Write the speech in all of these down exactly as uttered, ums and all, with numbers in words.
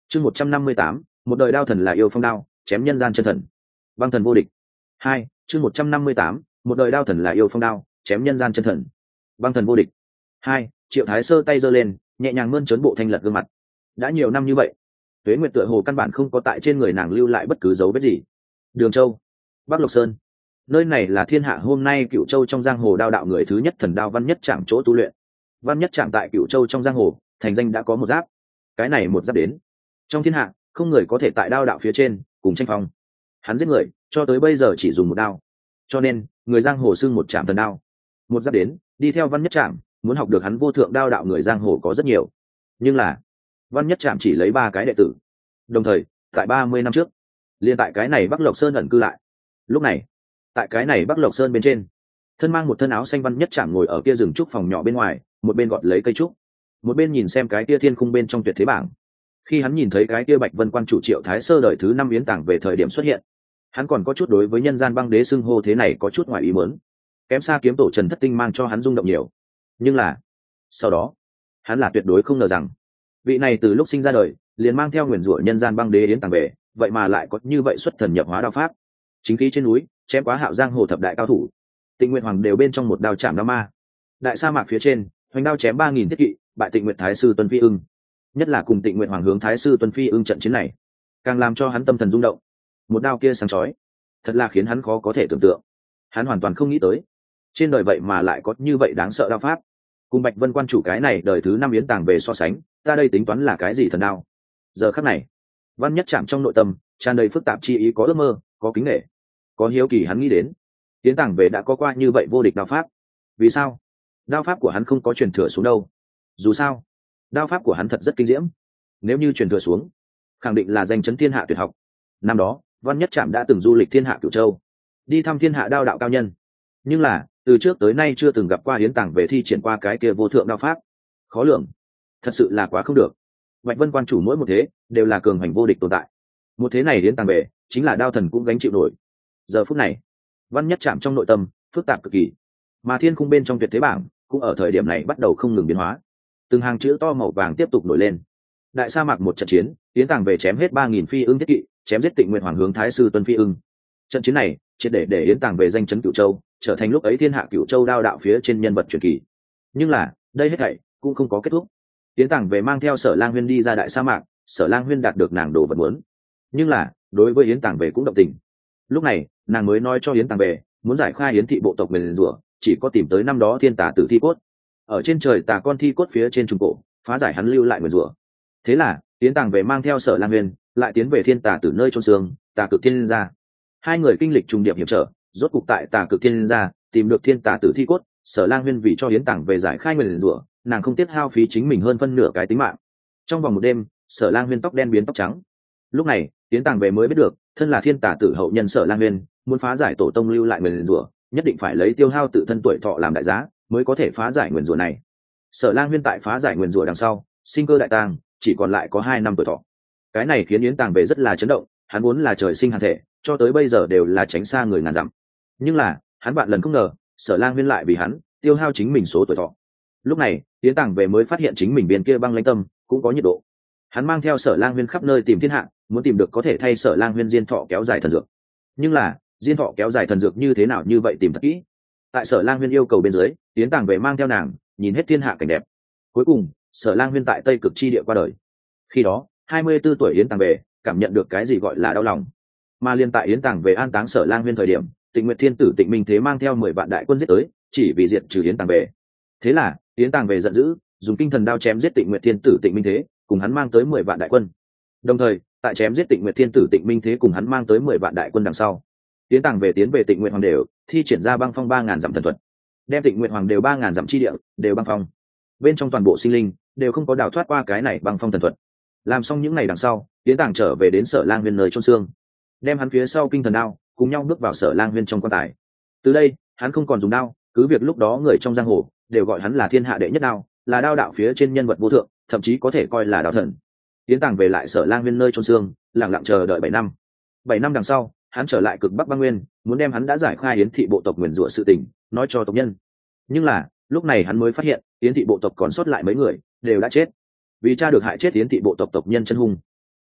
chương một trăm năm mươi tám, một đời đao thần là yêu phong đao chém nhân gian chân thần. Băng thần vô địch. Hai, chương một trăm năm mươi tám, một đời đao thần là yêu phong đao chém nhân gian chân thần. Băng thần vô địch. Hai, Triệu Thái Sơ tay giơ lên, nhẹ nhàng mơn trớn bộ thanh lật gương mặt. Đã nhiều năm như vậy, Tuế Nguyệt tựa hồ căn bản không có tại trên người nàng lưu lại bất cứ dấu vết gì. Đường Châu, Bắc Lộc Sơn, nơi này là thiên hạ hôm nay Cựu Châu trong giang hồ đao đạo người thứ nhất thần đao Văn Nhất Trạm chỗ tu luyện. Văn Nhất Trạm tại Cựu Châu trong giang hồ thành danh đã có một giáp. Cái này một giáp đến, trong thiên hạ không người có thể tại đao đạo phía trên cùng tranh phong. Hắn giết người cho tới bây giờ chỉ dùng một đao, cho nên người giang hồ xưng một trạm thần đao. Một giáp đến, đi theo Văn Nhất Trạm, muốn học được hắn vô thượng đao đạo người giang hồ có rất nhiều, nhưng là Văn Nhất Trạm chỉ lấy ba cái đệ tử. Đồng thời tại ba mươi năm trước, liên tại cái này Bắc Lộc Sơn ẩn cư lại. Lúc này tại cái này Bắc Lộc Sơn bên trên, thân mang một thân áo xanh Văn Nhất Trạm ngồi ở kia rừng trúc phòng nhỏ bên ngoài, một bên gọt lấy cây trúc, một bên nhìn xem cái kia thiên khung bên trong tuyệt thế bảng. Khi hắn nhìn thấy cái kia Bạch Vân quan chủ Triệu Thái Sơ đời thứ năm yến tàng về thời điểm xuất hiện, hắn còn có chút đối với nhân gian băng đế xưng hô thế này có chút ngoài ý muốn, kém xa kiếm tổ Trần Thất Tinh mang cho hắn rung động nhiều. Nhưng là sau đó, hắn là tuyệt đối không ngờ rằng vị này từ lúc sinh ra đời liền mang theo nguyền rủa nhân gian băng đế yến tàng về, vậy mà lại có như vậy xuất thần nhập hóa đao pháp. Chính khí trên núi chém quá hạo giang hồ thập đại cao thủ, Tịnh Nguyệt Hoàng đều bên trong một đao chạm đao ma. Đại sa mạc phía trên, hoành đao chém ba nghìn thiết kỵ, bại Tịnh Nguyệt Thái sư Tuân Phi Ưng. Nhất là cùng Tịnh Nguyệt Hoàng hướng Thái sư Tuân Phi Ưng trận chiến này, càng làm cho hắn tâm thần rung động. Một đao kia sáng chói, thật là khiến hắn khó có thể tưởng tượng. Hắn hoàn toàn không nghĩ tới, trên đời vậy mà lại có như vậy đáng sợ đao pháp. Cùng Bạch Vân quan chủ cái này đời thứ năm yến tàng về so sánh, ta đây tính toán là cái gì thần đao. Giờ khắc này, Văn Nhất Trạm trong nội tâm tràn đầy phức tạp chi ý, có ước mơ, có kính nể, có hiếu kỳ. Hắn nghĩ đến yến tàng về đã có qua như vậy vô địch đao pháp, vì sao đao pháp của hắn không có truyền thừa xuống đâu? Dù sao đao pháp của hắn thật rất kinh diễm, nếu như truyền thừa xuống khẳng định là danh chấn thiên hạ tuyệt học. Năm đó Văn Nhất Trạm đã từng du lịch thiên hạ Cửu Châu, đi thăm thiên hạ đao đạo cao nhân, nhưng là từ trước tới nay chưa từng gặp qua yến tàng về thi triển qua cái kia vô thượng đao pháp. Khó lường, thật sự là quá không được. Bạch Vân quan chủ mỗi một thế đều là cường hành vô địch tồn tại, một thế này yến tàng về chính là đao thần cũng gánh chịu nổi. Giờ phút này Văn Nhất Trạm trong nội tâm phức tạp cực kỳ, mà thiên khung bên trong tuyệt thế bảng cũng ở thời điểm này bắt đầu không ngừng biến hóa. Từng hàng chữ to màu vàng tiếp tục nổi lên. Đại sa mạc một trận chiến, yến tàng về chém hết ba nghìn phi ưng thiết kỵ, chém giết Tịnh Nguyệt Hoàng hướng Thái sư Tuân Phi Ưng. Trận chiến này triệt để để yến tàng về danh chấn Cửu Châu, trở thành lúc ấy thiên hạ Cửu Châu đao đạo phía trên nhân vật truyền kỳ. Nhưng là đây hết thảy cũng không có kết thúc. Yến tàng về mang theo Sở Lang Huyên đi ra đại sa mạc, Sở Lang Huyên đạt được nàng đồ vật muốn, nhưng là đối với yến tàng về cũng động tình. Lúc này nàng mới nói cho yến tàng về, muốn giải khai yến thị bộ tộc nguyền rủa, chỉ có tìm tới năm đó thiên tà tử thi cốt, ở trên trời tà con thi cốt phía trên trung cổ, phá giải hắn lưu lại nguyền rủa. Thế là yến tàng về mang theo Sở Lang Huyên lại tiến về thiên tà tử nơi chôn xương, Tà Cực Thiên gia. Hai người kinh lịch trùng điệp hiểm trở, rốt cục tại Tà Cực Thiên gia tìm được thiên tà tử thi cốt. Sở Lang Huyên vì cho yến tàng về giải khai nguyền rủa, nàng không tiếc hao phí chính mình hơn phân nửa cái tính mạng. Trong vòng một đêm, Sở Lang Huyên tóc đen biến tóc trắng. Lúc này yến tàng về mới biết được, thân là thiên tà tử hậu nhân Sở Lang Huyên muốn phá giải tổ tông lưu lại nguyền rủa, nhất định phải lấy tiêu hao tự thân tuổi thọ làm đại giá mới có thể phá giải nguyền rủa này. Sở Lang Huyên tại phá giải nguyền rủa đằng sau, sinh cơ đại tang, chỉ còn lại có hai năm tuổi thọ. Cái này khiến yến tàng về rất là chấn động. Hắn vốn là trời sinh hàn thể, cho tới bây giờ đều là tránh xa người ngàn dặm, nhưng là hắn vạn lần không ngờ Sở Lang Huyên lại vì hắn tiêu hao chính mình số tuổi thọ. Lúc này yến tàng về mới phát hiện chính mình bên kia băng lãnh tâm cũng có nhiệt độ. Hắn mang theo Sở Lang Huyên khắp nơi tìm thiên hạ, muốn tìm được có thể thay Sở Lang Huyên diên thọ kéo dài thần dược. Nhưng là diên thọ kéo dài thần dược như thế nào như vậy tìm thật kỹ. Tại Sở Lang Huyên yêu cầu bên dưới, yến tàng về mang theo nàng nhìn hết thiên hạ cảnh đẹp. Cuối cùng Sở Lang Huyên tại Tây Cực chi địa qua đời. Khi đó hai mươi tư tuổi yến tàng về cảm nhận được cái gì gọi là đau lòng. Mà liên tại yến tàng về an táng Sở Lang Huyên thời điểm, Tịnh Nguyệt Thiên tử Tịnh Minh Thế mang theo mười vạn đại quân giết tới, chỉ vì diệt trừ yến tàng về. Thế là yến tàng về giận dữ, dùng kinh thần đao chém giết Tịnh Nguyệt Thiên tử Tịnh Minh Thế cùng hắn mang tới mười vạn đại quân. Đồng thời tại chém giết Tịnh Nguyệt Thiên tử Tịnh Minh Thế cùng hắn mang tới mười vạn đại quân đằng sau, yến tàng về tiến về Tịnh Nguyệt Hoàng đều, thi triển ra băng phong ba ngàn dặm thần thuật, đem Tịnh Nguyệt Hoàng đều ba ngàn dặm chi địa đều băng phong. Bên trong toàn bộ sinh linh đều không có đào thoát qua cái này băng phong thần thuật. Làm xong những ngày đằng sau, yến tàng trở về đến Sở Lang Huyên nơi chôn xương, đem hắn phía sau kinh thần đao cùng nhau bước vào Sở Lang Huyên trong quan tài. Từ đây hắn không còn dùng đao, cứ việc lúc đó người trong giang hồ đều gọi hắn là thiên hạ đệ nhất đao, là đao đạo phía trên nhân vật vô thượng, thậm chí có thể coi là đao thần. Yến tàng về lại Sở Lang Huyên nơi chôn xương, lặng lặng chờ đợi bảy năm. Bảy năm đằng sau, hắn trở lại cực Bắc Băng Nguyên, muốn đem hắn đã giải khai yến thị bộ tộc nguyền rủa sự tình nói cho tộc nhân. Nhưng là lúc này hắn mới phát hiện, yến thị bộ tộc còn sót lại mấy người đều đã chết. Vì cha được hại chết yến thị bộ tộc tộc nhân chân hung,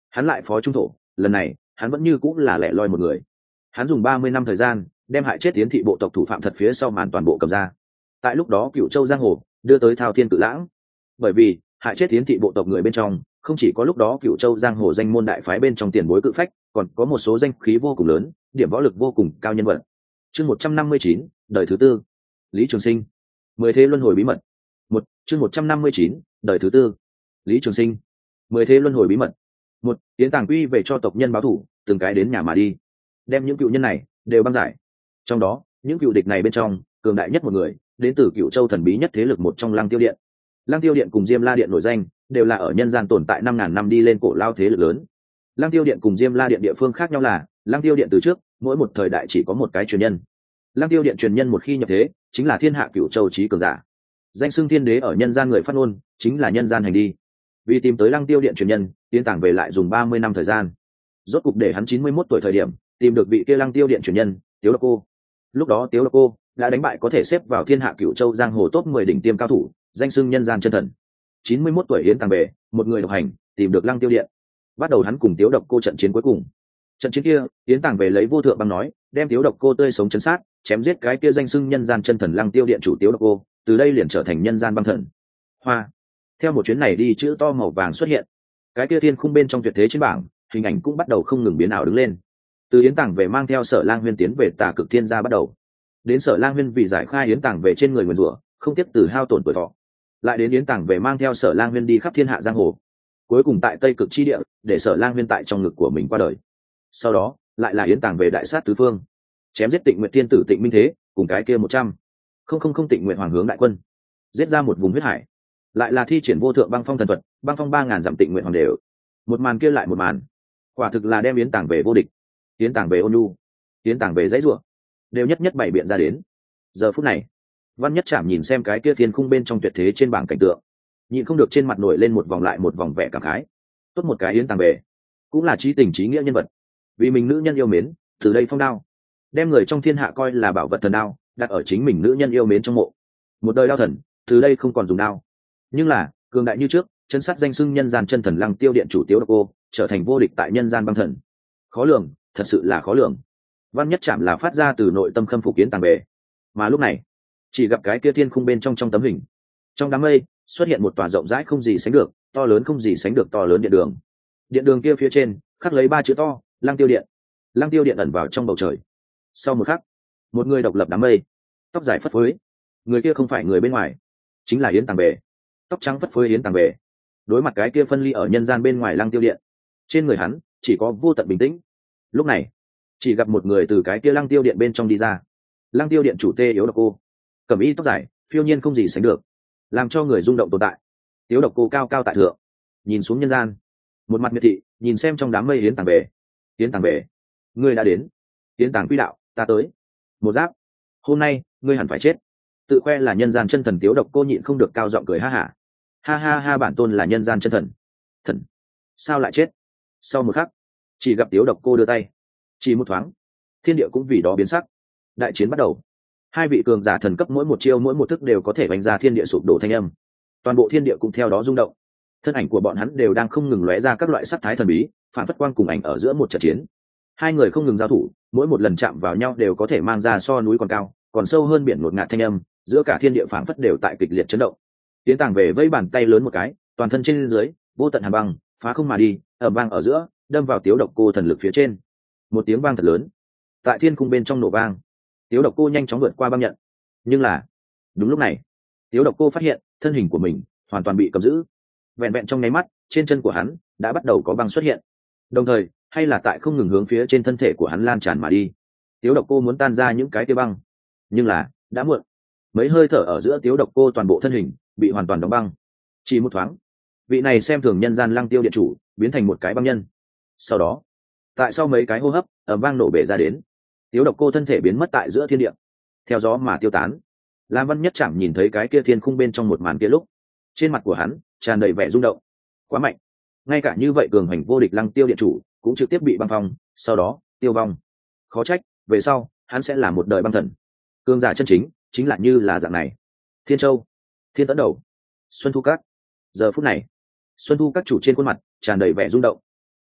hắn lại phó trung thổ, lần này hắn vẫn như cũng là lẻ loi một người. Hắn dùng ba mươi năm thời gian đem hại chết tiến thị bộ tộc thủ phạm thật phía sau màn toàn bộ cầm ra. Tại lúc đó Cửu Châu giang hồ đưa tới thao thiên cự lãng, bởi vì hại chết tiến thị bộ tộc người bên trong không chỉ có lúc đó Cửu Châu giang hồ danh môn đại phái bên trong tiền bối cự phách, còn có một số danh khí vô cùng lớn, điểm võ lực vô cùng cao nhân vật. Chương một trăm năm mươi chín, đời thứ tư, Lý Trường Sinh. Mười thế luân hồi bí mật. Một, chương một trăm năm mươi chín, đời thứ tư, Lý Trường Sinh. Mười thế luân hồi bí mật. Một, tiến tàng quy về cho tộc nhân báo thủ, từng cái đến nhà mà đi, đem những cựu nhân này đều băng giải. Trong đó những cựu địch này bên trong cường đại nhất một người đến từ Cửu Châu thần bí nhất thế lực một trong Lăng Tiêu Điện. Lăng Tiêu Điện cùng Diêm La Điện nổi danh đều là ở nhân gian tồn tại năm ngàn năm đi lên cổ lao thế lực lớn. Lăng Tiêu Điện cùng Diêm La Điện địa phương khác nhau là Lăng Tiêu Điện từ trước mỗi một thời đại chỉ có một cái truyền nhân. Lăng Tiêu Điện truyền nhân một khi nhập thế chính là thiên hạ Cửu Châu chí cường giả, danh xưng thiên đế ở nhân gian, người phát ngôn chính là nhân gian hành đi. Vì tìm tới Lăng Tiêu Điện truyền nhân, tiến tàng về lại dùng ba mươi năm thời gian, rốt cục để hắn chín mươi mốt tuổi thời điểm tìm được vị kia Lăng Tiêu Điện truyền nhân Tiếu Độc Cô. Lúc đó Tiếu Độc Cô đã đánh bại có thể xếp vào thiên hạ Cửu Châu giang hồ top mười đỉnh tiêm cao thủ, danh xưng nhân gian chân thần. chín mươi mốt tuổi yến tàng về một người độc hành tìm được Lăng Tiêu Điện, bắt đầu hắn cùng Tiếu Độc Cô trận chiến cuối cùng. Trận chiến kia yến tàng về lấy vô thượng băng nói đem Tiếu Độc Cô tươi sống chấn sát, chém giết cái kia danh xưng nhân gian chân thần Lăng Tiêu Điện chủ Tiếu Độc Cô, từ đây liền trở thành nhân gian băng thần. Hoa. Theo một chuyến này đi, chữ to màu vàng xuất hiện, cái kia thiên khung bên trong tuyệt thế trên bảng hình ảnh cũng bắt đầu không ngừng biến ảo đứng lên. Từ yến tàng về mang theo Sở Lang Huyên tiến về Tà Cực Thiên gia bắt đầu, đến Sở Lang Huyên vì giải khai yến tàng về trên người nguyền rủa không tiếp từ hao tổn tuổi thọ, lại đến yến tàng về mang theo Sở Lang Huyên đi khắp thiên hạ giang hồ, cuối cùng tại Tây Cực chi địa để Sở Lang Huyên tại trong ngực của mình qua đời. Sau đó lại là yến tàng về đại sát tứ phương, chém giết Tịnh Nguyệt Thiên tử Tịnh Minh Thế cùng cái kia một trăm không không không Tịnh Nguyệt Hoàng hướng đại quân, giết ra một vùng huyết hải. Lại là thi triển vô thượng băng phong thần thuật, băng phong ba ngàn dặm Tịnh Nguyệt Hoàng đều. Một màn kia lại một màn, quả thực là đem yến tàng về vô địch, yến tàng về ôn nhu, yến tàng về dãy rủa đều nhất nhất bày biện ra đến. Giờ phút này Văn Nhất Trảm nhìn xem cái kia thiên khung bên trong tuyệt thế trên bảng cảnh tượng, nhịn không được trên mặt nổi lên một vòng lại một vòng vẻ cảm khái. Tốt một cái yến tàng về, cũng là trí tình trí nghĩa nhân vật, vì mình nữ nhân yêu mến từ đây phong đao, đem người trong thiên hạ coi là bảo vật thần đao đặt ở chính mình nữ nhân yêu mến trong mộ. Một đời đao thần từ đây không còn dùng đao, nhưng là cường đại như trước, chân sát danh xưng nhân gian chân thần Lăng Tiêu Điện chủ Tiếu Độc Cô trở thành vô địch tại nhân gian băng thần. Khó lường, thật sự là khó lường. Văn Nhất Trảm là phát ra từ nội tâm khâm phục yến tàng về, mà lúc này chỉ gặp cái kia thiên khung bên trong trong tấm hình, trong đám mây xuất hiện một tòa rộng rãi không gì sánh được, to lớn không gì sánh được to lớn điện đường. Điện đường kia phía trên khắc lấy ba chữ to: Lăng Tiêu Điện. Lăng Tiêu Điện ẩn vào trong bầu trời. Sau một khắc, một người độc lập đám mây, tóc dài phất phới. Người kia không phải người bên ngoài, chính là yến tàng về. Tóc trắng phất phới yến tàng về, đối mặt cái kia phân ly ở nhân gian bên ngoài Lăng Tiêu Điện, trên người hắn chỉ có vô tận bình tĩnh. Lúc này chỉ gặp một người từ cái kia Lăng Tiêu Điện bên trong đi ra. Lăng Tiêu Điện chủ Tê Yếu Độc Cô, cẩm y tóc dài phiêu nhiên không gì sánh được, làm cho người rung động tồn tại. Tiếu Độc Cô cao cao tại thượng, nhìn xuống nhân gian, một mặt miệt thị nhìn xem trong đám mây yến tàng về. Yến tàng về, ngươi đã đến. Yến tàng quy đạo, ta tới. Một giáp, hôm nay ngươi hẳn phải chết. Tự khoe là nhân gian chân thần Tiếu Độc Cô nhịn không được cao giọng cười ha hả. Ha ha ha, bản tôn là nhân gian chân thần. Thần, sao lại chết? Sau một khắc, chỉ gặp Tiếu Độc Cô đưa tay, chỉ một thoáng, thiên địa cũng vì đó biến sắc. Đại chiến bắt đầu. Hai vị cường giả thần cấp mỗi một chiêu mỗi một thức đều có thể đánh ra thiên địa sụp đổ thanh âm, toàn bộ thiên địa cũng theo đó rung động. Thân ảnh của bọn hắn đều đang không ngừng lóe ra các loại sắc thái thần bí, phản phất quang cùng ảnh ở giữa một trận chiến. Hai người không ngừng giao thủ, mỗi một lần chạm vào nhau đều có thể mang ra so núi còn cao, còn sâu hơn biển ngột ngạt thanh âm, giữa cả thiên địa phản phất đều tại kịch liệt chấn động. Tiến tàng về vẫy bàn tay lớn một cái, toàn thân trên dưới vô tận hàn băng phá không mà đi, ầm vang ở giữa đâm vào Tiếu Độc Cô thần lực phía trên. Một tiếng vang thật lớn, tại thiên cung bên trong nổ vang. Tiếu Độc Cô nhanh chóng vượt qua băng nhận, nhưng là đúng lúc này Tiếu Độc Cô phát hiện thân hình của mình hoàn toàn bị cầm giữ. Vẹn vẹn trong nháy mắt, trên chân của hắn đã bắt đầu có băng xuất hiện, đồng thời hay là tại không ngừng hướng phía trên thân thể của hắn lan tràn mà đi. Tiếu Độc Cô muốn tan ra những cái tia băng, nhưng là đã muộn. Mấy hơi thở ở giữa, Tiếu Độc Cô toàn bộ thân hình bị hoàn toàn đóng băng. Chỉ một thoáng, vị này xem thường nhân gian Lăng Tiêu Điện chủ biến thành một cái băng nhân. Sau đó, tại sau mấy cái hô hấp, ầm vang nổ bể ra đến. Tiếu Độc Cô thân thể biến mất tại giữa thiên địa, theo gió mà tiêu tán. Lam Văn Nhất Trảm nhìn thấy cái kia thiên khung bên trong một màn kia lúc, trên mặt của hắn tràn đầy vẻ rung động. Quá mạnh, ngay cả như vậy cường hành vô địch Lăng Tiêu Điện chủ cũng trực tiếp bị băng phong, sau đó tiêu vong. Khó trách về sau hắn sẽ là một đời băng thần. Cường giả chân chính chính là như là dạng này. Thiên Châu, Thiên Tấn Đầu, Xuân Thu Các. Giờ phút này, Xuân Thu Các chủ trên khuôn mặt tràn đầy vẻ rung động.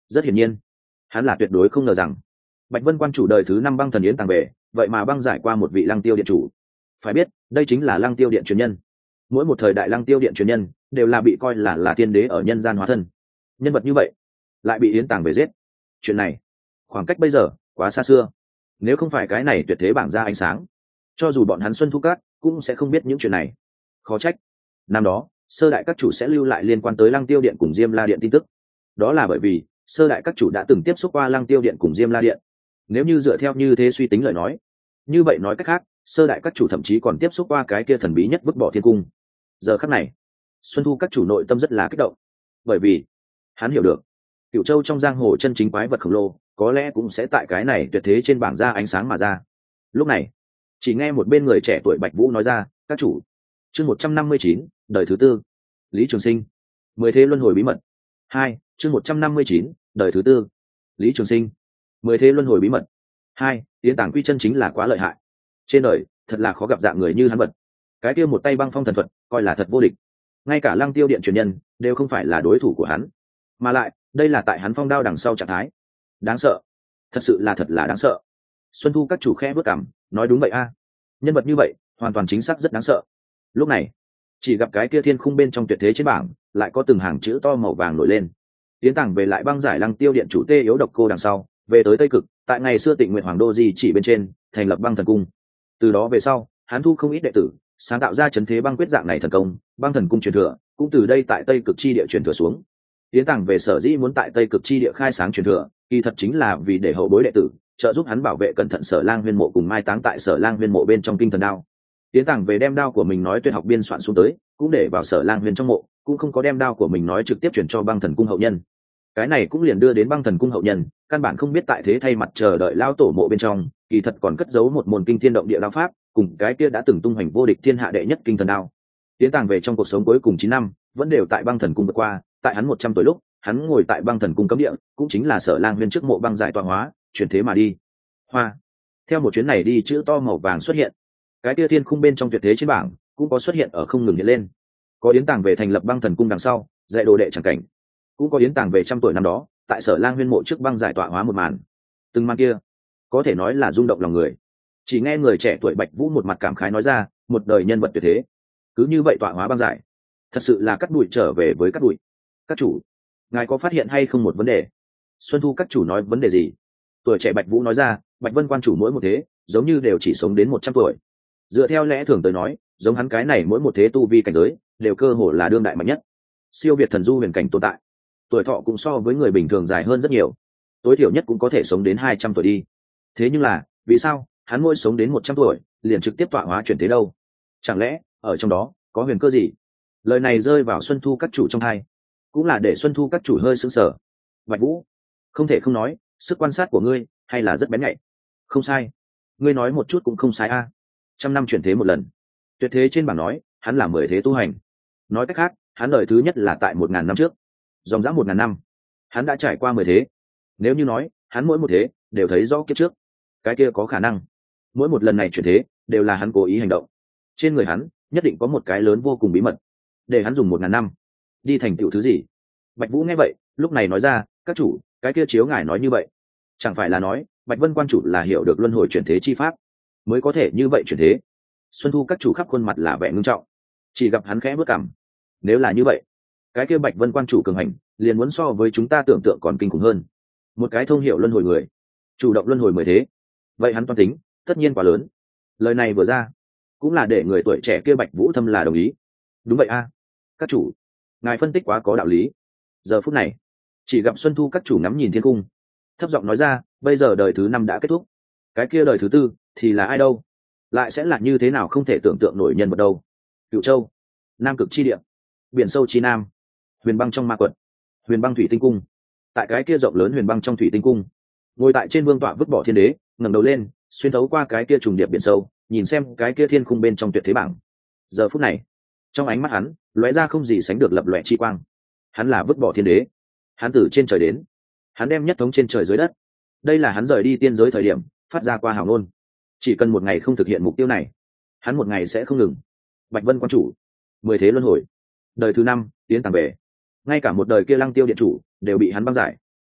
Rất hiển nhiên, hắn là tuyệt đối không ngờ rằng Bạch Vân quan chủ đời thứ năm băng thần yến tàng về, vậy mà băng giải qua một vị Lăng Tiêu điện chủ. Phải biết, đây chính là Lăng Tiêu điện truyền nhân. Mỗi một thời đại Lăng Tiêu điện truyền nhân đều là bị coi là là tiên đế ở nhân gian hóa thân. Nhân vật như vậy lại bị yến tàng về giết. Chuyện này, khoảng cách bây giờ quá xa xưa. Nếu không phải cái này tuyệt thế bảng ra ánh sáng, cho dù bọn hắn Xuân Thu Cát cũng sẽ không biết những chuyện này. Khó trách năm đó sơ đại các chủ sẽ lưu lại liên quan tới Lăng Tiêu điện cùng Diêm La điện tin tức. Đó là bởi vì sơ đại các chủ đã từng tiếp xúc qua Lăng Tiêu điện cùng Diêm La điện. Nếu như dựa theo như thế suy tính lời nói, như vậy nói cách khác, sơ đại các chủ thậm chí còn tiếp xúc qua cái kia thần bí nhất vứt bỏ thiên cung. Giờ khắc này, Xuân Thu các chủ nội tâm rất là kích động, bởi vì hắn hiểu được Cửu Châu trong giang hồ chân chính quái vật khổng lồ có lẽ cũng sẽ tại cái này tuyệt thế trên bảng ra ánh sáng mà ra. Lúc này, chỉ nghe một bên người trẻ tuổi Bạch Vũ nói ra, các chủ, chương một trăm năm mươi chín, đời thứ tư, Lý Trường Sinh, mười thế luân hồi bí mật. Hai, chương một trăm năm mươi chín, đời thứ tư, Lý Trường Sinh, mười thế luân hồi bí mật. Hai, Yến Tàng Quy chân chính là quá lợi hại. Trên đời, thật là khó gặp dạng người như hắn vật. Cái kia một tay băng phong thần thuật, coi là thật vô địch. Ngay cả Lăng Tiêu điện truyền nhân đều không phải là đối thủ của hắn. Mà lại, đây là tại hắn phong đao đằng sau trạng thái. Đáng sợ. Thật sự là thật là đáng sợ. Xuân Thu các chủ khẽ bước cằm, nói đúng vậy a. Nhân vật như vậy, hoàn toàn chính xác rất đáng sợ. Lúc này, chỉ gặp cái kia thiên khung bên trong tuyệt thế trên bảng, lại có từng hàng chữ to màu vàng nổi lên. Tiến Tàng về lại băng giải Lăng Tiêu điện chủ tê yếu độc cô đằng sau, về tới Tây Cực, tại ngày xưa Tịnh Nguyệt Hoàng đô di chỉ bên trên, thành lập băng thần cung. Từ đó về sau, hắn thu không ít đệ tử, sáng tạo ra chấn thế băng quyết dạng này thần công, băng thần cung truyền thừa, cũng từ đây tại Tây Cực chi địa truyền thừa xuống. Tiến Tàng về sở dĩ muốn tại Tây Cực chi địa khai sáng truyền thừa, kỳ thật chính là vì để hậu bối đệ tử trợ giúp hắn bảo vệ cẩn thận Sở Lang Huyên mộ cùng mai táng tại Sở Lang Huyên mộ bên trong kinh thần đao. Tiến Tàng về đem đao của mình nói tuyệt học biên soạn xuống tới, cũng để vào Sở Lang Huyên trong mộ, cũng không có đem đao của mình nói trực tiếp chuyển cho băng thần cung hậu nhân. Cái này cũng liền đưa đến băng thần cung hậu nhân căn bản không biết tại thế thay mặt chờ đợi lao tổ mộ bên trong kỳ thật còn cất giấu một môn kinh thiên động địa đao pháp, cùng cái kia đã từng tung hoành vô địch thiên hạ đệ nhất kinh thần đao. Tiến Tàng về trong cuộc sống cuối cùng chín năm vẫn đều tại băng thần cung vượt qua, tại hắn một trăm tuổi lúc hắn ngồi tại băng thần cung cấm địa, cũng chính là Sở Lang Huyên trước mộ băng giải tọa hóa, chuyển thế mà đi. Hoa. Theo một chuyến này đi, chữ to màu vàng xuất hiện, cái kia thiên khung bên trong tuyệt thế trên bảng cũng có xuất hiện ở không ngừng hiện lên. Có Yến Tàng về thành lập băng thần cung đằng sau dạy đồ đệ chẳng cảnh, cũng có Yến Tàng về trăm tuổi năm đó tại Sở Lang Huyên mộ trước băng giải tọa hóa một màn. Từng màn kia có thể nói là rung động lòng người. Chỉ nghe người trẻ tuổi Bạch Vũ một mặt cảm khái nói ra, một đời nhân vật tuyệt thế cứ như vậy tọa hóa băng giải, thật sự là cắt đùi trở về với cắt đùi. Các chủ, ngài có phát hiện hay không một vấn đề? Xuân Thu các chủ nói vấn đề gì? Tuổi trẻ Bạch Vũ nói ra, Bạch Vân quan chủ mỗi một thế giống như đều chỉ sống đến một trăm tuổi. Dựa theo lẽ thường tới nói, giống hắn cái này mỗi một thế tu vi cảnh giới đều cơ hồ là đương đại mạnh nhất, siêu việt thần du huyền cảnh tồn tại. Tuổi thọ cũng so với người bình thường dài hơn rất nhiều, tối thiểu nhất cũng có thể sống đến hai trăm tuổi đi. Thế nhưng là vì sao hắn mỗi sống đến một trăm tuổi liền trực tiếp tọa hóa chuyển thế đâu? Chẳng lẽ ở trong đó có huyền cơ gì? Lời này rơi vào Xuân Thu các chủ trong hai, cũng là để Xuân Thu các chủ hơi sững sờ. Bạch Vũ, không thể không nói, sức quan sát của ngươi hay là rất bén nhạy. Không sai, ngươi nói một chút cũng không sai a. Trăm năm chuyển thế một lần, tuyệt thế trên bảng nói hắn là mười thế tu hành. Nói cách khác, hắn đời thứ nhất là tại một ngàn năm trước, dòng dã một ngàn năm hắn đã trải qua mười thế. Nếu như nói hắn mỗi một thế đều thấy rõ kiếp trước, cái kia có khả năng mỗi một lần này chuyển thế đều là hắn cố ý hành động. Trên người hắn nhất định có một cái lớn vô cùng bí mật, để hắn dùng một ngàn năm đi thành tựu thứ gì. Bạch Vũ nghe vậy lúc này nói ra, các chủ, cái kia chiếu ngài nói như vậy, chẳng phải là nói Bạch Vân quan chủ là hiểu được luân hồi chuyển thế chi pháp mới có thể như vậy chuyển thế? Xuân Thu các chủ khắp khuôn mặt là vẻ ngưng trọng, chỉ gặp hắn khẽ bước cằm. Nếu là như vậy, cái kia Bạch Vân quan chủ cường hành liền muốn so với chúng ta tưởng tượng còn kinh khủng hơn. Một cái thông hiểu luân hồi người, chủ động luân hồi mười thế, vậy hắn toan tính tất nhiên quá lớn. Lời này vừa ra cũng là để người tuổi trẻ kia Bạch Vũ thâm là đồng ý. Đúng vậy a, các chủ, ngài phân tích quá có đạo lý. Giờ phút này chỉ gặp Xuân Thu các chủ ngắm nhìn thiên cung, thấp giọng nói ra, bây giờ đời thứ năm đã kết thúc, cái kia đời thứ tư thì là ai đâu? Lại sẽ là như thế nào không thể tưởng tượng nổi nhân vật đâu? Cửu Châu, Nam Cực chi địa, biển sâu chi nam, huyền băng trong ma quật, huyền băng thủy tinh cung. Tại cái kia rộng lớn huyền băng trong thủy tinh cung, ngồi tại trên vương tọa vứt bỏ thiên đế ngẩng đầu lên, xuyên thấu qua cái kia trùng điệp biển sâu, nhìn xem cái kia thiên khung bên trong tuyệt thế bảng. Giờ phút này trong ánh mắt hắn lóe ra không gì sánh được lập lòe chi quang. Hắn là vứt bỏ thiên đế, hắn từ trên trời đến, hắn đem nhất thống trên trời dưới đất. Đây là hắn rời đi tiên giới thời điểm phát ra qua hào ngôn, chỉ cần một ngày không thực hiện mục tiêu này, hắn một ngày sẽ không ngừng. Bạch Vân quan chủ, mười thế luân hồi, đời thứ năm Yến Tàng về, ngay cả một đời kia Lăng Tiêu điện chủ đều bị hắn băng giải.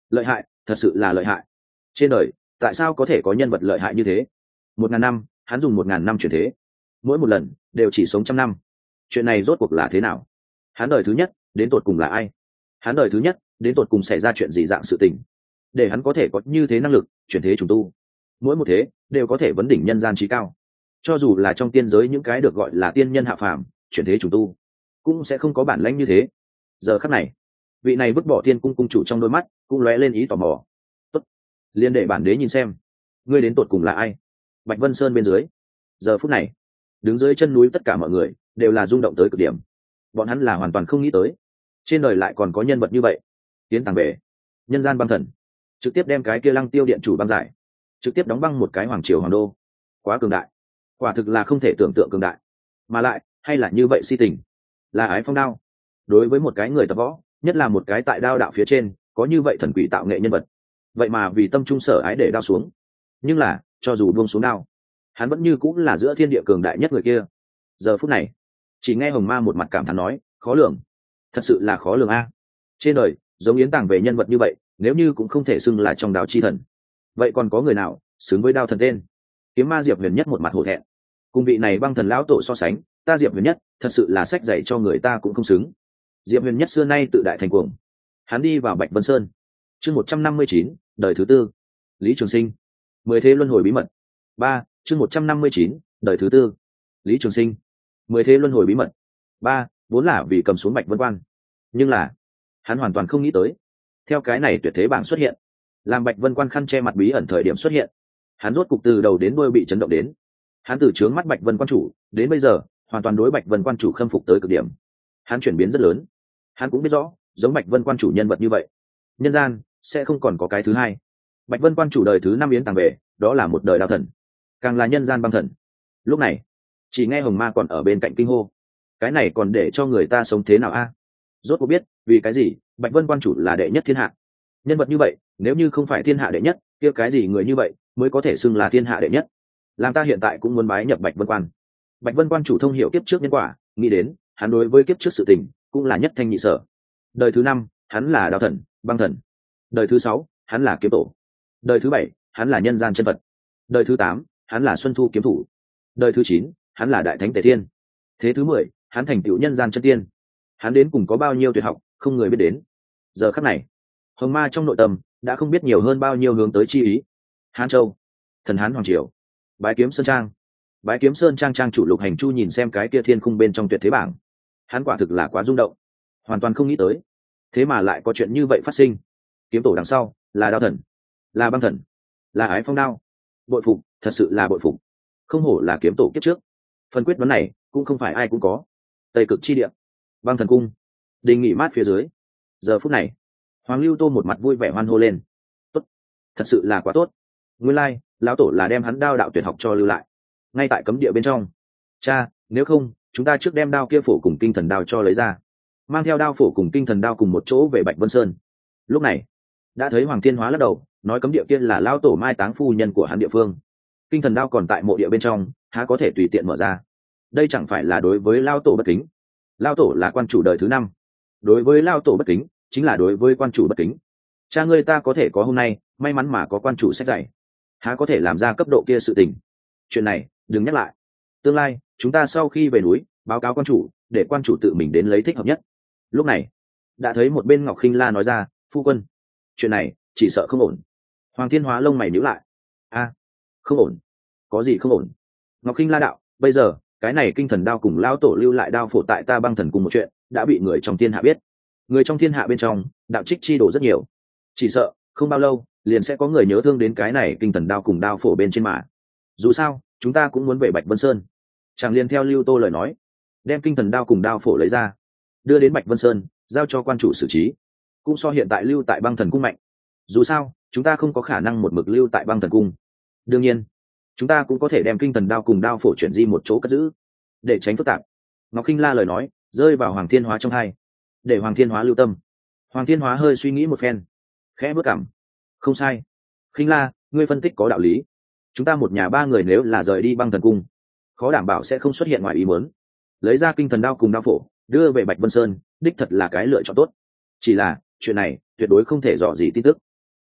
lợi hại, thật sự là lợi hại. Trên đời tại sao có thể có nhân vật lợi hại như thế? Một ngàn năm, hắn dùng một ngàn năm chuyển thế, mỗi một lần đều chỉ sống trăm năm. Chuyện này rốt cuộc là thế nào? Hắn đời thứ nhất đến tột cùng là ai? Hắn đời thứ nhất đến tột cùng xảy ra chuyện gì dạng sự tình để hắn có thể có như thế năng lực chuyển thế trùng tu? Mỗi một thế đều có thể vấn đỉnh nhân gian trí cao. Cho dù là trong tiên giới những cái được gọi là tiên nhân hạ phàm chuyển thế trùng tu cũng sẽ không có bản lãnh như thế. Giờ khắc này, vị này vứt bỏ thiên cung cung chủ trong đôi mắt cũng lóe lên ý tò mò. Tốt, liên đệ bản đế nhìn xem ngươi đến tột cùng là ai. Bạch Vân Sơn bên dưới, giờ phút này đứng dưới chân núi tất cả mọi người đều là rung động tới cực điểm. Bọn hắn là hoàn toàn không nghĩ tới trên đời lại còn có nhân vật như vậy. Tiến tàng về nhân gian băng thần, trực tiếp đem cái kia Lăng Tiêu điện chủ băng giải, trực tiếp đóng băng một cái hoàng triều hoàng đô. Quá cường đại, quả thực là không thể tưởng tượng cường đại. Mà lại hay là như vậy si tình, là ái phong đao. Đối với một cái người tập võ, nhất là một cái tại đao đạo phía trên có như vậy thần quỷ tạo nghệ nhân vật, vậy mà vì tâm trung sở ái để đao xuống. Nhưng là cho dù buông xuống đao, hắn vẫn như cũng là giữa thiên địa cường đại nhất người kia. Giờ phút này chỉ nghe Hồng Ma một mặt cảm thán nói, khó lường, thật sự là khó lường a. Trên đời giống Yến Tàng về nhân vật như vậy, nếu như cũng không thể xưng là trong đao chi thần, vậy còn có người nào xứng với đao thần tên? Kiếm Ma Diệp Huyền Nhất một mặt hổ thẹn, cùng vị này băng thần lão tổ so sánh, ta Diệp Huyền Nhất thật sự là sách dạy cho người ta cũng không xứng. Diệp Huyền Nhất xưa nay tự đại thành cuồng, hắn đi vào Bạch Vân Sơn. Chương một trăm năm mươi chín, đời thứ tư, Lý Trường Sinh. Mười thế luân hồi bí mật ba. Chương một trăm năm mươi chín, đời thứ tư, Lý Trường Sinh. Mười thế luân hồi bí mật ba. Vốn là vì cầm xuống Bạch Vân Quan, nhưng là hắn hoàn toàn không nghĩ tới, theo cái này tuyệt thế bảng xuất hiện, làm Bạch Vân Quan khăn che mặt bí ẩn thời điểm xuất hiện, hắn rốt cục từ đầu đến đuôi bị chấn động đến. Hắn từ trướng mắt Bạch Vân Quan chủ đến bây giờ hoàn toàn đối Bạch Vân Quan chủ khâm phục tới cực điểm. Hắn chuyển biến rất lớn. Hắn cũng biết rõ, giống Bạch Vân Quan chủ nhân vật như vậy, nhân gian sẽ không còn có cái thứ hai. Bạch Vân Quan chủ đời thứ năm Yến Tàng về, đó là một đời đao thần, càng là nhân gian băng thần. Lúc này chỉ nghe Hồng Ma còn ở bên cạnh kinh hô, cái này còn để cho người ta sống thế nào a? Rốt cuộc biết vì cái gì Bạch Vân Quan chủ là đệ nhất thiên hạ. Nhân vật như vậy nếu như không phải thiên hạ đệ nhất, kia cái gì người như vậy mới có thể xưng là thiên hạ đệ nhất? Làm ta hiện tại cũng muốn bái nhập Bạch Vân Quan. Bạch Vân Quan chủ thông hiểu kiếp trước nhân quả, nghĩ đến hắn đối với kiếp trước sự tình cũng là nhất thanh nhị sở. Đời thứ năm hắn là đao thần, băng thần. Đời thứ sáu hắn là kiếm tổ. Đời thứ bảy hắn là nhân gian chân vật. Đời thứ tám hắn là xuân thu kiếm thủ. Đời thứ chín hắn là đại thánh tề thiên. Thế thứ mười hắn thành tựu nhân gian chân tiên. Hắn đến cùng có bao nhiêu tuyệt học không người biết đến. Giờ khắc này Hồng Ma trong nội tâm đã không biết nhiều hơn bao nhiêu hướng tới chi ý. Hán Châu, thần Hán hoàng triều, Bái Kiếm Sơn Trang. Bái Kiếm Sơn Trang trang chủ Lục Hành Chu nhìn xem cái kia thiên khung bên trong tuyệt thế bảng, hắn quả thực là quá rung động, hoàn toàn không nghĩ tới thế mà lại có chuyện như vậy phát sinh. Kiếm tổ đằng sau là đao thần, là băng thần, là ái phong đao. Bội phục, thật sự là bội phục. Không hổ là kiếm tổ kiếp trước. Phần quyết đoán này cũng không phải ai cũng có. Tây Cực chi địa, băng thần cung, đình nghỉ mát phía dưới. Giờ phút này Hoàng Lưu Tô một mặt vui vẻ hoan hô lên. Tốt, thật sự là quá tốt. Nguyên lai like, lão tổ là đem hắn đao đạo tuyệt học cho lưu lại ngay tại cấm địa bên trong. Cha, nếu không chúng ta trước đem đao kia phổ cùng kinh thần đao cho lấy ra, mang theo đao phổ cùng kinh thần đao cùng một chỗ về Bạch Vân Sơn. Lúc này đã thấy Hoàng Thiên Hóa lắc đầu nói, cấm địa kia là lão tổ mai táng phu nhân của hắn địa phương, kinh thần đao còn tại mộ địa bên trong, há có thể tùy tiện mở ra. Đây chẳng phải là đối với lão tổ bất kính. Lão tổ là quan chủ đời thứ năm, đối với lão tổ bất kính chính là đối với quan chủ bất kính. Cha ngươi ta có thể có hôm nay, may mắn mà có quan chủ sách dạy, há có thể làm ra cấp độ kia sự tình. Chuyện này đừng nhắc lại, tương lai chúng ta sau khi về núi báo cáo quan chủ, để quan chủ tự mình đến lấy thích hợp nhất. Lúc này đã thấy một bên Ngọc Khinh La nói ra, phu quân, chuyện này chỉ sợ không ổn. Hoàng Thiên Hóa lông mày nhíu lại, a không ổn, có gì không ổn? Ngọc Khinh La đạo, bây giờ cái này kinh thần đao cùng lão tổ lưu lại đao phổ tại ta băng thần cùng một chuyện đã bị người trong thiên hạ biết. Người trong thiên hạ bên trong đạo trích chi đổ rất nhiều, chỉ sợ không bao lâu liền sẽ có người nhớ thương đến cái này kinh thần đao cùng đao phổ bên trên mà. Dù sao chúng ta cũng muốn về Bạch Vân Sơn. Chàng liền theo Lưu Tô lời nói, đem kinh thần đao cùng đao phổ lấy ra, đưa đến Bạch Vân Sơn giao cho quan chủ xử trí. Cũng so hiện tại lưu tại băng thần cung mạnh. Dù sao chúng ta không có khả năng một mực lưu tại băng thần cung. Đương nhiên chúng ta cũng có thể đem kinh thần đao cùng đao phổ chuyển di một chỗ cất giữ, để tránh phức tạp. Ngọc Khinh La lời nói rơi vào Hoàng Thiên Hóa trong hai, để Hoàng Thiên Hóa lưu tâm. Hoàng Thiên Hóa hơi suy nghĩ một phen, khẽ bước cảm, không sai, Khinh La, ngươi phân tích có đạo lý. Chúng ta một nhà ba người nếu là rời đi băng thần cung, khó đảm bảo sẽ không xuất hiện ngoài ý muốn. Lấy ra kinh thần đao cùng đao phổ đưa về Bạch Vân Sơn, đích thật là cái lựa chọn tốt. Chỉ là chuyện này tuyệt đối không thể dò gì tin tức.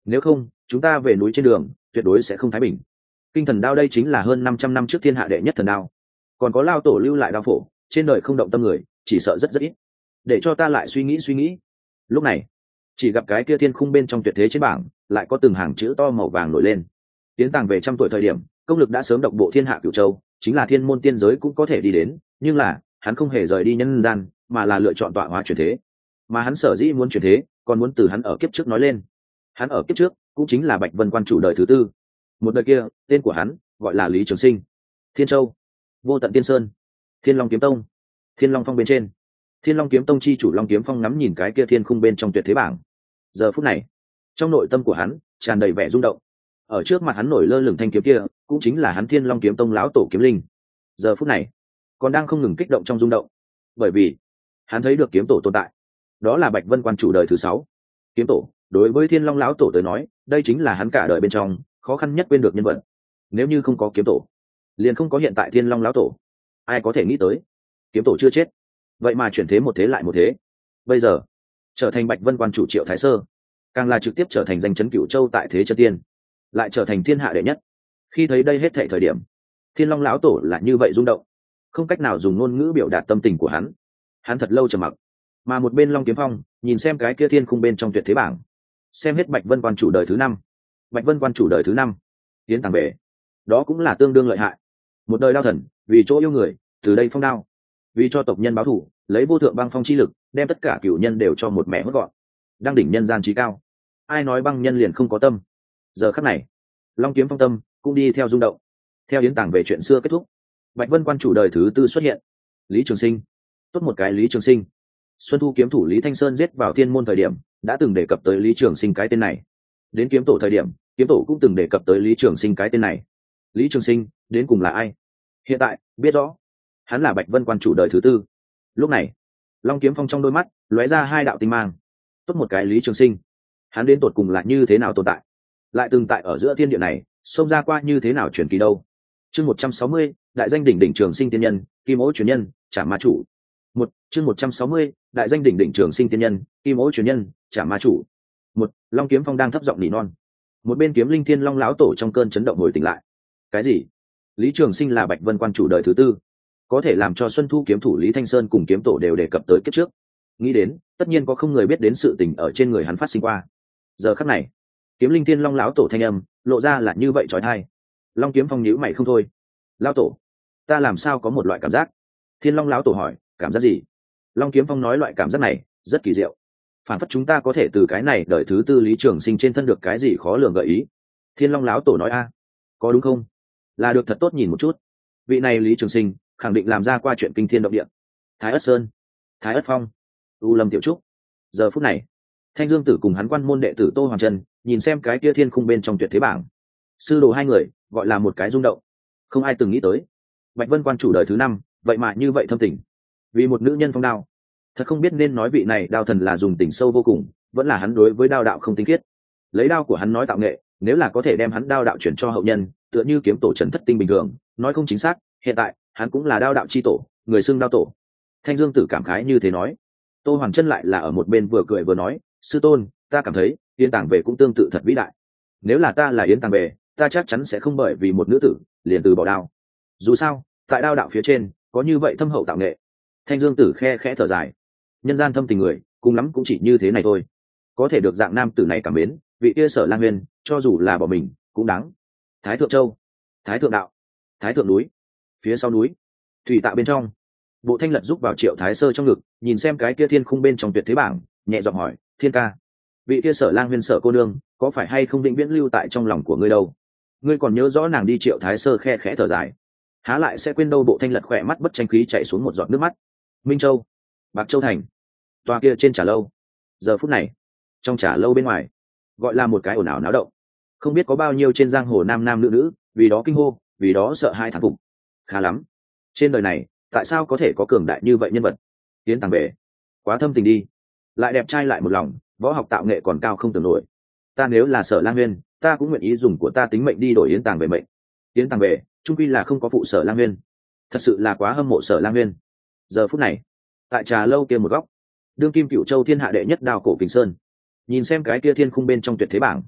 nếu không chúng ta về núi trên đường tuyệt đối sẽ không thái bình. Kinh thần đao đây chính là hơn năm trăm năm trước thiên hạ đệ nhất thần đao, còn có lao tổ lưu lại đao phổ, trên đời không động tâm người chỉ sợ rất rất ít. Để cho ta lại suy nghĩ suy nghĩ. Lúc này chỉ gặp cái kia thiên khung bên trong tuyệt thế trên bảng lại có từng hàng chữ to màu vàng nổi lên. Tiến tàng về trăm tuổi thời điểm, công lực đã sớm độc bộ thiên hạ cửu châu, chính là thiên môn tiên giới cũng có thể đi đến, nhưng là hắn không hề rời đi nhân gian, mà là lựa chọn tọa hóa chuyển thế. Mà hắn sở dĩ muốn chuyển thế, còn muốn từ hắn ở kiếp trước nói lên. Hắn ở kiếp trước cũng chính là Bạch Vân quan chủ đời thứ tư. Một đời kia, tên của hắn gọi là Lý Trường Sinh. Thiên Châu, Vô Tận Tiên Sơn, Thiên Long Kiếm Tông, Thiên Long Phong bên trên. Thiên Long Kiếm Tông chi chủ Long Kiếm Phong ngắm nhìn cái kia thiên khung bên trong tuyệt thế bảng. Giờ phút này, trong nội tâm của hắn tràn đầy vẻ rung động. Ở trước mặt hắn nổi lơ lửng thanh kiếm kia, cũng chính là hắn Thiên Long Kiếm Tông lão tổ kiếm linh. Giờ phút này, còn đang không ngừng kích động trong rung động, bởi vì hắn thấy được kiếm tổ tồn tại. Đó là Bạch Vân quan chủ đời thứ sáu. Kiếm tổ, đối với Thiên Long lão tổ tới nói, đây chính là hắn cả đời bên trong khó khăn nhất quên được nhân vật. Nếu như không có kiếm tổ, liền không có hiện tại Thiên Long lão tổ. Ai có thể nghĩ tới, kiếm tổ chưa chết, vậy mà chuyển thế một thế lại một thế. Bây giờ trở thành Bạch Vân quan chủ Triệu Thái Sơ, càng là trực tiếp trở thành danh chấn Cửu Châu tại thế chân tiên, lại trở thành thiên hạ đệ nhất. Khi thấy đây hết thảy thời điểm, Thiên Long lão tổ là như vậy rung động, không cách nào dùng ngôn ngữ biểu đạt tâm tình của hắn. Hắn thật lâu trầm mặc, mà một bên Long Kiếm Phong nhìn xem cái kia thiên khung bên trong tuyệt thế bảng, xem hết Bạch Vân quan chủ đời thứ năm. Bạch Vân quan chủ đời thứ năm tiến tàng về, đó cũng là tương đương lợi hại. Một đời đao thần, vì chỗ yêu người, từ đây phong đao, vì cho tộc nhân báo thù, lấy vô thượng băng phong chi lực đem tất cả cửu nhân đều cho một mẹ hốt gọn, đang đỉnh nhân gian trí cao. Ai nói băng nhân liền không có tâm? Giờ khắc này, Long Kiếm Phong tâm cũng đi theo rung động. Theo yến tàng về chuyện xưa kết thúc, Bạch Vân quan chủ đời thứ tư xuất hiện. Lý Trường Sinh. Tốt một cái Lý Trường Sinh. Xuân Thu kiếm thủ Lý Thanh Sơn giết vào thiên môn thời điểm đã từng đề cập tới Lý Trường Sinh cái tên này. Đến kiếm tổ thời điểm, kiếm tổ cũng từng đề cập tới Lý Trường Sinh cái tên này. Lý Trường Sinh đến cùng là ai? Hiện tại biết rõ, hắn là Bạch Vân quan chủ đời thứ tư. Lúc này, Long Kiếm Phong trong đôi mắt lóe ra hai đạo tinh mang. Tốt một cái Lý Trường Sinh, hắn đến tột cùng là như thế nào tồn tại, lại từng tại ở giữa thiên địa này xông ra qua như thế nào truyền kỳ đâu. Chương một trăm sáu mươi, đại danh đỉnh đỉnh Trường Sinh tiên nhân, Kim Ô truyền nhân, Trả Ma chủ. Một chương một trăm sáu mươi, đại danh đỉnh đỉnh Trường Sinh tiên nhân, Kim Ô truyền nhân, Trả Ma chủ. Một Long Kiếm Phong đang thấp giọng nỉ non. Một bên Kiếm Linh Thiên Long lão tổ trong cơn chấn động hồi tỉnh lại. Cái gì? Lý Trường Sinh là Bạch Vân quan chủ đời thứ tư, có thể làm cho Xuân Thu kiếm thủ Lý Thanh Sơn cùng kiếm tổ đều đề cập tới kiếp trước. Nghĩ đến, tất nhiên có không người biết đến sự tình ở trên người hắn phát sinh qua. Giờ khắc này, Kiếm Linh Thiên Long lão tổ thanh âm lộ ra là như vậy chói tai. Long Kiếm Phong nhíu mày không thôi. Lão tổ, ta làm sao có một loại cảm giác? Thiên Long lão tổ hỏi, cảm giác gì? Long Kiếm Phong nói loại cảm giác này rất kỳ diệu, phản phất chúng ta có thể từ cái này đời thứ tư Lý Trường Sinh trên thân được cái gì khó lường gợi ý. Thiên Long lão tổ nói a, có đúng không? Là được thật tốt nhìn một chút. Vị này Lý Trường Sinh khẳng định làm ra qua chuyện kinh thiên động địa. Thái Ất Sơn, Thái Ất Phong, U Lâm Tiểu Trúc. Giờ phút này, Thanh Dương Tử cùng hắn quan môn đệ tử Tô Hoàng Trân nhìn xem cái kia thiên khung bên trong tuyệt thế bảng. Sư đồ hai người gọi là một cái rung động. Không ai từng nghĩ tới, Bạch Vân quan chủ đời thứ năm vậy mà như vậy thâm tình, vì một nữ nhân phong đao. Thật không biết nên nói vị này đao thần là dùng tình sâu vô cùng, vẫn là hắn đối với đao đạo không tinh khiết. Lấy đao của hắn nói tạo nghệ, nếu là có thể đem hắn đao đạo chuyển cho hậu nhân, tựa như kiếm tổ Trần Thất Tinh bình thường, nói không chính xác, hiện tại hắn cũng là đao đạo chi tổ, người xưng đao tổ. Thanh Dương Tử cảm khái như thế nói. Tô Hoàng Chân lại là ở một bên vừa cười vừa nói, sư tôn, ta cảm thấy Yến Tàng Về cũng tương tự thật vĩ đại. Nếu là ta là Yến Tàng Về, ta chắc chắn sẽ không bởi vì một nữ tử liền từ bỏ đao. Dù sao, tại đao đạo phía trên có như vậy thâm hậu tạo nghệ. Thanh Dương Tử khe khẽ thở dài. Nhân gian thâm tình người, cùng lắm cũng chỉ như thế này thôi. Có thể được dạng nam tử này cảm mến, vị kia Sở Lang Nguyên, cho dù là bỏ mình cũng đáng. Thái Thượng Châu, Thái Thượng Đạo, Thái Thượng núi. Phía sau núi, thủy tạ bên trong, Bộ Thanh Lật giúp vào Triệu Thái Sơ trong ngực, nhìn xem cái kia thiên khung bên trong tuyệt thế bảng, nhẹ giọng hỏi, Thiên ca, vị kia Sở Lang Nguyên Sở cô nương, có phải hay không vĩnh viễn lưu tại trong lòng của ngươi đâu? Ngươi còn nhớ rõ nàng đi? Triệu Thái Sơ khe khẽ thở dài. Há lại sẽ quên đâu. Bộ Thanh Lật khỏe mắt bất tranh khí chạy xuống một giọt nước mắt. Minh Châu, Bạc Châu thành, tòa kia trên trà lâu. Giờ phút này, trong trà lâu bên ngoài, gọi là một cái ồn ào náo động. Không biết có bao nhiêu trên giang hồ nam nam nữ nữ, vì đó kinh hô, vì đó sợ hai thán phục. Khá lắm, trên đời này tại sao có thể có cường đại như vậy nhân vật? Yến Tàng Về quá thâm tình đi, lại đẹp trai lại một lòng, võ học tạo nghệ còn cao không tưởng nổi. Ta nếu là Sở Lang Nguyên, ta cũng nguyện ý dùng của ta tính mệnh đi đổi Yến Tàng Về mệnh. Yến Tàng Về trung quy là không có phụ Sở Lang Nguyên, thật sự là quá hâm mộ Sở Lang Nguyên. Giờ phút này, tại trà lâu kia một góc, đương kim Cửu Châu thiên hạ đệ nhất đao cổ Kình Sơn nhìn xem cái kia thiên khung bên trong tuyệt thế bảng,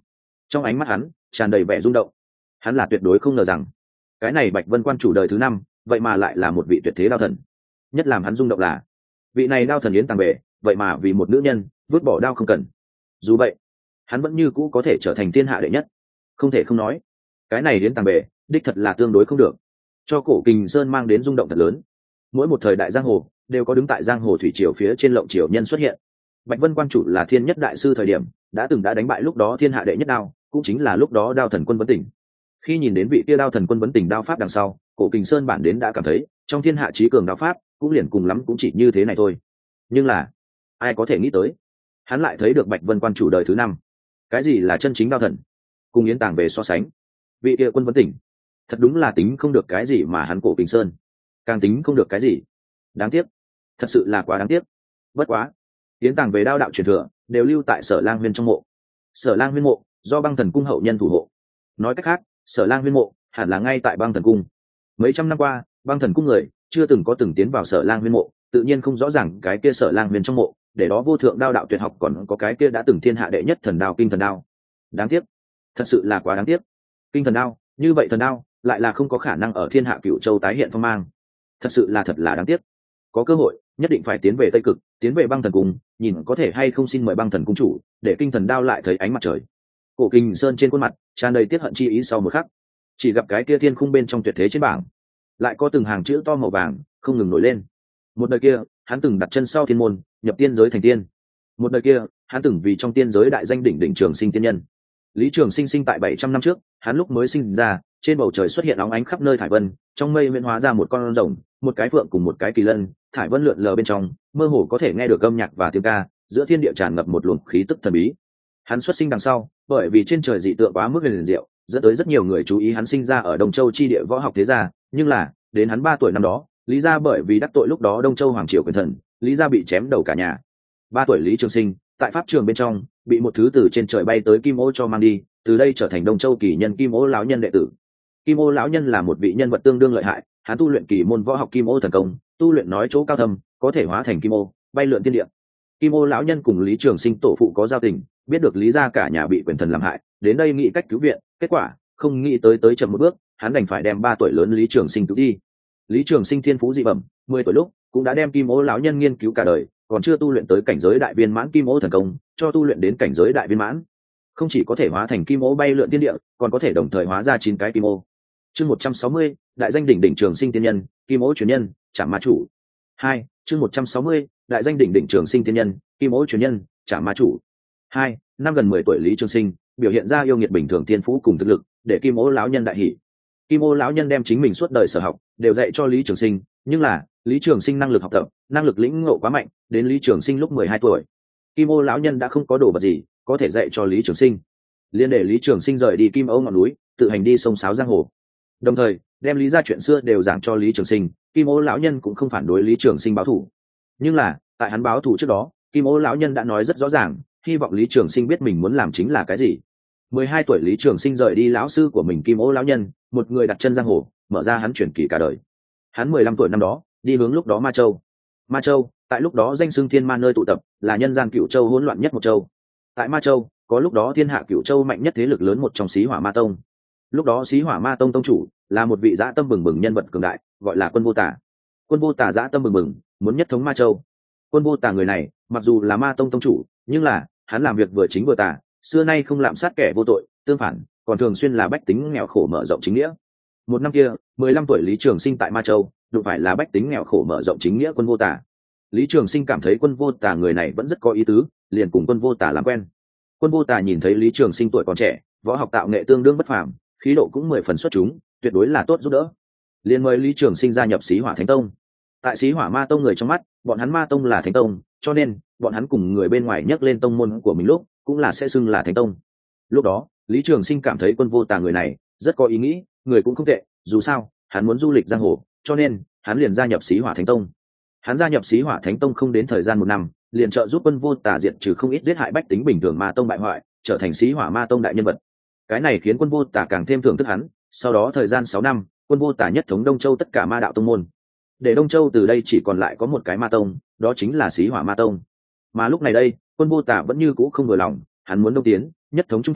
trong ánh mắt hắn tràn đầy vẻ rung động. Hắn là tuyệt đối không ngờ rằng cái này Bạch Vân quan chủ đời thứ năm vậy mà lại là một vị tuyệt thế đao thần. Nhất làm hắn rung động là vị này đao thần yến tàng bệ vậy mà vì một nữ nhân vứt bỏ đao không cần. Dù vậy hắn vẫn như cũ có thể trở thành thiên hạ đệ nhất. Không thể không nói cái này yến tàng bệ đích thật là tương đối không được, cho cổ Kình Sơn mang đến rung động thật lớn. Mỗi một thời đại giang hồ đều có đứng tại giang hồ thủy triều phía trên lộng triều nhân xuất hiện. Bạch Vân quan chủ là thiên nhất đại sư thời điểm đã từng đã đánh bại lúc đó thiên hạ đệ nhất đao, cũng chính là lúc đó đao thần Quân Vấn Tỉnh. Khi nhìn đến vị kia đao thần Quân Vấn Tỉnh đao pháp đằng sau, cổ Kình Sơn bản đến đã cảm thấy trong thiên hạ trí cường đao pháp cũng liền cùng lắm cũng chỉ như thế này thôi. Nhưng là ai có thể nghĩ tới hắn lại thấy được Bạch Vân quan chủ đời thứ năm. Cái gì là chân chính đao thần? Cùng yến tàng về so sánh, vị kia Quân Vấn Tỉnh thật đúng là tính không được cái gì, mà hắn cổ Kình Sơn càng tính không được cái gì. Đáng tiếc, thật sự là quá đáng tiếc. Bất quá yến tàng về đao đạo truyền thừa đều lưu tại Sở Lang Huyên trong mộ. Sở Lang Huyên mộ do Băng Thần cung hậu nhân thủ hộ. Nói cách khác, Sở Lang Huyên mộ hẳn là ngay tại Băng Thần cung. Mấy trăm năm qua Băng Thần cung người chưa từng có từng tiến vào Sở Lang Huyên mộ, tự nhiên không rõ ràng cái kia Sở Lang Huyên trong mộ để đó vô thượng đao đạo tuyệt học còn có cái kia đã từng thiên hạ đệ nhất thần đao Kinh Thần Đao. Đáng tiếc, thật sự là quá đáng tiếc. Kinh Thần Đao như vậy thần đao lại là không có khả năng ở thiên hạ Cửu Châu tái hiện phong mang. Thật sự là thật là đáng tiếc. Có cơ hội nhất định phải tiến về Tây Cực, tiến về Băng Thần cung, nhìn có thể hay không xin mời Băng Thần cung chủ để Kinh Thần Đao lại thấy ánh mặt trời. Cổ Kình Sơn trên khuôn mặt tràn đầy tiếc hận chi ý. Sau một khắc, chỉ gặp cái kia thiên khung bên trong tuyệt thế trên bảng lại có từng hàng chữ to màu vàng không ngừng nổi lên. Một đời kia hắn từng đặt chân sau thiên môn, nhập tiên giới thành tiên. Một đời kia hắn từng vì trong tiên giới đại danh đỉnh đỉnh Trường Sinh tiên nhân. Lý Trường Sinh sinh tại bảy trăm năm trước, hắn lúc mới sinh ra, trên bầu trời xuất hiện óng ánh khắp nơi thải vân, trong mây huyễn hóa ra một con rồng, một cái phượng cùng một cái kỳ lân, thải vân lượn lờ bên trong, mơ hồ có thể nghe được âm nhạc và tiếng ca, giữa thiên địa tràn ngập một luồng khí tức thần bí. Hắn xuất sinh đằng sau, bởi vì trên trời dị tượng quá mức liền diệu, dẫn tới rất nhiều người chú ý hắn sinh ra ở Đông Châu chi địa võ học thế gia, nhưng là, đến hắn ba tuổi năm đó, Lý gia bởi vì đắc tội lúc đó Đông Châu hoàng triều quyền thần, Lý gia bị chém đầu cả nhà. Ba tuổi Lý Trường Sinh, tại pháp trường bên trong, bị một thứ từ trên trời bay tới Kim Ô cho mang đi, từ đây trở thành Đông Châu kỳ nhân Kim Ô lão nhân đệ tử. Kim Ô lão nhân là một vị nhân vật tương đương lợi hại, hắn tu luyện kỳ môn võ học Kim Ô thần công, tu luyện nói chỗ cao thâm, có thể hóa thành kim ô, bay lượn thiên địa. Kim Ô lão nhân cùng Lý Trường Sinh tổ phụ có giao tình, biết được Lý gia cả nhà bị quyền thần làm hại, đến đây nghĩ cách cứu viện, kết quả không nghĩ tới tới chậm một bước, hắn đành phải đem ba tuổi lớn Lý Trường Sinh cứu đi. Lý Trường Sinh thiên phú dị bẩm, mười tuổi lúc cũng đã đem Kim Ô lão nhân nghiên cứu cả đời, còn chưa tu luyện tới cảnh giới đại viên mãn Kim Ô thần công, cho tu luyện đến cảnh giới đại viên mãn, không chỉ có thể hóa thành kim ô bay lượn thiên địa, còn có thể đồng thời hóa ra chín cái kim ô. Chương một trăm sáu mươi, đại danh đỉnh đỉnh Trường Sinh tiên nhân, Kim Ô truyền nhân, Trảm Ma chủ. Hai, chương một trăm sáu mươi, đại danh đỉnh đỉnh Trường Sinh tiên nhân, Kim Ô truyền nhân, Trảm Ma chủ. Hai, năm gần mười tuổi Lý Trường Sinh, biểu hiện ra yêu nghiệt bình thường tiên phú cùng thực lực, để Kim Ô lão nhân đại hỉ. Kim Ô lão nhân đem chính mình suốt đời sở học đều dạy cho Lý Trường Sinh, nhưng là Lý Trường Sinh năng lực học tập, năng lực lĩnh ngộ quá mạnh, đến Lý Trường Sinh lúc mười hai tuổi, Kim Ô lão nhân đã không có đồ vật gì có thể dạy cho Lý Trường Sinh, liên để Lý Trường Sinh rời đi Kim Ô ngọn núi, tự hành đi sông sáo giang hồ, đồng thời đem lý ra chuyện xưa đều giảng cho Lý Trường Sinh. Kim Ô lão nhân cũng không phản đối Lý Trường Sinh báo thù, nhưng là tại hắn báo thù trước đó, Kim Ô lão nhân đã nói rất rõ ràng, hy vọng Lý Trường Sinh biết mình muốn làm chính là cái gì. mười hai tuổi Lý Trường Sinh rời đi lão sư của mình Kim Ô lão nhân, một người đặt chân giang hồ, mở ra hắn chuyển kỳ cả đời. Hắn mười lăm tuổi năm đó đi hướng lúc đó Ma Châu. Ma Châu tại lúc đó danh xưng thiên ma nơi tụ tập, là nhân gian Cửu Châu hỗn loạn nhất một châu. Tại Ma Châu có lúc đó thiên hạ Cửu Châu mạnh nhất thế lực lớn một trong Xí Hỏa Ma Tông. Lúc đó Xí Hỏa Ma Tông tông chủ là một vị dã tâm bừng bừng nhân vật cường đại, gọi là Quân Vô Tả. Quân Vô Tả dã tâm bừng bừng, muốn nhất thống Ma Châu. Quân Vô Tả người này mặc dù là Ma Tông tông chủ, nhưng là hắn làm việc vừa chính vừa tà, xưa nay không lạm sát kẻ vô tội, tương phản còn thường xuyên là bách tính nghèo khổ mở rộng chính nghĩa. Một năm kia mười lăm tuổi Lý Trường Sinh tại Ma Châu đụng phải là bách tính nghèo khổ mở rộng chính nghĩa Quân Vô Tả. Lý Trường Sinh cảm thấy Quân Vô Tả người này vẫn rất có ý tứ, liền cùng Quân Vô Tả làm quen. Quân Vô Tả nhìn thấy Lý Trường Sinh tuổi còn trẻ, võ học tạo nghệ tương đương bất phàm, khí độ cũng mười phần xuất chúng, tuyệt đối là tốt giúp đỡ, liền mời Lý Trường Sinh gia nhập Xí Hỏa Thánh Tông. Tại Xí Hỏa Ma Tông người trong mắt, bọn hắn Ma Tông là Thánh Tông, cho nên bọn hắn cùng người bên ngoài nhắc lên tông môn của mình lúc cũng là sẽ xưng là Thánh Tông. Lúc đó Lý Trường Sinh cảm thấy Quân Vô Tả người này rất có ý nghĩ, người cũng không tệ, dù sao hắn muốn du lịch giang hồ, cho nên hắn liền gia nhập Xí Hỏa Thánh Tông. Hắn gia nhập Xí Hỏa Thánh Tông không đến thời gian một năm, liền trợ giúp Quân Vô Tả diệt trừ không ít giết hại bách tính bình thường Ma Tông bại hoại, trở thành Xí Hỏa Ma Tông đại nhân vật. Cái này khiến Quân Vô Tả càng thêm thưởng thức hắn. Sau đó thời gian sáu năm, Quân Vô Tả nhất thống Đông Châu tất cả ma đạo tông môn, để Đông Châu từ đây chỉ còn lại có một cái ma tông, đó chính là Xí Hỏa Ma Tông. Mà lúc này đây, Quân Vô Tả vẫn như cũ không vừa lòng, hắn muốn đông tiến, nhất thống trung thổ,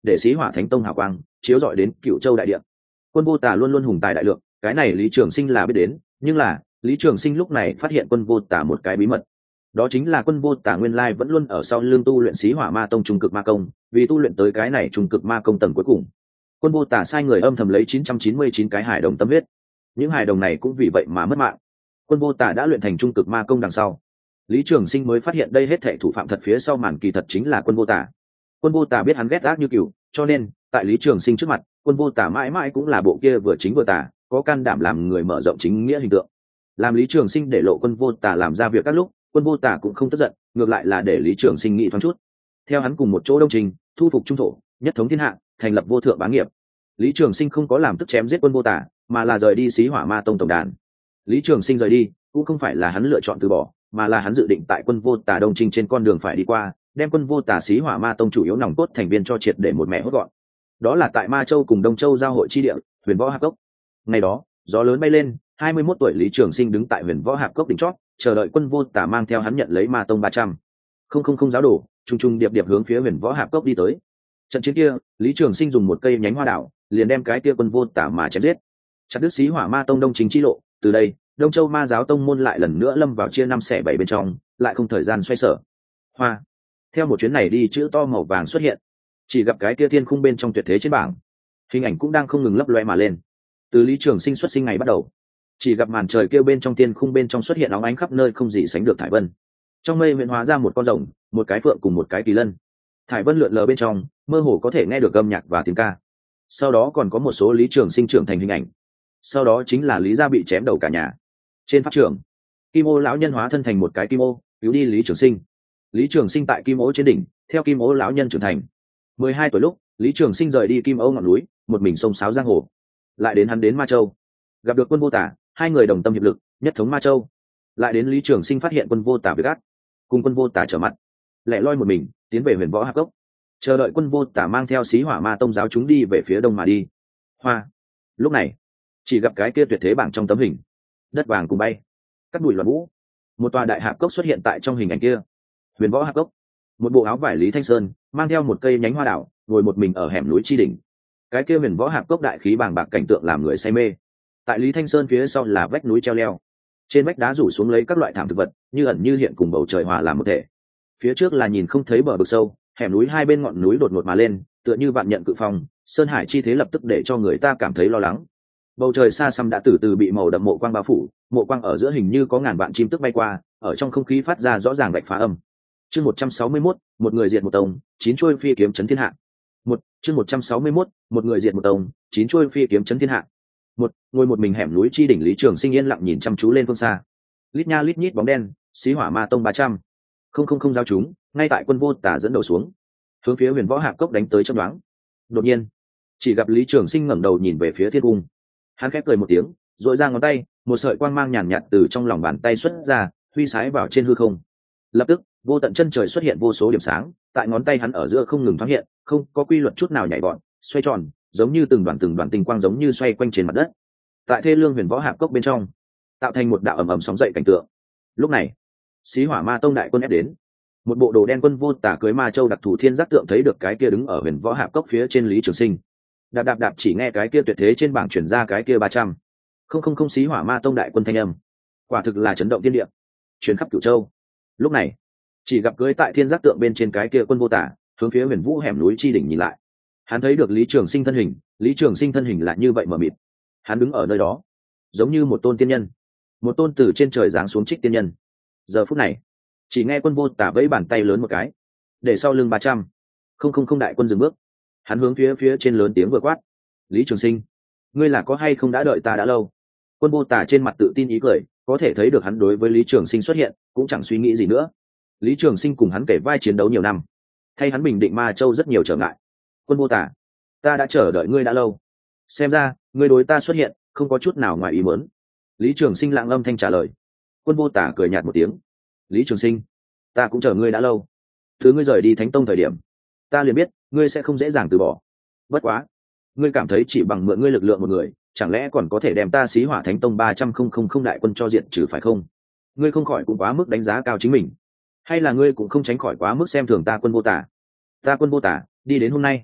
để xí hỏa thánh tông hào quang chiếu rọi đến Cựu Châu đại địa. Quân Vô Tả luôn luôn hùng tài đại lượng, cái này Lý Trường Sinh là biết đến, nhưng là Lý Trường Sinh lúc này phát hiện Quân Vô Tả một cái bí mật, đó chính là Quân Vô Tả nguyên lai vẫn luôn ở sau lưng tu luyện xí hỏa ma tông trung cực ma công, vì tu luyện tới cái này trung cực ma công tầng cuối cùng, Quân Vô Tả sai người âm thầm lấy chín trăm chín mươi chín cái hải đồng tâm huyết, những hải đồng này cũng vì vậy mà mất mạng. Quân Vô Tả đã luyện thành trung cực ma công đằng sau, Lý Trường Sinh mới phát hiện đây hết thảy thủ phạm thật phía sau màn kỳ thật chính là Quân Vô Tả. Quân Vô Tả biết hắn ghét ác như cừu, cho nên tại Lý Trường Sinh trước mặt, Quân Vô Tả mãi mãi cũng là bộ kia vừa chính vừa tả, có can đảm làm người mở rộng chính nghĩa hình tượng. Làm Lý Trường Sinh để lộ Quân Vô Tả làm ra việc các lúc, Quân Vô Tả cũng không tức giận, ngược lại là để Lý Trường Sinh nghĩ thoáng chút. Theo hắn cùng một chỗ đông trình, thu phục trung thổ, nhất thống thiên hạ, thành lập vô thượng bá nghiệp. Lý Trường Sinh không có làm tức chém giết Quân Vô Tả, mà là rời đi xí hỏa ma tông tổng đàn. Lý Trường Sinh rời đi cũng không phải là hắn lựa chọn từ bỏ, mà là hắn dự định tại Quân Vô Tả đông trình trên con đường phải đi qua, đem Quân Vô Tả xí hỏa ma tông chủ yếu nòng cốt thành viên cho triệt để một mẹ hốt gọn. Đó là tại Ma Châu cùng Đông Châu giao hội chi địa, Huyền Võ Hạp Cốc. Ngày đó, gió lớn bay lên, hai mươi mốt tuổi Lý Trường Sinh đứng tại Huyền Võ Hạp Cốc đỉnh chót, chờ đợi Quân Vô Tả mang theo hắn nhận lấy Ma tông ba trăm. Không không không giáo đồ, trung trung điệp điệp hướng phía Huyền Võ Hạp Cốc đi tới. Trận chiến kia, Lý Trường Sinh dùng một cây nhánh hoa đảo, liền đem cái kia Quân Vô Tả mà chém giết. Chặt đứt xí hỏa ma tông đông chính chi lộ, từ đây, Đông Châu Ma giáo tông môn lại lần nữa lâm vào chia năm xẻ bảy bên trong, lại không thời gian xoay sở. Hoa. Theo một chuyến này đi, chữ to màu vàng xuất hiện, chỉ gặp cái kia thiên khung bên trong tuyệt thế trên bảng, hình ảnh cũng đang không ngừng lấp loe mà lên. Từ Lý Trường Sinh xuất sinh ngày bắt đầu, chỉ gặp màn trời kêu bên trong thiên khung bên trong xuất hiện óng ánh khắp nơi không gì sánh được thải vân. Trong mây hiện hóa ra một con rồng, một cái phượng cùng một cái kỳ lân. Thải vân lượn lờ bên trong, mơ hồ có thể nghe được âm nhạc và tiếng ca. Sau đó còn có một số Lý Trường Sinh trưởng thành hình ảnh. Sau đó chính là Lý gia bị chém đầu cả nhà. Trên pháp trường, Kim Ô lão nhân hóa thân thành một cái kim ô, cứu đi Lý Trường Sinh. Lý Trường Sinh tại Kim Ô trên đỉnh, theo Kim Ô lão nhân trưởng thành. mười hai tuổi lúc, Lý Trường Sinh rời đi Kim Ô ngọn núi, một mình xông xáo giang hồ. Lại đến hắn đến Ma Châu, gặp được Quân Vô Tả, hai người đồng tâm hiệp lực, nhất thống Ma Châu. Lại đến Lý Trường Sinh phát hiện Quân Vô Tả việc ác, cùng Quân Vô Tả trở mặt, lẻ loi một mình tiến về Huyền Võ Hạp Cốc, chờ đợi Quân Vô Tả mang theo xí hỏa ma tông giáo chúng đi về phía đông mà đi. Hoa. Lúc này, chỉ gặp cái kia tuyệt thế bảng trong tấm hình, đất vàng cùng bay, cắt bụi loạn vũ, một tòa đại hạp cốc xuất hiện tại trong hình ảnh kia. Huyền Võ Hạp Cốc, một bộ áo vải Lý Thanh Sơn mang theo một cây nhánh hoa đảo, ngồi một mình ở hẻm núi chi đỉnh. Cái kia Huyền Võ Hạp Cốc đại khí bàng bạc cảnh tượng làm người say mê. Tại Lý Thanh Sơn phía sau là vách núi treo leo, trên vách đá rủ xuống lấy các loại thảm thực vật, như ẩn như hiện cùng bầu trời hòa làm một thể. Phía trước là nhìn không thấy bờ vực sâu, hẻm núi hai bên ngọn núi đột ngột mà lên, tựa như vạn nhận cự phong, sơn hải chi thế lập tức để cho người ta cảm thấy lo lắng. Bầu trời xa xăm đã từ từ bị màu đậm mộ quang bao phủ, mộ quang ở giữa hình như có ngàn vạn chim tức bay qua, ở trong không khí phát ra rõ ràng vạch phá âm. Chương một trăm sáu mươi mốt, một người diệt một tông, chín chuôi phi kiếm chấn thiên hạ. Một, chương một trăm sáu mươi mốt, một người diệt một tông, chín chuôi phi kiếm chấn thiên hạ. Một, ngồi một mình hẻm núi chi đỉnh, Lý Trường Sinh yên lặng nhìn chăm chú lên phương xa. Lít nha lít nhít bóng đen, xí hỏa ma tông ba trăm. Không không không giao chúng, ngay tại Quân Vô Tả dẫn đầu xuống, hướng phía Huyền Võ Hạp Cốc đánh tới chớp nhoáng. Đột nhiên, chỉ gặp Lý Trường Sinh ngẩng đầu nhìn về phía thiên cung. Hắn khép cười một tiếng, duỗi ra ngón tay, một sợi quang mang nhàn nhạt từ trong lòng bàn tay xuất ra, huy sái vào trên hư không. Lập tức, vô tận chân trời xuất hiện vô số điểm sáng, tại ngón tay hắn ở giữa không ngừng thoáng hiện, không có quy luật chút nào nhảy vọt, xoay tròn, giống như từng đoàn từng đoàn tinh quang giống như xoay quanh trên mặt đất. Tại Thê Lương Huyền Võ Hạp Cốc bên trong, tạo thành một đạo ầm ầm sóng dậy cảnh tượng. Lúc này, Xí Hỏa Ma Tông đại quân ép đến. Một bộ đồ đen Quân Vô Tả cưới Ma Châu đặc thủ thiên giác tượng thấy được cái kia đứng ở Huyền Võ Hạp Cốc phía trên Lý Trường Sinh. Đạp đạp đạp, chỉ nghe cái kia tuyệt thế trên bảng chuyển ra cái kia ba trăm. Không không không Xí Hỏa Ma Tông đại quân thanh âm. Quả thực là chấn động thiên địa, truyền khắp Cửu Châu. Lúc này, chỉ gặp cưới tại thiên giác tượng bên trên cái kia Quân Vô Tả, hướng phía Huyền Vũ hẻm núi chi đỉnh nhìn lại. Hắn thấy được Lý Trường Sinh thân hình, Lý Trường Sinh thân hình là như vậy mờ mịt. Hắn đứng ở nơi đó, giống như một tôn tiên nhân, một tôn từ trên trời giáng xuống trích tiên nhân. Giờ phút này, chỉ nghe Quân Vô Tả vẫy bàn tay lớn một cái, để sau lưng ba trăm. Không không không đại quân dừng bước. Hắn hướng phía phía trên lớn tiếng vừa quát: Lý Trường Sinh, ngươi là có hay không đã đợi ta đã lâu? Quân Vô Tả trên mặt tự tin ý cười, có thể thấy được hắn đối với Lý Trường Sinh xuất hiện cũng chẳng suy nghĩ gì nữa. Lý Trường Sinh cùng hắn kể vai chiến đấu nhiều năm, thay hắn bình định Ma Châu rất nhiều trở ngại. Quân Vô Tả, ta đã chờ đợi ngươi đã lâu, xem ra ngươi đối ta xuất hiện không có chút nào ngoài ý muốn. Lý Trường Sinh lặng âm thanh trả lời. Quân Vô Tả cười nhạt một tiếng: Lý Trường Sinh, ta cũng chờ ngươi đã lâu. Thứ ngươi rời đi Thánh Tông thời điểm, ta liền biết ngươi sẽ không dễ dàng từ bỏ. Bất quá, ngươi cảm thấy chỉ bằng mượn ngươi lực lượng một người, chẳng lẽ còn có thể đem ta Xí Hỏa Thánh Tông ba trăm không không không đại quân cho diện trừ phải không? Ngươi không khỏi cũng quá mức đánh giá cao chính mình, hay là ngươi cũng không tránh khỏi quá mức xem thường ta Quân Vô Tả? Ta Quân Vô Tả đi đến hôm nay,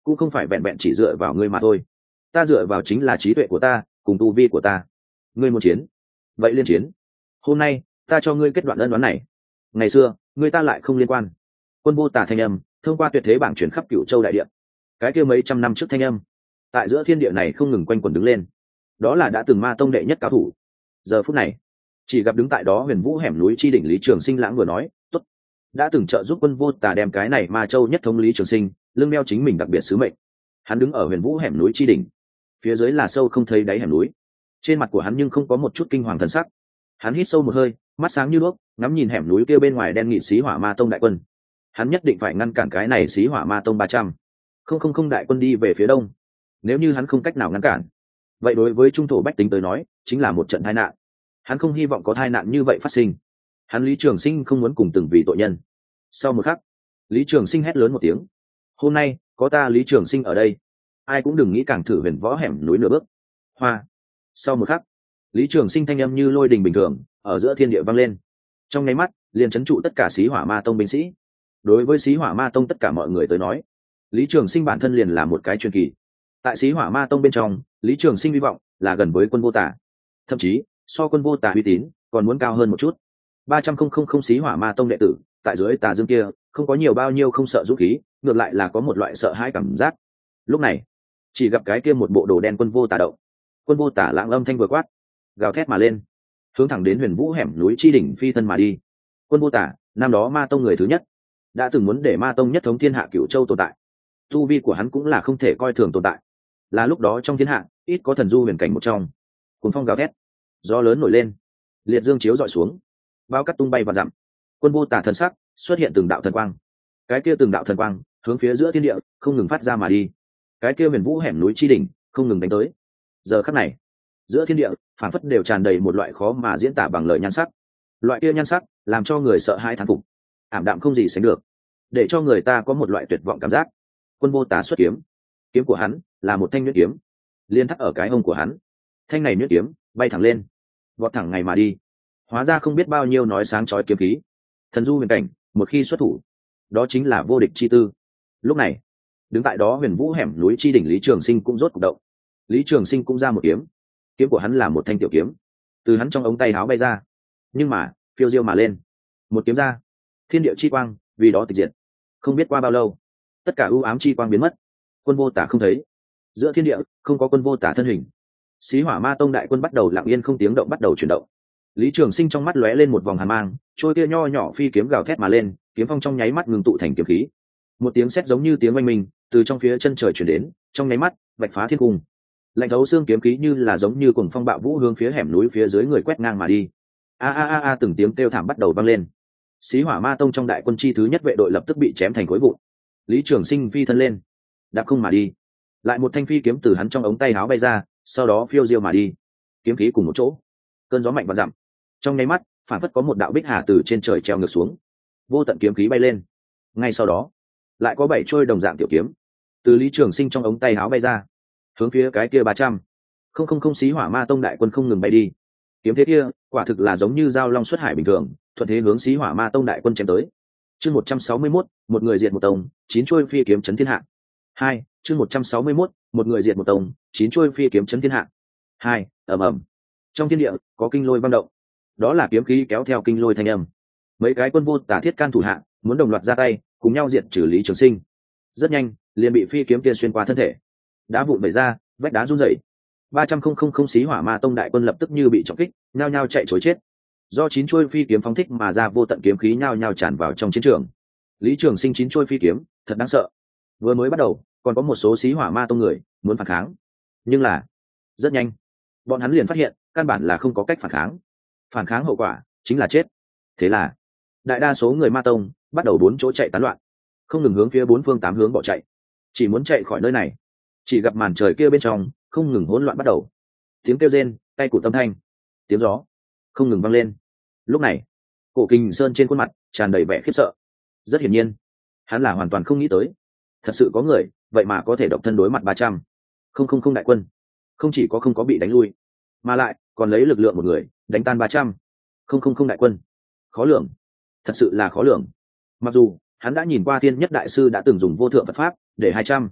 cũng không phải vẹn vẹn chỉ dựa vào ngươi mà thôi. Ta dựa vào chính là trí tuệ của ta cùng tu vi của ta. Ngươi muốn chiến, vậy liên chiến. Hôm nay ta cho ngươi kết đoạn ân đoán này. Ngày xưa ngươi ta lại không liên quan. Quân Vô Tả thanh âm thông qua tuyệt thế bảng chuyển khắp Cửu Châu đại địa. Cái kia mấy trăm năm trước thanh âm tại giữa thiên địa này không ngừng quanh quẩn đứng lên. Đó là đã từng ma tông đệ nhất cao thủ. Giờ phút này chỉ gặp đứng tại đó huyền vũ hẻm núi chi đỉnh Lý Trường Sinh lãng vừa nói tốt, đã từng trợ giúp Quân Vô Tả đem cái này ma châu nhất thống Lý Trường Sinh lưng đeo chính mình đặc biệt sứ mệnh. Hắn đứng ở huyền vũ hẻm núi chi đỉnh, phía dưới là sâu không thấy đáy hẻm núi. Trên mặt của hắn nhưng không có một chút kinh hoàng thần sắc. Hắn hít sâu một hơi, mắt sáng như đuốc, ngắm nhìn hẻm núi kia bên ngoài đen nghịt xí hỏa ma tông đại quân. Hắn nhất định phải ngăn cản cái này xí hỏa ma tông ba trăm không không không đại quân đi về phía đông. Nếu như hắn không cách nào ngăn cản, vậy đối với trung thổ bách tính tới nói chính là một trận tai nạn. Hắn không hy vọng có tai nạn như vậy phát sinh. Hắn Lý Trường Sinh không muốn cùng từng vì tội nhân. Sau một khắc, Lý Trường Sinh hét lớn một tiếng: hôm nay có ta Lý Trường Sinh ở đây, ai cũng đừng nghĩ càng thử huyền võ hẻm núi nửa bước. Hoa. Sau một khắc, Lý Trường Sinh thanh âm như lôi đình bình thường ở giữa thiên địa vang lên, trong nháy mắt liền trấn trụ tất cả xí hỏa ma tông binh sĩ. Đối với xí hỏa ma tông tất cả mọi người tới nói, Lý Trường Sinh bản thân liền là một cái truyền kỳ. Tại xí hỏa ma tông bên trong, Lý Trường Sinh hy vọng là gần với Quân Vô Tả, thậm chí so Quân Vô Tả uy tín còn muốn cao hơn một chút. Ba trăm không không không xí hỏa ma tông đệ tử tại dưới tà dương kia không có nhiều bao nhiêu không sợ dũng khí, ngược lại là có một loại sợ hãi cảm giác. Lúc này chỉ gặp cái kia một bộ đồ đen Quân Vô Tả động. Quân Vô Tả lãng âm thanh vừa quát, gào thét mà lên, hướng thẳng đến huyền vũ hẻm núi chi đỉnh phi thân mà đi. Quân Vô Tả, năm đó ma tông người thứ nhất, đã từng muốn để ma tông nhất thống thiên hạ Cửu Châu tồn tại. Tu vi của hắn cũng là không thể coi thường tồn tại, là lúc đó trong thiên hạ ít có thần du huyền cảnh một trong. Cuồng phong gào thét, gió lớn nổi lên, liệt dương chiếu dọi xuống, bao cát tung bay và dặm. Quân Vô Tả thần sắc xuất hiện từng đạo thần quang, cái kia từng đạo thần quang hướng phía giữa thiên địa không ngừng phát ra mà đi. Cái kia huyền vũ hẻm núi chi đỉnh không ngừng đánh tới. Giờ khắc này, giữa thiên địa phản phất đều tràn đầy một loại khó mà diễn tả bằng lời nhan sắc. Loại kia nhan sắc làm cho người sợ hãi thán phục, ảm đạm không gì sánh được, để cho người ta có một loại tuyệt vọng cảm giác. Quân Vô Tả xuất kiếm, kiếm của hắn là một thanh nhuyễn kiếm, liên thắt ở cái hông của hắn. Thanh này nhuyễn kiếm bay thẳng lên, vọt thẳng ngày mà đi, hóa ra không biết bao nhiêu nói sáng chói kiếm khí. Thần du huyền cảnh một khi xuất thủ, đó chính là vô địch chi tư. Lúc này đứng tại đó huyền vũ hẻm núi chi đỉnh Lý Trường Sinh cũng rốt cục động. Lý Trường Sinh cũng ra một kiếm, kiếm của hắn là một thanh tiểu kiếm, từ hắn trong ống tay áo bay ra, nhưng mà phiêu diêu mà lên. Một kiếm ra, thiên địa chi quang vì đó tịch diệt. Không biết qua bao lâu, tất cả ưu ám chi quang biến mất, Quân Vô Tả không thấy. Giữa thiên địa không có Quân Vô Tả thân hình. Xí hỏa ma tông đại quân bắt đầu lặng yên không tiếng động bắt đầu chuyển động. Lý Trường Sinh trong mắt lóe lên một vòng hàn mang, trôi kia nho nhỏ phi kiếm gào thét mà lên, kiếm phong trong nháy mắt ngừng tụ thành kiếm khí. Một tiếng sét giống như tiếng oanh minh từ trong phía chân trời chuyển đến, trong nháy mắt vạch phá thiên cung. Lạnh thấu xương kiếm khí như là giống như cuồng phong bạo vũ hướng phía hẻm núi phía dưới người quét ngang mà đi. A a a a từng tiếng kêu thảm bắt đầu vang lên. Xí hỏa ma tông trong đại quân chi thứ nhất vệ đội lập tức bị chém thành khối vụn. Lý Trường Sinh phi thân lên, đạp không mà đi. Lại một thanh phi kiếm từ hắn trong ống tay áo bay ra, sau đó phiêu diêu mà đi. Kiếm khí cùng một chỗ, cơn gió mạnh và dặm. Trong nháy mắt, phản phất có một đạo bích hà từ trên trời treo ngược xuống, vô tận kiếm khí bay lên. Ngay sau đó, lại có bảy trôi đồng dạng tiểu kiếm từ Lý Trường Sinh trong ống tay áo bay ra, hướng phía cái kia ba trăm không không không xí hỏa ma tông đại quân không ngừng bay đi. Kiếm thế kia quả thực là giống như dao long xuất hải bình thường, thuận thế hướng xí hỏa ma tông đại quân chém tới. Chương một trăm sáu mươi mốt, một người diệt một tông, chín chuôi phi kiếm chấn thiên hạ. Hai, chương một trăm sáu mươi mốt, một người diệt một tông, chín chuôi phi kiếm chấn thiên hạ. Hai, ầm ầm. Trong thiên địa có kinh lôi vang động, đó là kiếm khí kéo theo kinh lôi thanh âm. Mấy cái Quân Vô Tả thiết can thủ hạ muốn đồng loạt ra tay, cùng nhau diệt trừ Lý Trường Sinh. Rất nhanh, liền bị phi kiếm kia xuyên qua thân thể, đá vụn vẩy ra, vách đá rung rẩy. Ba trăm không không không xí hỏa ma tông đại quân lập tức như bị trọng kích, nhao nhao chạy trối chết. Do chín chuôi phi kiếm phóng thích mà ra vô tận kiếm khí nhao nhao tràn vào trong chiến trường. Lý Trường Sinh chín chuôi phi kiếm, thật đáng sợ. Vừa mới bắt đầu, còn có một số xí hỏa ma tông người muốn phản kháng, nhưng là rất nhanh, bọn hắn liền phát hiện, căn bản là không có cách phản kháng. Phản kháng hậu quả chính là chết. Thế là, đại đa số người ma tông bắt đầu bốn chỗ chạy tán loạn, không ngừng hướng phía bốn phương tám hướng bỏ chạy, chỉ muốn chạy khỏi nơi này. Chỉ gặp màn trời kia bên trong không ngừng hỗn loạn bắt đầu, tiếng kêu rên, tay cụt tâm thanh, tiếng gió không ngừng vang lên. Lúc này, Cổ Kình Sơn trên khuôn mặt tràn đầy vẻ khiếp sợ. Rất hiển nhiên, hắn là hoàn toàn không nghĩ tới, thật sự có người vậy mà có thể độc thân đối mặt ba trăm không không không đại quân, không chỉ có không có bị đánh lui, mà lại còn lấy lực lượng một người đánh tan ba trăm không không không đại quân. Khó lường, thật sự là khó lường. Mặc dù hắn đã nhìn qua Thiên Nhất đại sư đã từng dùng vô thượng Phật pháp để hai trăm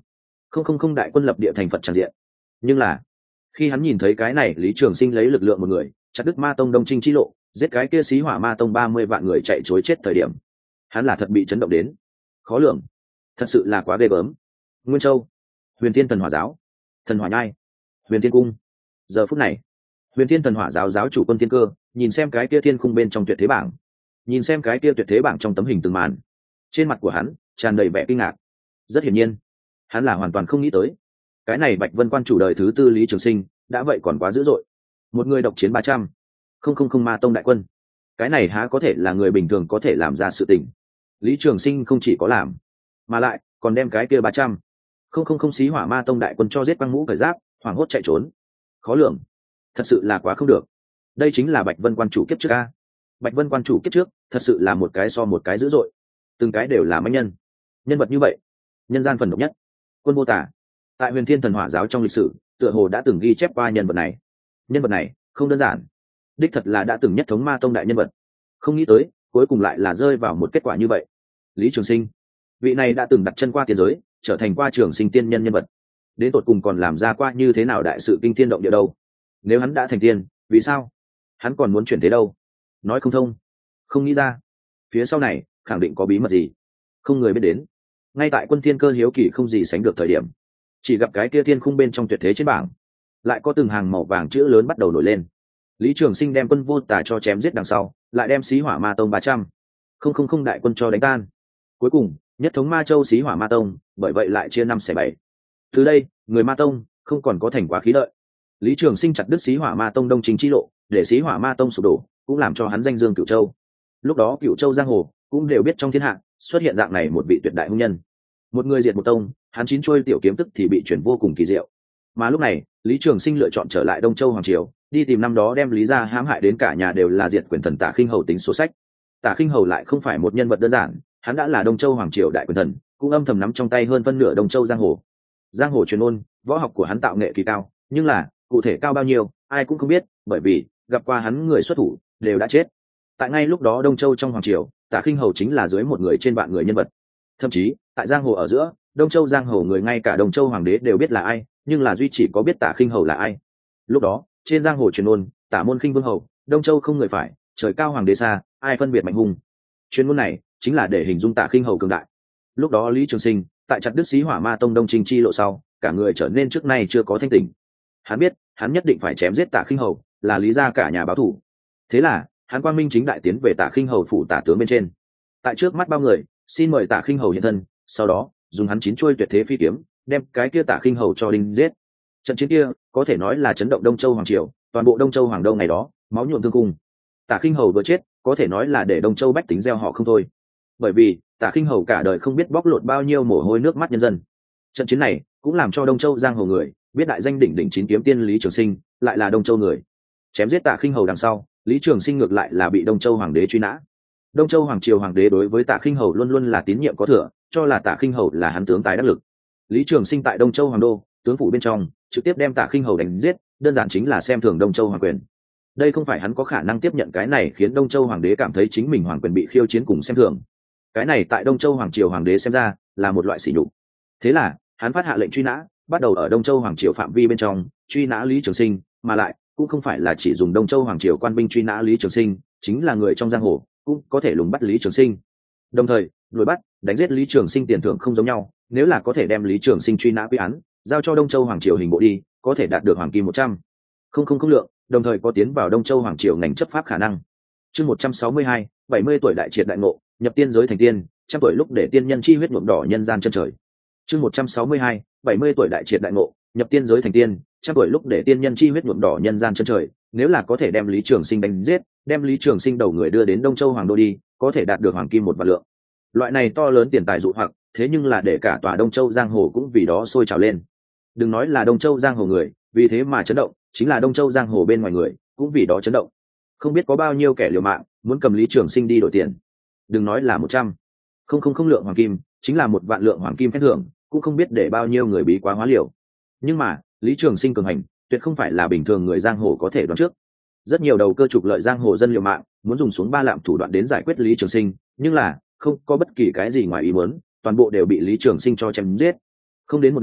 không không không đại quân lập địa thành Phật tràn diện. Nhưng là khi hắn nhìn thấy cái này Lý Trường Sinh lấy lực lượng một người chặt đứt Ma Tông Đông Trinh chi lộ, giết cái kia xí hỏa Ma Tông ba mươi vạn người chạy trối chết thời điểm, hắn là thật bị chấn động đến. Khó lường, thật sự là quá ghê gớm. Nguyên Châu, Huyền Thiên Thần Hỏa Giáo, Thần Hỏa Nhai, Huyền Thiên Cung. Giờ phút này, Huyền Thiên Thần Hỏa Giáo giáo chủ Quân Thiên Cơ nhìn xem cái kia thiên khung bên trong tuyệt thế bảng, nhìn xem cái kia tuyệt thế bảng trong tấm hình từng màn, trên mặt của hắn tràn đầy vẻ kinh ngạc. Rất hiển nhiên, hắn là hoàn toàn không nghĩ tới cái này Bạch Vân Quan chủ đời thứ tư Lý Trường Sinh đã vậy còn quá dữ dội. Một người độc chiến ba trăm không không không Ma Tông đại quân, cái này há có thể là người bình thường có thể làm ra sự tình. Lý Trường Sinh không chỉ có làm, mà lại còn đem cái kia ba trăm không không không xí hỏa Ma Tông đại quân cho giết băng mũ cởi giáp, hoảng hốt chạy trốn. Khó lường, thật sự là quá không được. Đây chính là Bạch Vân Quan chủ kiếp trước a. Bạch Vân Quan chủ kiếp trước thật sự là một cái so một cái dữ dội, từng cái đều là mãnh nhân. Nhân vật như vậy, nhân gian phần độc nhất. Quân Vô Tả tại Huyền Thiên Thần Hỏa Giáo trong lịch sử tựa hồ đã từng ghi chép qua nhân vật này. Nhân vật này không đơn giản, đích thật là đã từng nhất thống Ma Tông đại nhân vật. Không nghĩ tới cuối cùng lại là rơi vào một kết quả như vậy. Lý Trường Sinh, vị này đã từng đặt chân qua tiên giới, trở thành qua Trường Sinh tiên nhân nhân vật, đến tột cùng còn làm ra qua như thế nào đại sự kinh thiên động địa đâu. Nếu hắn đã thành tiên, vì sao hắn còn muốn chuyển thế đâu? Nói không thông, không nghĩ ra. Phía sau này khẳng định có bí mật gì không người biết đến. Ngay tại Quân Thiên Cơ hiếu kỳ không gì sánh được thời điểm, chỉ gặp cái kia thiên khung bên trong tuyệt thế trên bảng lại có từng hàng màu vàng chữ lớn bắt đầu nổi lên. Lý Trường Sinh đem Quân Vô Tả cho chém giết đằng sau, lại đem xí hỏa Ma Tông ba trăm không không không đại quân cho đánh tan. Cuối cùng nhất thống Ma Châu xí hỏa Ma Tông, bởi vậy lại chia năm xẻ bảy. Từ đây người Ma Tông không còn có thành quá khí lợi. Lý Trường Sinh chặt đứt xí hỏa Ma Tông Đông Chính chi lộ, để xí hỏa Ma Tông sụp đổ, cũng làm cho hắn danh dương Cửu Châu. Lúc đó Cửu Châu giang hồ cũng đều biết trong thiên hạ xuất hiện dạng này một vị tuyệt đại hung nhân. Một người diệt một tông, hắn chín chuôi tiểu kiếm tức thì bị chuyển vô cùng kỳ diệu. Mà lúc này Lý Trường Sinh lựa chọn trở lại Đông Châu hoàng triều, đi tìm năm đó đem Lý gia hãm hại đến cả nhà đều là diệt quyền thần Tả Khinh Hầu tính số sách. Tả Khinh Hầu lại không phải một nhân vật đơn giản, hắn đã là Đông Châu hoàng triều đại quyền thần, cũng âm thầm nắm trong tay hơn phân nửa Đông Châu giang hồ. Giang hồ truyền ôn, võ học của hắn tạo nghệ kỳ cao, nhưng là cụ thể cao bao nhiêu ai cũng không biết, bởi vì gặp qua hắn người xuất thủ đều đã chết. Tại ngay lúc đó Đông Châu trong hoàng triều, Tả Khinh Hầu chính là dưới một người trên vạn người nhân vật. Thậm chí tại giang hồ ở giữa, Đông Châu giang hồ người ngay cả Đông Châu hoàng đế đều biết là ai, nhưng là duy chỉ có biết Tả Khinh Hầu là ai. Lúc đó trên giang hồ truyền ôn, Tả môn khinh vương hầu, Đông Châu không người phải, trời cao hoàng đế xa, ai phân biệt mạnh hùng. Truyền ngôn này chính là để hình dung Tả Khinh Hầu cường đại. Lúc đó Lý Trường Sinh tại chặt đứt xí hỏa Ma Tông Đông Trình chi lộ sau, cả người trở nên trước nay chưa có thanh tỉnh. Hắn biết hắn nhất định phải chém giết Tả Khinh Hầu, là Lý gia cả nhà báo thù. Thế là hắn quang minh chính đại tiến về Tả Khinh Hầu phủ Tả tướng bên trên, tại trước mắt bao người xin mời Tả Khinh Hầu hiện thân, sau đó dùng hắn chín chuôi tuyệt thế phi kiếm đem cái kia Tả Khinh Hầu cho đinh giết. Trận chiến kia có thể nói là chấn động Đông Châu hoàng triều, toàn bộ Đông Châu hoàng đông ngày đó máu nhuộm thương cung. Tả Khinh Hầu vừa chết có thể nói là để Đông Châu bách tính gieo họ không thôi, bởi vì Tả Khinh Hầu cả đời không biết bóc lột bao nhiêu mồ hôi nước mắt nhân dân. Trận chiến này cũng làm cho Đông Châu giang hồ người biết đại danh đỉnh đỉnh chín kiếm tiên Lý Trường Sinh lại là Đông Châu người. Chém giết Tả Khinh Hầu đằng sau, Lý Trường Sinh ngược lại là bị Đông Châu hoàng đế truy nã. Đông Châu hoàng triều hoàng đế đối với Tả Khinh Hầu luôn luôn là tín nhiệm có thừa, cho là Tả Khinh Hầu là hắn tướng tài đắc lực. Lý Trường Sinh tại Đông Châu hoàng đô tướng phủ bên trong trực tiếp đem Tả Khinh Hầu đánh giết, đơn giản chính là xem thường Đông Châu hoàng quyền. Đây không phải hắn có khả năng tiếp nhận, cái này khiến Đông Châu hoàng đế cảm thấy chính mình hoàng quyền bị khiêu chiến cùng xem thường. Cái này tại Đông Châu hoàng triều hoàng đế xem ra là một loại sỉ nhục. Thế là hắn phát hạ lệnh truy nã, bắt đầu ở Đông Châu hoàng triều phạm vi bên trong truy nã Lý Trường Sinh, mà lại cũng không phải là chỉ dùng Đông Châu hoàng triều quan binh truy nã Lý Trường Sinh, chính là người trong giang hồ cũng có thể lùng bắt Lý Trường Sinh. Đồng thời đuổi bắt đánh giết Lý Trường Sinh tiền thưởng không giống nhau, nếu là có thể đem Lý Trường Sinh truy nã quy án giao cho Đông Châu hoàng triều hình bộ đi, có thể đạt được hoàng kim một trăm không không không lượng, đồng thời có tiến vào Đông Châu hoàng triều ngành chấp pháp khả năng. Chương một trăm sáu mươi hai, bảy mươi tuổi đại triệt đại ngộ, nhập tiên giới thành tiên, trăm tuổi lúc để tiên nhân chi huyết nhuộm đỏ nhân gian chân trời. Chương một trăm sáu mươi hai, bảy mươi tuổi đại triệt đại ngộ, nhập tiên giới thành tiên, trăm tuổi lúc để tiên nhân chi huyết nhuộm đỏ nhân gian chân trời. Nếu là có thể đem Lý Trường Sinh đánh giết, đem Lý Trường Sinh đầu người đưa đến Đông Châu hoàng đô đi, có thể đạt được hoàng kim một vạn lượng. Loại này to lớn tiền tài dụ hoặc, thế nhưng là để cả tòa Đông Châu giang hồ cũng vì đó sôi trào lên. Đừng nói là Đông Châu giang hồ người vì thế mà chấn động, chính là Đông Châu giang hồ bên ngoài người cũng vì đó chấn động. Không biết có bao nhiêu kẻ liều mạng muốn cầm Lý Trường Sinh đi đổi tiền. Đừng nói là một trăm không không không lượng hoàng kim, chính là một vạn lượng hoàng kim khen thưởng, cũng không biết để bao nhiêu người bí quá hóa liều. Nhưng mà Lý Trường Sinh cường hành tuyệt không phải là bình thường người giang hồ có thể đoán trước. Rất nhiều đầu cơ trục lợi giang hồ dân liều mạng muốn dùng xuống ba lạm thủ đoạn đến giải quyết Lý Trường Sinh, nhưng là không có bất kỳ cái gì ngoài ý muốn, toàn bộ đều bị Lý Trường Sinh cho chém giết. Không đến một năm,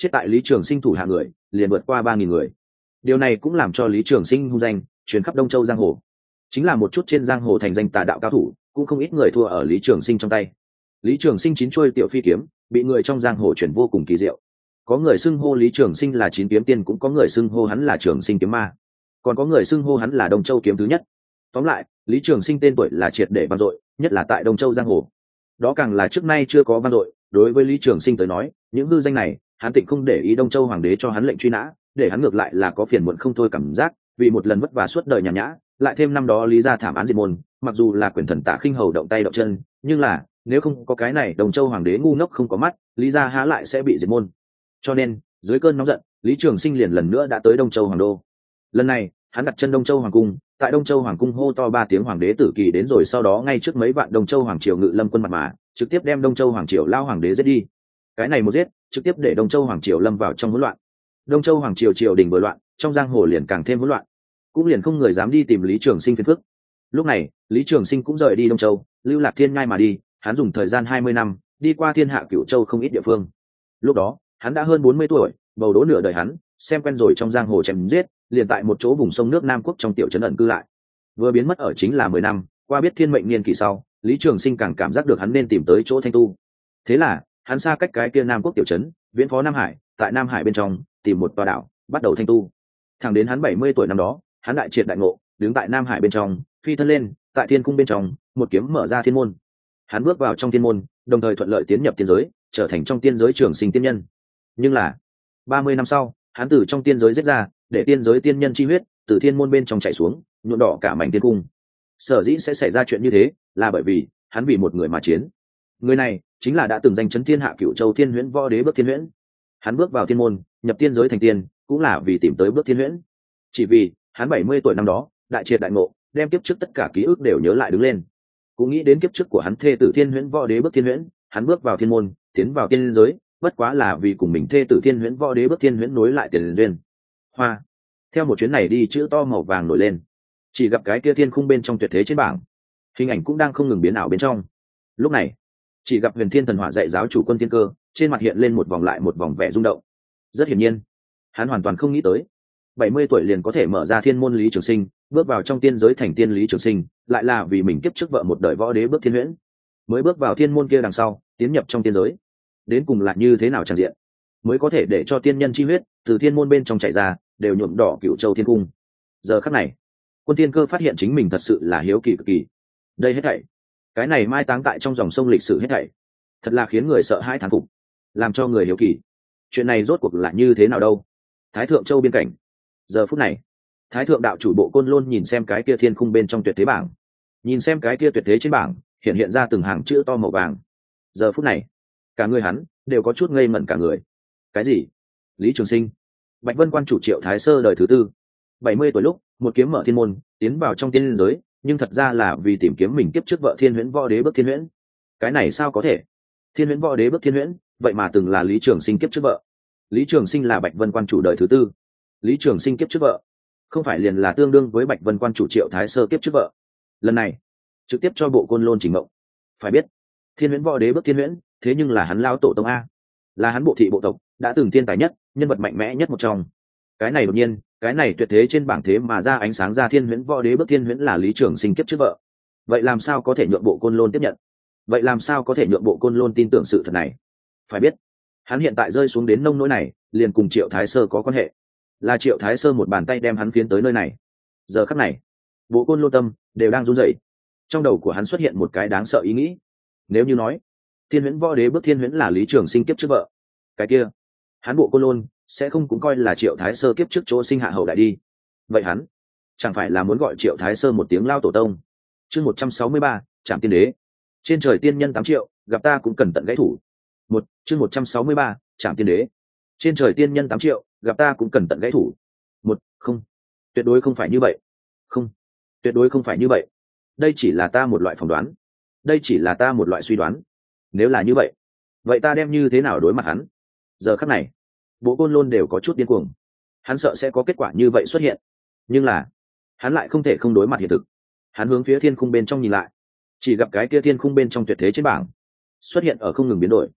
chết tại Lý Trường Sinh thủ hạ người liền vượt qua ba nghìn người. Điều này cũng làm cho Lý Trường Sinh hung danh truyền khắp Đông Châu giang hồ. Chính là một chút trên giang hồ thành danh tà đạo cao thủ, cũng không ít người thua ở Lý Trường Sinh trong tay. Lý Trường Sinh chín chuôi tiểu phi kiếm bị người trong giang hồ chuyển vô cùng kỳ diệu. Có người xưng hô Lý Trường Sinh là chín kiếm tiên, cũng có người xưng hô hắn là Trường Sinh kiếm ma, còn có người xưng hô hắn là Đông Châu kiếm thứ nhất. Tóm lại, Lý Trường Sinh tên tuổi là triệt để vang dội, nhất là tại Đông Châu giang hồ. Đó càng là trước nay chưa có vang dội. Đối với Lý Trường Sinh tới nói, những hư danh này, hắn tịnh không để ý Đông Châu hoàng đế cho hắn lệnh truy nã, để hắn ngược lại là có phiền muộn không thôi cảm giác, vì một lần vất vả suốt đời nhàn nhã, lại thêm năm đó Lý gia thảm án diệt môn, mặc dù là quyền thần Tạ Khinh Hầu động tay động chân, nhưng là nếu không có cái này Đông Châu hoàng đế ngu ngốc không có mắt, Lý gia há lại sẽ bị diệt môn. Cho nên, dưới cơn nóng giận, Lý Trường Sinh liền lần nữa đã tới Đông Châu hoàng đô. Lần này, hắn đặt chân Đông Châu hoàng cung, tại Đông Châu hoàng cung hô to ba tiếng hoàng đế tử kỳ đến rồi, sau đó ngay trước mấy vạn Đông Châu hoàng triều ngự lâm quân mặt mà, trực tiếp đem Đông Châu hoàng triều lao hoàng đế giết đi. Cái này một giết, trực tiếp để Đông Châu hoàng triều lâm vào trong hỗn loạn. Đông Châu hoàng triều triều đình vừa loạn, trong giang hồ liền càng thêm hỗn loạn, cũng liền không người dám đi tìm Lý Trường Sinh phiền phức. Lúc này, Lý Trường Sinh cũng rời đi Đông Châu, lưu lạc thiên nhai mà đi. Hắn dùng thời gian hai mươi năm, đi qua thiên hạ cửu châu không ít địa phương. Lúc đó, hắn đã hơn bốn mươi tuổi, bầu đỗ nửa đời hắn, xem quen rồi trong giang hồ chém giết, liền tại một chỗ vùng sông nước Nam Quốc trong tiểu trấn ẩn cư lại. Vừa biến mất ở chính là mười năm, qua biết thiên mệnh niên kỳ sau, Lý Trường Sinh càng cảm giác được hắn nên tìm tới chỗ thanh tu. Thế là, hắn xa cách cái kia Nam Quốc tiểu trấn, viễn phó Nam Hải, tại Nam Hải bên trong tìm một tòa đảo, bắt đầu thanh tu. Thẳng đến hắn bảy mươi tuổi năm đó, hắn đại triệt đại ngộ, đứng tại Nam Hải bên trong, phi thân lên, tại thiên cung bên trong, một kiếm mở ra thiên môn. Hắn bước vào trong thiên môn, đồng thời thuận lợi tiến nhập tiên giới, trở thành trong tiên giới Trường Sinh tiên nhân. Nhưng là, ba mươi năm sau, hắn từ trong tiên giới giết ra, để tiên giới tiên nhân chi huyết từ thiên môn bên trong chảy xuống, nhuộm đỏ cả mảnh thiên cung. Sở dĩ sẽ xảy ra chuyện như thế, là bởi vì hắn vì một người mà chiến. Người này chính là đã từng danh chấn thiên hạ cửu châu Thiên Huyễn Võ Đế Bước Thiên Huyễn. Hắn bước vào thiên môn, nhập tiên giới thành tiên, cũng là vì tìm tới Bước Thiên Huyễn. Chỉ vì hắn bảy mươi tuổi năm đó, đại triệt đại ngộ, đem kiếp trước tất cả ký ức đều nhớ lại đứng lên. Cũng nghĩ đến kiếp trước của hắn thê tử Thiên Huyễn Võ Đế Bước Thiên Huyễn, hắn bước vào thiên môn, tiến vào tiên giới, bất quá là vì cùng mình thê tử Thiên Huyễn Võ Đế Bước Thiên Huyễn nối lại tiền duyên. Hoa. Theo một chuyến này đi, chữ to màu vàng nổi lên. Chỉ gặp cái kia thiên khung bên trong tuyệt thế trên bảng, hình ảnh cũng đang không ngừng biến ảo bên trong. Lúc này, chỉ gặp Huyền Thiên Thần Hỏa dạy giáo chủ Quân Thiên Cơ, trên mặt hiện lên một vòng lại một vòng vẻ rung động. Rất hiển nhiên, hắn hoàn toàn không nghĩ tới, bảy mươi tuổi liền có thể mở ra thiên môn Lý Trường Sinh, bước vào trong tiên giới thành tiên Lý Trường Sinh, lại là vì mình kiếp trước vợ một đời võ đế Bước Thiên Huyễn, mới bước vào thiên môn kia đằng sau, tiến nhập trong tiên giới. Đến cùng là như thế nào tràn diện, mới có thể để cho tiên nhân chi huyết từ thiên môn bên trong chảy ra, đều nhuộm đỏ cửu châu thiên cung. Giờ khắc này, Quân Thiên Cơ phát hiện chính mình thật sự là hiếu kỳ cực kỳ. Đây hết thảy, cái này mai táng tại trong dòng sông lịch sử hết thảy, thật là khiến người sợ hãi thán phục, làm cho người hiếu kỳ. Chuyện này rốt cuộc là như thế nào đâu? Thái Thượng Châu biên cảnh. Giờ phút này, Thái Thượng đạo chủ Bộ Côn Lôn nhìn xem cái kia thiên khung bên trong tuyệt thế bảng, nhìn xem cái kia tuyệt thế trên bảng hiện hiện ra từng hàng chữ to màu vàng. Giờ phút này, cả người hắn đều có chút ngây ngẩn cả người. Cái gì? Lý Trường Sinh, Bạch Vân quan chủ Triệu Thái Sơ đời thứ tư, bảy mươi tuổi lúc, một kiếm mở thiên môn, tiến vào trong tiên giới, nhưng thật ra là vì tìm kiếm mình kiếp trước vợ Thiên Huyễn Võ Đế Bước Thiên Huyễn. Cái này sao có thể? Thiên Huyễn Võ Đế Bước Thiên Huyễn, vậy mà từng là Lý Trường Sinh kiếp trước vợ. Lý Trường Sinh là Bạch Vân quan chủ đời thứ tư, Lý Trường Sinh kiếp trước vợ, không phải liền là tương đương với Bạch Vân quan chủ Triệu Thái Sơ kiếp trước vợ. Lần này, trực tiếp cho Bộ Côn Lôn chỉnh mộng. Phải biết, Thiên Huyễn Võ Đế Bước Thiên Huyễn, thế nhưng là hắn lão tổ tông a, là hắn bộ thị bộ tộc, đã từng thiên tài nhất, nhân vật mạnh mẽ nhất một trong. Cái này đột nhiên, cái này tuyệt thế trên bảng thế mà ra ánh sáng ra Thiên Huyễn Võ Đế Bước Thiên Huyễn là Lý Trường Sinh kiếp trước vợ. Vậy làm sao có thể nhượng Bộ Côn Lôn tiếp nhận? Vậy làm sao có thể nhượng Bộ Côn Lôn tin tưởng sự thật này? Phải biết, hắn hiện tại rơi xuống đến nông nỗi này, liền cùng Triệu Thái Sơ có quan hệ. Là Triệu Thái Sơ một bàn tay đem hắn phiến tới nơi này. Giờ khắc này, Bộ Côn Lôn tâm đều đang run rẩy. Trong đầu của hắn xuất hiện một cái đáng sợ ý nghĩ. Nếu như nói, Thiên Huyễn Võ Đế Bước Thiên Huyễn là Lý Trường Sinh kiếp trước vợ, cái kia, hắn Bộ Côn Lôn sẽ không cũng coi là Triệu Thái Sơ kiếp trước chỗ sinh hạ hậu đại đi. Vậy hắn chẳng phải là muốn gọi Triệu Thái Sơ một tiếng lao tổ tông? Chương một trăm sáu mươi ba, Trảm Tiên Đế. Trên trời tiên nhân tám triệu, gặp ta cũng cần tận gãy thủ. Một, chương một trăm sáu mươi ba, Trảm Tiên Đế. Trên trời tiên nhân tám triệu, gặp ta cũng cần tận gãy thủ. Một, không, tuyệt đối không phải như vậy. Không, tuyệt đối không phải như vậy. Đây chỉ là ta một loại phỏng đoán. Đây chỉ là ta một loại suy đoán. Nếu là như vậy, vậy ta đem như thế nào đối mặt hắn? Giờ khắc này, Bộ Côn Lôn đều có chút điên cuồng. Hắn sợ sẽ có kết quả như vậy xuất hiện, nhưng là hắn lại không thể không đối mặt hiện thực. Hắn hướng phía thiên khung bên trong nhìn lại, chỉ gặp cái kia thiên khung bên trong tuyệt thế trên bảng xuất hiện ở không ngừng biến đổi.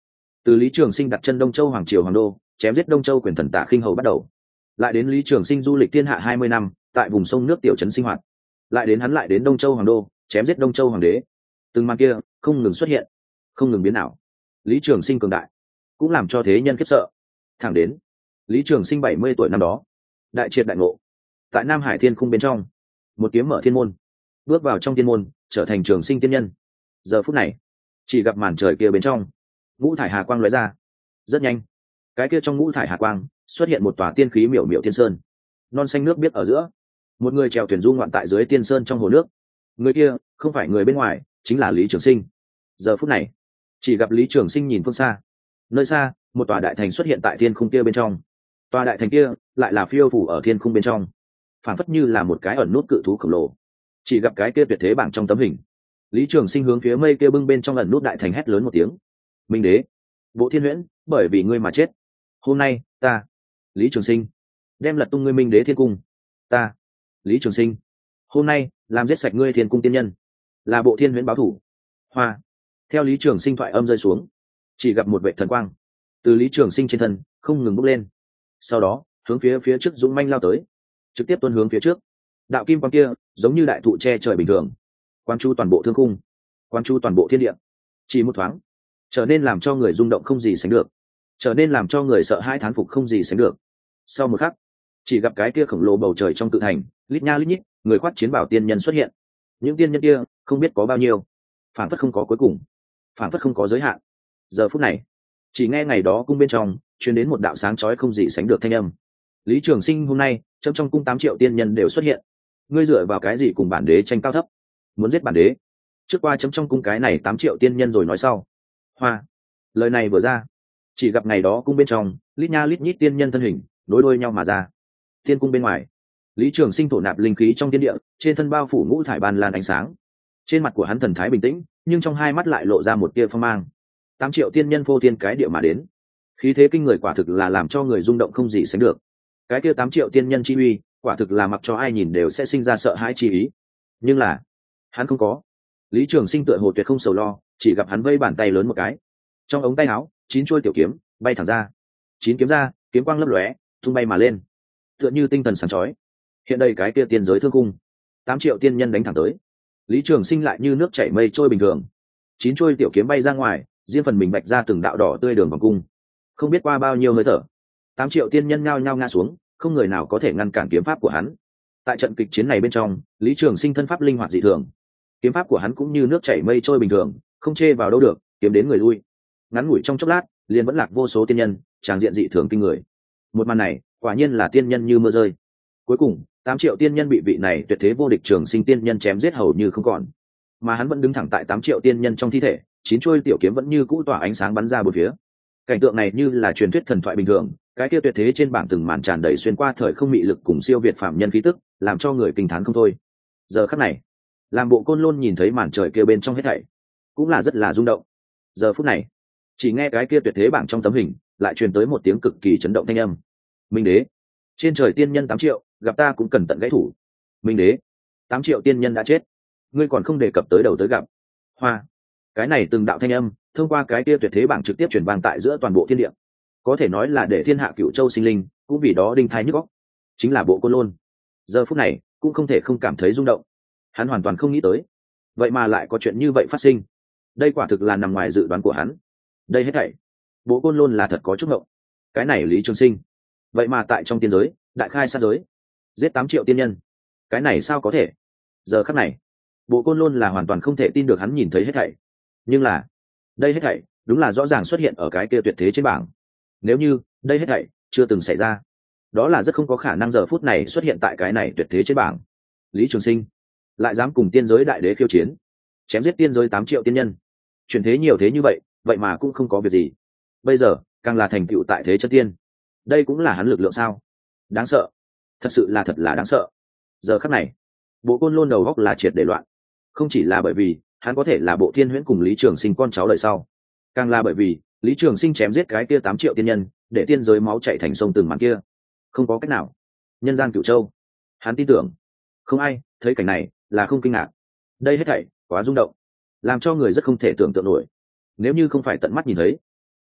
từ Lý Trường Sinh đặt chân Đông Châu hoàng triều hoàng đô, chém giết Đông Châu quyền thần Tạ Khinh Hầu bắt đầu, lại đến Lý Trường Sinh du lịch thiên hạ hai mươi năm, tại vùng sông nước tiểu trấn sinh hoạt, lại đến hắn lại đến Đông Châu hoàng đô, chém giết Đông Châu hoàng đế. Từng màn kia không ngừng xuất hiện, không ngừng biến ảo. Lý Trường Sinh cường đại, cũng làm cho thế nhân khiếp sợ. Thẳng đến Lý Trường Sinh bảy mươi tuổi năm đó, đại triệt đại ngộ, tại Nam Hải Thiên Cung bên trong, một kiếm mở thiên môn, bước vào trong thiên môn, trở thành Trường Sinh tiên nhân. Giờ phút này, chỉ gặp màn trời kia bên trong, ngũ thải hà quang lóe ra. Rất nhanh, cái kia trong ngũ thải hà quang xuất hiện một tòa tiên khí miểu miểu thiên sơn, non xanh nước biếc ở giữa, một người chèo thuyền du ngoạn tại dưới tiên sơn trong hồ nước. Người kia không phải người bên ngoài, chính là Lý Trường Sinh. Giờ phút này, chỉ gặp Lý Trường Sinh nhìn phương xa, nơi xa một tòa đại thành xuất hiện tại thiên khung kia bên trong. Tòa đại thành kia lại là phiêu phủ ở thiên khung bên trong, phản phất như là một cái ẩn nút cự thú khổng lồ. Chỉ gặp cái kia tuyệt thế bảng trong tấm hình, Lý Trường Sinh hướng phía mây kia bưng bên trong ẩn nút đại thành hét lớn một tiếng: Minh đế, Bộ Thiên Huyễn, bởi vì ngươi mà chết. Hôm nay ta, Lý Trường Sinh, đem lật tung ngươi Minh đế thiên cung. Ta, Lý Trường Sinh, hôm nay làm giết sạch ngươi thiên cung tiên nhân, là Bộ Thiên Huyễn báo thủ. Hoa. Theo Lý Trường Sinh thoại âm rơi xuống, chỉ gặp một vệ thần quang từ Lý Trường Sinh trên thân không ngừng bốc lên, sau đó hướng phía phía trước dũng manh lao tới, trực tiếp tuôn hướng phía trước. Đạo kim quang kia giống như đại thụ che trời bình thường, quán chu toàn bộ thương khung, quán chu toàn bộ thiên địa. Chỉ một thoáng, trở nên làm cho người rung động không gì sánh được, trở nên làm cho người sợ hãi thán phục không gì sánh được. Sau một khắc, chỉ gặp cái kia khổng lồ bầu trời trong cự thành, lít nha lít nhít người khoác chiến bào tiên nhân xuất hiện. Những tiên nhân kia không biết có bao nhiêu, phản phất không có cuối cùng, phản phất không có giới hạn. Giờ phút này, chỉ nghe ngày đó cung bên trong truyền đến một đạo sáng chói không gì sánh được thanh âm: Lý Trường Sinh, hôm nay trong trong cung tám triệu tiên nhân đều xuất hiện, ngươi dựa vào cái gì cùng bản đế tranh cao thấp, muốn giết bản đế, trước qua chấm trong cung cái này tám triệu tiên nhân rồi nói sau. Hoa. Lời này vừa ra, chỉ gặp ngày đó cung bên trong lít nha lít nhít tiên nhân thân hình nối đuôi nhau mà ra. Tiên cung bên ngoài, Lý Trường Sinh thổ nạp linh khí trong thiên địa, trên thân bao phủ ngũ thải ban lan ánh sáng. Trên mặt của hắn thần thái bình tĩnh, nhưng trong hai mắt lại lộ ra một tia phong mang. Tám triệu tiên nhân vô thiên cái địa mà đến, khí thế kinh người quả thực là làm cho người rung động không gì sánh được. Cái kia tám triệu tiên nhân chi uy, quả thực là mặc cho ai nhìn đều sẽ sinh ra sợ hãi chi ý. Nhưng là hắn không có. Lý Trường Sinh tựa hồ tuyệt không sầu lo, chỉ gặp hắn vây bàn tay lớn một cái, trong ống tay áo chín chuôi tiểu kiếm bay thẳng ra. Chín kiếm ra, kiếm quang lấp lóe, tung bay mà lên, tựa như tinh thần sáng chói. Hiện đây cái kia tiên giới thương cung, tám triệu tiên nhân đánh thẳng tới. Lý Trường Sinh lại như nước chảy mây trôi bình thường, chín chuôi tiểu kiếm bay ra ngoài, riêng phần mình bạch ra từng đạo đỏ tươi đường vòng cung. Không biết qua bao nhiêu hơi thở, tám triệu tiên nhân nhao nhao ngã xuống, không người nào có thể ngăn cản kiếm pháp của hắn. Tại trận kịch chiến này bên trong, Lý Trường Sinh thân pháp linh hoạt dị thường, kiếm pháp của hắn cũng như nước chảy mây trôi bình thường, không chê vào đâu được, kiếm đến người lui. Ngắn ngủi trong chốc lát, liền vẫn lạc vô số tiên nhân, tràng diện dị thường kinh người. Một màn này, quả nhiên là tiên nhân như mưa rơi. Cuối cùng, tám triệu tiên nhân bị vị này tuyệt thế vô địch Trường Sinh tiên nhân chém giết hầu như không còn, mà hắn vẫn đứng thẳng tại tám triệu tiên nhân trong thi thể, chín chuôi tiểu kiếm vẫn như cũ tỏa ánh sáng bắn ra bốn phía. Cảnh tượng này như là truyền thuyết thần thoại bình thường, cái kia tuyệt thế trên bảng từng màn tràn đầy xuyên qua thời không mị lực cùng siêu việt phạm nhân khí tức, làm cho người kinh thán không thôi. Giờ khắc này, làm Bộ Côn Lôn nhìn thấy màn trời kia bên trong hết thảy, cũng là rất là rung động. Giờ phút này, chỉ nghe cái kia tuyệt thế bảng trong tấm hình lại truyền tới một tiếng cực kỳ chấn động thanh âm: Minh đế, trên trời tiên nhân tám triệu, gặp ta cũng cần tận gãy thủ. Minh đế, tám triệu tiên nhân đã chết, ngươi còn không đề cập tới đầu tới gặp. Hoa. Cái này từng đạo thanh âm thông qua cái kia tuyệt thế bảng trực tiếp truyền vang tại giữa toàn bộ thiên địa, có thể nói là để thiên hạ cửu châu sinh linh cũng vì đó đinh thái nhức óc. Chính là Bộ Côn Lôn, giờ phút này cũng không thể không cảm thấy rung động. Hắn hoàn toàn không nghĩ tới, vậy mà lại có chuyện như vậy phát sinh. Đây quả thực là nằm ngoài dự đoán của hắn. Đây hết thảy, Bộ Côn Lôn là thật có chút ngộng. Cái này Lý Trường Sinh, vậy mà tại trong tiên giới đại khai sát giới, giết tám triệu tiên nhân, cái này sao có thể? Giờ khắc này, Bộ Côn Lôn là hoàn toàn không thể tin được hắn nhìn thấy hết thảy. Nhưng là đây hết thảy đúng là rõ ràng xuất hiện ở cái kia tuyệt thế trên bảng. Nếu như đây hết thảy chưa từng xảy ra, đó là rất không có khả năng giờ phút này xuất hiện tại cái này tuyệt thế trên bảng. Lý Trường Sinh lại dám cùng tiên giới đại đế khiêu chiến, chém giết tiên giới tám triệu tiên nhân, chuyển thế nhiều thế như vậy, vậy mà cũng không có việc gì. Bây giờ càng là thành tựu tại thế chân tiên, đây cũng là hắn lực lượng sao? Đáng sợ, thật sự là thật là đáng sợ. Giờ khắc này, Bộ Côn Lôn đầu góc là triệt để loạn, không chỉ là bởi vì hắn có thể là Bộ Thiên Huyễn cùng Lý Trường Sinh con cháu đời sau, càng là bởi vì Lý Trường Sinh chém giết cái kia tám triệu tiên nhân, để tiên giới máu chảy thành sông từng màn kia. Không có cách nào, nhân gian cửu châu, hắn tin tưởng không ai thấy cảnh này là không kinh ngạc. Đây hết thảy quá rung động, làm cho người rất không thể tưởng tượng nổi. Nếu như không phải tận mắt nhìn thấy,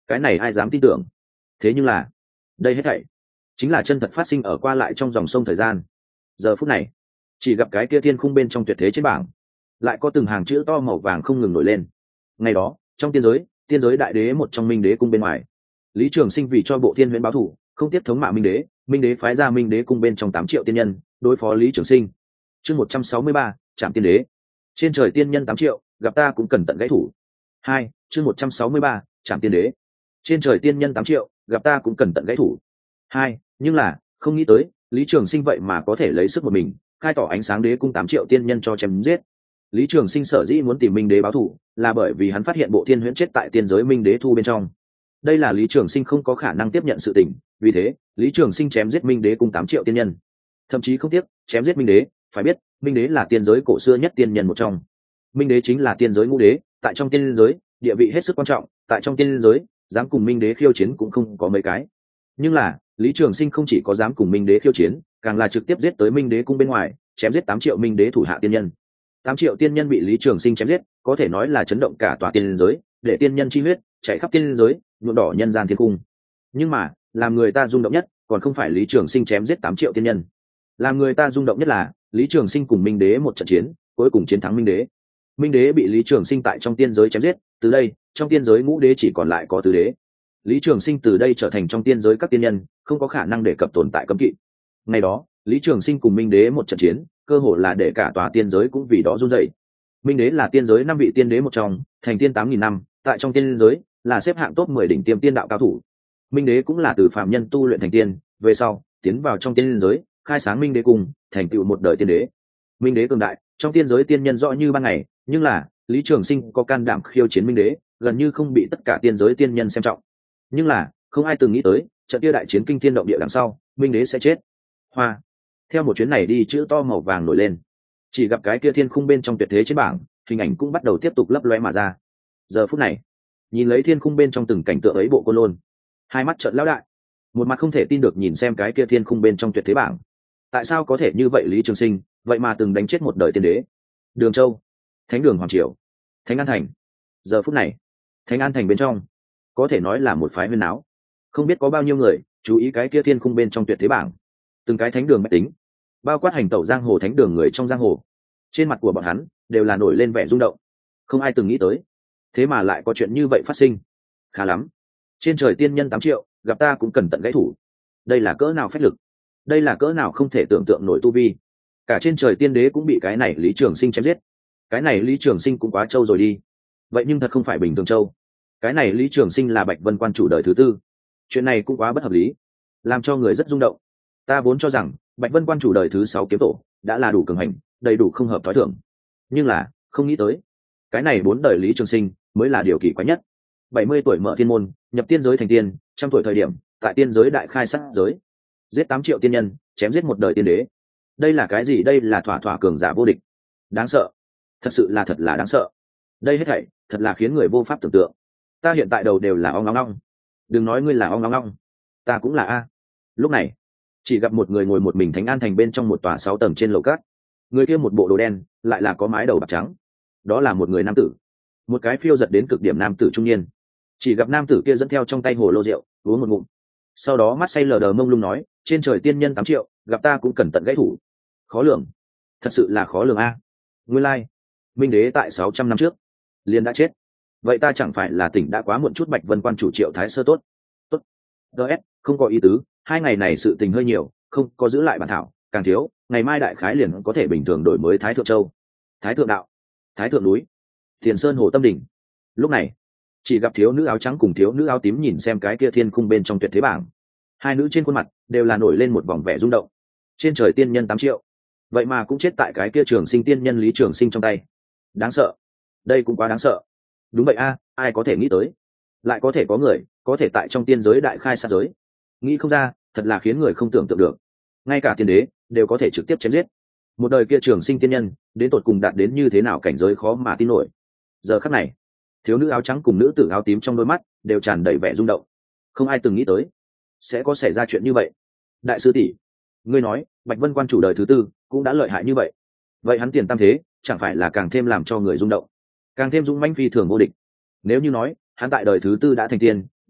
cái này ai dám tin tưởng. Thế nhưng là đây hết thảy chính là chân thật phát sinh ở qua lại trong dòng sông thời gian. Giờ phút này chỉ gặp cái kia thiên khung bên trong tuyệt thế trên bảng lại có từng hàng chữ to màu vàng không ngừng nổi lên. Ngày đó trong tiên giới, tiên giới đại đế một trong Minh Đế cung bên ngoài, Lý Trường Sinh vì cho bộ thiên huyễn báo thù, không tiếp thống mạ Minh Đế, Minh Đế phái ra Minh Đế cung bên trong tám triệu tiên nhân đối phó Lý Trường Sinh. Chương một trăm sáu mươi ba, Trảm Tiên Đế. Trên trời tiên nhân tám triệu, gặp ta cũng cần tận gãy thủ. Hai, chương một trăm sáu mươi ba, Trảm Tiên Đế. Trên trời tiên nhân tám triệu, gặp ta cũng cần tận gãy thủ. Hai, nhưng là không nghĩ tới, Lý Trường Sinh vậy mà có thể lấy sức một mình, khai tỏ ánh sáng đế cung tám triệu tiên nhân cho chém giết. Lý Trường Sinh sở dĩ muốn tìm Minh Đế báo thù, là bởi vì hắn phát hiện bộ thiên huyễn chết tại tiên giới Minh Đế thu bên trong. Đây là Lý Trường Sinh không có khả năng tiếp nhận sự tình, vì thế, Lý Trường Sinh chém giết Minh Đế cùng tám triệu tiên nhân. Thậm chí không tiếc, chém giết Minh Đế, phải biết, Minh Đế là tiên giới cổ xưa nhất tiên nhân một trong. Minh Đế chính là tiên giới ngũ đế, tại trong tiên giới, địa vị hết sức quan trọng, tại trong tiên giới, dám cùng Minh Đế khiêu chiến cũng không có mấy cái. Nhưng là, Lý Trường Sinh không chỉ có dám cùng Minh Đế khiêu chiến, càng là trực tiếp giết tới Minh Đế cung bên ngoài, chém giết tám triệu Minh Đế thủ hạ tiên nhân. tám triệu tiên nhân bị Lý Trường Sinh chém giết, có thể nói là chấn động cả tòa tiên giới, để tiên nhân chi huyết chảy khắp tiên giới, nhuộm đỏ nhân gian thiên cung. Nhưng mà, làm người ta rung động nhất, còn không phải Lý Trường Sinh chém giết tám triệu tiên nhân. Làm người ta rung động nhất là, Lý Trường Sinh cùng Minh Đế một trận chiến, cuối cùng chiến thắng Minh Đế. Minh Đế bị Lý Trường Sinh tại trong tiên giới chém giết, từ đây, trong tiên giới ngũ đế chỉ còn lại có tứ đế. Lý Trường Sinh từ đây trở thành trong tiên giới các tiên nhân, không có khả năng để cập tồn tại cấm kỵ. Ngày đó, Lý Trường Sinh cùng Minh Đế một trận chiến, cơ hội là để cả tòa tiên giới cũng vì đó run rẩy. Minh Đế là tiên giới năm vị tiên đế một trong, thành tiên tám nghìn năm, tại trong tiên giới là xếp hạng top mười đỉnh tiêm tiên đạo cao thủ. Minh Đế cũng là từ phàm nhân tu luyện thành tiên, về sau tiến vào trong tiên giới, khai sáng Minh Đế cung, thành tựu một đời tiên đế. Minh Đế cường đại, trong tiên giới tiên nhân rõ như ban ngày, nhưng là Lý Trường Sinh có can đảm khiêu chiến Minh Đế, gần như không bị tất cả tiên giới tiên nhân xem trọng. Nhưng là không ai từng nghĩ tới, trận kia đại chiến kinh thiên động địa đằng sau, Minh Đế sẽ chết. Hoa. Theo một chuyến này đi, chữ to màu vàng nổi lên, chỉ gặp cái kia thiên khung bên trong tuyệt thế trên bảng, hình ảnh cũng bắt đầu tiếp tục lấp lóe mà ra. Giờ phút này, nhìn lấy thiên khung bên trong từng cảnh tượng ấy, bộ Côn Lôn hai mắt trợn lão đại, một mặt không thể tin được nhìn xem cái kia thiên khung bên trong tuyệt thế bảng. Tại sao có thể như vậy? Lý Trường Sinh vậy mà từng đánh chết một đời tiên đế. Đường Châu, Thánh Đường Hoàng Triều, Thánh An Thành. Giờ phút này, Thánh An Thành bên trong có thể nói là một phái huyên náo, không biết có bao nhiêu người chú ý cái kia thiên khung bên trong tuyệt thế bảng. Từng cái thánh đường mách tính, bao quát hành tẩu giang hồ thánh đường người trong giang hồ, trên mặt của bọn hắn đều là nổi lên vẻ rung động. Không ai từng nghĩ tới, thế mà lại có chuyện như vậy phát sinh. Khá lắm, trên trời tiên nhân tám triệu, gặp ta cũng cần tận gãy thủ. Đây là cỡ nào phách lực, đây là cỡ nào không thể tưởng tượng nổi tu vi. Cả trên trời tiên đế cũng bị cái này Lý Trường Sinh chém giết. Cái này Lý Trường Sinh cũng quá trâu rồi đi. Vậy nhưng thật không phải bình thường trâu. Cái này Lý Trường Sinh là Bạch Vân quan chủ đời thứ tư. Chuyện này cũng quá bất hợp lý, làm cho người rất rung động. Ta vốn cho rằng Bạch Vân quan chủ đời thứ sáu kiếm tổ đã là đủ cường hành, đầy đủ không hợp thói thường, nhưng là không nghĩ tới, cái này bốn đời Lý Trường Sinh mới là điều kỳ quái nhất. Bảy mươi tuổi mở thiên môn, nhập tiên giới thành tiên, trăm tuổi thời điểm tại tiên giới đại khai sát giới, giết tám triệu tiên nhân, chém giết một đời tiên đế. Đây là cái gì? Đây là thỏa thỏa cường giả vô địch, đáng sợ, thật sự là thật là đáng sợ. Đây hết thảy thật là khiến người vô pháp tưởng tượng. Ta hiện tại đầu đều là ong ong ong. Đừng nói ngươi là ong ong ong, ta cũng là a. Lúc này chỉ gặp một người ngồi một mình Thánh An Thành bên trong một tòa sáu tầng trên lầu cát. Người kia một bộ đồ đen, lại là có mái đầu bạc trắng. Đó là một người nam tử, một cái phiêu giật đến cực điểm nam tử trung niên. Chỉ gặp nam tử kia dẫn theo trong tay hồ lô rượu, uống một ngụm, sau đó mắt say lờ đờ mông lung nói: trên trời tiên nhân tám triệu, gặp ta cũng cần tận gãy thủ. Khó lường, thật sự là khó lường a. Nguyên lai, Minh Đế tại sáu trăm năm trước liền đã chết. Vậy ta chẳng phải là tỉnh đã quá muộn chút. Bạch Vân quan chủ Triệu Thái Sơ tốt. Tốt. ds không có ý tứ, hai ngày này sự tình hơi nhiều, không có giữ lại bản thảo, càng thiếu, ngày mai đại khái liền có thể bình thường đổi mới Thái Thượng Châu, Thái Thượng Đạo, Thái Thượng Núi, Thiền Sơn Hồ Tâm Đỉnh. Lúc này chỉ gặp thiếu nữ áo trắng cùng thiếu nữ áo tím nhìn xem cái kia thiên khung bên trong tuyệt thế bảng. Hai nữ trên khuôn mặt đều là nổi lên một vòng vẻ rung động. Trên trời tiên nhân tám triệu, vậy mà cũng chết tại cái kia Trường Sinh tiên nhân Lý Trường Sinh trong tay. Đáng sợ, đây cũng quá đáng sợ. Đúng vậy a, ai có thể nghĩ tới, lại có thể có người có thể tại trong tiên giới đại khai sát giới. Nghĩ không ra, thật là khiến người không tưởng tượng được. Ngay cả tiên đế đều có thể trực tiếp chém giết. Một đời kia Trường Sinh tiên nhân đến tột cùng đạt đến như thế nào cảnh giới khó mà tin nổi. Giờ khắc này, thiếu nữ áo trắng cùng nữ tử áo tím trong đôi mắt đều tràn đầy vẻ rung động. Không ai từng nghĩ tới sẽ có xảy ra chuyện như vậy. Đại sư tỷ, ngươi nói Bạch Vân quan chủ đời thứ tư cũng đã lợi hại như vậy, vậy hắn tiền tam thế chẳng phải là càng thêm làm cho người rung động, càng thêm dũng mãnh phi thường vô địch. Nếu như nói hắn tại đời thứ tư đã thành tiên,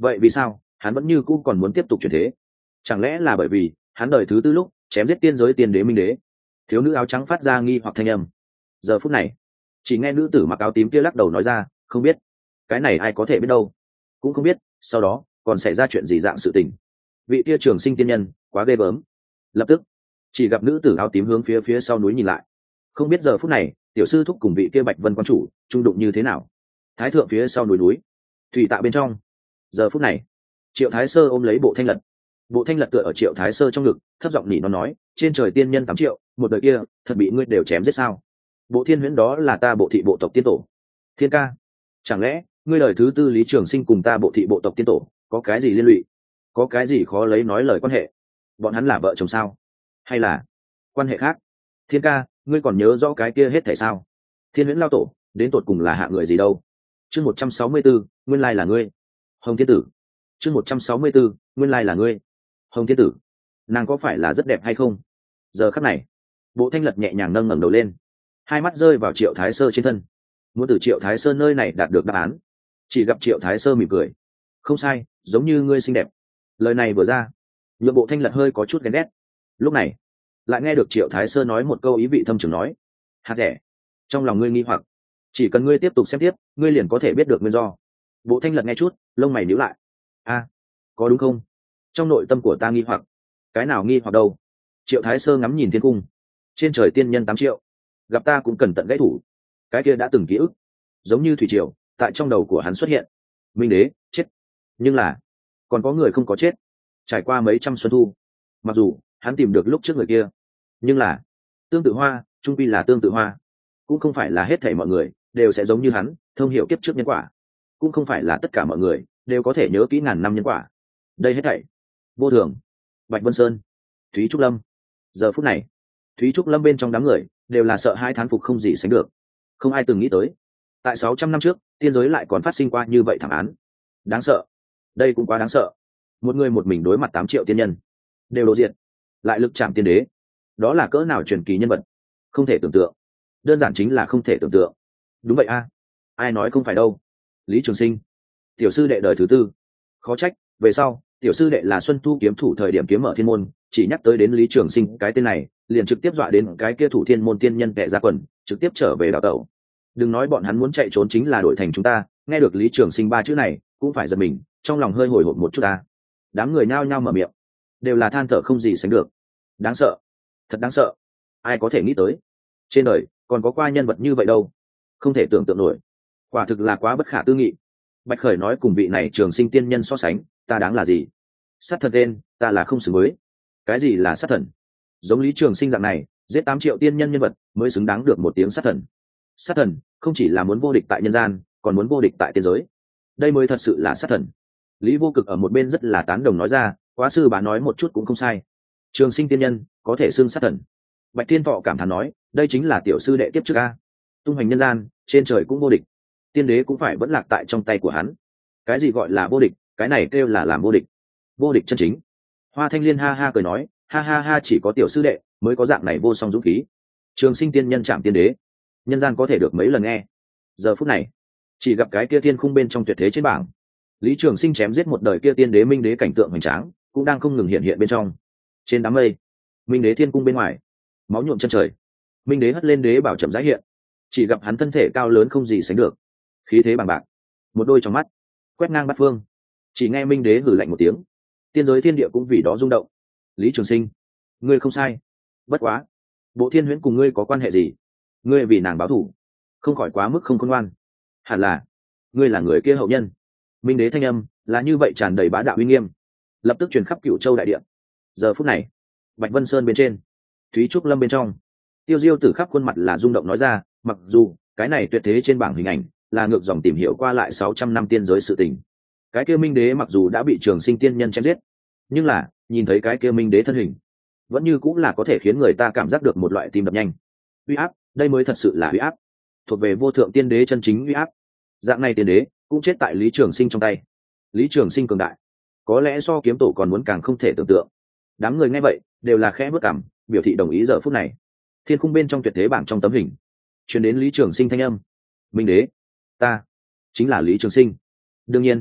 vậy vì sao hắn vẫn như cũ còn muốn tiếp tục chuyển thế? Chẳng lẽ là bởi vì hắn đời thứ tư lúc chém giết tiên giới tiên đế minh đế? Thiếu nữ áo trắng phát ra nghi hoặc thanh âm. Giờ phút này chỉ nghe nữ tử mặc áo tím kia lắc đầu nói ra, không biết. Cái này ai có thể biết đâu, cũng không biết sau đó còn xảy ra chuyện gì dạng sự tình. Vị kia trường sinh tiên nhân quá ghê gớm. Lập tức chỉ gặp nữ tử áo tím hướng phía phía sau núi nhìn lại, không biết giờ phút này tiểu sư thúc cùng vị kia bạch vân quan chủ trung đụng như thế nào. Thái thượng phía sau núi núi thủy tạ bên trong, giờ phút này Triệu Thái Sơ ôm lấy Bộ Thanh Lật. Bộ Thanh Lật tựa ở Triệu Thái Sơ trong ngực, thấp giọng nỉ nó nói, trên trời tiên nhân tám triệu, một đời kia thật bị ngươi đều chém giết sao? Bộ Thiên Huyễn đó là ta Bộ thị bộ tộc tiên tổ. Thiên ca, chẳng lẽ ngươi đời thứ tư Lý Trường Sinh cùng ta Bộ thị bộ tộc tiên tổ có cái gì liên lụy, có cái gì khó lấy nói lời quan hệ? Bọn hắn là vợ chồng sao, hay là quan hệ khác? Thiên ca, ngươi còn nhớ rõ cái kia hết thảy sao? Thiên Huyễn lao tổ đến tột cùng là hạ người gì đâu? Chương một trăm sáu mươi 164, nguyên lai là ngươi, Hồng Thiên Tử. Chương một trăm sáu mươi 164, nguyên lai là ngươi, Hồng Thiên Tử. Nàng có phải là rất đẹp hay không? Giờ khắc này Bộ Thanh Lật nhẹ nhàng nâng ngẩng đầu lên, hai mắt rơi vào Triệu Thái Sơ trên thân, muốn từ Triệu Thái Sơ nơi này đạt được đáp án. Chỉ gặp Triệu Thái Sơ mỉm cười, không sai, giống như ngươi xinh đẹp. Lời này vừa ra nhượng Bộ Thanh Lật hơi có chút ghen ghét. Lúc này lại nghe được Triệu Thái Sơ nói một câu ý vị thâm trường nói, hạt rẻ, trong lòng ngươi nghi hoặc, chỉ cần ngươi tiếp tục xem tiếp, ngươi liền có thể biết được nguyên do. Bộ Thanh Lật nghe chút lông mày nhíu lại, a có đúng không? Trong nội tâm của ta nghi hoặc. Cái nào nghi hoặc đâu? Triệu Thái Sơ ngắm nhìn thiên cung, trên trời tiên nhân tám triệu, gặp ta cũng cần tận gãy thủ. Cái kia đã từng ký ức giống như thủy triều tại trong đầu của hắn xuất hiện. Minh đế chết, nhưng là còn có người không có chết. Trải qua mấy trăm xuân thu, mặc dù hắn tìm được lúc trước người kia, nhưng là tương tự hoa trung pi là tương tự hoa, cũng không phải là hết thảy mọi người đều sẽ giống như hắn thông hiểu kiếp trước nhân quả, cũng không phải là tất cả mọi người đều có thể nhớ kỹ ngàn năm nhân quả. Đây hết thảy vô thường. Bạch Vân Sơn, Thúy Trúc Lâm. Giờ phút này Thúy Trúc Lâm bên trong đám người đều là sợ hai thán phục không gì sánh được. Không ai từng nghĩ tới tại sáu trăm năm trước tiên giới lại còn phát sinh qua như vậy thảm án. Đáng sợ, đây cũng quá đáng sợ. Một người một mình đối mặt tám triệu tiên nhân đều lộ diện, lại lực chạm tiên đế, đó là cỡ nào truyền kỳ nhân vật, không thể tưởng tượng, đơn giản chính là không thể tưởng tượng. Đúng vậy a, ai nói không phải đâu. Lý Trường Sinh, tiểu sư đệ đời thứ tư, khó trách về sau tiểu sư đệ là Xuân Thu kiếm thủ thời điểm kiếm mở thiên môn, chỉ nhắc tới đến Lý Trường Sinh cái tên này liền trực tiếp dọa đến cái kia thủ thiên môn tiên nhân kẻ ra quần, trực tiếp trở về đào tẩu. Đừng nói bọn hắn muốn chạy trốn, chính là đổi thành chúng ta nghe được Lý Trường Sinh ba chữ này cũng phải giật mình, trong lòng hơi hồi hộp một chút ta. Đám người nhao nhao mở miệng, đều là than thở không gì sánh được. Đáng sợ, thật đáng sợ. Ai có thể nghĩ tới trên đời còn có qua nhân vật như vậy đâu, không thể tưởng tượng nổi, quả thực là quá bất khả tư nghị. Bạch Khởi nói cùng vị này Trường Sinh tiên nhân so sánh, ta đáng là gì? Sát thần tên, ta là không xứng với. Cái gì là sát thần? Giống Lý Trường Sinh dạng này giết tám triệu tiên nhân nhân vật mới xứng đáng được một tiếng sát thần. Sát thần không chỉ là muốn vô địch tại nhân gian, còn muốn vô địch tại tiên giới, đây mới thật sự là sát thần. Lý Vô Cực ở một bên rất là tán đồng nói ra, quá sư bà nói một chút cũng không sai. Trường Sinh tiên nhân có thể xưng sát thần. Bạch Thiên Thọ cảm thán nói, đây chính là tiểu sư đệ tiếp trước a, tung hoành nhân gian, trên trời cũng vô địch, tiên đế cũng phải vẫn lạc tại trong tay của hắn. Cái gì gọi là vô địch? Cái này kêu là làm vô địch, vô địch chân chính. Hoa Thanh Liên ha ha cười nói, ha ha ha, chỉ có tiểu sư đệ mới có dạng này vô song dũng khí. Trường Sinh tiên nhân chạm tiên đế, nhân gian có thể được mấy lần nghe. Giờ phút này chỉ gặp cái kia thiên khung bên trong tuyệt thế trên bảng, Lý Trường Sinh chém giết một đời kia tiên đế minh đế cảnh tượng hoành tráng cũng đang không ngừng hiện hiện bên trong. Trên đám mây minh đế thiên cung bên ngoài, máu nhuộm chân trời, minh đế hất lên đế bảo chậm rãi hiện. Chỉ gặp hắn thân thể cao lớn không gì sánh được, khí thế bằng bạc, một đôi trong mắt quét ngang bát phương. Chỉ nghe minh đế hử lạnh một tiếng, tiên giới thiên địa cũng vì đó rung động. Lý Trường Sinh, ngươi không sai, bất quá Bộ Thiên Huyễn cùng ngươi có quan hệ gì? Ngươi vì nàng báo thù, không khỏi quá mức không khôn ngoan. Hẳn là ngươi là người kia hậu nhân. Minh đế thanh âm là như vậy, tràn đầy bá đạo uy nghiêm, lập tức truyền khắp Cửu Châu đại địa. Giờ phút này Bạch Vân Sơn bên trên, Thúy Trúc Lâm bên trong, Tiêu Diêu Tử khắp khuôn mặt là rung động nói ra, mặc dù cái này tuyệt thế trên bảng hình ảnh là ngược dòng tìm hiểu qua lại sáu trăm năm tiên giới sự tình, cái kia minh đế mặc dù đã bị Trường Sinh tiên nhân chém giết, nhưng là nhìn thấy cái kia minh đế thân hình vẫn như cũng là có thể khiến người ta cảm giác được một loại tim đập nhanh. Uy áp, đây mới thật sự là uy áp, thuộc về vô thượng tiên đế chân chính uy áp. Dạng này tiên đế cũng chết tại Lý Trường Sinh trong tay. Lý Trường Sinh cường đại, có lẽ so kiếm tổ còn muốn càng không thể tưởng tượng. Đám người nghe vậy đều là khẽ bước cằm, biểu thị đồng ý. Giờ phút này thiên khung bên trong tuyệt thế bảng trong tấm hình truyền đến Lý Trường Sinh thanh âm, minh đế, ta chính là Lý Trường Sinh. Đương nhiên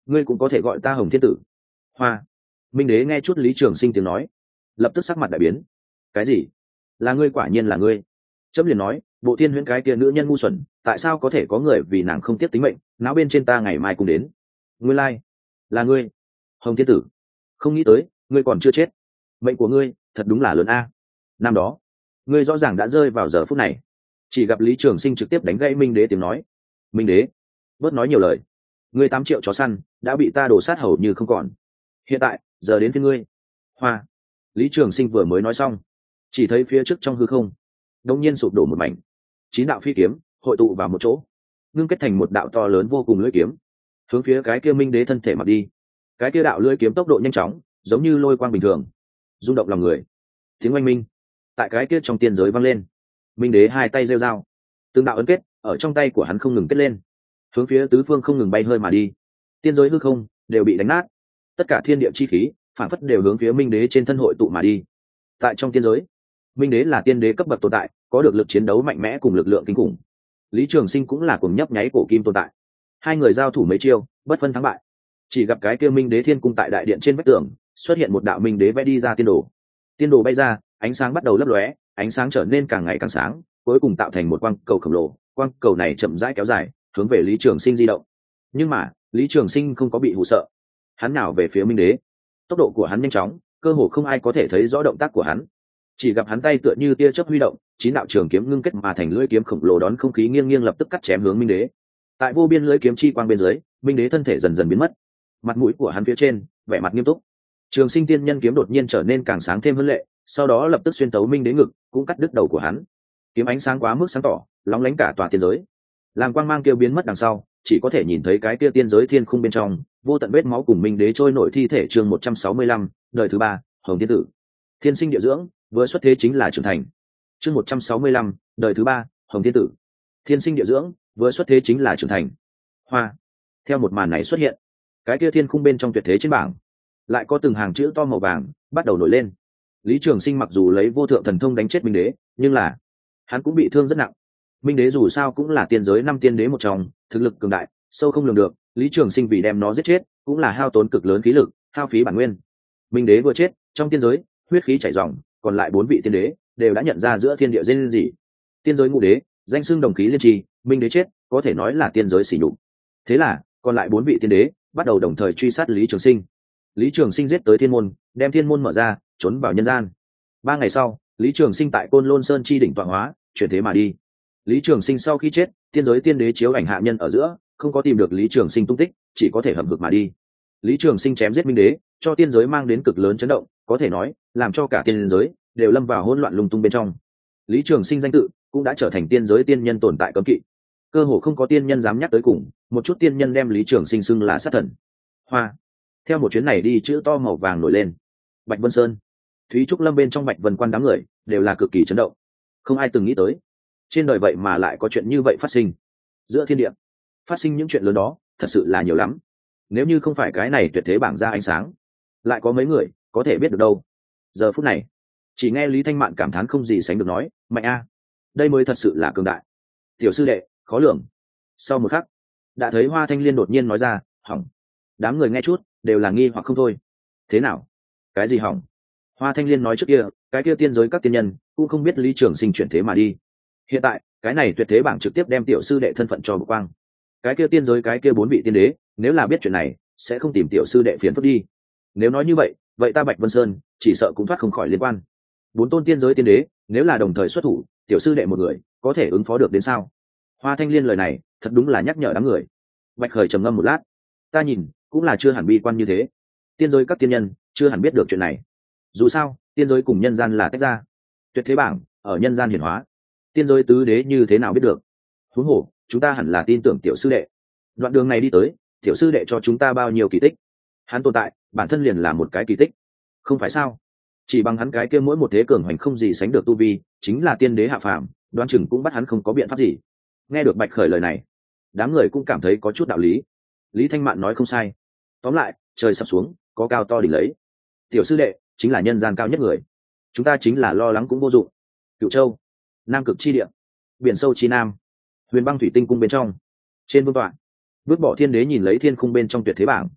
ngươi cũng có thể gọi ta Hồng Thiên Tử. Hoa. Minh đế nghe chút Lý Trường Sinh tiếng nói, lập tức sắc mặt đại biến. Cái gì? Là ngươi? Quả nhiên là ngươi. Chấm liền nói, bộ thiên huyễn cái kia nữ nhân ngu xuẩn, tại sao có thể có người vì nàng không tiếc tính mệnh, náo bên trên ta ngày mai cùng đến. Ngươi lai, là ngươi, Hồng Thiên Tử. Không nghĩ tới, ngươi còn chưa chết. Mệnh của ngươi thật đúng là lớn a. Năm đó, ngươi rõ ràng đã rơi vào giờ phút này. Chỉ gặp Lý Trường Sinh trực tiếp đánh gãy Minh đế tiếng nói. Minh đế, bớt nói nhiều lời. Ngươi tám triệu chó săn đã bị ta đổ sát hầu như không còn. Hiện tại, giờ đến phía ngươi. Hoa. Lý Trường Sinh vừa mới nói xong, chỉ thấy phía trước trong hư không đột nhiên sụp đổ một mảnh, chín đạo phi kiếm hội tụ vào một chỗ, ngưng kết thành một đạo to lớn vô cùng lưỡi kiếm, hướng phía cái kia Minh đế thân thể mà đi. Cái kia đạo lưỡi kiếm tốc độ nhanh chóng, giống như lôi quang bình thường, rung động lòng người. Tiếng oanh minh tại cái kia trong tiên giới vang lên. Minh đế hai tay giơ dao, từng đạo ấn kết ở trong tay của hắn không ngừng kết lên, hướng phía tứ phương không ngừng bay hơi mà đi. Tiên giới hư không đều bị đánh nát, tất cả thiên địa chi khí phản phất đều hướng phía Minh đế trên thân hội tụ mà đi. Tại trong tiên giới, Minh đế là tiên đế cấp bậc tồn tại, có được lực chiến đấu mạnh mẽ cùng lực lượng kinh khủng. Lý Trường Sinh cũng là cùng nhấp nháy cổ kim tồn tại. Hai người giao thủ mấy chiêu, bất phân thắng bại. Chỉ gặp cái kia Minh đế thiên cung tại đại điện trên vách tường xuất hiện một đạo Minh đế vẽ đi ra tiên đồ. Tiên đồ bay ra, ánh sáng bắt đầu lấp lóe, ánh sáng trở nên càng ngày càng sáng, cuối cùng tạo thành một quang cầu khổng lồ. Quang cầu này chậm rãi kéo dài, hướng về Lý Trường Sinh di động. Nhưng mà Lý Trường Sinh không có bị hù sợ, hắn nào về phía Minh đế. Tốc độ của hắn nhanh chóng, cơ hồ không ai có thể thấy rõ động tác của hắn. Chỉ gặp hắn tay tựa như tia chớp huy động, chín đạo trường kiếm ngưng kết mà thành lưỡi kiếm khổng lồ đón không khí nghiêng nghiêng lập tức cắt chém hướng Minh đế. Tại vô biên lưỡi kiếm chi quang bên dưới, Minh đế thân thể dần dần biến mất, mặt mũi của hắn phía trên vẻ mặt nghiêm túc. Trường Sinh tiên nhân kiếm đột nhiên trở nên càng sáng thêm hơn lệ, sau đó lập tức xuyên tấu Minh đế ngực, cũng cắt đứt đầu của hắn. Kiếm ánh sáng quá mức sáng tỏ, lóng lánh cả tòa tiên giới. Làm quang mang kia biến mất đằng sau, chỉ có thể nhìn thấy cái kia tiên giới thiên khung bên trong vô tận vết máu cùng Minh đế trôi nổi thi thể. Chương một trăm sáu mươi lăm, đời thứ ba, Hồng Thiên Tử. Thiên sinh địa dưỡng, vừa xuất thế chính là trưởng thành. Chương một trăm sáu mươi lăm, đời thứ ba, Hồng Thiên Tử. Thiên sinh địa dưỡng, vừa xuất thế chính là trưởng thành. Hoa. Theo một màn này xuất hiện, cái kia thiên khung bên trong tuyệt thế trên bảng lại có từng hàng chữ to màu vàng bắt đầu nổi lên. Lý Trường Sinh mặc dù lấy vô thượng thần thông đánh chết Minh đế, nhưng là hắn cũng bị thương rất nặng. Minh đế dù sao cũng là tiên giới năm tiên đế một trong, thực lực cường đại, sâu không lường được. Lý Trường Sinh vì đem nó giết chết, cũng là hao tốn cực lớn khí lực, hao phí bản nguyên. Minh đế vừa chết, trong tiên giới huyết khí chảy ròng, còn lại bốn vị tiên đế đều đã nhận ra giữa thiên địa rên rỉ. Tiên giới ngũ đế danh xưng đồng khí liên trì, Minh đế chết có thể nói là tiên giới sỉ nhục. Thế là còn lại bốn vị tiên đế bắt đầu đồng thời truy sát Lý Trường Sinh. Lý Trường Sinh giết tới thiên môn, đem thiên môn mở ra, trốn vào nhân gian. Ba ngày sau, Lý Trường Sinh tại Côn Lôn Sơn chi đỉnh tọa hóa, chuyển thế mà đi. Lý Trường Sinh sau khi chết, tiên giới tiên đế chiếu ảnh hạ nhân ở giữa, không có tìm được Lý Trường Sinh tung tích, chỉ có thể hầm hực mà đi. Lý Trường Sinh chém giết Minh đế, cho tiên giới mang đến cực lớn chấn động, có thể nói làm cho cả tiên giới đều lâm vào hỗn loạn lung tung bên trong. Lý Trường Sinh danh tự cũng đã trở thành tiên giới tiên nhân tồn tại cấm kỵ, cơ hồ không có tiên nhân dám nhắc tới cùng. Một chút tiên nhân đem Lý Trường Sinh xưng là sát thần. Hoa. Theo một chuyến này đi, chữ to màu vàng nổi lên. Bạch Vân Sơn, Thúy Trúc Lâm bên trong Bạch Vân Quan đám người đều là cực kỳ chấn động. Không ai từng nghĩ tới, trên đời vậy mà lại có chuyện như vậy phát sinh. Giữa thiên địa phát sinh những chuyện lớn đó, thật sự là nhiều lắm. Nếu như không phải cái này tuyệt thế bảng ra ánh sáng, lại có mấy người có thể biết được đâu. Giờ phút này, chỉ nghe Lý Thanh Mạn cảm thán không gì sánh được nói, mạnh a, đây mới thật sự là cường đại. Tiểu sư đệ, khó lường. Sau một khắc, đã thấy Hoa Thanh Liên đột nhiên nói ra, hỏng. Đám người nghe chút đều là nghi hoặc không thôi. Thế nào? Cái gì hỏng? Hoa Thanh Liên nói trước kia, cái kia tiên giới các tiên nhân cũng không biết Lý Trường Sinh chuyển thế mà đi. Hiện tại, cái này tuyệt thế bảng trực tiếp đem tiểu sư đệ thân phận cho bộc quang. Cái kia tiên giới cái kia bốn vị tiên đế, nếu là biết chuyện này, sẽ không tìm tiểu sư đệ phiền phức đi. Nếu nói như vậy, vậy ta Bạch Vân Sơn chỉ sợ cũng thoát không khỏi liên quan. Bốn tôn tiên giới tiên đế, nếu là đồng thời xuất thủ, tiểu sư đệ một người có thể ứng phó được đến sao? Hoa Thanh Liên lời này, thật đúng là nhắc nhở đám người. Bạch Khởi trầm ngâm một lát, ta nhìn cũng là chưa hẳn bi quan như thế. Tiên giới các tiên nhân chưa hẳn biết được chuyện này. Dù sao, tiên giới cùng nhân gian là tách ra. Tuyệt thế bảng ở nhân gian hiển hóa, tiên giới tứ đế như thế nào biết được? Huống hồ, chúng ta hẳn là tin tưởng tiểu sư đệ. Đoạn đường này đi tới, tiểu sư đệ cho chúng ta bao nhiêu kỳ tích. Hắn tồn tại, bản thân liền là một cái kỳ tích, không phải sao? Chỉ bằng hắn cái kia mỗi một thế cường hoành không gì sánh được tu vi, chính là tiên đế hạ phàm, đoán chừng cũng bắt hắn không có biện pháp gì. Nghe được Bạch Khởi lời này, đám người cũng cảm thấy có chút đạo lý. Lý Thanh Mạn nói không sai. Tóm lại, trời sắp xuống, có cao to đỉnh lấy. Tiểu sư đệ chính là nhân gian cao nhất người, chúng ta chính là lo lắng cũng vô dụng. Cửu Châu, Nam Cực chi địa, biển sâu chi nam, Huyền Băng Thủy Tinh cung bên trong, trên vương tọa, vứt bỏ thiên đế nhìn lấy thiên khung bên trong tuyệt thế bảng,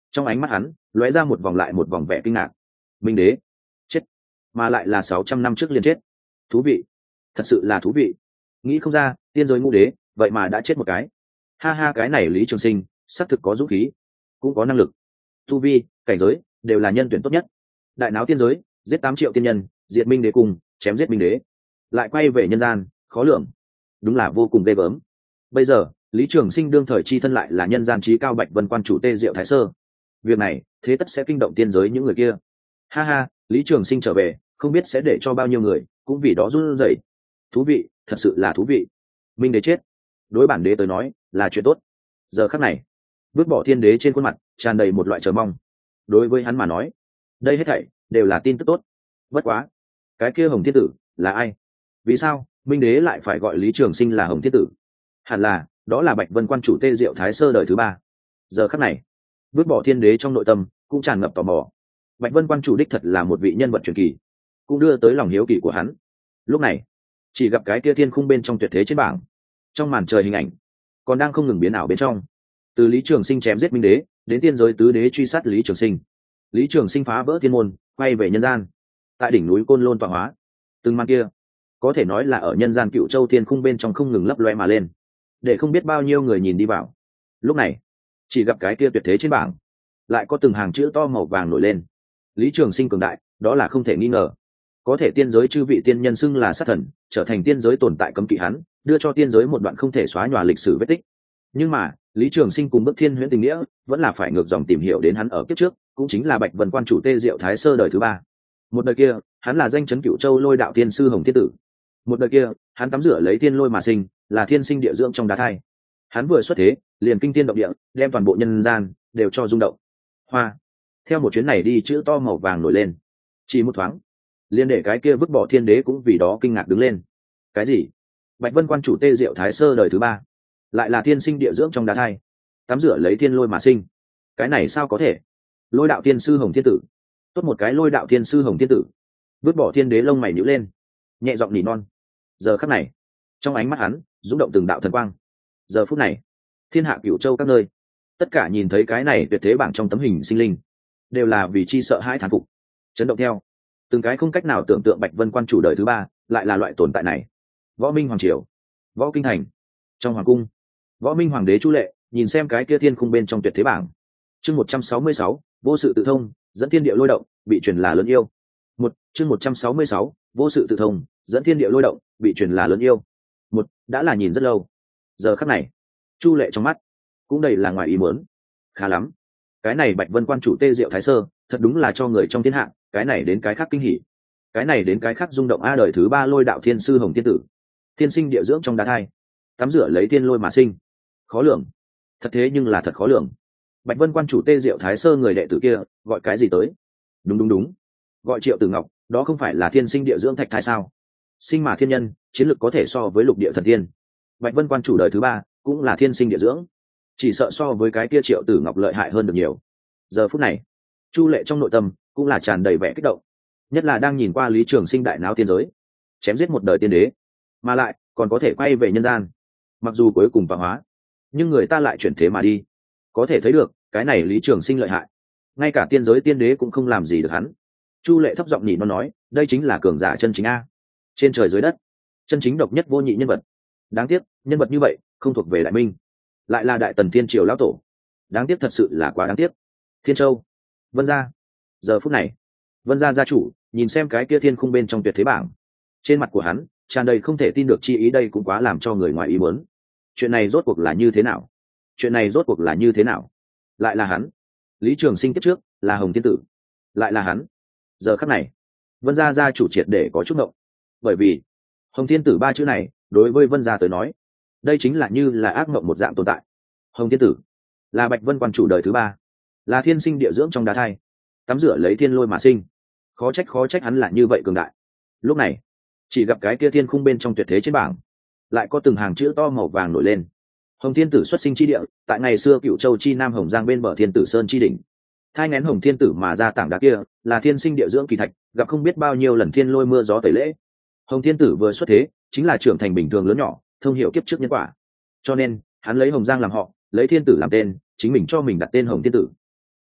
Trong ánh mắt hắn lóe ra một vòng lại một vòng vẻ kinh ngạc. Minh đế chết, mà lại là sáu trăm năm trước liền chết. Thú vị, thật sự là thú vị. Nghĩ không ra tiên giới ngũ đế vậy mà đã chết một cái. Ha ha, cái này Lý Trường Sinh xác thực có dũng khí, cũng có năng lực, tu vi cảnh giới đều là nhân tuyển tốt nhất. Đại náo tiên giới, giết tám triệu tiên nhân, diệt Minh đế cùng chém giết Minh đế, lại quay về nhân gian, khó lường, đúng là vô cùng ghê gớm. Bây giờ Lý Trường Sinh đương thời chi thân lại là nhân gian trí cao Bạch Vân quan chủ Tê Diệu Thái Sơ, việc này thế tất sẽ kinh động tiên giới những người kia. Ha ha, Lý Trường Sinh trở về không biết sẽ để cho bao nhiêu người cũng vì đó run rẩy. Thú vị, thật sự là thú vị. Minh đế chết, đối bản đế tới nói là chuyện tốt. Giờ khắc này vứt bỏ thiên đế trên khuôn mặt tràn đầy một loại chờ mong. Đối với hắn mà nói, đây hết thảy đều là tin tức tốt. Bất quá, cái kia Hồng Thiên Tử là ai? Vì sao Minh đế lại phải gọi Lý Trường Sinh là Hồng Thiên Tử? Hẳn là đó là Bạch Vân quan chủ Tê Diệu Thái Sơ đời thứ ba. Giờ khắc này vứt bỏ thiên đế trong nội tâm cũng tràn ngập tò mò. Bạch Vân quan chủ đích thật là một vị nhân vật truyền kỳ, cũng đưa tới lòng hiếu kỳ của hắn. Lúc này chỉ gặp cái kia thiên khung bên trong tuyệt thế trên bảng, trong màn trời hình ảnh còn đang không ngừng biến ảo bên trong. Từ Lý Trường Sinh chém giết Minh đế đến tiên giới tứ đế truy sát Lý Trường Sinh, Lý Trường Sinh phá vỡ thiên môn quay về nhân gian, tại đỉnh núi Côn Lôn tọa hóa. Từng màn kia có thể nói là ở nhân gian Cựu Châu thiên khung bên trong không ngừng lấp loe mà lên, để không biết bao nhiêu người nhìn đi vào. Lúc này chỉ gặp cái kia tuyệt thế trên bảng lại có từng hàng chữ to màu vàng nổi lên. Lý Trường Sinh cường đại, đó là không thể nghi ngờ. Có thể tiên giới chư vị tiên nhân xưng là sát thần, trở thành tiên giới tồn tại cấm kỵ hắn, đưa cho tiên giới một đoạn không thể xóa nhòa lịch sử vết tích. Nhưng mà Lý Trường Sinh cùng Bức Thiên Huyễn tình nghĩa vẫn là phải ngược dòng tìm hiểu đến hắn ở kiếp trước, cũng chính là Bạch Vân quan chủ Tê Diệu Thái Sơ đời thứ ba. Một đời kia hắn là danh chấn Cửu Châu Lôi đạo tiên sư Hồng Thiên Tử. Một đời kia hắn tắm rửa lấy tiên lôi mà sinh, là thiên sinh địa dưỡng trong đá thai. Hắn vừa xuất thế liền kinh tiên động địa, đem toàn bộ nhân gian đều cho rung động. Hoa, theo một chuyến này đi chữ to màu vàng nổi lên, chỉ một thoáng liền để cái kia vứt bỏ thiên đế cũng vì đó kinh ngạc đứng lên. Cái gì? Bạch Vân quan chủ Tê Diệu Thái Sơ đời thứ ba lại là thiên sinh địa dưỡng trong đá thai, tắm rửa lấy thiên lôi mà sinh? Cái này sao có thể? Lôi đạo tiên sư Hồng Thiên Tử, tốt một cái lôi đạo tiên sư Hồng Thiên Tử. Vứt bỏ thiên đế lông mày nhíu lên, nhẹ giọng nỉ non. Giờ khắc này trong ánh mắt hắn rung động từng đạo thần quang. Giờ phút này thiên hạ Cửu Châu các nơi, tất cả nhìn thấy cái này tuyệt thế bảng trong tấm hình sinh linh, đều là vì chi sợ hãi thán phục, chấn động theo. Từng cái không cách nào tưởng tượng Bạch Vân quan chủ đời thứ ba lại là loại tồn tại này. Võ Minh hoàng triều, Võ Kinh thành, trong hoàng cung, Võ Minh hoàng đế Chu Lệ nhìn xem cái kia thiên khung bên trong tuyệt thế bảng. Chương một trăm sáu mươi sáu, vô sự tự thông, dẫn thiên địa lôi động, bị truyền là lớn yêu. Một, chương một trăm sáu mươi sáu, vô sự tự thông, dẫn thiên địa lôi động, bị truyền là lớn yêu. Một, đã là nhìn rất lâu. Giờ khắc này Chu Lệ trong mắt cũng đầy là ngoài ý muốn. Khá lắm, cái này Bạch Vân quan chủ Tê Diệu Thái Sơ thật đúng là cho người trong thiên hạ cái này đến cái khác kinh hỉ, cái này đến cái khác rung động. A đời thứ ba lôi đạo thiên sư Hồng Thiên Tử, thiên sinh địa dưỡng trong đá thai, tắm rửa lấy thiên lôi mà sinh. Khó lường, thật thế nhưng là thật khó lường. Bạch Vân quan chủ Tê Diệu Thái Sơ người đệ tử kia gọi cái gì tới? Đúng đúng đúng, gọi Triệu Tử Ngọc. Đó không phải là thiên sinh địa dưỡng thạch thai sao? Sinh mà thiên nhân, chiến lược có thể so với lục địa thần tiên. Bạch Vân quan chủ đời thứ ba cũng là thiên sinh địa dưỡng, chỉ sợ so với cái kia Triệu Tử Ngọc lợi hại hơn được nhiều. Giờ phút này Chu Lệ trong nội tâm cũng là tràn đầy vẻ kích động, nhất là đang nhìn qua Lý Trường Sinh đại náo tiên giới, chém giết một đời tiên đế, mà lại còn có thể quay về nhân gian. Mặc dù cuối cùng tọa hóa, nhưng người ta lại chuyển thế mà đi. Có thể thấy được cái này Lý Trường Sinh lợi hại, ngay cả tiên giới tiên đế cũng không làm gì được hắn. Chu Lệ thấp giọng nhỉ nó nói, đây chính là cường giả chân chính a, trên trời dưới đất, chân chính độc nhất vô nhị nhân vật. Đáng tiếc nhân vật như vậy không thuộc về Đại Minh, lại là Đại Tần Thiên Triều lão tổ. Đáng tiếc, thật sự là quá đáng tiếc. Thiên Châu, Vân gia. Giờ phút này Vân gia gia chủ nhìn xem cái kia thiên khung bên trong tuyệt thế bảng, trên mặt của hắn tràn đầy không thể tin được chi ý. Đây cũng quá làm cho người ngoài ý muốn. Chuyện này rốt cuộc là như thế nào? Chuyện này rốt cuộc là như thế nào? Lại là hắn. Lý Trường Sinh kiếp trước là Hồng Thiên Tử, lại là hắn. Giờ khắc này Vân gia gia chủ triệt để có chút ngộng, bởi vì Hồng Thiên Tử ba chữ này đối với Vân gia tới nói, đây chính là như là ác mộng một dạng tồn tại. Hồng Thiên Tử là Bạch Vân quan chủ đời thứ ba, là thiên sinh địa dưỡng trong đá thai, tắm rửa lấy thiên lôi mà sinh. Khó trách khó trách hắn là như vậy cường đại. Lúc này chỉ gặp cái kia thiên khung bên trong tuyệt thế trên bảng lại có từng hàng chữ to màu vàng nổi lên. Hồng Thiên Tử xuất sinh chi địa, tại ngày xưa Cửu Châu chi Nam Hồng Giang bên bờ Thiên Tử Sơn chi đỉnh. Thai nghén Hồng Thiên Tử mà ra tảng đá kia là thiên sinh địa dưỡng kỳ thạch, gặp không biết bao nhiêu lần thiên lôi mưa gió tẩy lễ. Hồng Thiên Tử vừa xuất thế chính là trưởng thành bình thường lớn nhỏ, thông hiểu kiếp trước nhân quả, cho nên hắn lấy Hồng Giang làm họ, lấy Thiên Tử làm tên, chính mình cho mình đặt tên Hồng Thiên Tử.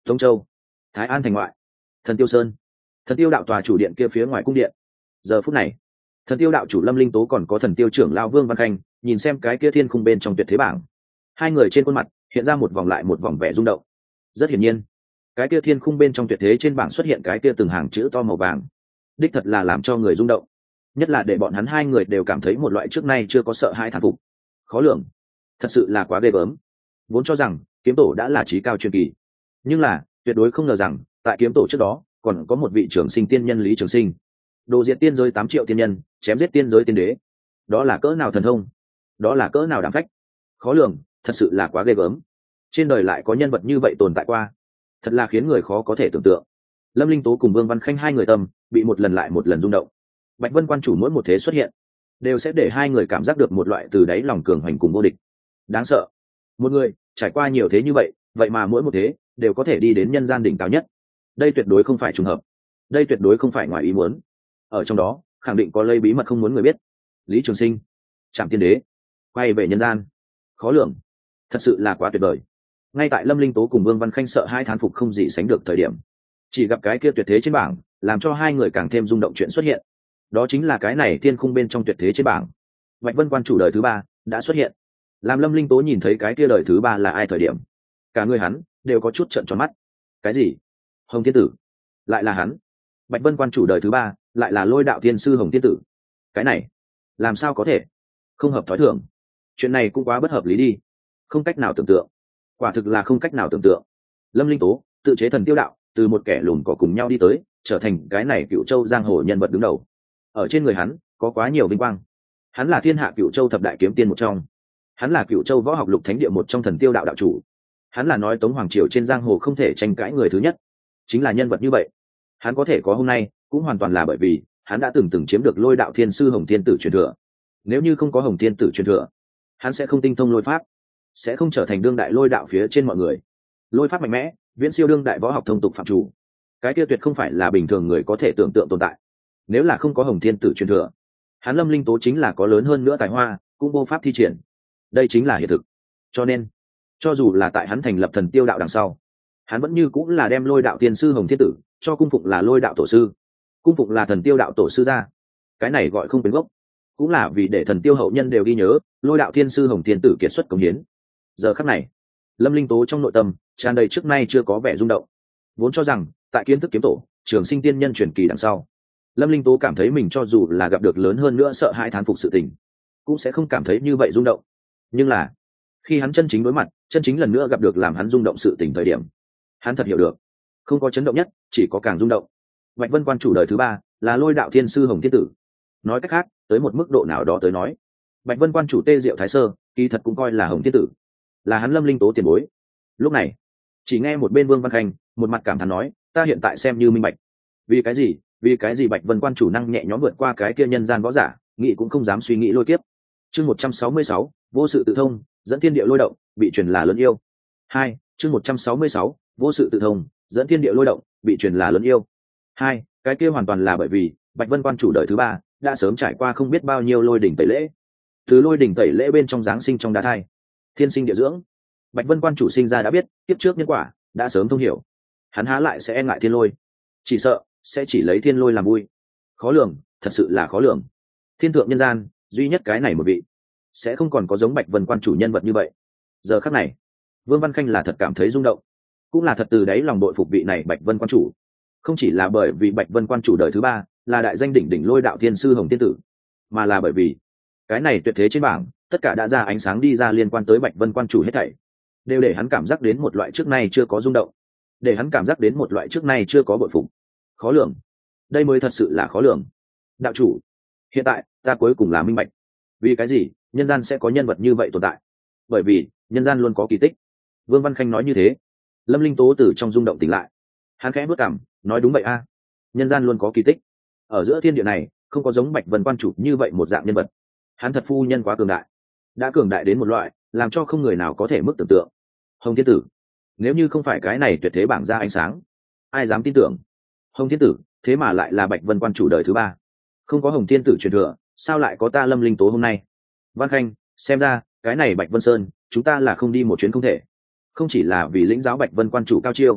Tống Châu, Thái An thành ngoại, Thần Tiêu Sơn, Thần Tiêu đạo tòa chủ điện kia phía ngoài cung điện. Giờ phút này, Thần Tiêu đạo chủ Lâm Linh Tố còn có Thần Tiêu trưởng lão Vương Văn Khanh nhìn xem cái kia thiên khung bên trong tuyệt thế bảng. Hai người trên khuôn mặt hiện ra một vòng lại một vòng vẻ rung động. Rất hiển nhiên, cái kia thiên khung bên trong tuyệt thế trên bảng xuất hiện cái kia từng hàng chữ to màu vàng, đích thật là làm cho người rung động, nhất là để bọn hắn hai người đều cảm thấy một loại trước nay chưa có sợ hãi thán phục. Khó lường, thật sự là quá ghê gớm. Vốn cho rằng kiếm tổ đã là trí cao truyền kỳ, nhưng là tuyệt đối không ngờ rằng tại kiếm tổ trước đó còn có một vị trường sinh tiên nhân Lý Trường Sinh, đồ diệt tiên giới tám triệu tiên nhân, chém giết tiên giới tiên đế. Đó là cỡ nào thần thông, đó là cỡ nào đảm phách. Khó lường, thật sự là quá ghê gớm. Trên đời lại có nhân vật như vậy tồn tại qua, thật là khiến người khó có thể tưởng tượng. Lâm Linh Tố cùng Vương Văn Khanh hai người tâm bị một lần lại một lần rung động. Bạch Vân quan chủ mỗi một thế xuất hiện đều sẽ để hai người cảm giác được một loại từ đáy lòng cường hoành cùng vô địch. Đáng sợ, một người trải qua nhiều thế như vậy, vậy mà mỗi một thế đều có thể đi đến nhân gian đỉnh cao nhất. Đây tuyệt đối không phải trùng hợp, đây tuyệt đối không phải ngoài ý muốn. Ở trong đó khẳng định có lây bí mật không muốn người biết. Lý Trường Sinh, Trảm Tiên Đế, quay về nhân gian. Khó lường, thật sự là quá tuyệt vời. Ngay tại Lâm Linh Tố cùng Vương Văn Khanh sợ hai thán phục không gì sánh được thời điểm, chỉ gặp cái kia tuyệt thế trên bảng làm cho hai người càng thêm rung động chuyện xuất hiện. Đó chính là cái này thiên khung bên trong tuyệt thế trên bảng, Bạch Vân quan chủ đời thứ ba đã xuất hiện. Làm Lâm Linh Tố nhìn thấy cái kia đời thứ ba là ai thời điểm, cả người hắn đều có chút trợn tròn mắt. Cái gì? Hồng Thiên Tử? Lại là hắn? Bạch Vân quan chủ đời thứ ba lại là Lôi đạo thiên sư Hồng Thiên Tử? Cái này làm sao có thể? Không hợp thói thường. Chuyện này cũng quá bất hợp lý đi, không cách nào tưởng tượng, quả thực là không cách nào tưởng tượng. Lâm Linh Tố tự chế thần tiêu đạo, từ một kẻ lùn cỏ cùng nhau đi tới, trở thành cái này Cựu Châu giang hồ nhân vật đứng đầu. Ở trên người hắn có quá nhiều vinh quang. Hắn là thiên hạ Cựu Châu thập đại kiếm tiên một trong, hắn là Cựu Châu võ học lục thánh địa một trong thần tiêu đạo đạo chủ, hắn là nói Tống hoàng triều trên giang hồ không thể tranh cãi người thứ nhất. Chính là nhân vật như vậy, hắn có thể có hôm nay cũng hoàn toàn là bởi vì hắn đã từng từng chiếm được Lôi đạo thiên sư Hồng Thiên Tử truyền thừa. Nếu như không có Hồng Thiên Tử truyền thừa, hắn sẽ không tinh thông lôi pháp, sẽ không trở thành đương đại lôi đạo phía trên mọi người. Lôi pháp mạnh mẽ, viễn siêu đương đại võ học thông tục phạm chủ, cái kia tuyệt không phải là bình thường người có thể tưởng tượng tồn tại. Nếu là không có Hồng Thiên Tử truyền thừa, hắn Lâm Linh Tố chính là có lớn hơn nữa tài hoa cũng vô pháp thi triển. Đây chính là hiện thực. Cho nên cho dù là tại hắn thành lập thần tiêu đạo đằng sau, hắn vẫn như cũng là đem Lôi đạo tiên sư Hồng Thiên Tử cho cung phụng là Lôi đạo tổ sư, cung phụng là thần tiêu đạo tổ sư ra. Cái này gọi không biến gốc, cũng là vì để thần tiêu hậu nhân đều ghi nhớ Lôi đạo thiên sư Hồng Thiên Tử kiệt xuất công hiến. Giờ khắc này, Lâm Linh Tố trong nội tâm tràn đầy trước nay chưa có vẻ rung động. Vốn cho rằng tại kiến thức kiếm tổ, Trường Sinh tiên nhân truyền kỳ đằng sau, Lâm Linh Tố cảm thấy mình cho dù là gặp được lớn hơn nữa sợ hãi thán phục sự tình, cũng sẽ không cảm thấy như vậy rung động. Nhưng là khi hắn chân chính đối mặt, chân chính lần nữa gặp được làm hắn rung động sự tình thời điểm, hắn thật hiểu được, không có chấn động nhất, chỉ có càng rung động. Bạch Vân quan chủ đời thứ ba là Lôi đạo thiên sư Hồng Thiên Tử. Nói cách khác, tới một mức độ nào đó tới nói, Bạch Vân quan chủ Tê Diệu Thái Sơ kỳ thật cũng coi là Hồng Thiên Tử, là hắn Lâm Linh Tố tiền bối. Lúc này chỉ nghe một bên Vương Văn Khanh một mặt cảm thán nói, ta hiện tại xem như minh bạch, vì cái gì vì cái gì Bạch Vân quan chủ năng nhẹ nhõm vượt qua cái kia nhân gian võ giả, nghĩ cũng không dám suy nghĩ lôi kiếp. Chương một trăm sáu mươi sáu, vô sự tự thông, dẫn thiên địa lôi động, bị truyền là lớn yêu. Hai, chương một trăm sáu mươi sáu, vô sự tự thông, dẫn thiên địa lôi động, bị truyền là lớn yêu. Hai, cái kia hoàn toàn là bởi vì Bạch Vân quan chủ đời thứ ba đã sớm trải qua không biết bao nhiêu lôi đỉnh tẩy lễ. Từ lôi đỉnh tẩy lễ bên trong giáng sinh trong đá thai, thiên sinh địa dưỡng, Bạch Vân quan chủ sinh ra đã biết tiếp trước nhân quả, đã sớm thông hiểu. Hắn há lại sẽ e ngại thiên lôi, chỉ sợ sẽ chỉ lấy thiên lôi làm vui. Khó lường, thật sự là khó lường. Thiên thượng nhân gian duy nhất cái này một vị, sẽ không còn có giống Bạch Vân quan chủ nhân vật như vậy. Giờ khắc này, Vương Văn Khanh là thật cảm thấy rung động, cũng là thật từ đáy lòng đội phục vị này Bạch Vân quan chủ. Không chỉ là bởi vì Bạch Vân quan chủ đời thứ ba là đại danh đỉnh đỉnh Lôi đạo thiên sư Hồng Thiên Tử, mà là bởi vì cái này tuyệt thế trên bảng tất cả đã ra ánh sáng đi ra liên quan tới Bạch Vân quan chủ hết thảy, đều để hắn cảm giác đến một loại trước nay chưa có rung động, để hắn cảm giác đến một loại trước nay chưa có bội phục. Khó lường, đây mới thật sự là khó lường. Đạo chủ, hiện tại ta cuối cùng là minh bạch, vì cái gì nhân gian sẽ có nhân vật như vậy tồn tại. Bởi vì nhân gian luôn có kỳ tích. Vương Văn Khanh nói như thế, Lâm Linh Tố từ trong rung động tỉnh lại, hắn khẽ bước cảm nói, đúng vậy a, nhân gian luôn có kỳ tích. Ở giữa thiên địa này không có giống Bạch Vân quan chủ như vậy một dạng nhân vật. Hắn thật phu nhân quá cường đại, đã cường đại đến một loại làm cho không người nào có thể mức tưởng tượng. Hồng Thiên Tử, nếu như không phải cái này tuyệt thế bảng ra ánh sáng, ai dám tin tưởng Hồng Thiên Tử thế mà lại là Bạch Vân quan chủ đời thứ ba. Không có Hồng Thiên Tử truyền thừa, sao lại có ta Lâm Linh Tố hôm nay. Văn Khanh, xem ra cái này Bạch Vân Sơn chúng ta là không đi một chuyến không thể. Không chỉ là vì lĩnh giáo Bạch Vân quan chủ cao chiêu,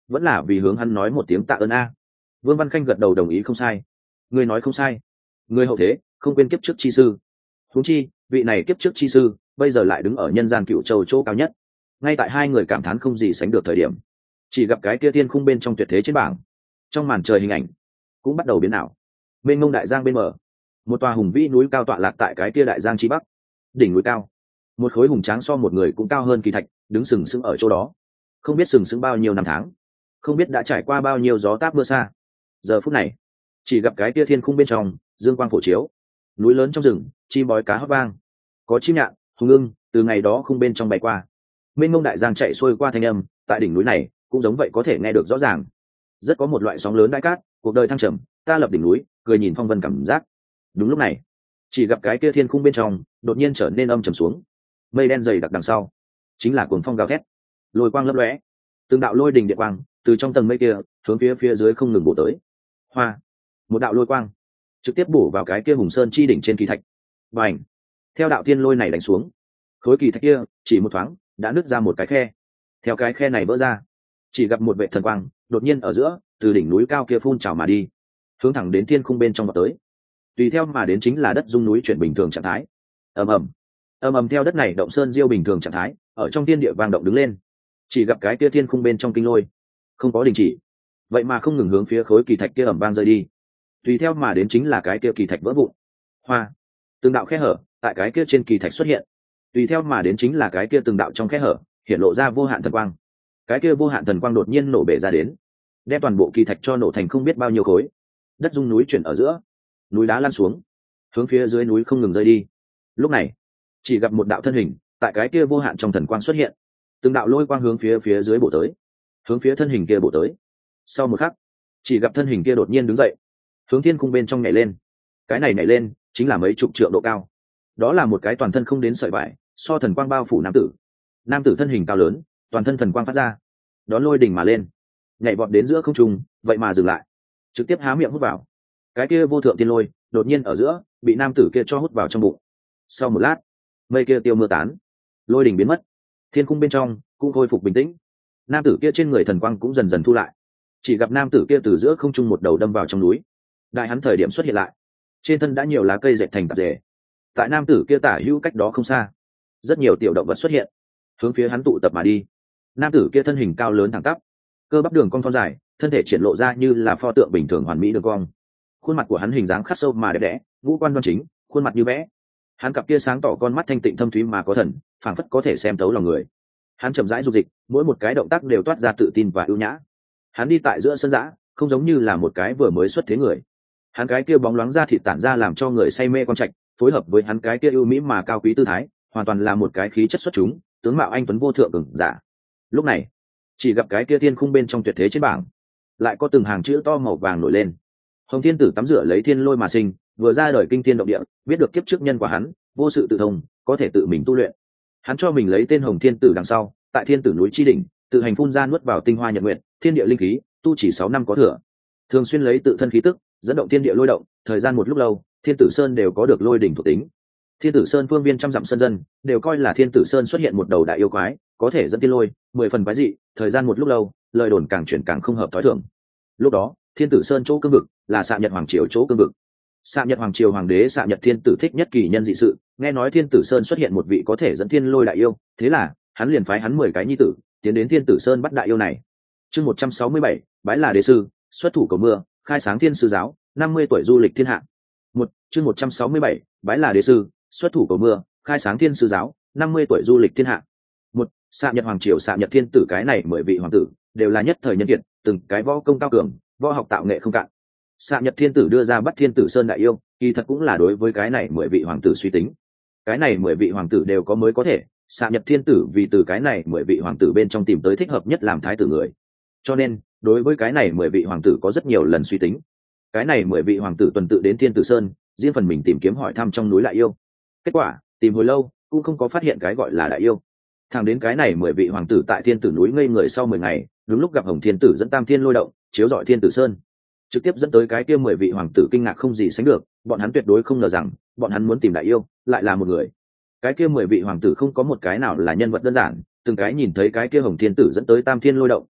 vẫn là vì hướng hắn nói một tiếng tạ ơn a. Vương Văn Khanh gật đầu đồng ý, không sai, ngươi nói không sai, người hậu thế không quên kiếp trước chi sư, huống chi vị này kiếp trước chi sư bây giờ lại đứng ở nhân gian Cựu Châu chỗ cao nhất. Ngay tại hai người cảm thán không gì sánh được thời điểm, chỉ gặp cái kia thiên khung bên trong tuyệt thế trên bảng, trong màn trời hình ảnh cũng bắt đầu biến ảo. Mênh mông đại giang bên mở, một tòa hùng vĩ núi cao tọa lạc tại cái kia đại giang chi bắc. Đỉnh núi cao, một khối hùng tráng so một người cũng cao hơn kỳ thạch đứng sừng sững ở chỗ đó. Không biết sừng sững bao nhiêu năm tháng, không biết đã trải qua bao nhiêu gió táp mưa xa. Giờ phút này, chỉ gặp cái kia thiên khung bên trong dương quang phổ chiếu, núi lớn trong rừng chim bói cá hót vang, có chim nhạn hùng ưng từ ngày đó khung bên trong bay qua. Mênh mông đại giang chạy xuôi qua thanh âm tại đỉnh núi này cũng giống vậy có thể nghe được rõ ràng. Rất có một loại sóng lớn đại cát, cuộc đời thăng trầm, ta lập đỉnh núi cười nhìn phong vân cảm giác. Đúng lúc này, chỉ gặp cái kia thiên khung bên trong đột nhiên trở nên âm trầm xuống, mây đen dày đặc đằng sau chính là cuồng phong gào thét, lôi quang lấp lóe, từng đạo lôi đình điện quang từ trong tầng mây kia hướng phía phía dưới không ngừng bổ tới. Hoa, một đạo lôi quang trực tiếp bổ vào cái kia hùng sơn chi đỉnh trên kỳ thạch, bành, theo đạo tiên lôi này đánh xuống, khối kỳ thạch kia chỉ một thoáng đã nứt ra một cái khe. Theo cái khe này vỡ ra, chỉ gặp một vệ thần quang đột nhiên ở giữa từ đỉnh núi cao kia phun trào mà đi, hướng thẳng đến thiên khung bên trong vào tới. Tùy theo mà đến chính là đất rung núi chuyển bình thường trạng thái. ầm ầm ầm ầm theo đất này động sơn diêu bình thường trạng thái ở trong thiên địa vang động đứng lên. Chỉ gặp cái kia thiên khung bên trong kinh lôi không có đình chỉ, vậy mà không ngừng hướng phía khối kỳ thạch kia ầm vang rơi đi. Tùy theo mà đến chính là cái kia kỳ thạch vỡ vụn. Hoa, từng đạo khe hở tại cái kia trên kỳ thạch xuất hiện. Tùy theo mà đến chính là cái kia từng đạo trong khe hở hiện lộ ra vô hạn thần quang. Cái kia vô hạn thần quang đột nhiên nổ bể ra đến, đem toàn bộ kỳ thạch cho nổ thành không biết bao nhiêu khối. Đất rung núi chuyển ở giữa, núi đá lăn xuống, hướng phía dưới núi không ngừng rơi đi. Lúc này, chỉ gặp một đạo thân hình tại cái kia vô hạn trong thần quang xuất hiện, từng đạo lôi quang hướng phía phía dưới bổ tới, hướng phía thân hình kia bổ tới. Sau một khắc, chỉ gặp thân hình kia đột nhiên đứng dậy, hướng thiên cung bên trong nhảy lên. Cái này nhảy lên chính là mấy chục trượng độ cao. Đó là một cái toàn thân không đến sợi vải, so thần quang bao phủ nam tử. Nam tử thân hình cao lớn, toàn thân thần quang phát ra, đón lôi đỉnh mà lên, nhảy vọt đến giữa không trung, vậy mà dừng lại, trực tiếp há miệng hút vào. Cái kia vô thượng tiên lôi đột nhiên ở giữa bị nam tử kia cho hút vào trong bụng. Sau một lát, mây kia tiêu mưa tán, lôi đỉnh biến mất, thiên cung bên trong cũng khôi phục bình tĩnh. Nam tử kia trên người thần quang cũng dần dần thu lại. Chỉ gặp nam tử kia từ giữa không trung một đầu đâm vào trong núi. Đại hắn thời điểm xuất hiện lại, trên thân đã nhiều lá cây dệt thành tạp dề. Tại nam tử kia tả hữu cách đó không xa, rất nhiều tiểu động vật xuất hiện, hướng phía hắn tụ tập mà đi. Nam tử kia thân hình cao lớn thẳng tắp, cơ bắp đường cong thon dài, thân thể triển lộ ra như là pho tượng bình thường hoàn mỹ đường cong. Khuôn mặt của hắn hình dáng khắc sâu mà đẹp đẽ, ngũ quan đoan chính, khuôn mặt như vẽ. Hắn cặp kia sáng tỏ con mắt thanh tịnh thâm thúy mà có thần, phảng phất có thể xem thấu lòng người. Hắn chậm rãi du dịch, mỗi một cái động tác đều toát ra tự tin và ưu nhã. Hắn đi tại giữa sân dã, không giống như là một cái vừa mới xuất thế người. Hắn cái kia bóng loáng da thịt tản ra làm cho người say mê quan trạch, phối hợp với hắn cái kia ưu mỹ mà cao quý tư thái, hoàn toàn là một cái khí chất xuất chúng, tướng mạo anh tuấn vô thượng cường giả. Lúc này, chỉ gặp cái kia thiên khung bên trong tuyệt thế trên bảng, lại có từng hàng chữ to màu vàng nổi lên. Hồng Thiên Tử tắm rửa lấy thiên lôi mà sinh, vừa ra đời kinh thiên động địa, biết được kiếp trước nhân của hắn, vô sự tự thông, có thể tự mình tu luyện. Hắn cho mình lấy tên Hồng Thiên Tử đằng sau, tại Thiên Tử núi chi đỉnh, tự hành phun ra nuốt vào tinh hoa nhật nguyện, thiên địa linh khí, tu chỉ sáu năm có thừa. Thường xuyên lấy tự thân khí tức, dẫn động thiên địa lôi động, thời gian một lúc lâu, Thiên Tử Sơn đều có được lôi đỉnh thuộc tính. Thiên Tử Sơn phương viên trăm dặm sơn dân, đều coi là Thiên Tử Sơn xuất hiện một đầu đại yêu quái, có thể dẫn tiên lôi, mười phần quái dị, thời gian một lúc lâu, lời đồn càng chuyển càng không hợp thói thường. Lúc đó, Thiên Tử Sơn chỗ cương vực là Xạ Nhật Hoàng triều chỗ cương vực. Xạ Nhật Hoàng triều hoàng đế Xạ Nhật Thiên Tử thích nhất kỳ nhân dị sự, nghe nói Thiên Tử Sơn xuất hiện một vị có thể dẫn thiên lôi đại yêu, thế là hắn liền phái hắn mười cái nhi tử tiến đến Thiên Tử Sơn bắt đại yêu này. Chương một trăm sáu mươi bảy, bái là đế sư, xuất thủ cầu mưa, khai sáng thiên sư giáo, năm mươi tuổi du lịch thiên hạ. Một, chương một trăm sáu mươi bảy, bái là đế sư, xuất thủ cầu mưa, khai sáng thiên sư giáo, năm mươi tuổi du lịch thiên hạ. Một, Xạ Nhật Hoàng triều Xạ Nhật Thiên Tử cái này mười vị hoàng tử đều là nhất thời nhân kiệt, từng cái võ công cao cường, võ học tạo nghệ không cạn. Xạ Nhật Thiên Tử đưa ra bắt Thiên Tử Sơn đại yêu, kỳ thật cũng là đối với cái này mười vị hoàng tử suy tính. Cái này mười vị hoàng tử đều có mới có thể, Xạ Nhật Thiên Tử vì từ cái này mười vị hoàng tử bên trong tìm tới thích hợp nhất làm thái tử người. Cho nên, đối với cái này mười vị hoàng tử có rất nhiều lần suy tính. Cái này mười vị hoàng tử tuần tự đến Thiên Tử Sơn, riêng phần mình tìm kiếm hỏi thăm trong núi đại yêu. Kết quả, tìm hồi lâu, cũng không có phát hiện cái gọi là đại yêu. Thẳng đến cái này mười vị hoàng tử tại Thiên Tử núi ngây người sau mười ngày, đúng lúc gặp Hồng Thiên Tử dẫn Tam Thiên lôi động, chiếu rọi Thiên Tử Sơn, trực tiếp dẫn tới cái kia mười vị hoàng tử kinh ngạc không gì sánh được, bọn hắn tuyệt đối không ngờ rằng, bọn hắn muốn tìm đại yêu, lại là một người. Cái kia mười vị hoàng tử không có một cái nào là nhân vật đơn giản, từng cái nhìn thấy cái kia Hồng Thiên Tử dẫn tới Tam Thiên lôi động,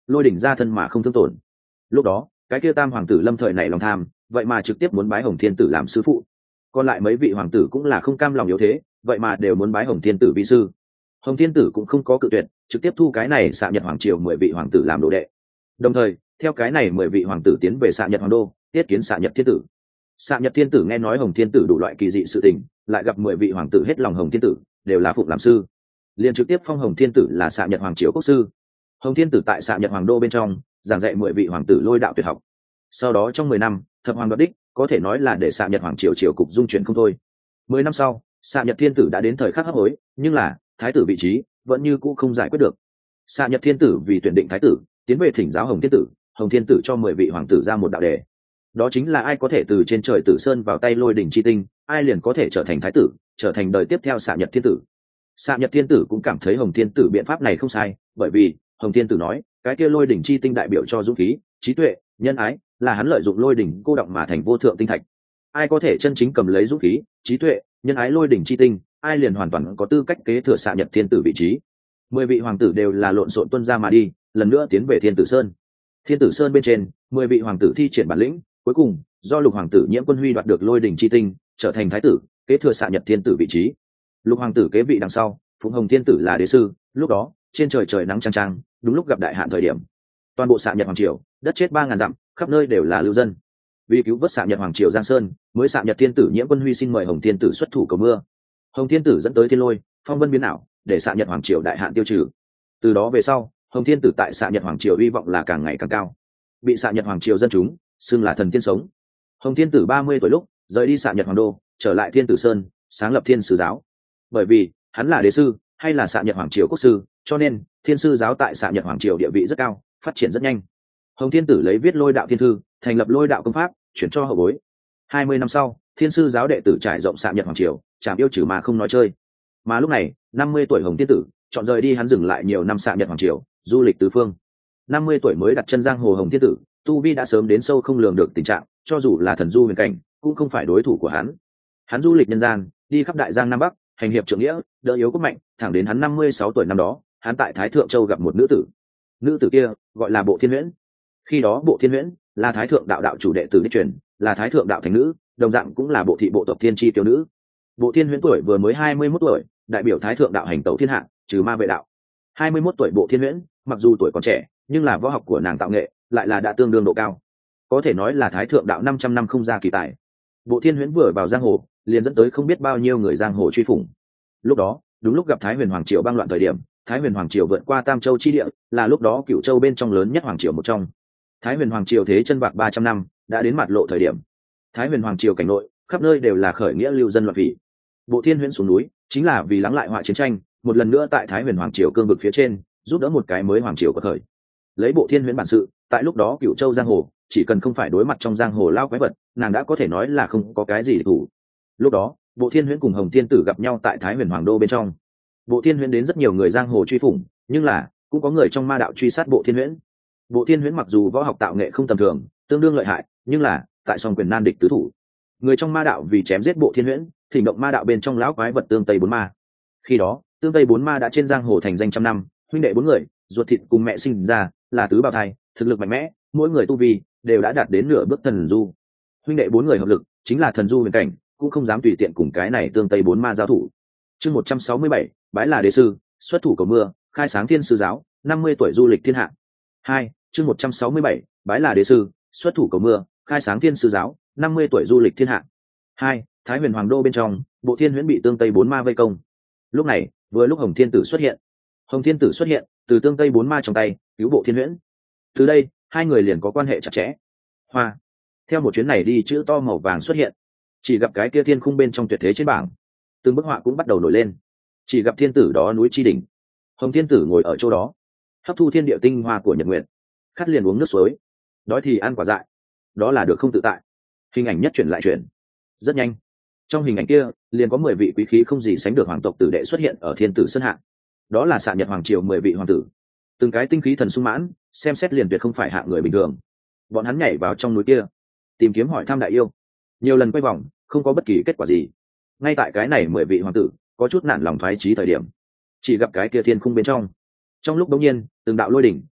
lôi đỉnh ra thân mà không thương tổn. Lúc đó cái kia tam hoàng tử lâm thời này lòng tham, vậy mà trực tiếp muốn bái Hồng Thiên Tử làm sư phụ. Còn lại mấy vị hoàng tử cũng là không cam lòng yếu thế, vậy mà đều muốn bái Hồng Thiên Tử vi sư. Hồng Thiên Tử cũng không có cự tuyệt, trực tiếp thu cái này Xạ Nhật Hoàng triều mười vị hoàng tử làm đồ đệ. Đồng thời theo cái này mười vị hoàng tử tiến về Xạ Nhật Hoàng đô tiếp kiến Xạ Nhật Thiên Tử. Xạ Nhật Thiên Tử nghe nói Hồng Thiên Tử đủ loại kỳ dị sự tình, lại gặp mười vị hoàng tử hết lòng Hồng Thiên Tử, đều là phụng làm sư, liền trực tiếp phong Hồng Thiên Tử là Xạ Nhật Hoàng triều quốc sư. Hồng Thiên Tử tại Xạ Nhật Hoàng đô bên trong giảng dạy mười vị hoàng tử lôi đạo tuyệt học. Sau đó trong mười năm thập hoàng đoạt đích, có thể nói là để Xạ Nhật Hoàng triều triều cục dung chuyển không thôi. Mười năm sau, Xạ Nhật Thiên Tử đã đến thời khắc hấp hối, nhưng là thái tử vị trí vẫn như cũ không giải quyết được. Xạ Nhật Thiên Tử vì tuyển định thái tử, tiến về thỉnh giáo Hồng Thiên Tử. Hồng Thiên Tử cho mười vị hoàng tử ra một đạo đề, đó chính là ai có thể từ trên trời Tử Sơn vào tay lôi đỉnh chi tinh, ai liền có thể trở thành thái tử, trở thành đời tiếp theo Xạ Nhật Thiên Tử. Xạ Nhật Thiên Tử cũng cảm thấy Hồng Thiên Tử biện pháp này không sai, bởi vì Hồng Thiên Tử nói cái kia lôi đỉnh chi tinh đại biểu cho dũng khí, trí tuệ, nhân ái, là hắn lợi dụng lôi đỉnh cô động mà thành vô thượng tinh thạch. Ai có thể chân chính cầm lấy dũng khí, trí tuệ, nhân ái lôi đỉnh chi tinh, ai liền hoàn toàn có tư cách kế thừa Xạ Nhật Thiên Tử vị trí. Mười vị hoàng tử đều là lộn xộn tuân ra mà đi, lần nữa tiến về Thiên Tử Sơn. Thiên Tử Sơn bên trên, mười vị hoàng tử thi triển bản lĩnh, cuối cùng do Lục hoàng tử Nhiễm Quân Huy đoạt được lôi đỉnh chi tinh, trở thành thái tử, kế thừa Xạ Nhật Thiên Tử vị trí. Lục hoàng tử kế vị đằng sau, phụng Hồng Thiên Tử là đế sư. Lúc đó trên trời trời nắng chang chang, đúng lúc gặp đại hạn thời điểm, toàn bộ Xạ Nhật Hoàng triều đất chết ba ngàn dặm, khắp nơi đều là lưu dân. Vì cứu vớt Xạ Nhật Hoàng triều giang sơn, mới Xạ Nhật Thiên Tử Nhiễm Quân Huy xin mời Hồng Thiên Tử xuất thủ cầu mưa. Hồng Thiên Tử dẫn tới thiên lôi, phong vân biến ảo, để Xạ Nhật Hoàng triều đại hạn tiêu trừ. Từ đó về sau, Hồng Thiên Tử tại Xạ Nhật Hoàng triều hy vọng là càng ngày càng cao, bị Xạ Nhật Hoàng triều dân chúng xưng là thần tiên sống. Hồng Thiên Tử ba mươi tuổi lúc rời đi Xạ Nhật Hoàng đô, trở lại Thiên Tử Sơn, sáng lập Thiên Sư giáo. Bởi vì hắn là đế sư hay là Xạ Nhật Hoàng triều quốc sư, cho nên Thiên Sư giáo tại Xạ Nhật Hoàng triều địa vị rất cao, phát triển rất nhanh. Hồng Thiên Tử lấy viết lôi đạo thiên thư, thành lập lôi đạo công pháp, chuyển cho hậu bối. Hai mươi năm sau, Thiên Sư giáo đệ tử trải rộng Xạ Nhật Hoàng triều, chảm yêu trừ mà không nói chơi. Mà lúc này, năm mươi tuổi Hồng Thiên Tử chọn rời đi hắn dừng lại nhiều năm Xạ Nhật Hoàng triều, du lịch tứ phương. Năm mươi tuổi mới đặt chân giang hồ Hồng Thiên Tử, tu vi đã sớm đến sâu không lường được tình trạng, cho dù là thần du huyền cảnh, cũng không phải đối thủ của hắn. Hắn du lịch nhân gian, đi khắp đại giang nam bắc, hành hiệp trượng nghĩa, đỡ yếu quốc mạnh, thẳng đến hắn năm mươi sáu tuổi năm đó, hắn tại Thái Thượng Châu gặp một nữ tử. Nữ tử kia gọi là Bộ Thiên Huyễn. Khi đó Bộ Thiên Huyễn là Thái Thượng đạo đạo chủ đệ tử đích truyền, là Thái Thượng đạo thành nữ, đồng dạng cũng là bộ thị bộ tộc thiên chi tiểu nữ. Bộ Thiên Huyễn tuổi vừa mới hai mươi mốt tuổi, đại biểu Thái Thượng đạo hành tẩu thiên hạ, trừ ma vệ đạo. hai mươi mốt tuổi Bộ Thiên Huyễn, mặc dù tuổi còn trẻ, nhưng là võ học của nàng tạo nghệ lại là đã tương đương độ cao, có thể nói là Thái Thượng đạo năm trăm năm không ra kỳ tài. Bộ Thiên Huyễn vừa vào giang hồ, liền dẫn tới không biết bao nhiêu người giang hồ truy phủng. Lúc đó đúng lúc gặp Thái Huyền Hoàng triều băng loạn thời điểm, Thái Huyền Hoàng triều vượt qua Tam Châu chi địa, là lúc đó Cửu Châu bên trong lớn nhất hoàng triều một trong. Thái Huyền Hoàng triều thế chân bạc ba trăm năm, đã đến mặt lộ thời điểm. Thái Huyền Hoàng triều cảnh nội, khắp nơi đều là khởi nghĩa lưu dân loạn phỉ. Bộ Thiên Huyễn xuống núi, chính là vì lắng lại họa chiến tranh, một lần nữa tại Thái Huyền Hoàng triều cương vực phía trên, giúp đỡ một cái mới hoàng triều có khởi. Lấy Bộ Thiên Huyễn bản sự, tại lúc đó Cửu Châu giang hồ, chỉ cần không phải đối mặt trong giang hồ lao quái vật, nàng đã có thể nói là không có cái gì để thủ. Lúc đó, Bộ Thiên Huyễn cùng Hồng Thiên Tử gặp nhau tại Thái Huyền Hoàng đô bên trong. Bộ Thiên Huyễn đến rất nhiều người giang hồ truy phủng, nhưng là cũng có người trong ma đạo truy sát Bộ Thiên Huyễn. Bộ Thiên Huyễn mặc dù võ học tạo nghệ không tầm thường, tương đương lợi hại, nhưng là tại song quyền nan địch tứ thủ. Người trong ma đạo vì chém giết Bộ Thiên Huyễn, thỉnh động ma đạo bên trong lão quái vật Tương Tây bốn ma. Khi đó, Tương Tây bốn ma đã trên giang hồ thành danh trăm năm, huynh đệ bốn người, ruột thịt cùng mẹ sinh ra, là tứ bào thai, thực lực mạnh mẽ, mỗi người tu vi đều đã đạt đến nửa bước thần du. Huynh đệ bốn người hợp lực, chính là thần du huyền cảnh, cũng không dám tùy tiện cùng cái này Tương Tây bốn ma giao thủ. Chương một trăm sáu mươi bảy, bái là đế sư, xuất thủ cầu mưa, khai sáng Thiên Sư giáo, năm mươi tuổi du lịch thiên hạ. Hai, chương một trăm sáu mươi bảy, bái là đế sư, xuất thủ cầu mưa, khai sáng Thiên Sư giáo, năm mươi tuổi du lịch thiên hạ. Hai, Thái Huyền Hoàng đô bên trong, Bộ Thiên Huyễn bị Tương Tây bốn ma vây công. Lúc này, vừa lúc Hồng Thiên Tử xuất hiện. Hồng Thiên Tử xuất hiện, từ Tương Tây bốn ma trong tay cứu Bộ Thiên Huyễn. Từ đây, hai người liền có quan hệ chặt chẽ. Hoa. Theo một chuyến này đi, chữ to màu vàng xuất hiện. Chỉ gặp cái kia thiên khung bên trong tuyệt thế trên bảng, từng bức họa cũng bắt đầu nổi lên. Chỉ gặp thiên tử đó núi chi đỉnh, Hồng Thiên Tử ngồi ở chỗ đó, hấp thu thiên địa tinh hoa của nhật nguyện, khát liền uống nước suối, đói thì ăn quả dại, đó là được không tự tại. Hình ảnh nhất chuyển lại chuyển, rất nhanh, trong hình ảnh kia liền có mười vị quý khí không gì sánh được hoàng tộc tử đệ xuất hiện ở Thiên Tử Sơn hạ. Đó là Xạ Nhật Hoàng triều mười vị hoàng tử, từng cái tinh khí thần sung mãn, xem xét liền tuyệt không phải hạng người bình thường. Bọn hắn nhảy vào trong núi kia, tìm kiếm hỏi thăm đại yêu, nhiều lần quay vòng, không có bất kỳ kết quả gì. Ngay tại cái này mười vị hoàng tử có chút nản lòng thoái chí thời điểm, chỉ gặp cái kia thiên khung bên trong, trong lúc đống nhiên từng đạo lôi đỉnh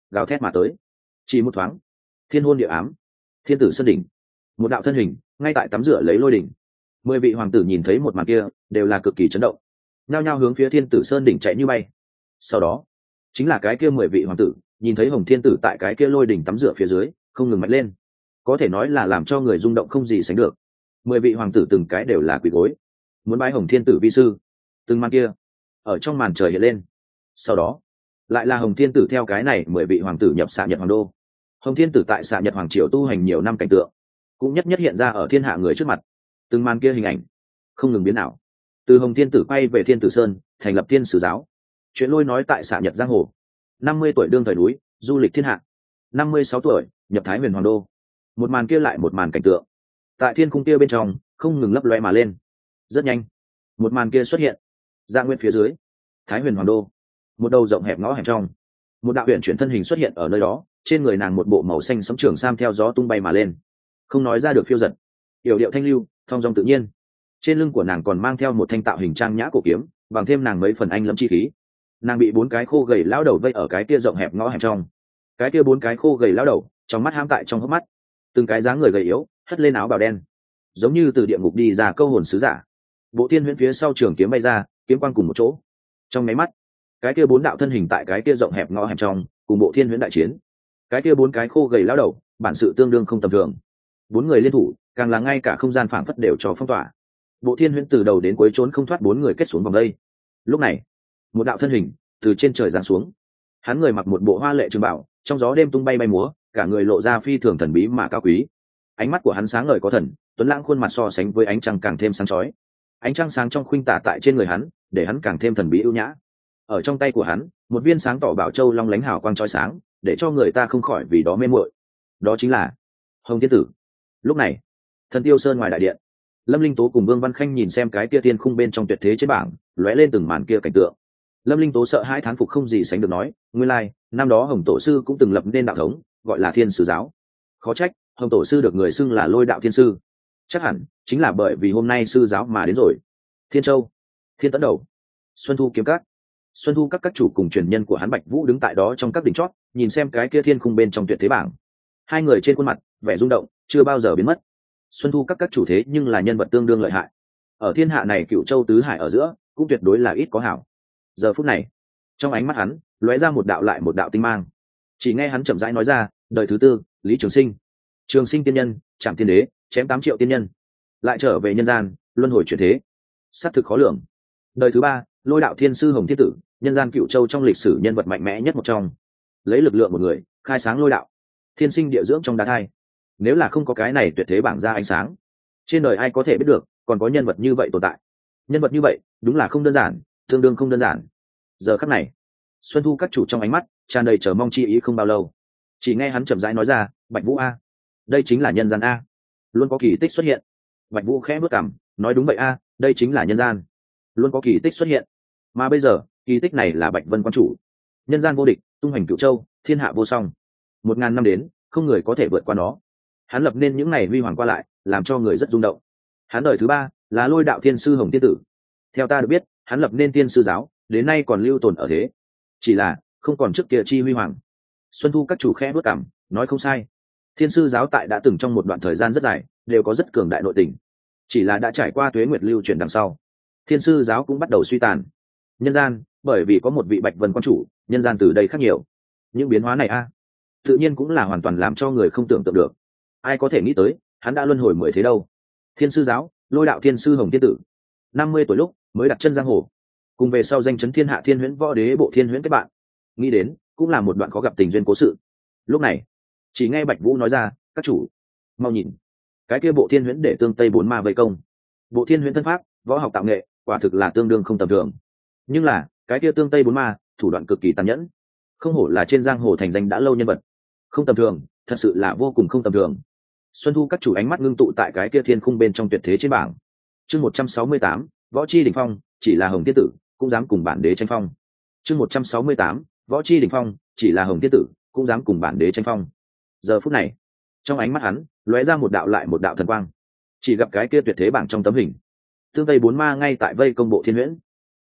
gào thét mà tới. Chỉ một thoáng, thiên hôn địa ám, thiên tử sơn đỉnh, một đạo thân hình ngay tại tắm rửa lấy lôi đỉnh. Mười vị hoàng tử nhìn thấy một màn kia đều là cực kỳ chấn động, nhao nhao hướng phía thiên tử sơn đỉnh chạy như bay. Sau đó chính là cái kia mười vị hoàng tử nhìn thấy hồng thiên tử tại cái kia lôi đỉnh tắm rửa phía dưới không ngừng mạnh lên, có thể nói là làm cho người rung động không gì sánh được. Mười vị hoàng tử từng cái đều là quỳ gối muốn bái hồng thiên tử vi sư. Từng màn kia ở trong màn trời hiện lên, sau đó lại là hồng thiên tử theo cái này mười vị hoàng tử nhập xạ nhật hoàng đô. Hồng thiên tử tại xạ nhật hoàng triều tu hành nhiều năm cảnh tượng cũng nhất nhất hiện ra ở thiên hạ người trước mặt. Từng màn kia hình ảnh không ngừng biến ảo. Từ hồng thiên tử quay về thiên tử sơn thành lập thiên sử giáo, chuyện lôi nói tại xạ nhật giang hồ. Năm mươi tuổi đương thời núi du lịch thiên hạ, năm mươi sáu tuổi nhập thái huyền hoàng đô. Một màn kia lại một màn cảnh tượng tại thiên cung kia bên trong không ngừng lấp loe mà lên. Rất nhanh một màn kia xuất hiện, Dạ Nguyên phía dưới thái huyền hoàng đô, một đầu rộng hẹp ngõ hẻm trong, một đạo huyền chuyển thân hình xuất hiện ở nơi đó. Trên người nàng một bộ màu xanh sẫm trường sam theo gió tung bay mà lên, không nói ra được phiêu giật, yểu điệu thanh lưu, thong dong tự nhiên. Trên lưng của nàng còn mang theo một thanh tạo hình trang nhã cổ kiếm, bằng thêm nàng mấy phần anh lẫm chi khí. Nàng bị bốn cái khô gầy lão đầu vây ở cái kia rộng hẹp ngõ hẻm trong. Cái kia bốn cái khô gầy lão đầu trong mắt hãm tại trong hốc mắt, từng cái dáng người gầy yếu, hất lên áo bào đen, giống như từ địa ngục đi ra câu hồn sứ giả. Bộ tiên huyễn phía sau trường kiếm bay ra, kiếm quang cùng một chỗ. Trong máy mắt, cái kia bốn đạo thân hình tại cái kia rộng hẹp ngõ hẻm trong cùng bộ thiên huyễn đại chiến. Cái kia bốn cái khô gầy lão đầu bản sự tương đương không tầm thường, bốn người liên thủ càng là ngay cả không gian phảng phất đều cho phong tỏa. Bộ thiên huyễn từ đầu đến cuối trốn không thoát bốn người kết xuống vòng đây. Lúc này một đạo thân hình từ trên trời giáng xuống, hắn người mặc một bộ hoa lệ trường bảo, trong gió đêm tung bay bay múa, cả người lộ ra phi thường thần bí mà cao quý. Ánh mắt của hắn sáng ngời có thần, tuấn lãng khuôn mặt so sánh với ánh trăng càng thêm sáng chói. Ánh trăng sáng trong khuynh tả tại trên người hắn, để hắn càng thêm thần bí ưu nhã. Ở trong tay của hắn, một viên sáng tỏ bảo châu long lánh hào quang chói sáng, để cho người ta không khỏi vì đó mê muội. Đó chính là Hồng Thiên Tử. Lúc này, Thần Tiêu Sơn ngoài đại điện, Lâm Linh Tố cùng Vương Văn Khanh nhìn xem cái kia thiên khung bên trong tuyệt thế trên bảng lóe lên từng màn kia cảnh tượng. Lâm Linh Tố sợ hãi thán phục không gì sánh được, nói: nguyên lai, like, năm đó Hồng Tổ sư cũng từng lập nên đạo thống, gọi là Thiên Sử giáo. Khó trách Hồng Tổ sư được người xưng là Lôi đạo thiên sư, chắc hẳn chính là bởi vì hôm nay sư giáo mà đến rồi. Thiên Châu, Thiên Tấn Đầu, Xuân Thu kiếm các, Xuân Thu các các chủ cùng truyền nhân của hắn Bạch Vũ đứng tại đó trong các đỉnh chót, nhìn xem cái kia thiên khung bên trong tuyệt thế bảng. Hai người trên khuôn mặt vẻ rung động chưa bao giờ biến mất. Xuân Thu các các chủ thế nhưng là nhân vật tương đương lợi hại, ở thiên hạ này Cựu Châu tứ hải ở giữa cũng tuyệt đối là ít có hảo. Giờ phút này, trong ánh mắt hắn lóe ra một đạo lại một đạo tinh mang. Chỉ nghe hắn chậm rãi nói ra: đời thứ tư, Lý Trường Sinh. Trường Sinh tiên nhân, chạm tiên đế, chém tám triệu tiên nhân, lại trở về nhân gian, luân hồi chuyển thế, sát thực khó lường. Đời thứ ba, Lôi đạo thiên sư Hồng Thiên Tử, nhân gian Cựu Châu trong lịch sử nhân vật mạnh mẽ nhất một trong, lấy lực lượng một người khai sáng lôi đạo, thiên sinh địa dưỡng trong đá thai. Nếu là không có cái này tuyệt thế bảng ra ánh sáng, trên đời ai có thể biết được còn có nhân vật như vậy tồn tại. Nhân vật như vậy đúng là không đơn giản, tương đương không đơn giản. Giờ khắc này, Xuân Thu các chủ trong ánh mắt tràn đầy chờ mong chi ý. Không bao lâu, chỉ nghe hắn chậm rãi nói ra: Bạch Vũ a, đây chính là nhân gian a, luôn có kỳ tích xuất hiện. Bạch Vũ khẽ bước cằm, nói: đúng vậy a, đây chính là nhân gian, luôn có kỳ tích xuất hiện. Mà bây giờ, kỳ tích này là Bạch Vân quan chủ, nhân gian vô địch, tung hành Cựu Châu, thiên hạ vô song. Một ngàn năm đến, không người có thể vượt qua nó. Hắn lập nên những ngày huy hoàng qua lại, làm cho người rất rung động. Hắn đời thứ ba là Lôi đạo thiên sư Hồng Thiên Tử. Theo ta được biết, hắn lập nên Thiên Sư giáo, đến nay còn lưu tồn ở thế, chỉ là không còn trước kia chi huy hoàng. Xuân Thu các chủ khẽ bước cảm, nói: không sai, Thiên Sư giáo tại đã từng trong một đoạn thời gian rất dài đều có rất cường đại nội tình, chỉ là đã trải qua tuế nguyệt lưu chuyển đằng sau, Thiên Sư giáo cũng bắt đầu suy tàn. Nhân gian bởi vì có một vị Bạch Vân quan chủ, nhân gian từ đây khác nhiều. Những biến hóa này a, tự nhiên cũng là hoàn toàn làm cho người không tưởng tượng được. Ai có thể nghĩ tới hắn đã luân hồi mười thế đâu. Thiên Sư giáo, Lôi đạo thiên sư Hồng Thiên Tử, năm mươi tuổi lúc mới đặt chân giang hồ, cùng về sau danh chấn thiên hạ Thiên Huyễn Võ Đế bộ Thiên Huyễn kết bạn. Nghĩ đến cũng là một đoạn khó gặp tình duyên cố sự. Lúc này, chỉ nghe Bạch Vũ nói ra: các chủ, mau nhìn, cái kia bộ Thiên Huyễn để tương tây bốn ma vây công. Bộ Thiên Huyễn thân pháp, võ học tạo nghệ, quả thực là tương đương không tầm thường. Nhưng là cái kia tương tây bốn ma thủ đoạn cực kỳ tàn nhẫn, không hổ là trên giang hồ thành danh đã lâu nhân vật, không tầm thường, thật sự là vô cùng không tầm thường. Xuân Thu các chủ ánh mắt ngưng tụ tại cái kia thiên khung bên trong tuyệt thế trên bảng. Chương một trăm sáu mươi tám, võ chi đỉnh phong, chỉ là Hồng Thiên Tử cũng dám cùng bản đế tranh phong. Chương một trăm sáu mươi tám, võ chi đỉnh phong, chỉ là Hồng Thiên Tử cũng dám cùng bản đế tranh phong. Giờ phút này, trong ánh mắt hắn lóe ra một đạo lại một đạo thần quang. Chỉ gặp cái kia tuyệt thế bảng trong tấm hình, tương tây bốn ma ngay tại vây công bộ Thiên Huyễn.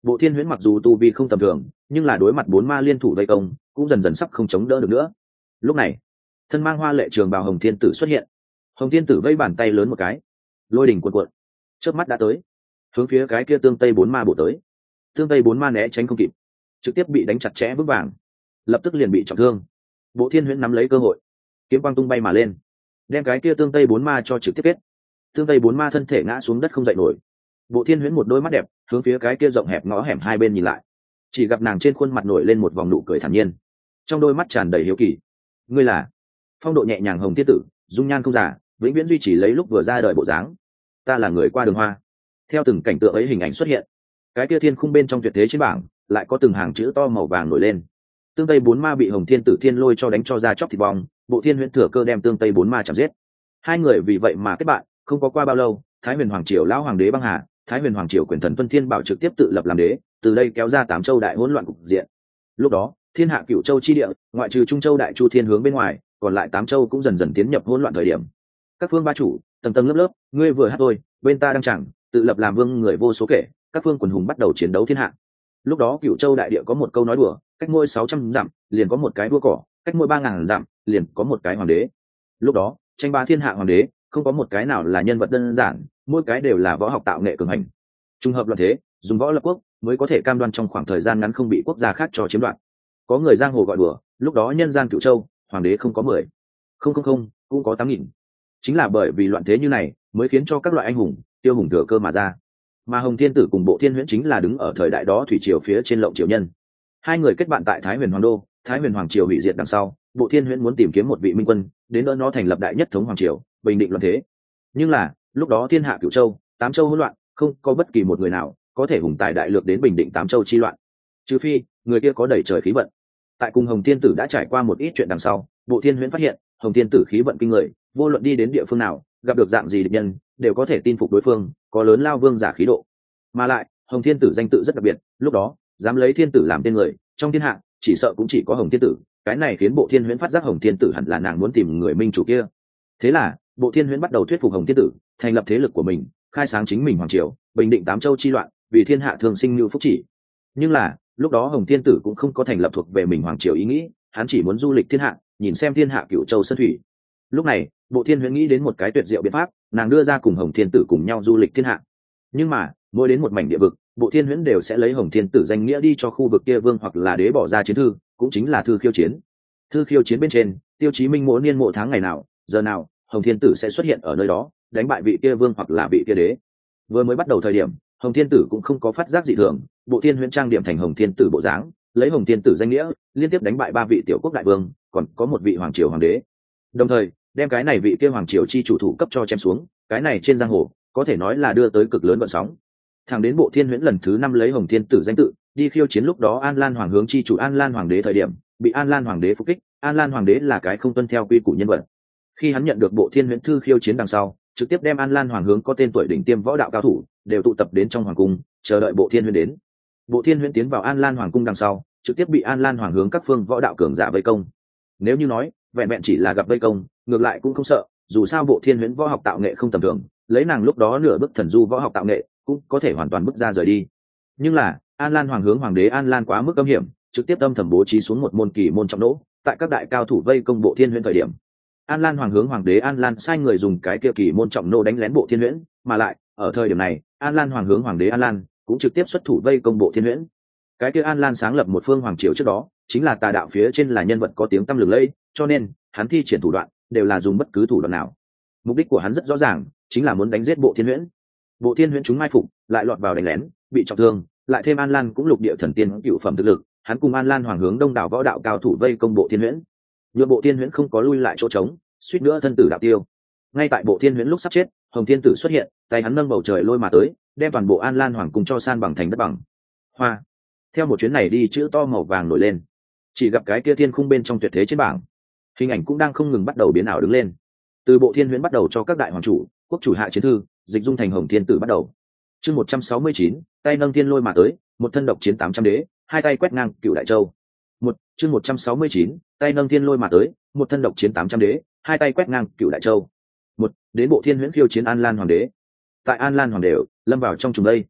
Bộ Thiên Huyễn mặc dù tu vi không tầm thường, nhưng là đối mặt bốn ma liên thủ vây công, cũng dần dần sắp không chống đỡ được nữa. Lúc này, thân mang hoa lệ trường bào Hồng Thiên Tử xuất hiện. Hồng Thiên Tử vây bàn tay lớn một cái, lôi đỉnh cuộn cuộn, chớp mắt đã tới, hướng phía cái kia tương tây bốn ma bổ tới. Tương tây bốn ma né tránh không kịp, trực tiếp bị đánh chặt chẽ vững vàng, lập tức liền bị trọng thương. Bộ Thiên Huyễn nắm lấy cơ hội, kiếm quang tung bay mà lên, đem cái kia tương tây bốn ma cho trực tiếp kết. Tương tây bốn ma thân thể ngã xuống đất không dậy nổi. Bộ Thiên Huyễn một đôi mắt đẹp hướng phía cái kia rộng hẹp ngõ hẻm hai bên nhìn lại, chỉ gặp nàng trên khuôn mặt nổi lên một vòng nụ cười thản nhiên, trong đôi mắt tràn đầy hiếu kỳ. Ngươi là? Phong độ nhẹ nhàng Hồng Thiên Tử, dung nhan không già, vĩnh viễn duy trì lấy lúc vừa ra đời bộ dáng. Ta là người qua đường hoa. Theo từng cảnh tượng ấy hình ảnh xuất hiện, cái kia thiên khung bên trong tuyệt thế trên bảng lại có từng hàng chữ to màu vàng nổi lên. Tương tây bốn ma bị Hồng Thiên Tử thiên lôi cho đánh cho ra chóc thịt bong, Bộ Thiên Huyễn thừa cơ đem tương tây bốn ma chạm giết. Hai người vì vậy mà kết bạn, không có qua bao lâu, Thái Huyền Hoàng Triều lão hoàng đế băng hà, Thái Huyền Hoàng Triều quyền thần Tuân Thiên Bảo trực tiếp tự lập làm đế, từ đây kéo ra tám châu đại hỗn loạn cục diện. Lúc đó, thiên hạ cửu châu chi địa, ngoại trừ Trung Châu Đại Chu Thiên hướng bên ngoài, còn lại tám châu cũng dần dần tiến nhập hỗn loạn thời điểm. Các phương ba chủ, tầng tầng lớp lớp, ngươi vừa hát tôi, bên ta đang chẳng, tự lập làm vương người vô số kể, các phương quần hùng bắt đầu chiến đấu thiên hạ. Lúc đó cửu châu đại địa có một câu nói đùa, cách mỗi sáu trăm dặm liền có một cái đua cỏ, cách mỗi ba ngàn dặm liền có một cái hoàng đế. Lúc đó tranh ba thiên hạ hoàng đế không có một cái nào là nhân vật đơn giản, mỗi cái đều là võ học tạo nghệ cường hành. Trùng hợp loạn thế, dùng võ lập quốc mới có thể cam đoan trong khoảng thời gian ngắn không bị quốc gia khác cho chiếm đoạt. Có người giang hồ gọi đùa, lúc đó nhân gian cửu châu hoàng đế không có mười, không không không cũng có tám nghìn. Chính là bởi vì loạn thế như này mới khiến cho các loại anh hùng tiêu hùng thừa cơ mà ra. Mà Hồng Thiên Tử cùng Bộ Thiên Huyễn chính là đứng ở thời đại đó thủy triều phía trên lộng triều nhân. Hai người kết bạn tại Thái Huyền Hoàng đô, Thái Huyền Hoàng triều hủy diệt đằng sau, Bộ Thiên Huyễn muốn tìm kiếm một vị minh quân đến đỡ nó thành lập đại nhất thống hoàng triều, bình định loạn thế. Nhưng là lúc đó thiên hạ cửu châu, tám châu hỗn loạn, không có bất kỳ một người nào có thể hùng tài đại lược đến bình định tám châu chi loạn, trừ phi người kia có đầy trời khí vận. Tại cùng Hồng Thiên Tử đã trải qua một ít chuyện đằng sau, Bộ Thiên Huyễn phát hiện Hồng Thiên Tử khí vận kinh người, vô luận đi đến địa phương nào, gặp được dạng gì địch nhân, đều có thể tin phục đối phương, có lớn lao vương giả khí độ. Mà lại Hồng Thiên Tử danh tự rất đặc biệt, lúc đó dám lấy thiên tử làm tên người trong thiên hạ chỉ sợ cũng chỉ có Hồng Thiên Tử. Cái này khiến Bộ Thiên Huyễn phát giác Hồng Thiên Tử hẳn là nàng muốn tìm người minh chủ kia. Thế là Bộ Thiên Huyễn bắt đầu thuyết phục Hồng Thiên Tử thành lập thế lực của mình, khai sáng chính mình hoàng triều, bình định tám châu chi loạn, vì thiên hạ thường sinh lưu phúc chỉ. Nhưng là lúc đó Hồng Thiên Tử cũng không có thành lập thuộc về mình hoàng triều ý nghĩ, hắn chỉ muốn du lịch thiên hạ, nhìn xem thiên hạ cửu châu sơn thủy. Lúc này Bộ Thiên Huyễn nghĩ đến một cái tuyệt diệu biện pháp, nàng đưa ra cùng Hồng Thiên Tử cùng nhau du lịch thiên hạ. Nhưng mà mỗi đến một mảnh địa vực, Bộ Thiên Huyễn đều sẽ lấy Hồng Thiên Tử danh nghĩa đi cho khu vực kia vương hoặc là đế bỏ ra chiến thư, cũng chính là thư khiêu chiến. Thư khiêu chiến bên trên tiêu chí minh mỗi niên mộ tháng ngày nào giờ nào Hồng Thiên Tử sẽ xuất hiện ở nơi đó, đánh bại vị kia vương hoặc là vị kia đế. Vừa mới bắt đầu thời điểm, Hồng Thiên Tử cũng không có phát giác dị thường, Bộ Thiên Huyễn trang điểm thành Hồng Thiên Tử bộ dáng, lấy Hồng Thiên Tử danh nghĩa liên tiếp đánh bại ba vị tiểu quốc đại vương, còn có một vị hoàng triều hoàng đế, đồng thời đem cái này vị kia hoàng triều chi chủ thủ cấp cho chém xuống. Cái này trên giang hồ có thể nói là đưa tới cực lớn vận sóng. Thẳng đến Bộ Thiên Huyễn lần thứ năm lấy Hồng Thiên Tử danh tự đi khiêu chiến lúc đó An Lan Hoàng hướng chi chủ An Lan Hoàng đế thời điểm, bị An Lan Hoàng đế phục kích. An Lan Hoàng đế là cái không tuân theo quy củ nhân vật. Khi hắn nhận được Bộ Thiên Huyễn thư khiêu chiến đằng sau, trực tiếp đem An Lan Hoàng hướng có tên tuổi đỉnh tiêm võ đạo cao thủ đều tụ tập đến trong hoàng cung, chờ đợi Bộ Thiên Huyễn đến. Bộ Thiên Huyễn tiến vào An Lan Hoàng cung đằng sau, trực tiếp bị An Lan Hoàng hướng các phương võ đạo cường giả vây công. Nếu như nói vẹn vẹn chỉ là gặp vây công, ngược lại cũng không sợ, dù sao Bộ Thiên Huyễn võ học tạo nghệ không tầm thường, lấy nàng lúc đó nửa bức thần du võ học tạo nghệ cũng có thể hoàn toàn bước ra rời đi. Nhưng là An Lan Hoàng hướng hoàng đế An Lan quá mức âm hiểm, trực tiếp âm thầm bố trí xuống một môn kỳ môn trọng nỗ, tại các đại cao thủ vây công Bộ Thiên Huyễn thời điểm, An Lan Hoàng hướng hoàng đế An Lan sai người dùng cái kia kỳ môn trọng nỗ đánh lén Bộ Thiên Huyễn, mà lại ở thời điểm này An Lan Hoàng hướng hoàng đế An Lan cũng trực tiếp xuất thủ vây công Bộ Thiên Huyễn. Cái kia An Lan sáng lập một phương hoàng triều trước đó, chính là tà đạo phía trên là nhân vật có tiếng tăm lừng lẫy, cho nên hắn thi triển thủ đoạn đều là dùng bất cứ thủ đoạn nào. Mục đích của hắn rất rõ ràng, chính là muốn đánh giết Bộ Thiên Huyễn. Bộ Thiên Huyễn chúng mai phục, lại lọt vào đánh lén, bị trọng thương, lại thêm An Lan cũng lục địa thần tiên cựu phẩm thực lực, hắn cùng An Lan Hoàng hướng đông đảo võ đạo cao thủ vây công Bộ Thiên Huyễn. Nhưng Bộ Thiên Huyễn không có lui lại chỗ trống, suýt nữa thân tử đạo tiêu. Ngay tại Bộ Thiên Huyễn lúc sắp chết, Hồng Thiên Tử xuất hiện, tay hắn nâng bầu trời lôi mà tới, đem toàn bộ An Lan Hoàng cùng cho san bằng thành đất bằng. Hoa. Theo một chuyến này đi, chữ to màu vàng nổi lên. Chỉ gặp cái kia thiên khung bên trong tuyệt thế trên bảng, hình ảnh cũng đang không ngừng bắt đầu biến ảo đứng lên. Từ Bộ Thiên Huyễn bắt đầu cho các đại hoàng chủ, quốc chủ hạ chiến thư, dịch dung thành Hồng Thiên Tử bắt đầu. Chương một trăm sáu mươi chín, tay nâng thiên lôi mà tới, một thân độc chiến tám trăm đế, hai tay quét ngang cựu đại châu. Một, chương một trăm sáu mươi chín, tay nâng thiên lôi mà tới, một thân độc chiến tám trăm đế, hai tay quét ngang cựu đại châu. Một, đến Bộ Thiên Huyễn khiêu chiến An Lan Hoàng đế. Tại An Lan Hoàng đế lâm vào trong trùng đây.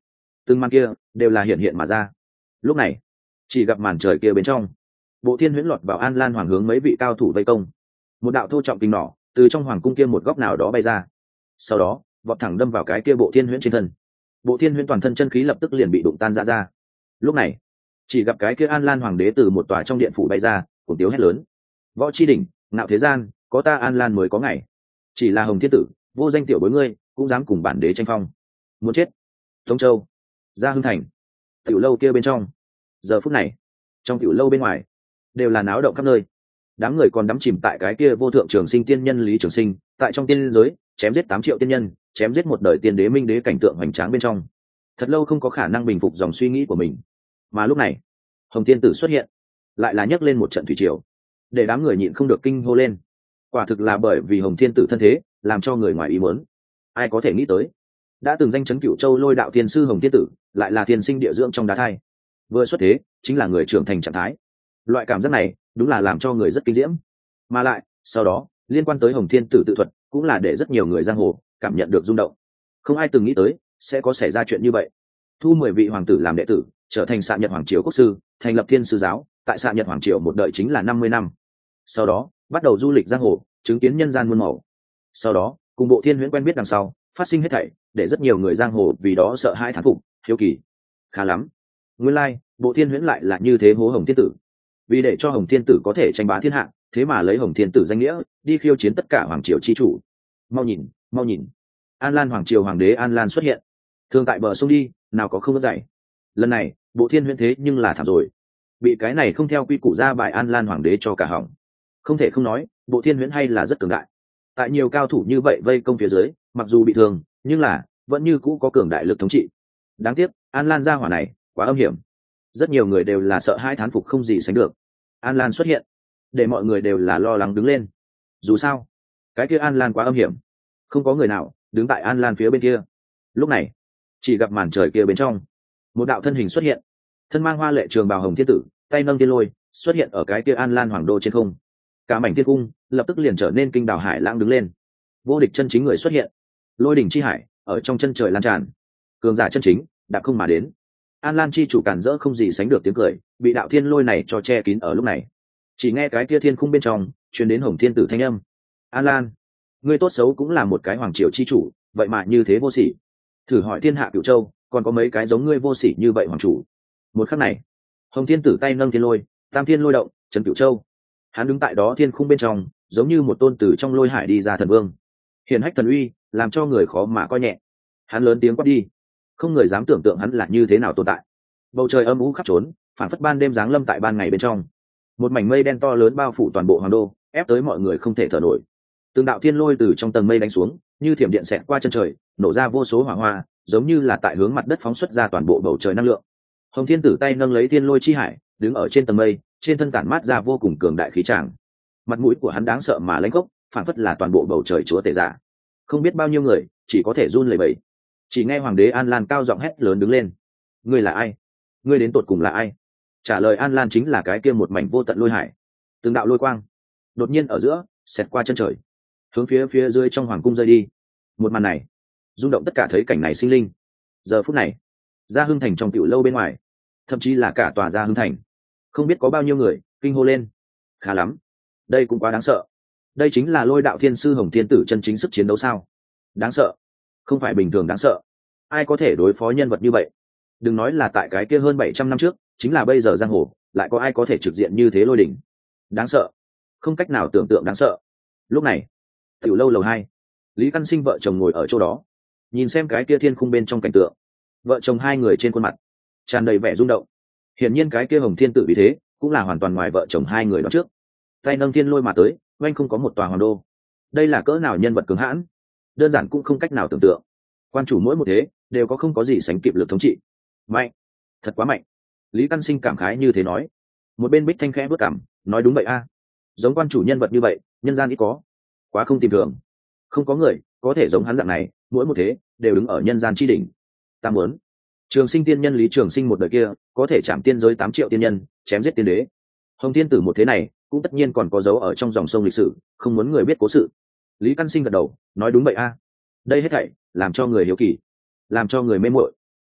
từng màn kia đều là hiện hiện mà ra. Lúc này chỉ gặp màn trời kia bên trong, Bộ Thiên Huyễn lọt vào An Lan Hoàng hướng mấy vị cao thủ vây công. Một đạo thô trọng kình nỏ từ trong hoàng cung kia một góc nào đó bay ra, sau đó vọt thẳng đâm vào cái kia Bộ Thiên Huyễn trên thân. Bộ Thiên Huyễn toàn thân chân khí lập tức liền bị đụng tan ra ra. Lúc này chỉ gặp cái kia An Lan Hoàng đế từ một tòa trong điện phủ bay ra, cùng tiếu hét lớn: võ chi đỉnh, ngạo thế gian, có ta An Lan mới có ngày. Chỉ là Hồng Thiên Tử, vô danh tiểu bối ngươi, cũng dám cùng bản đế tranh phong, muốn chết. Tống Châu, Gia Hưng Thành, tiểu lâu kia bên trong, giờ phút này trong tiểu lâu bên ngoài đều là náo động khắp nơi. Đám người còn đắm chìm tại cái kia vô thượng trường sinh tiên nhân Lý Trường Sinh, tại trong tiên giới chém giết tám triệu tiên nhân, chém giết một đời tiên đế minh đế cảnh tượng hoành tráng bên trong, thật lâu không có khả năng bình phục dòng suy nghĩ của mình. Mà lúc này Hồng Thiên Tử xuất hiện, lại là nhấc lên một trận thủy triều, để đám người nhịn không được kinh hô lên. Quả thực là bởi vì Hồng Thiên Tử thân thế làm cho người ngoài ý muốn. Ai có thể nghĩ tới, đã từng danh chấn Cửu Châu Lôi đạo tiên sư Hồng Thiên Tử lại là thiên sinh địa dưỡng trong đá thai, vừa xuất thế chính là người trưởng thành trạng thái. Loại cảm giác này đúng là làm cho người rất kinh diễm. Mà lại sau đó liên quan tới Hồng Thiên Tử tự thuật cũng là để rất nhiều người giang hồ cảm nhận được rung động. Không ai từng nghĩ tới sẽ có xảy ra chuyện như vậy. Thu mười vị hoàng tử làm đệ tử, trở thành Xạ Nhật Hoàng Triều quốc sư, thành lập Thiên Sư giáo, tại Xạ Nhật Hoàng Triều một đợi chính là năm mươi năm. Sau đó bắt đầu du lịch giang hồ, chứng kiến nhân gian muôn màu. Sau đó cùng Bộ Thiên Huyễn quen biết đằng sau, phát sinh hết thảy để rất nhiều người giang hồ vì đó sợ hãi thán phục, hiếu kỳ. Khá lắm, nguyên lai like, Bộ Thiên Huyễn lại là như thế hố Hồng Thiên Tử. Vì để cho Hồng Thiên Tử có thể tranh bá thiên hạ, thế mà lấy Hồng Thiên Tử danh nghĩa đi khiêu chiến tất cả hoàng triều chi chủ. Mau nhìn, mau nhìn, An Lan Hoàng Triều hoàng đế An Lan xuất hiện. Thường tại bờ sông đi, nào có không vớt dậy. Lần này Bộ Thiên Huyễn thế nhưng là thảm rồi, bị cái này không theo quy củ ra bài An Lan hoàng đế cho cả hỏng. Không thể không nói, Bộ Thiên Huyễn hay là rất cường đại. Tại nhiều cao thủ như vậy vây công phía dưới, mặc dù bị thương, nhưng là vẫn như cũ có cường đại lực thống trị. Đáng tiếc An Lan gia hỏa này quá âm hiểm, rất nhiều người đều là sợ hai thán phục không gì sánh được. An Lan xuất hiện, để mọi người đều là lo lắng đứng lên. Dù sao cái kia An Lan quá âm hiểm, không có người nào đứng tại An Lan phía bên kia. Lúc này chỉ gặp màn trời kia bên trong, một đạo thân hình xuất hiện, thân mang hoa lệ trường bào Hồng Thiên Tử, tay nâng thiên lôi, xuất hiện ở cái kia An Lan hoàng đô trên không. Cả mảnh thiên cung lập tức liền trở nên kinh đảo hải lãng đứng lên. Vô địch chân chính người xuất hiện, lôi đỉnh chi hải ở trong chân trời lan tràn, cường giả chân chính đạp không mà đến. An Lan chi chủ cản rỡ không gì sánh được tiếng cười, bị đạo thiên lôi này cho che kín. Ở lúc này chỉ nghe cái kia thiên khung bên trong truyền đến Hồng Thiên Tử thanh âm: An Lan, ngươi tốt xấu cũng là một cái hoàng triều chi chủ, vậy mà như thế vô sỉ. Thử hỏi thiên hạ Cửu Châu còn có mấy cái giống ngươi vô sỉ như vậy hoàng chủ. Một khắc này Hồng Thiên Tử tay nâng thiên lôi, tam thiên lôi động trấn Cửu Châu. Hắn đứng tại đó thiên khung bên trong, giống như một tôn tử trong lôi hải đi ra thần vương, hiển hách thần uy, làm cho người khó mà coi nhẹ. Hắn lớn tiếng quát đi, không người dám tưởng tượng hắn là như thế nào tồn tại. Bầu trời âm u khắp trốn, phản phất ban đêm giáng lâm tại ban ngày bên trong. Một mảnh mây đen to lớn bao phủ toàn bộ hoàng đô, ép tới mọi người không thể thở nổi. Từng đạo thiên lôi từ trong tầng mây đánh xuống, như thiểm điện xẹt qua chân trời, nổ ra vô số hỏa hoa, giống như là tại hướng mặt đất phóng xuất ra toàn bộ bầu trời năng lượng. Hồng Thiên Tử tay nâng lấy thiên lôi chi hải, đứng ở trên tầng mây, trên thân tản mát ra vô cùng cường đại khí tràng. Mặt mũi của hắn đáng sợ mà lãnh gốc, phản phất là toàn bộ bầu trời chúa tể giả. Không biết bao nhiêu người chỉ có thể run lẩy bẩy. Chỉ nghe hoàng đế An Lan cao giọng hét lớn đứng lên: ngươi là ai? Ngươi đến tột cùng là ai? Trả lời An Lan chính là cái kia một mảnh vô tận lôi hải. Từng đạo lôi quang đột nhiên ở giữa xẹt qua chân trời, hướng phía phía dưới trong hoàng cung rơi đi. Một màn này rung động tất cả thấy cảnh này sinh linh. Giờ phút này Gia Hưng Thành trong tiểu lâu bên ngoài, thậm chí là cả tòa Gia Hưng Thành, không biết có bao nhiêu người kinh hô lên: khá lắm, đây cũng quá đáng sợ. Đây chính là lôi đạo thiên sư Hồng Thiên Tử chân chính sức chiến đấu sao? Đáng sợ, không phải bình thường đáng sợ. Ai có thể đối phó nhân vật như vậy? Đừng nói là tại cái kia hơn bảy trăm năm trước, chính là bây giờ giang hồ lại có ai có thể trực diện như thế lôi đỉnh. Đáng sợ, không cách nào tưởng tượng đáng sợ. Lúc này tiểu lâu lầu hai, Lý Căn Sinh vợ chồng ngồi ở chỗ đó, nhìn xem cái kia thiên khung bên trong cảnh tượng. Vợ chồng hai người trên khuôn mặt tràn đầy vẻ rung động. Hiển nhiên cái kia Hồng Thiên Tử vì thế cũng là hoàn toàn ngoài vợ chồng hai người đó trước. Tay nâng thiên lôi mà tới, oanh không có một tòa hoàng đô. Đây là cỡ nào nhân vật cường hãn, đơn giản cũng không cách nào tưởng tượng. Quan chủ mỗi một thế đều có không có gì sánh kịp lực thống trị. Mạnh, thật quá mạnh. Lý Căn Sinh cảm khái như thế nói. Một bên Bích Thanh khẽ bước cảm, nói đúng vậy a, giống quan chủ nhân vật như vậy nhân gian ít có, quá không tìm thường. Không có người có thể giống hắn dạng này, mỗi một thế đều đứng ở nhân gian chi đỉnh. Ta muốn Trường Sinh tiên nhân Lý Trường Sinh một đời kia có thể chạm tiên giới tám triệu tiên nhân, chém giết tiên đế. Hồng Thiên Tử một thế này cũng tất nhiên còn có dấu ở trong dòng sông lịch sử, không muốn người biết cố sự. Lý Căn Sinh gật đầu, nói đúng vậy a, đây hết thảy làm cho người hiếu kỳ, làm cho người mê muội.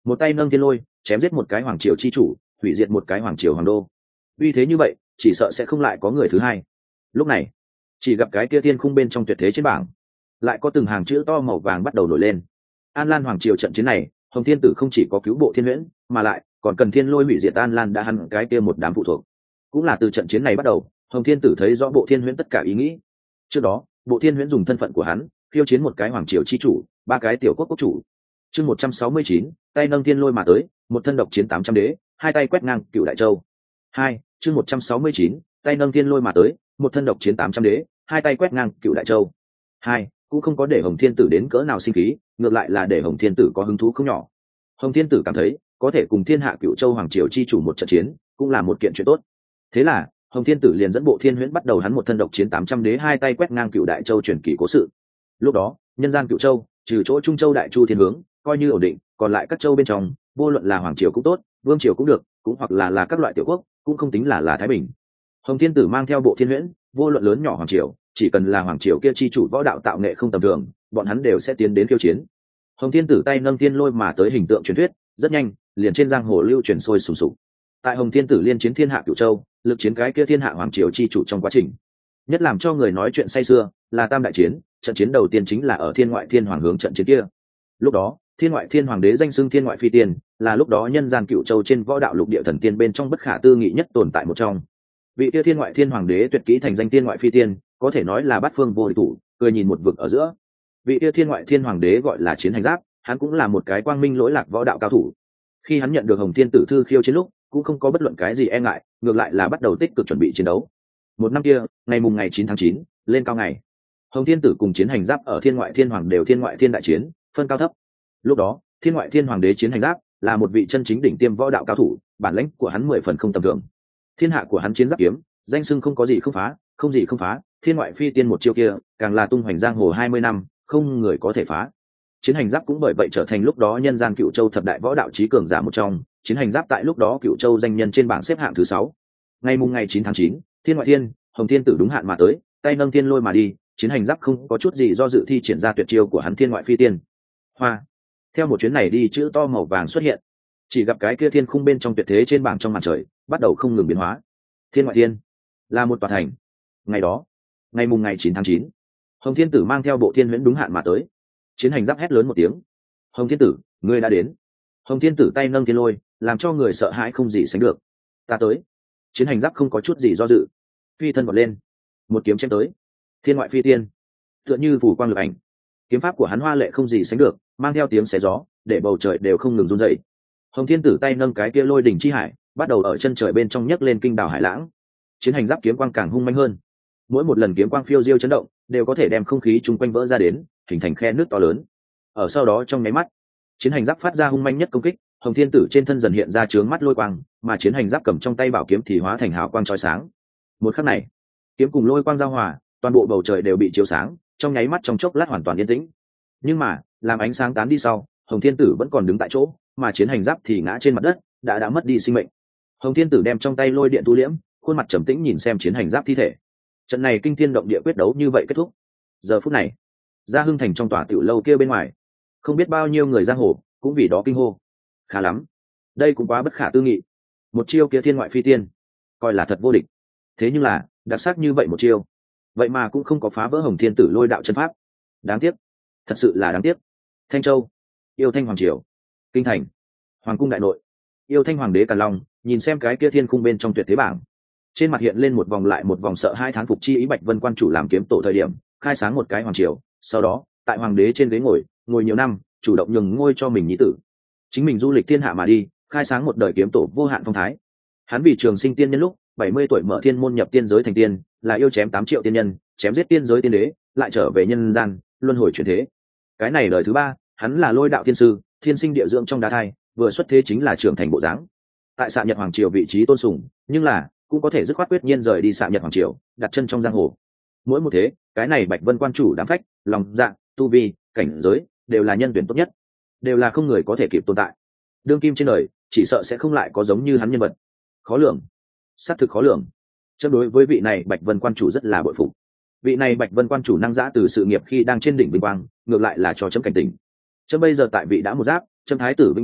một tay nâng thiên lôi chém giết một cái hoàng triều chi chủ, hủy diệt một cái hoàng triều hoàng đô. Uy thế như vậy chỉ sợ sẽ không lại có người thứ hai. Lúc này chỉ gặp cái kia thiên khung bên trong tuyệt thế trên bảng lại có từng hàng chữ to màu vàng bắt đầu nổi lên. An Lan hoàng triều trận chiến này, Hồng Thiên Tử không chỉ có cứu bộ thiên huyễn, mà lại còn cần thiên lôi hủy diệt An Lan đã hẳn cái kia một đám phụ thuộc. Cũng là từ trận chiến này bắt đầu, Hồng Thiên Tử thấy rõ bộ thiên huyễn tất cả ý nghĩ. Trước đó bộ thiên huyễn dùng thân phận của hắn khiêu chiến một cái hoàng triều chi chủ, ba cái tiểu quốc quốc chủ. Chương một trăm sáu mươi chín, tay nâng thiên lôi mà tới, một thân độc chiến tám trăm đế, hai tay quét ngang cựu đại châu. Hai, chương một trăm sáu mươi chín, tay nâng thiên lôi mà tới, một thân độc chiến tám trăm đế, hai tay quét ngang cựu đại châu. Hai, cũng không có để Hồng Thiên Tử đến cỡ nào sinh khí, ngược lại là để Hồng Thiên Tử có hứng thú không nhỏ. Hồng Thiên Tử cảm thấy có thể cùng thiên hạ cựu châu hoàng triều chi chủ một trận chiến, cũng là một kiện chuyện tốt. Thế là Hồng Thiên Tử liền dẫn bộ thiên huyễn bắt đầu hắn một thân độc chiến tám trăm đế, hai tay quét ngang cựu đại châu truyền kỳ cố sự. Lúc đó nhân gian cựu châu trừ chỗ Trung Châu Đại Chu thiên hướng coi như ổn định, còn lại các châu bên trong vô luận là hoàng triều cũng tốt, vương triều cũng được, cũng hoặc là là các loại tiểu quốc, cũng không tính là là thái bình. Hồng Thiên Tử mang theo bộ thiên huyễn, vô luận lớn nhỏ hoàng triều, chỉ cần là hoàng triều kia chi chủ võ đạo tạo nghệ không tầm thường, bọn hắn đều sẽ tiến đến khiêu chiến. Hồng Thiên Tử tay nâng thiên lôi mà tới hình tượng truyền thuyết rất nhanh liền trên giang hồ lưu truyền sôi sùng sục. Tại Hồng Thiên Tử liên chiến thiên hạ cửu châu, lực chiến cái kia thiên hạ hoàng triều chi chủ trong quá trình, nhất làm cho người nói chuyện say sưa là tam đại chiến. Trận chiến đầu tiên chính là ở thiên ngoại thiên hoàng hướng trận chiến kia. Lúc đó thiên ngoại thiên hoàng đế danh xưng thiên ngoại phi tiên, là lúc đó nhân gian cửu châu trên võ đạo lục địa thần tiên bên trong bất khả tư nghị nhất tồn tại một trong. Vị kia thiên ngoại thiên hoàng đế tuyệt kỹ thành danh thiên ngoại phi tiên, có thể nói là bát phương vô địch thủ, cười nhìn một vực ở giữa. Vị kia thiên ngoại thiên hoàng đế gọi là chiến hành giáp, hắn cũng là một cái quang minh lỗi lạc võ đạo cao thủ. Khi hắn nhận được Hồng Thiên Tử thư khiêu chiến lúc, cũng không có bất luận cái gì e ngại, ngược lại là bắt đầu tích cực chuẩn bị chiến đấu. Một năm kia ngày mùng ngày chín tháng chín, lên cao ngày, Hồng Thiên Tử cùng chiến hành giáp ở thiên ngoại thiên hoàng đều thiên ngoại thiên đại chiến, phân cao thấp. Lúc đó thiên ngoại thiên hoàng đế chiến hành giáp là một vị chân chính đỉnh tiêm võ đạo cao thủ, bản lĩnh của hắn mười phần không tầm thường. Thiên hạ của hắn chiến giáp kiếm danh xưng không có gì không phá, không gì không phá. Thiên ngoại phi tiên một chiêu kia càng là tung hoành giang hồ hai mươi năm, không người có thể phá. Chiến hành giáp cũng bởi vậy trở thành lúc đó nhân gian cựu châu thập đại võ đạo chí cường giả một trong. Chiến hành giáp tại lúc đó cựu châu danh nhân trên bảng xếp hạng thứ sáu. Ngày mùng ngày chín tháng chín, thiên ngoại thiên, Hồng Thiên Tử đúng hạn mà tới, tay nâng thiên lôi mà đi. Chiến hành giáp không có chút gì do dự thi triển ra tuyệt chiêu của hắn thiên ngoại phi tiên. Hoa. Theo một chuyến này đi, chữ to màu vàng xuất hiện, chỉ gặp cái kia thiên khung bên trong tuyệt thế trên bảng trong màn trời bắt đầu không ngừng biến hóa. Thiên ngoại thiên là một tòa thành. Ngày đó ngày mùng ngày chín tháng chín, Hồng Thiên Tử mang theo bộ thiên huyễn đúng hạn mà tới. Chiến hành giáp hét lớn một tiếng: Hồng Thiên Tử, ngươi đã đến. Hồng Thiên Tử tay nâng thiên lôi, làm cho người sợ hãi không gì sánh được. Ta tới. Chiến hành giáp không có chút gì do dự, phi thân vọt lên, một kiếm chém tới. Thiên ngoại phi tiên tựa như phủ quang lực ảnh, kiếm pháp của hắn hoa lệ không gì sánh được, mang theo tiếng xé gió, để bầu trời đều không ngừng run dậy. Hồng Thiên Tử tay nâng cái kia lôi đỉnh chi hải, bắt đầu ở chân trời bên trong nhấc lên kinh đảo hải lãng. Chiến hành giáp kiếm quang càng hung manh hơn, mỗi một lần kiếm quang phiêu diêu chấn động đều có thể đem không khí chung quanh vỡ ra đến, hình thành khe nước to lớn. Ở sau đó trong nháy mắt, chiến hành giáp phát ra hung manh nhất công kích, Hồng Thiên Tử trên thân dần hiện ra chướng mắt lôi quang, mà chiến hành giáp cầm trong tay bảo kiếm thì hóa thành hào quang chói sáng. Một khắc này, kiếm cùng lôi quang giao hòa, toàn bộ bầu trời đều bị chiếu sáng, trong nháy mắt trong chốc lát hoàn toàn yên tĩnh. Nhưng mà làm ánh sáng tán đi sau, Hồng Thiên Tử vẫn còn đứng tại chỗ, mà chiến hành giáp thì ngã trên mặt đất, đã đã mất đi sinh mệnh. Hồng Thiên Tử đem trong tay lôi điện tu liễm, khuôn mặt trầm tĩnh nhìn xem chiến hành giáp thi thể. Trận này kinh thiên động địa quyết đấu như vậy kết thúc. Giờ phút này, Gia Hưng Thành trong tòa tiểu lâu kia bên ngoài, không biết bao nhiêu người giang hồ cũng vì đó kinh hô. Khá lắm, đây cũng quá bất khả tư nghị. Một chiêu kia thiên ngoại phi tiên, coi là thật vô địch. Thế nhưng là đặc sắc như vậy một chiêu, vậy mà cũng không có phá vỡ Hồng Thiên Tử lôi đạo chân pháp. Đáng tiếc, thật sự là đáng tiếc. Thanh Châu, Yêu Thanh Hoàng Triều, Kinh Thành, Hoàng cung đại nội. Yêu Thanh Hoàng đế Càn Long nhìn xem cái kia thiên khung bên trong tuyệt thế bảng, trên mặt hiện lên một vòng lại một vòng sợ hai thán phục chi ý. Bạch Vân quan chủ làm kiếm tổ thời điểm khai sáng một cái hoàng triều, sau đó tại hoàng đế trên ghế ngồi ngồi nhiều năm, chủ động nhường ngôi cho mình nhi tử, chính mình du lịch thiên hạ mà đi, khai sáng một đời kiếm tổ vô hạn phong thái. Hắn vì trường sinh tiên nhân lúc bảy mươi tuổi mở thiên môn nhập tiên giới thành tiên, là yêu chém tám triệu tiên nhân, chém giết tiên giới tiên đế, lại trở về nhân gian luân hồi chuyển thế. Cái này đời thứ ba, hắn là lôi đạo thiên sư, thiên sinh địa dưỡng trong đá thai, vừa xuất thế chính là trưởng thành bộ dáng. Tại Xạ Nhật Hoàng Triều vị trí tôn sùng, nhưng là cũng có thể dứt khoát quyết nhiên rời đi Xạ Nhật Hoàng Triều, đặt chân trong giang hồ. Mỗi một thế, cái này Bạch Vân quan chủ đám phách, lòng dạ, tu vi, cảnh giới đều là nhân tuyển tốt nhất, đều là không người có thể kịp tồn tại. Đương kim trên đời chỉ sợ sẽ không lại có giống như hắn nhân vật. Khó lường, xác thực khó lường. Chấm đối với vị này Bạch Vân quan chủ rất là bội phục. Vị này Bạch Vân quan chủ năng dã từ sự nghiệp khi đang trên đỉnh vinh quang, ngược lại là cho chấm cảnh tỉnh. Chấm bây giờ tại vị đã một giáp, chấm thái tử vĩnh viêm,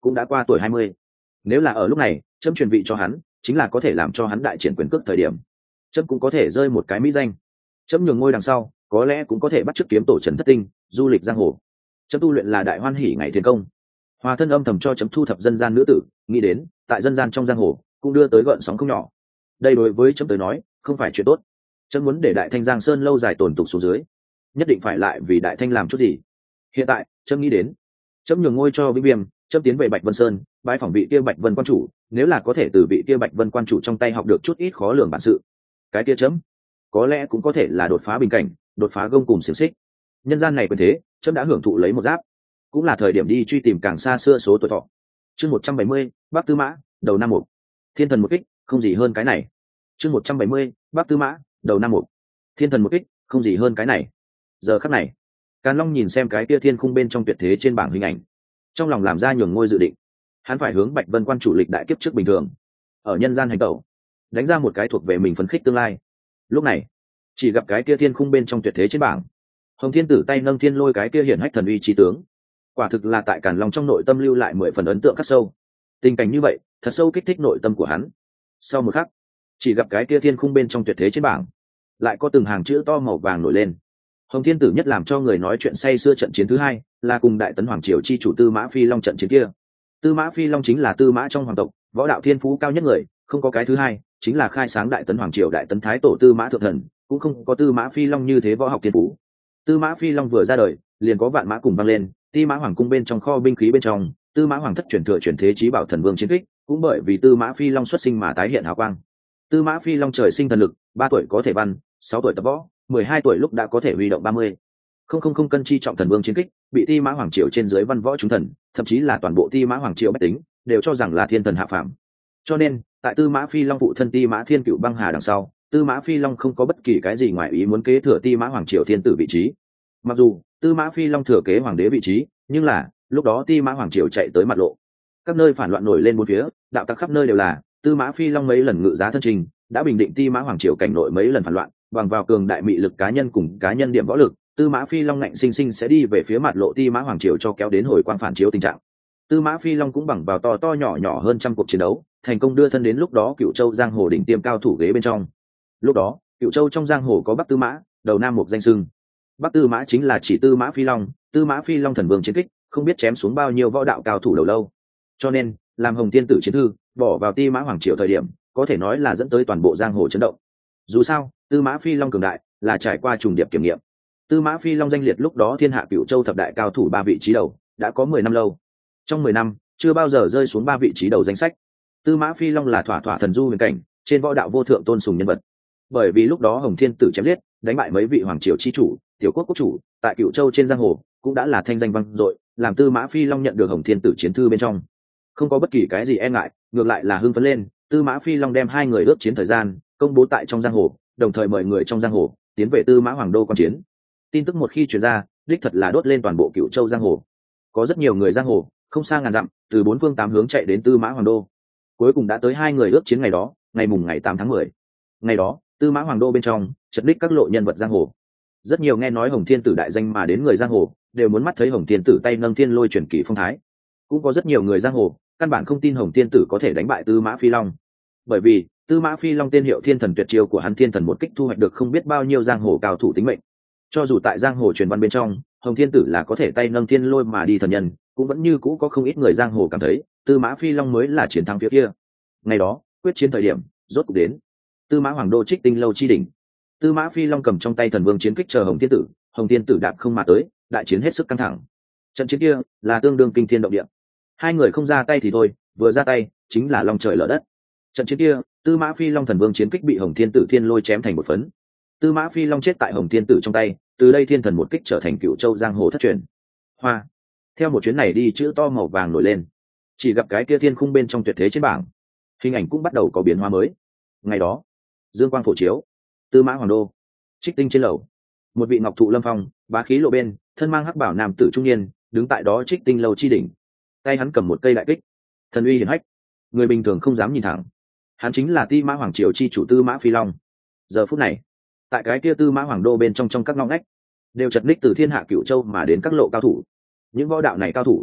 cũng đã qua tuổi hai mươi. Nếu là ở lúc này chấm truyền vị cho hắn, chính là có thể làm cho hắn đại triển quyền cước thời điểm. Chấm cũng có thể rơi một cái mỹ danh. Chấm nhường ngôi đằng sau có lẽ cũng có thể bắt chước kiếm tổ Trần Thất Tinh du lịch giang hồ. Chấm tu luyện là đại hoan hỉ ngày thiên công. Hòa thân âm thầm cho chấm thu thập dân gian nữ tử, nghĩ đến tại dân gian trong giang hồ cũng đưa tới gợn sóng không nhỏ. Đây đối với chấm tới nói không phải chuyện tốt. Chấm muốn để đại thanh giang sơn lâu dài tồn tục xuống dưới, nhất định phải lại vì đại thanh làm chút gì. Hiện tại chấm nghĩ đến chấm nhường ngôi cho Vĩnh Viêm, chấm tiến về Bạch Vân Sơn bái phỏng vị kia Bạch Vân quan chủ, nếu là có thể từ vị kia Bạch Vân quan chủ trong tay học được chút ít khó lường bản sự, cái kia chấm có lẽ cũng có thể là đột phá bình cảnh, đột phá gông cùng xiềng xích. Nhân gian này quyền thế chấm đã hưởng thụ lấy một giáp, cũng là thời điểm đi truy tìm càng xa xưa số tuổi thọ. Chương một trăm bảy mươi, Bắc Tư Mã, đầu năm một. Thiên thần một kích, không gì hơn cái này. Chương một trăm bảy mươi, Bắc Tư Mã, đầu năm một. Thiên thần một kích, không gì hơn cái này. Giờ khắc này, Càn Long nhìn xem cái kia thiên khung bên trong tuyệt thế trên bảng hình ảnh, trong lòng làm ra nhường ngôi dự định. Hắn phải hướng Bạch Vân quan chủ lịch đại kiếp trước bình thường, ở nhân gian hành tẩu, đánh ra một cái thuộc về mình phấn khích tương lai. Lúc này, chỉ gặp cái kia thiên khung bên trong tuyệt thế trên bảng, Hồng Thiên Tử tay nâng thiên lôi cái kia hiển hách thần uy chí tướng, quả thực là tại Càn Long trong nội tâm lưu lại mười phần ấn tượng khắc sâu. Tình cảnh như vậy thật sâu kích thích nội tâm của hắn. Sau một khắc, chỉ gặp cái kia thiên khung bên trong tuyệt thế trên bảng lại có từng hàng chữ to màu vàng nổi lên. Hồng Thiên Tử nhất làm cho người nói chuyện say xưa trận chiến thứ hai là cùng Đại Tấn Hoàng Triều chi chủ Tư Mã Phi Long trận chiến kia. Tư Mã Phi Long chính là Tư Mã trong hoàng tộc, võ đạo thiên phú cao nhất người, không có cái thứ hai, chính là khai sáng Đại Tấn Hoàng Triều Đại Tấn Thái Tổ Tư Mã Thượng Thần, cũng không có Tư Mã Phi Long như thế võ học thiên phú. Tư Mã Phi Long vừa ra đời, liền có vạn mã cùng vang lên, Tư Mã Hoàng cung bên trong kho binh khí bên trong, Tư Mã Hoàng thất chuyển thừa chuyển thế chí bảo thần vương chiến kích, cũng bởi vì Tư Mã Phi Long xuất sinh mà tái hiện hào quang. Tư Mã Phi Long trời sinh thần lực, ba tuổi có thể văn, sáu tuổi tập võ, mười hai tuổi lúc đã có thể huy động ba mươi không không không cân chi trọng thần vương chiến kích, bị Tư Mã Hoàng triều trên dưới văn võ chúng thần, thậm chí là toàn bộ Tư Mã Hoàng triều bách tính, đều cho rằng là thiên thần hạ phàm. Cho nên, tại Tư Mã Phi Long phụ thân Tư Mã Thiên Cựu băng hà đằng sau, Tư Mã Phi Long không có bất kỳ cái gì ngoài ý muốn kế thừa Tư Mã Hoàng triều thiên tử vị trí. Mặc dù Tư Mã Phi Long thừa kế hoàng đế vị trí, nhưng là lúc đó Tư Mã Hoàng triều chạy tới mặt lộ, các nơi phản loạn nổi lên bốn phía, đạo tặc khắp nơi đều là. Tư Mã Phi Long mấy lần ngự giá thân trình, đã bình định Tư Mã Hoàng triều cảnh nội mấy lần phản loạn, bằng vào cường đại mị lực cá nhân cùng cá nhân điểm võ lực, Tư Mã Phi Long ngạnh sinh sinh sẽ đi về phía mặt lộ Tư Mã Hoàng triều cho kéo đến hồi quang phản chiếu tình trạng. Tư Mã Phi Long cũng bằng vào to to nhỏ nhỏ hơn trăm cuộc chiến đấu, thành công đưa thân đến lúc đó Cựu Châu giang hồ đỉnh tiêm cao thủ ghế bên trong. Lúc đó, Cựu Châu trong giang hồ có Bắc Tư Mã, đầu nam một danh xưng. Bắc Tư Mã chính là chỉ Tư Mã Phi Long, Tư Mã Phi Long thần vương chiến kích, không biết chém xuống bao nhiêu võ đạo cao thủ đầu lâu. Cho nên, làm Hồng Thiên Tử chiến thư bỏ vào Tư Mã Hoàng triều thời điểm, có thể nói là dẫn tới toàn bộ giang hồ chấn động. Dù sao, Tư Mã Phi Long cường đại, là trải qua trùng điệp kiểm nghiệm. Tư Mã Phi Long danh liệt lúc đó thiên hạ Cựu Châu thập đại cao thủ ba vị trí đầu, đã có mười năm lâu. Trong mười năm, chưa bao giờ rơi xuống ba vị trí đầu danh sách. Tư Mã Phi Long là thỏa thỏa thần du huyền cảnh, trên võ đạo vô thượng tôn sùng nhân vật. Bởi vì lúc đó Hồng Thiên Tử chém giết, đánh bại mấy vị hoàng triều chi chủ, tiểu quốc quốc chủ, tại Cựu Châu trên giang hồ cũng đã là thanh danh vang dội, làm Tư Mã Phi Long nhận được Hồng Thiên Tử chiến thư bên trong, không có bất kỳ cái gì e ngại, ngược lại là hưng phấn lên. Tư Mã Phi Long đem hai người ước chiến thời gian công bố tại trong giang hồ, đồng thời mời người trong giang hồ tiến về Tư Mã Hoàng đô quan chiến. Tin tức một khi truyền ra, đích thật là đốt lên toàn bộ Cựu Châu giang hồ. Có rất nhiều người giang hồ không xa ngàn dặm, từ bốn phương tám hướng chạy đến Tư Mã Hoàng đô. Cuối cùng đã tới hai người ước chiến ngày đó, ngày mùng ngày tám tháng mười. Ngày đó, Tư Mã Hoàng đô bên trong chật ních các lộ nhân vật giang hồ. Rất nhiều nghe nói Hồng Thiên Tử đại danh mà đến người giang hồ, đều muốn mắt thấy Hồng Thiên Tử tay nâng thiên lôi chuyển kỳ phong thái. Cũng có rất nhiều người giang hồ căn bản không tin Hồng Thiên Tử có thể đánh bại Tư Mã Phi Long, bởi vì Tư Mã Phi Long tên hiệu thiên thần tuyệt chiêu của hắn thiên thần một kích thu hoạch được không biết bao nhiêu giang hồ cao thủ tính mệnh. Cho dù tại giang hồ truyền văn bên trong, Hồng Thiên Tử là có thể tay nâng thiên lôi mà đi thần nhân, cũng vẫn như cũ có không ít người giang hồ cảm thấy Tư Mã Phi Long mới là chiến thắng phía kia. Ngày đó, quyết chiến thời điểm rốt cục đến. Tư Mã Hoàng đô Trích Tinh lâu chi đỉnh, Tư Mã Phi Long cầm trong tay thần vương chiến kích chờ Hồng Thiên Tử, Hồng Thiên Tử đạp không mà tới, đại chiến hết sức căng thẳng. Trận chiến kia là tương đương kinh thiên động địa. Hai người không ra tay thì thôi, vừa ra tay chính là long trời lở đất. Trận chiến kia, Tư Mã Phi Long thần vương chiến kích bị Hồng Thiên Tử thiên lôi chém thành một phấn. Tư Mã Phi Long chết tại Hồng Thiên Tử trong tay, từ đây thiên thần một kích trở thành Cựu Châu giang hồ thất truyền. Hoa. Theo một chuyến này đi, chữ to màu vàng nổi lên. Chỉ gặp cái kia thiên khung bên trong tuyệt thế trên bảng, hình ảnh cũng bắt đầu có biến hóa mới. Ngày đó, dương quang phổ chiếu, Tư Mã Hoàng đô, Trích Tinh trên lầu, một vị ngọc thụ lâm phong, bá khí lộ bên, thân mang hắc bảo nam tử trung niên, đứng tại đó Trích Tinh lâu chi đỉnh, tay hắn cầm một cây đại kích, thần uy hiển hách, người bình thường không dám nhìn thẳng. Hắn chính là Tư Mã Hoàng triều chi chủ Tư Mã Phi Long. Giờ phút này, tại cái kia Tư Mã Hoàng đô bên trong trong các ngõ ngách, đều chật ních từ thiên hạ Cựu Châu mà đến các lộ cao thủ. Những võ đạo này cao thủ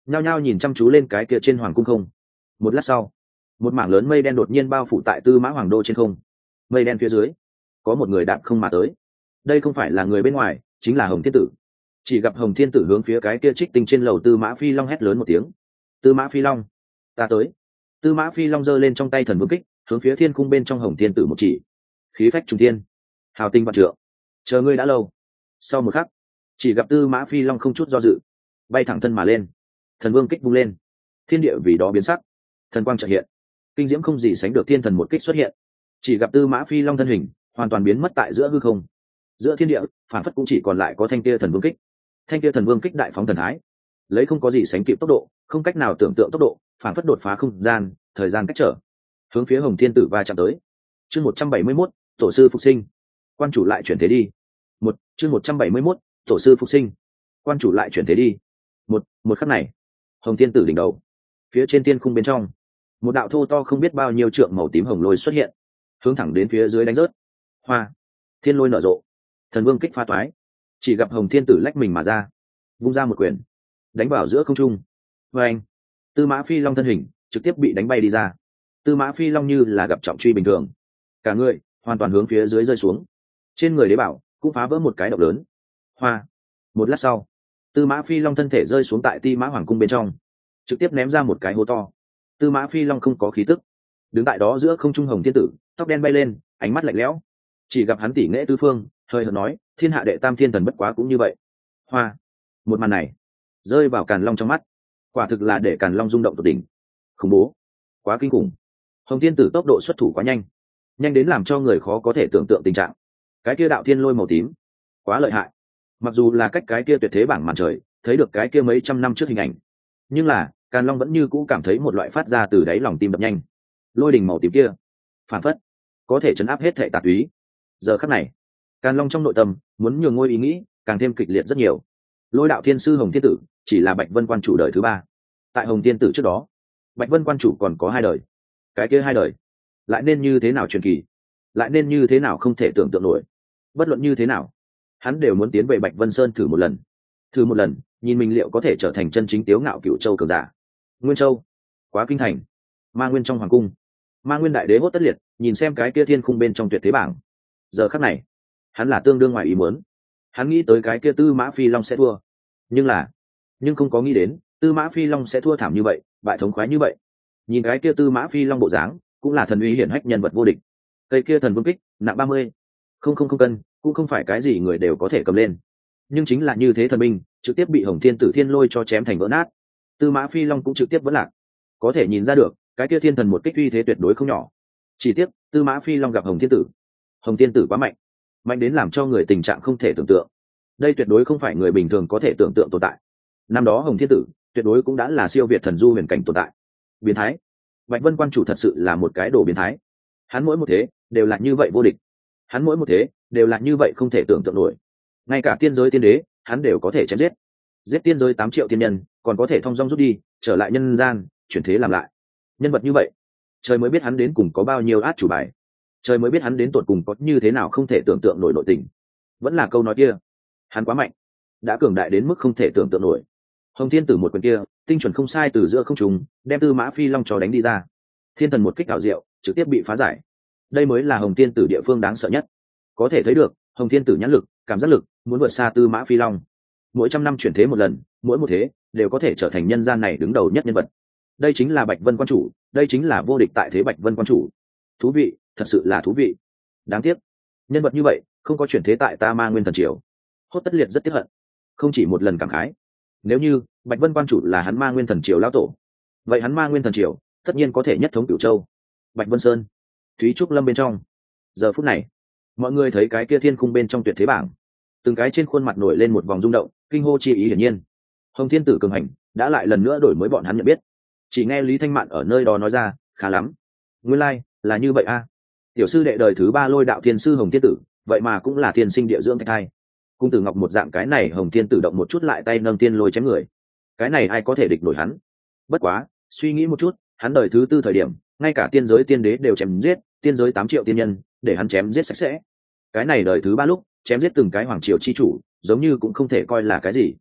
nhao nhao nhìn chăm chú lên cái kia trên hoàng cung không. Một lát sau, một mảng lớn mây đen đột nhiên bao phủ tại Tư Mã Hoàng đô trên không. Mây đen phía dưới có một người đạp không mà tới. Đây không phải là người bên ngoài, chính là Hồng Thiên Tử. Chỉ gặp Hồng Thiên Tử hướng phía cái kia trích tinh trên lầu Tư Mã Phi Long hét lớn một tiếng. Tư Mã Phi Long, ta tới. Tư Mã Phi Long giơ lên trong tay thần vương kích, hướng phía thiên cung bên trong Hồng Thiên Tử một chỉ. Khí phách trùng thiên, hào tinh vạn trượng, chờ ngươi đã lâu. Sau một khắc, chỉ gặp Tư Mã Phi Long không chút do dự, bay thẳng thân mà lên. Thần vương kích vung lên, thiên địa vì đó biến sắc, thần quang chợt hiện, kinh diễm không gì sánh được thiên thần một kích xuất hiện. Chỉ gặp Tư Mã Phi Long thân hình hoàn toàn biến mất tại giữa hư không, giữa thiên địa phản phất cũng chỉ còn lại có thanh kia thần vương kích. Thanh kia thần vương kích đại phóng thần thái, lấy không có gì sánh kịp tốc độ, không cách nào tưởng tượng tốc độ, phản phất đột phá không gian, thời gian cách trở, hướng phía Hồng Thiên Tử va chạm tới. Chương một trăm bảy mươi mốt, tổ sư phục sinh, quan chủ lại chuyển thế đi. Một chương một trăm bảy mươi mốt, tổ sư phục sinh, quan chủ lại chuyển thế đi. Một một khắc này, Hồng Thiên Tử đỉnh đầu, phía trên thiên khung bên trong, một đạo thô to không biết bao nhiêu trượng màu tím hồng lôi xuất hiện, hướng thẳng đến phía dưới đánh rớt. Hoa, thiên lôi nở rộ, thần vương kích pha toái. Chỉ gặp Hồng Thiên Tử lách mình mà ra, vung ra một quyền, đánh vào giữa không trung. Và anh, Tư Mã Phi Long thân hình trực tiếp bị đánh bay đi ra. Tư Mã Phi Long như là gặp trọng truy bình thường, cả người hoàn toàn hướng phía dưới rơi xuống. Trên người đế bảo cũng phá vỡ một cái động lớn. Hoa, một lát sau, Tư Mã Phi Long thân thể rơi xuống tại Ti Mã Hoàng cung bên trong, trực tiếp ném ra một cái hố to. Tư Mã Phi Long không có khí tức, đứng tại đó giữa không trung. Hồng Thiên Tử tóc đen bay lên, ánh mắt lạnh lẽo, chỉ gặp hắn tỉ nghệ tứ phương, hơi hợt nói: thiên hạ đệ tam thiên thần bất quá cũng như vậy. Hoa, một màn này rơi vào Càn Long trong mắt, quả thực là để Càn Long rung động tột đỉnh. Khủng bố, quá kinh khủng. Hồng Thiên Tử tốc độ xuất thủ quá nhanh, nhanh đến làm cho người khó có thể tưởng tượng tình trạng. Cái kia đạo thiên lôi màu tím quá lợi hại, mặc dù là cách cái kia tuyệt thế bảng màn trời thấy được cái kia mấy trăm năm trước hình ảnh, nhưng là Càn Long vẫn như cũ cảm thấy một loại phát ra từ đáy lòng tim đập nhanh. Lôi đình màu tím kia phản phất có thể chấn áp hết thể tà túy. Giờ khắc này, Càn Long trong nội tâm muốn nhường ngôi ý nghĩ càng thêm kịch liệt rất nhiều. Lôi đạo thiên sư Hồng Thiên Tử chỉ là Bạch Vân quan chủ đời thứ ba. Tại Hồng Thiên Tử trước đó, Bạch Vân quan chủ còn có hai đời. Cái kia hai đời lại nên như thế nào truyền kỳ, lại nên như thế nào không thể tưởng tượng nổi. Bất luận như thế nào, hắn đều muốn tiến về Bạch Vân Sơn thử một lần, thử một lần, nhìn mình liệu có thể trở thành chân chính tiếu ngạo Cửu Châu cường giả. Nguyên Châu, Quá Kinh Thành, Ma Nguyên trong hoàng cung, Ma Nguyên đại đế hốt tất liệt nhìn xem cái kia thiên khung bên trong tuyệt thế bảng. Giờ khắc này, hắn là tương đương ngoài ý muốn. Hắn nghĩ tới cái kia Tư Mã Phi Long sẽ thua, nhưng là nhưng không có nghĩ đến Tư Mã Phi Long sẽ thua thảm như vậy, bại thống khoái như vậy. Nhìn cái kia Tư Mã Phi Long bộ dáng, cũng là thần uy hiển hách nhân vật vô địch. Cây kia thần vương kích nặng ba mươi không không không cân, cũng không phải cái gì người đều có thể cầm lên, nhưng chính là như thế thần binh trực tiếp bị Hồng Thiên Tử thiên lôi cho chém thành vỡ nát. Tư Mã Phi Long cũng trực tiếp vỡ lạc. Có thể nhìn ra được cái kia thiên thần một kích uy thế tuyệt đối không nhỏ. Chỉ tiếc Tư Mã Phi Long gặp Hồng Thiên Tử, Hồng Thiên Tử quá mạnh, mạnh đến làm cho người tình trạng không thể tưởng tượng. Đây tuyệt đối không phải người bình thường có thể tưởng tượng tồn tại. Năm đó Hồng Thiên Tử tuyệt đối cũng đã là siêu việt thần du huyền cảnh tồn tại. Biến thái. Bạch Vân quan chủ thật sự là một cái đồ biến thái. Hắn mỗi một thế đều là như vậy vô địch, hắn mỗi một thế đều là như vậy không thể tưởng tượng nổi. Ngay cả tiên giới tiên đế hắn đều có thể chém giết, giết tiên giới tám triệu tiên nhân, còn có thể thong dong rút đi, trở lại nhân gian, chuyển thế làm lại. Nhân vật như vậy, trời mới biết hắn đến cùng có bao nhiêu át chủ bài, trời mới biết hắn đến tột cùng có như thế nào không thể tưởng tượng nổi nội tình. Vẫn là câu nói kia, hắn quá mạnh, đã cường đại đến mức không thể tưởng tượng nổi. Hồng Thiên Tử một quyền kia tinh chuẩn không sai, từ giữa không trung đem Tư Mã Phi Long cho đánh đi ra. Thiên thần một kích ảo diệu trực tiếp bị phá giải. Đây mới là Hồng Thiên Tử địa phương đáng sợ nhất. Có thể thấy được Hồng Thiên Tử nhãn lực, cảm giác lực muốn vượt xa Tư Mã Phi Long. Mỗi trăm năm chuyển thế một lần, mỗi một thế đều có thể trở thành nhân gian này đứng đầu nhất nhân vật. Đây chính là Bạch Vân quan chủ, đây chính là vô địch tại thế Bạch Vân quan chủ. Thú vị, thật sự là thú vị. Đáng tiếc, nhân vật như vậy không có chuyển thế tại ta Ma Nguyên thần triều. Hốt tất liệt rất tiếc hận, không chỉ một lần cảm khái. Nếu như Bạch Vân quan chủ là hắn Ma Nguyên thần triều lão tổ, vậy hắn Ma Nguyên thần triều tất nhiên có thể nhất thống Cửu Châu. Bạch Vân Sơn, Thúy Trúc Lâm bên trong. Giờ phút này, mọi người thấy cái kia thiên khung bên trong tuyệt thế bảng, từng cái trên khuôn mặt nổi lên một vòng rung động, kinh hô chi ý hiển nhiên. Hồng Thiên Tử cường hành đã lại lần nữa đổi mới bọn hắn nhận biết. Chỉ nghe Lý Thanh Mạn ở nơi đó nói ra, khá lắm, nguyên lai like, là như vậy a. À. Tiểu sư đệ đời thứ ba Lôi đạo thiên sư Hồng Thiên Tử, vậy mà cũng là thiên sinh địa dưỡng thạch thai. Cung Tử Ngọc một dạng cái này Hồng Thiên Tử động một chút lại tay nâng tiên lôi chém người, cái này ai có thể địch nổi hắn. Bất quá suy nghĩ một chút, hắn đời thứ tư thời điểm ngay cả tiên giới tiên đế đều chém giết, tiên giới tám triệu tiên nhân để hắn chém giết sạch sẽ. Cái này đời thứ ba lúc chém giết từng cái hoàng triều chi chủ, giống như cũng không thể coi là cái gì.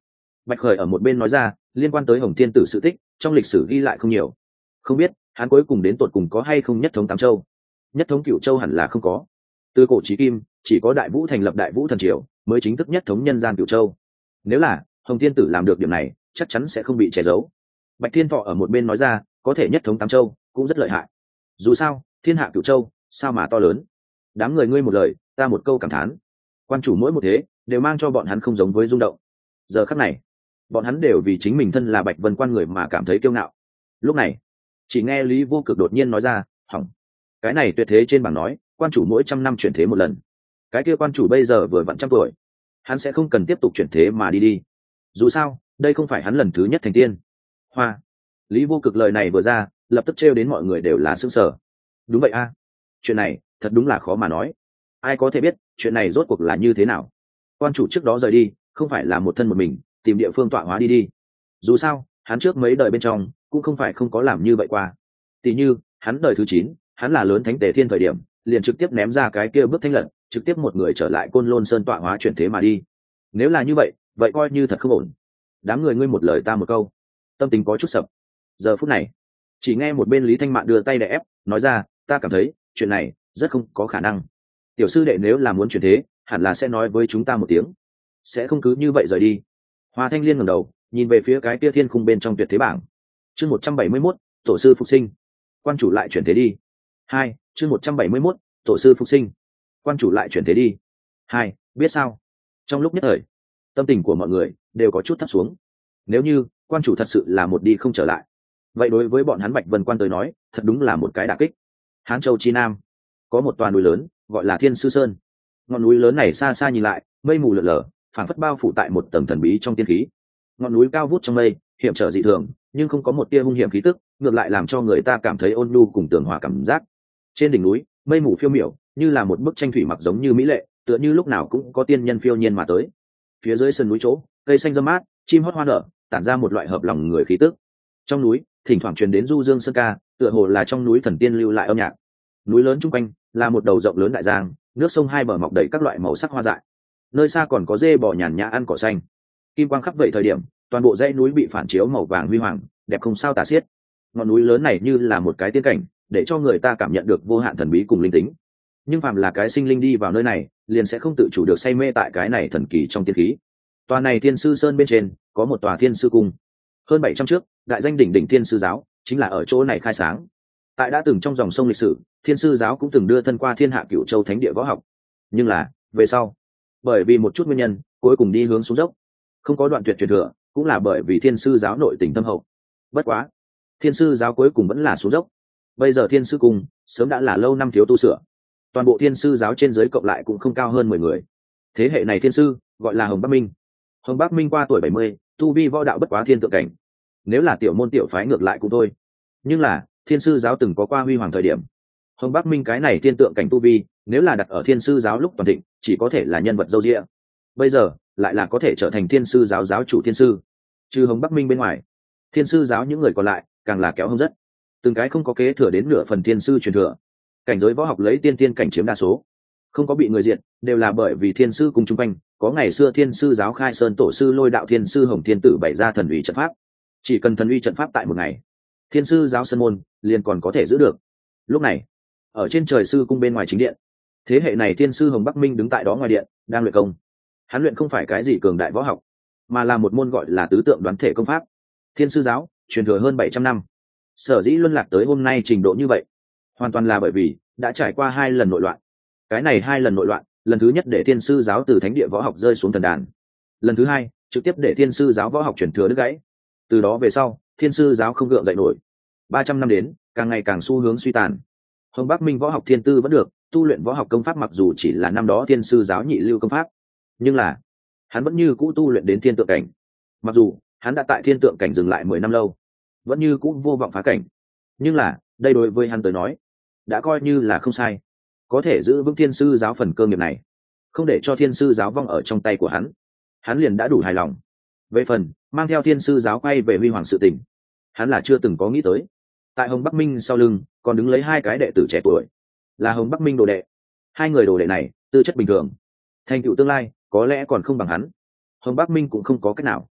Bạch Khởi ở một bên nói ra, liên quan tới Hồng Thiên Tử sự tích trong lịch sử ghi lại không nhiều, không biết hắn cuối cùng đến tột cùng có hay không nhất thống tám châu. Nhất thống Cửu Châu hẳn là không có, từ cổ chí kim chỉ có Đại Vũ thành lập Đại Vũ thần triều mới chính thức nhất thống nhân gian Cửu Châu. Nếu là Hồng Thiên Tử làm được điểm này, chắc chắn sẽ không bị che giấu. Bạch Thiên Thọ ở một bên nói ra, có thể nhất thống tám châu cũng rất lợi hại. Dù sao thiên hạ Cửu Châu sao mà to lớn. Đám người ngươi một lời ta một câu cảm thán, quan chủ mỗi một thế đều mang cho bọn hắn không giống với rung động. Giờ khắc này bọn hắn đều vì chính mình thân là Bạch Vân quan người mà cảm thấy kiêu ngạo. Lúc này chỉ nghe Lý Vô Cực đột nhiên nói ra, hỏng, cái này tuyệt thế trên bảng nói quan chủ mỗi trăm năm chuyển thế một lần, cái kia quan chủ bây giờ vừa vặn trăm tuổi, hắn sẽ không cần tiếp tục chuyển thế mà đi đi. Dù sao đây không phải hắn lần thứ nhất thành tiên. Hoa. Lý Vô Cực lời này vừa ra lập tức trêu đến mọi người đều là sững sờ. Đúng vậy a, chuyện này thật đúng là khó mà nói, ai có thể biết chuyện này rốt cuộc là như thế nào. Quan chủ trước đó rời đi không phải là một thân một mình tìm địa phương tọa hóa đi đi. Dù sao hắn trước mấy đời bên trong cũng không phải không có làm như vậy qua. Tỷ như hắn đời thứ chín, hắn là lớn thánh tề thiên thời điểm liền trực tiếp ném ra cái kia bước thanh lận, trực tiếp một người trở lại Côn Lôn Sơn tọa hóa chuyển thế mà đi. Nếu là như vậy vậy coi như thật không ổn. Đám người ngươi một lời ta một câu, tâm tình có chút sập. Giờ phút này chỉ nghe một bên Lý Thanh Mạn đưa tay đè ép nói ra, ta cảm thấy chuyện này rất không có khả năng. Tiểu sư đệ nếu là muốn chuyển thế hẳn là sẽ nói với chúng ta một tiếng, sẽ không cứ như vậy rời đi. Hoa Thanh Liên ngẩng đầu nhìn về phía cái kia thiên khung bên trong tuyệt thế bảng. Chương một trăm bảy mươi mốt, tổ sư phục sinh. Quan chủ lại chuyển thế đi. Hai, chương một trăm bảy mươi mốt, tổ sư phục sinh. Quan chủ lại chuyển thế đi. Hai, biết sao? Trong lúc nhất thời, tâm tình của mọi người đều có chút thấp xuống. Nếu như quan chủ thật sự là một đi không trở lại, vậy đối với bọn hắn Bạch Vân quan tới nói thật đúng là một cái đả kích. Hán Châu chi nam có một tòa núi lớn gọi là Thiên Sư Sơn. Ngọn núi lớn này xa xa nhìn lại mây mù lượn lờ, phảng phất bao phủ tại một tầng thần bí trong tiên khí. Ngọn núi cao vút trong mây, hiểm trở dị thường nhưng không có một tia hung hiểm khí tức, ngược lại làm cho người ta cảm thấy ôn nhu cùng tường hòa cảm giác. Trên đỉnh núi mây mù phiêu miểu như là một bức tranh thủy mặc giống như mỹ lệ, tựa như lúc nào cũng có tiên nhân phiêu nhiên mà tới. Phía dưới sườn núi chỗ cây xanh râm mát, chim hót hoa nở, tản ra một loại hợp lòng người khí tức. Trong núi thỉnh thoảng truyền đến du dương sơn ca, tựa hồ là trong núi thần tiên lưu lại âm nhạc. Núi lớn chung quanh là một đầu rộng lớn đại giang, nước sông hai bờ mọc đầy các loại màu sắc hoa dại. Nơi xa còn có dê bò nhàn nhã ăn cỏ xanh. Kim quang khắp vậy thời điểm, toàn bộ dãy núi bị phản chiếu màu vàng huy hoàng, đẹp không sao tả xiết. Ngọn núi lớn này như là một cái tiên cảnh, để cho người ta cảm nhận được vô hạn thần bí cùng linh tính. Nhưng phàm là cái sinh linh đi vào nơi này, liền sẽ không tự chủ được say mê tại cái này thần kỳ trong tiên khí. Tòa này Thiên Sư Sơn bên trên có một tòa Thiên Sư cung. Hơn bảy trăm trước, đại danh đỉnh đỉnh Thiên Sư giáo chính là ở chỗ này khai sáng. Tại đã từng trong dòng sông lịch sử, Thiên Sư giáo cũng từng đưa thân qua thiên hạ Cửu Châu thánh địa võ học. Nhưng là về sau, bởi vì một chút nguyên nhân, cuối cùng đi hướng xuống dốc, không có đoạn tuyệt truyền thừa, cũng là bởi vì Thiên Sư giáo nội tình thâm hậu. Bất quá, Thiên Sư giáo cuối cùng vẫn là xuống dốc. Bây giờ Thiên Sư cung sớm đã là lâu năm thiếu tu sửa, toàn bộ Thiên Sư giáo trên dưới cộng lại cũng không cao hơn mười người. Thế hệ này thiên sư gọi là Hồng Bắc Minh. Hồng Bắc Minh qua tuổi bảy mươi, tu vi võ đạo bất quá thiên tượng cảnh. Nếu là tiểu môn tiểu phái ngược lại cũng thôi, nhưng là Thiên Sư giáo từng có qua huy hoàng thời điểm. Hồng Bắc Minh cái này thiên tượng cảnh tu vi, nếu là đặt ở Thiên Sư giáo lúc toàn thịnh, chỉ có thể là nhân vật dâu dịa. Bây giờ lại là có thể trở thành Thiên Sư giáo giáo chủ thiên sư. Trừ Hồng Bắc Minh bên ngoài, Thiên Sư giáo những người còn lại càng là kéo hông rất, từng cái không có kế thừa đến nửa phần thiên sư truyền thừa. Cảnh giới võ học lấy tiên tiên cảnh chiếm đa số, không có bị người diệt, đều là bởi vì thiên sư cùng chung quanh có ngày xưa Thiên Sư giáo khai sơn tổ sư Lôi đạo thiên sư Hồng Thiên Tử bày ra thần uy trận pháp. Chỉ cần thần uy trận pháp tại một ngày, Thiên Sư giáo sân môn liền còn có thể giữ được. Lúc này ở trên trời sư cung bên ngoài chính điện, thế hệ này thiên sư Hồng Bắc Minh đứng tại đó ngoài điện đang luyện công. Hắn luyện không phải cái gì cường đại võ học, mà là một môn gọi là tứ tượng đoán thể công pháp. Thiên Sư giáo truyền thừa hơn bảy trăm năm, sở dĩ luân lạc tới hôm nay trình độ như vậy, hoàn toàn là bởi vì đã trải qua hai lần nội loạn. Cái này hai lần nội loạn, lần thứ nhất để Thiên Sư giáo từ thánh địa võ học rơi xuống thần đàn, lần thứ hai trực tiếp để Thiên Sư giáo võ học truyền thừa đứt gãy. Từ đó về sau Thiên Sư giáo không gượng dậy nổi, ba trăm năm đến càng ngày càng xu hướng suy tàn. Hồng Bắc Minh võ học thiên tư vẫn được, tu luyện võ học công pháp mặc dù chỉ là năm đó Thiên Sư giáo nhị lưu công pháp, nhưng là hắn vẫn như cũ tu luyện đến thiên tượng cảnh. Mặc dù hắn đã tại thiên tượng cảnh dừng lại mười năm lâu, vẫn như cũ vô vọng phá cảnh, nhưng là đây đối với hắn tới nói đã coi như là không sai, có thể giữ vững Thiên Sư giáo phần cơ nghiệp này, không để cho Thiên Sư giáo vong ở trong tay của hắn, hắn liền đã đủ hài lòng. Về phần mang theo Thiên Sư giáo quay về huy hoàng sự tình, hắn là chưa từng có nghĩ tới. Tại Hồng Bắc Minh sau lưng còn đứng lấy hai cái đệ tử trẻ tuổi, là Hồng Bắc Minh đồ đệ. Hai người đồ đệ này tư chất bình thường, thành tựu tương lai có lẽ còn không bằng hắn. Hồng Bắc Minh cũng không có cách nào,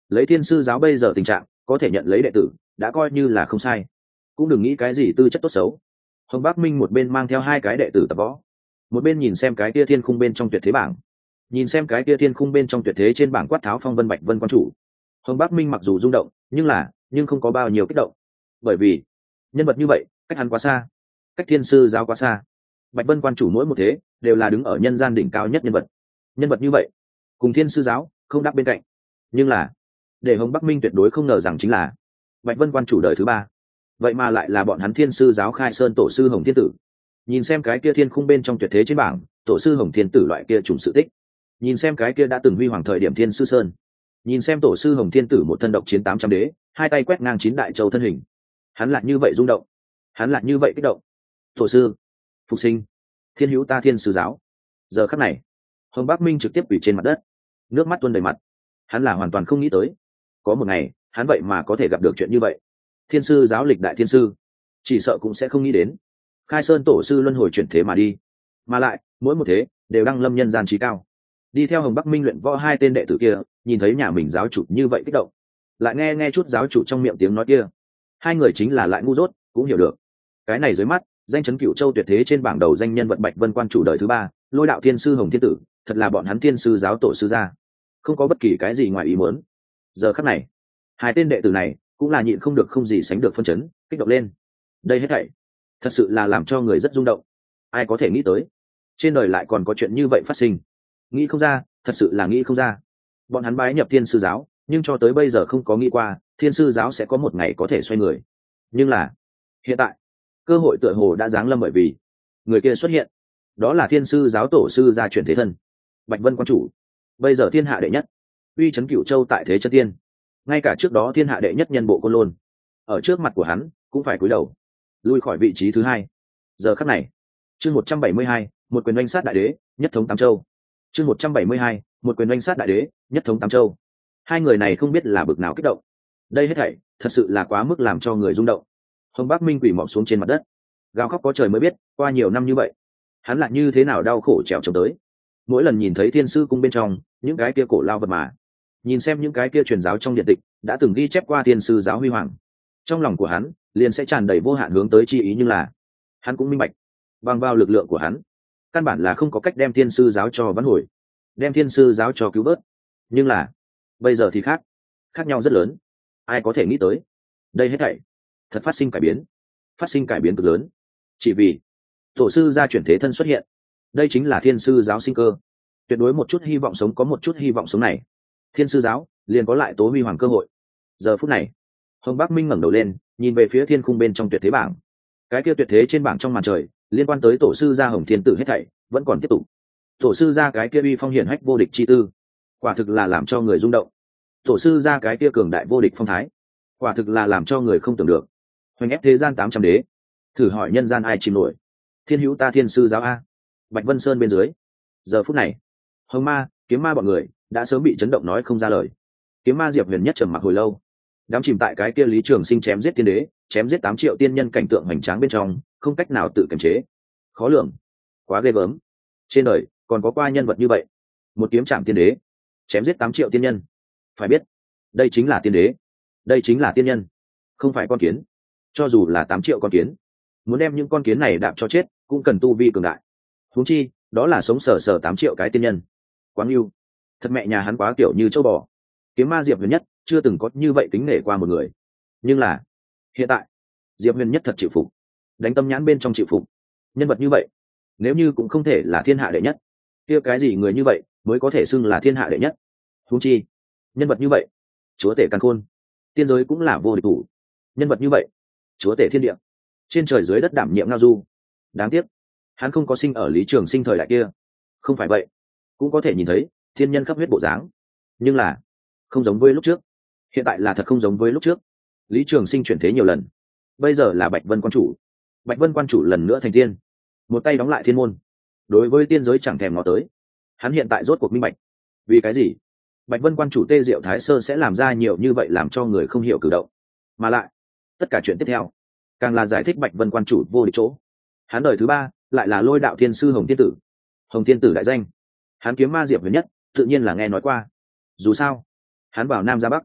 lấy thiên sư giáo bây giờ tình trạng có thể nhận lấy đệ tử đã coi như là không sai, cũng đừng nghĩ cái gì tư chất tốt xấu. Hồng Bác Minh một bên mang theo hai cái đệ tử tập võ, một bên nhìn xem cái kia thiên khung bên trong tuyệt thế bảng, nhìn xem cái kia thiên khung bên trong tuyệt thế trên bảng quát tháo phong vân Bạch Vân quan chủ. Hồng Bác Minh mặc dù rung động nhưng là nhưng không có bao nhiêu kích động, bởi vì nhân vật như vậy cách hắn quá xa, cách thiên sư giáo quá xa. Bạch Vân quan chủ mỗi một thế đều là đứng ở nhân gian đỉnh cao nhất nhân vật, nhân vật như vậy cùng thiên sư giáo không đáp bên cạnh. Nhưng là để Hồng Bắc Minh tuyệt đối không ngờ rằng chính là Bạch Vân quan chủ đời thứ ba vậy mà lại là bọn hắn thiên sư giáo khai sơn tổ sư Hồng Thiên Tử. Nhìn xem cái kia thiên khung bên trong tuyệt thế trên bảng tổ sư Hồng Thiên Tử loại kia trùng sự tích, nhìn xem cái kia đã từng huy hoàng thời điểm thiên sư sơn, nhìn xem tổ sư Hồng Thiên Tử một thân độc chiến tám trăm đế, hai tay quét ngang chín đại châu thân hình, hắn lại như vậy rung động, hắn lại như vậy kích động. Tổ sư phục sinh, thiên hữu ta thiên sư giáo. Giờ khắc này Hồng Bắc Minh trực tiếp quỳ trên mặt đất, nước mắt tuôn đầy mặt. Hắn là hoàn toàn không nghĩ tới có một ngày hắn vậy mà có thể gặp được chuyện như vậy. Thiên sư giáo lịch đại thiên sư chỉ sợ cũng sẽ không nghĩ đến khai sơn tổ sư luân hồi chuyển thế mà đi, mà lại mỗi một thế đều đăng lâm nhân gian trí cao. Đi theo Hồng Bắc Minh luyện võ hai tên đệ tử kia nhìn thấy nhà mình giáo chủ như vậy kích động, lại nghe nghe chút giáo chủ trong miệng tiếng nói kia, hai người chính là lại ngu dốt cũng hiểu được cái này dưới mắt danh chấn cửu châu tuyệt thế trên bảng đầu danh nhân vật Bạch Vân quan chủ đời thứ ba lôi đạo thiên sư Hồng Thiên Tử thật là bọn hắn thiên sư giáo tổ sư gia, không có bất kỳ cái gì ngoài ý muốn. Giờ khắc này hai tên đệ tử này cũng là nhịn không được không gì sánh được phân chấn kích động lên. Đây hết thảy thật sự là làm cho người rất rung động. Ai có thể nghĩ tới trên đời lại còn có chuyện như vậy phát sinh, nghĩ không ra, thật sự là nghĩ không ra. Bọn hắn bái nhập thiên sư giáo nhưng cho tới bây giờ không có nghĩ qua thiên sư giáo sẽ có một ngày có thể xoay người. Nhưng là hiện tại cơ hội tựa hồ đã giáng lâm, bởi vì người kia xuất hiện, đó là thiên sư giáo tổ sư gia chuyển thế thân Bạch Vân quan chủ, bây giờ thiên hạ đệ nhất, uy chấn cửu châu tại thế chân tiên, ngay cả trước đó thiên hạ đệ nhất nhân bộ Côn Lôn ở trước mặt của hắn cũng phải cúi đầu lui khỏi vị trí thứ hai. Giờ khắc này chương một trăm bảy mươi hai một quyền oanh sát đại đế nhất thống tám châu, chương một trăm bảy mươi hai một quyền oanh sát đại đế nhất thống tám châu. Hai người này không biết là bực nào kích động, đây hết thảy thật sự là quá mức làm cho người rung động. Hồng Bắc Minh quỳ mọp xuống trên mặt đất gào khóc có trời mới biết qua nhiều năm như vậy hắn lại như thế nào đau khổ trèo trồng tới. Mỗi lần nhìn thấy thiên sư cung bên trong những cái kia cổ lao vật mà nhìn xem những cái kia truyền giáo trong điện tịch đã từng ghi chép qua thiên sư giáo huy hoàng, trong lòng của hắn liền sẽ tràn đầy vô hạn hướng tới chi ý. Nhưng là hắn cũng minh bạch bằng vào lực lượng của hắn căn bản là không có cách đem thiên sư giáo cho vãn hồi, đem thiên sư giáo cho cứu vớt. Nhưng là bây giờ thì khác, khác nhau rất lớn. Ai có thể nghĩ tới đây hết thảy thật phát sinh cải biến, phát sinh cải biến cực lớn, chỉ vì tổ sư gia chuyển thế thân xuất hiện. Đây chính là thiên sư giáo sinh cơ, tuyệt đối một chút hy vọng sống, có một chút hy vọng sống này thiên sư giáo liền có lại tố huy hoàng cơ hội. Giờ phút này Hồng Bắc Minh ngẩng đầu lên nhìn về phía thiên khung bên trong tuyệt thế bảng, cái kia tuyệt thế trên bảng trong màn trời liên quan tới tổ sư gia Hồng Thiên Tử hết thảy vẫn còn tiếp tục. Tổ sư gia cái kia uy phong hiển hách vô địch chi tư quả thực là làm cho người rung động, tổ sư gia cái kia cường đại vô địch phong thái quả thực là làm cho người không tưởng được. Hoành ép thế gian tám trăm đế, thử hỏi nhân gian ai chìm nổi. Thiên hữu ta thiên sư giáo a. Bạch Vân Sơn bên dưới giờ phút này Hồng Ma, Kiếm Ma bọn người đã sớm bị chấn động nói không ra lời. Kiếm Ma Diệp Huyền Nhất trầm mặc hồi lâu, đám chìm tại cái kia Lý Trường Sinh chém giết tiên đế, chém giết tám triệu tiên nhân cảnh tượng hoành tráng bên trong, không cách nào tự kiềm chế. Khó lường, quá ghê gớm. Trên đời còn có qua nhân vật như vậy, một kiếm chạm tiên đế, chém giết tám triệu tiên nhân. Phải biết, đây chính là tiên đế, đây chính là tiên nhân, không phải con kiến. Cho dù là tám triệu con kiến, muốn đem những con kiến này đạp cho chết cũng cần tu vi cường đại. Huống chi đó là sống sờ sờ tám triệu cái tiên nhân, quá yêu. Thật mẹ nhà hắn quá kiểu như châu bò. Kiếm Ma Diệp Huyền Nhất chưa từng có như vậy kính nể qua một người. Nhưng là hiện tại Diệp Huyền Nhất thật chịu phục, đánh tâm nhãn bên trong chịu phục. Nhân vật như vậy nếu như cũng không thể là thiên hạ đệ nhất, kia cái gì người như vậy mới có thể xưng là thiên hạ đệ nhất. Huống chi nhân vật như vậy chúa tể càn khôn, tiên giới cũng là vô địch thủ. Nhân vật như vậy chúa tể thiên địa, trên trời dưới đất đảm nhiệm ngao du. Đáng tiếc hắn không có sinh ở Lý Trường Sinh thời đại kia, không phải vậy cũng có thể nhìn thấy thiên nhân khắp huyết bộ dáng. Nhưng là không giống với lúc trước, hiện tại là thật không giống với lúc trước. Lý Trường Sinh chuyển thế nhiều lần, bây giờ là Bạch Vân quan chủ. Bạch Vân quan chủ lần nữa thành tiên, một tay đóng lại thiên môn, đối với tiên giới chẳng thèm ngó tới. Hắn hiện tại rốt cuộc minh bạch vì cái gì Bạch Vân quan chủ Tê Diệu Thái Sơ sẽ làm ra nhiều như vậy làm cho người không hiểu cử động, mà lại tất cả chuyện tiếp theo càng là giải thích Bạch Vân quan chủ vô địch chỗ. Hắn đời thứ ba lại là lôi đạo thiên sư Hồng Thiên Tử. Hồng Thiên Tử đại danh hắn Kiếm Ma Diệp Huyền Nhất tự nhiên là nghe nói qua. Dù sao hắn vào Nam ra Bắc,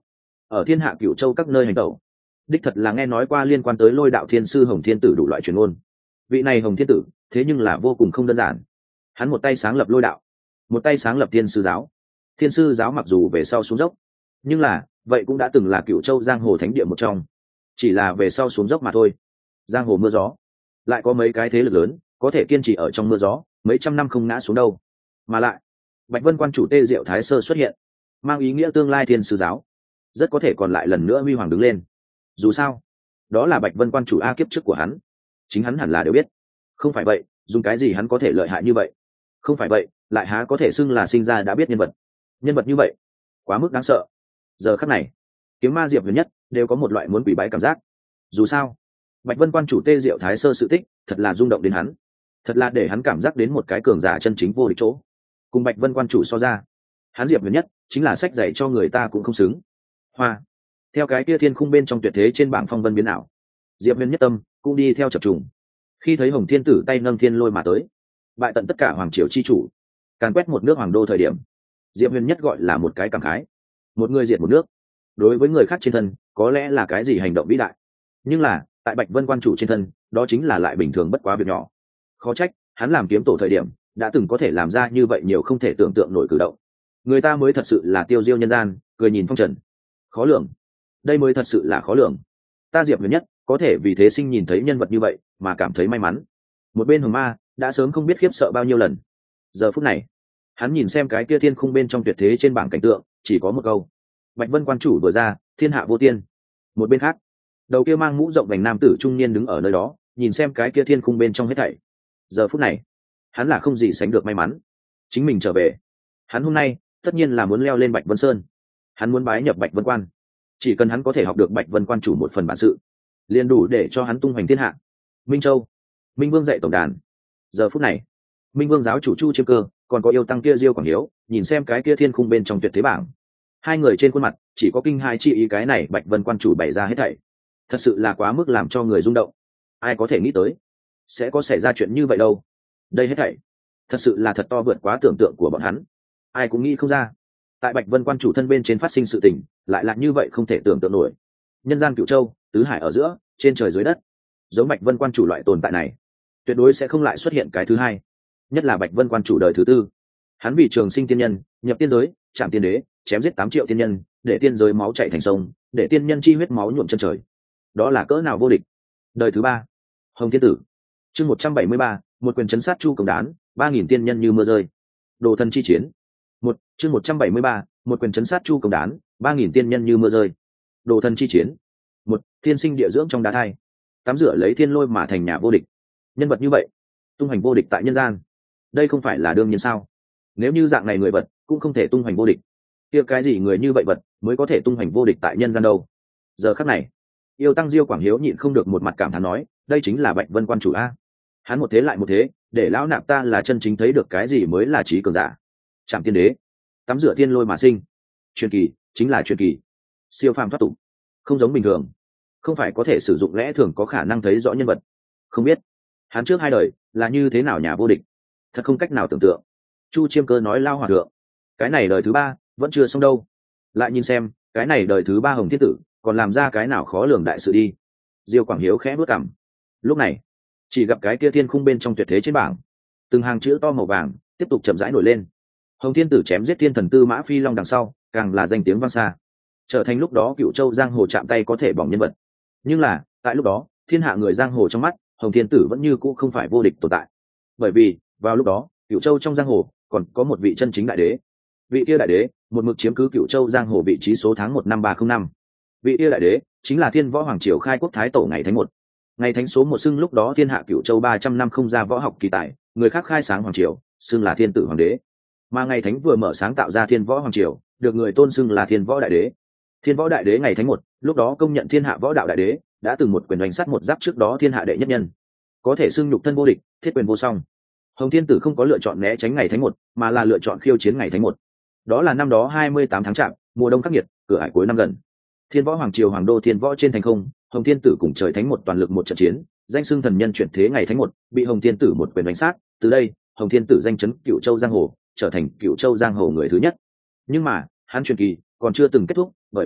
ở thiên hạ cửu châu các nơi hành tẩu, đích thật là nghe nói qua liên quan tới lôi đạo thiên sư Hồng Thiên Tử đủ loại truyền ngôn. Vị này Hồng Thiên Tử thế nhưng là vô cùng không đơn giản. Hắn một tay sáng lập lôi đạo, một tay sáng lập thiên sư giáo. Thiên sư giáo mặc dù về sau xuống dốc, nhưng là vậy cũng đã từng là cửu châu giang hồ thánh địa một trong, chỉ là về sau xuống dốc mà thôi. Giang hồ mưa gió, lại có mấy cái thế lực lớn có thể kiên trì ở trong mưa gió mấy trăm năm không ngã xuống đâu. Mà lại Bạch Vân quan chủ Tê Diệu Thái Sơ xuất hiện, mang ý nghĩa tương lai thiên sư giáo rất có thể còn lại lần nữa huy hoàng đứng lên. Dù sao đó là Bạch Vân quan chủ a kiếp trước của hắn, chính hắn hẳn là đều biết. Không phải vậy dùng cái gì hắn có thể lợi hại như vậy? Không phải vậy lại há có thể xưng là sinh ra đã biết nhân vật. Nhân vật như vậy quá mức đáng sợ. Giờ khắc này Kiếm Ma Diệp Huyền Nhất đều có một loại muốn quỷ bái cảm giác. Dù sao Bạch Vân quan chủ Tê Diệu Thái Sơ sự tích thật là rung động đến hắn, thật là để hắn cảm giác đến một cái cường giả chân chính vô địch chỗ. Cùng Bạch Vân quan chủ so ra, hắn Diệp Huyền Nhất chính là sách dạy cho người ta cũng không xứng. Hoa theo cái kia thiên khung bên trong tuyệt thế trên bảng phong vân biến ảo, Diệp Huyền Nhất tâm cũng đi theo chập trùng. Khi thấy Hồng Thiên Tử tay nâng thiên lôi mà tới, bại tận tất cả hoàng triều chi chủ, càn quét một nước hoàng đô thời điểm, Diệp Huyền Nhất gọi là một cái cảm khái. Một người diệt một nước, đối với người khác trên thân có lẽ là cái gì hành động vĩ đại, nhưng là tại Bạch Vân quan chủ trên thân, đó chính là lại bình thường bất quá việc nhỏ. Khó trách hắn làm kiếm tổ thời điểm đã từng có thể làm ra như vậy nhiều không thể tưởng tượng nổi cử động. Người ta mới thật sự là tiêu diêu nhân gian, cười nhìn phong trần. Khó lường, đây mới thật sự là khó lường. Ta Diệp Huyền Nhất có thể vì thế sinh nhìn thấy nhân vật như vậy mà cảm thấy may mắn. Một bên Hồng Ma đã sớm không biết khiếp sợ bao nhiêu lần. Giờ phút này hắn nhìn xem cái kia thiên khung bên trong tuyệt thế trên bảng cảnh tượng, chỉ có một câu: Bạch Vân quan chủ vừa ra, thiên hạ vô tiên. Một bên khác, đầu kia mang mũ rộng vành nam tử trung niên đứng ở nơi đó, nhìn xem cái kia thiên khung bên trong hết thảy. Giờ phút này hắn là không gì sánh được may mắn. Chính mình trở về, hắn hôm nay tất nhiên là muốn leo lên Bạch Vân Sơn, hắn muốn bái nhập Bạch Vân quan. Chỉ cần hắn có thể học được Bạch Vân quan chủ một phần bản sự, liền đủ để cho hắn tung hoành thiên hạ. Minh Châu, Minh Vương dạy tổng đàn. Giờ phút này Minh Vương giáo chủ Chu Chiêm Cơ còn có yêu tăng kia Diêu Quảng Hiếu nhìn xem cái kia thiên khung bên trong tuyệt thế bảng, hai người trên khuôn mặt chỉ có kinh hai chi ý. Cái này Bạch Vân quan chủ bày ra hết thảy thật sự là quá mức làm cho người rung động. Ai có thể nghĩ tới sẽ có xảy ra chuyện như vậy đâu. Đây hết thảy thật sự là thật to vượt quá tưởng tượng của bọn hắn. Ai cũng nghĩ không ra tại Bạch Vân quan chủ thân bên trên phát sinh sự tình lại là như vậy không thể tưởng tượng nổi. Nhân gian cửu châu, tứ hải ở giữa, trên trời dưới đất, giống Bạch Vân quan chủ loại tồn tại này tuyệt đối sẽ không lại xuất hiện cái thứ hai. Nhất là Bạch Vân quan chủ đời thứ tư, hắn vì trường sinh tiên nhân, nhập tiên giới, chạm tiên đế, chém giết tám triệu tiên nhân, để tiên giới máu chảy thành sông, để tiên nhân chi huyết máu nhuộm chân trời. Đó là cỡ nào vô địch. Đời thứ ba, Hồng Thiên Tử. Chương một trăm bảy mươi ba, một quyền chấn sát Chu Cổng Đán, ba nghìn tiên nhân như mưa rơi. Đồ thần chi chiến. Một, chương một trăm bảy mươi ba, một quyền chấn sát Chu Cổng Đán, ba nghìn tiên nhân như mưa rơi. Đồ thần chi chiến. Một, thiên sinh địa dưỡng trong đá thai, tắm rửa lấy thiên lôi mà thành nhà vô địch. Nhân vật như vậy, tung hoành vô địch tại nhân gian, đây không phải là đương nhiên sao? Nếu như dạng này người vật cũng không thể tung hoành vô địch, kia cái gì người như vậy vật mới có thể tung hoành vô địch tại nhân gian đâu? Giờ khắc này, yêu tăng Diêu Quảng Hiếu nhịn không được một mặt cảm thán nói, đây chính là Bạch Vân quan chủ a. Hắn một thế lại một thế, để lão nạp ta là chân chính thấy được cái gì mới là trí cường giả. Trạm tiên đế, tắm rửa thiên lôi mà sinh, truyền kỳ chính là truyền kỳ, siêu phàm thoát tục, không giống bình thường, không phải có thể sử dụng lẽ thường có khả năng thấy rõ nhân vật. Không biết hắn trước hai đời là như thế nào nhà vô địch, thật không cách nào tưởng tượng. Chu Chiêm Cơ nói lao hòa thượng, cái này đời thứ ba vẫn chưa xong đâu, lại nhìn xem cái này đời thứ ba Hồng Thiên Tử còn làm ra cái nào khó lường đại sự đi. Diêu Quảng Hiếu khẽ bước cằm. Lúc này chỉ gặp cái kia thiên khung bên trong tuyệt thế trên bảng, từng hàng chữ to màu vàng tiếp tục chậm rãi nổi lên. Hồng Thiên Tử chém giết thiên thần Tư Mã Phi Long đằng sau, càng là danh tiếng vang xa, trở thành lúc đó cựu châu giang hồ chạm tay có thể bỏng nhân vật. Nhưng là tại lúc đó, thiên hạ người giang hồ trong mắt Hồng Thiên Tử vẫn như cũ không phải vô địch tồn tại, bởi vì vào lúc đó cựu châu trong giang hồ còn có một vị chân chính đại đế. Vị kia đại đế một mực chiếm cứ cựu châu giang hồ vị trí số tháng một năm ba không năm. Vị kia đại đế chính là Thiên Võ Hoàng Triều khai quốc thái tổ ngày thánh một. Ngày thánh số một xưng lúc đó thiên hạ cựu châu ba trăm năm không ra võ học kỳ tài, người khác khai sáng hoàng triều xưng là thiên tử hoàng đế, mà ngày thánh vừa mở sáng tạo ra Thiên Võ Hoàng Triều, được người tôn xưng là Thiên Võ Đại Đế. Thiên Võ Đại Đế ngày thánh một, lúc đó công nhận thiên hạ võ đạo đại đế, đã từng một quyền đánh sát một giáp trước đó thiên hạ đệ nhất nhân, có thể xưng nhục thân vô địch, thiết quyền vô song. Hồng Thiên Tử không có lựa chọn né tránh ngày thánh một, mà là lựa chọn khiêu chiến ngày thánh một. Đó là năm đó hai mươi tám tháng chạp, mùa đông khắc nghiệt, cửa ải cuối năm gần. Thiên Võ Hoàng Triều hoàng đô Thiên Võ trên thành không, Hồng Thiên Tử cùng trời thánh một toàn lực một trận chiến, danh xưng thần nhân chuyển thế ngày thánh một, bị Hồng Thiên Tử một quyền đánh sát. Từ đây, Hồng Thiên Tử danh chấn Cửu Châu giang hồ, trở thành Cửu Châu giang hồ người thứ nhất. Nhưng mà, hắn truyền kỳ còn chưa từng kết thúc, bởi vì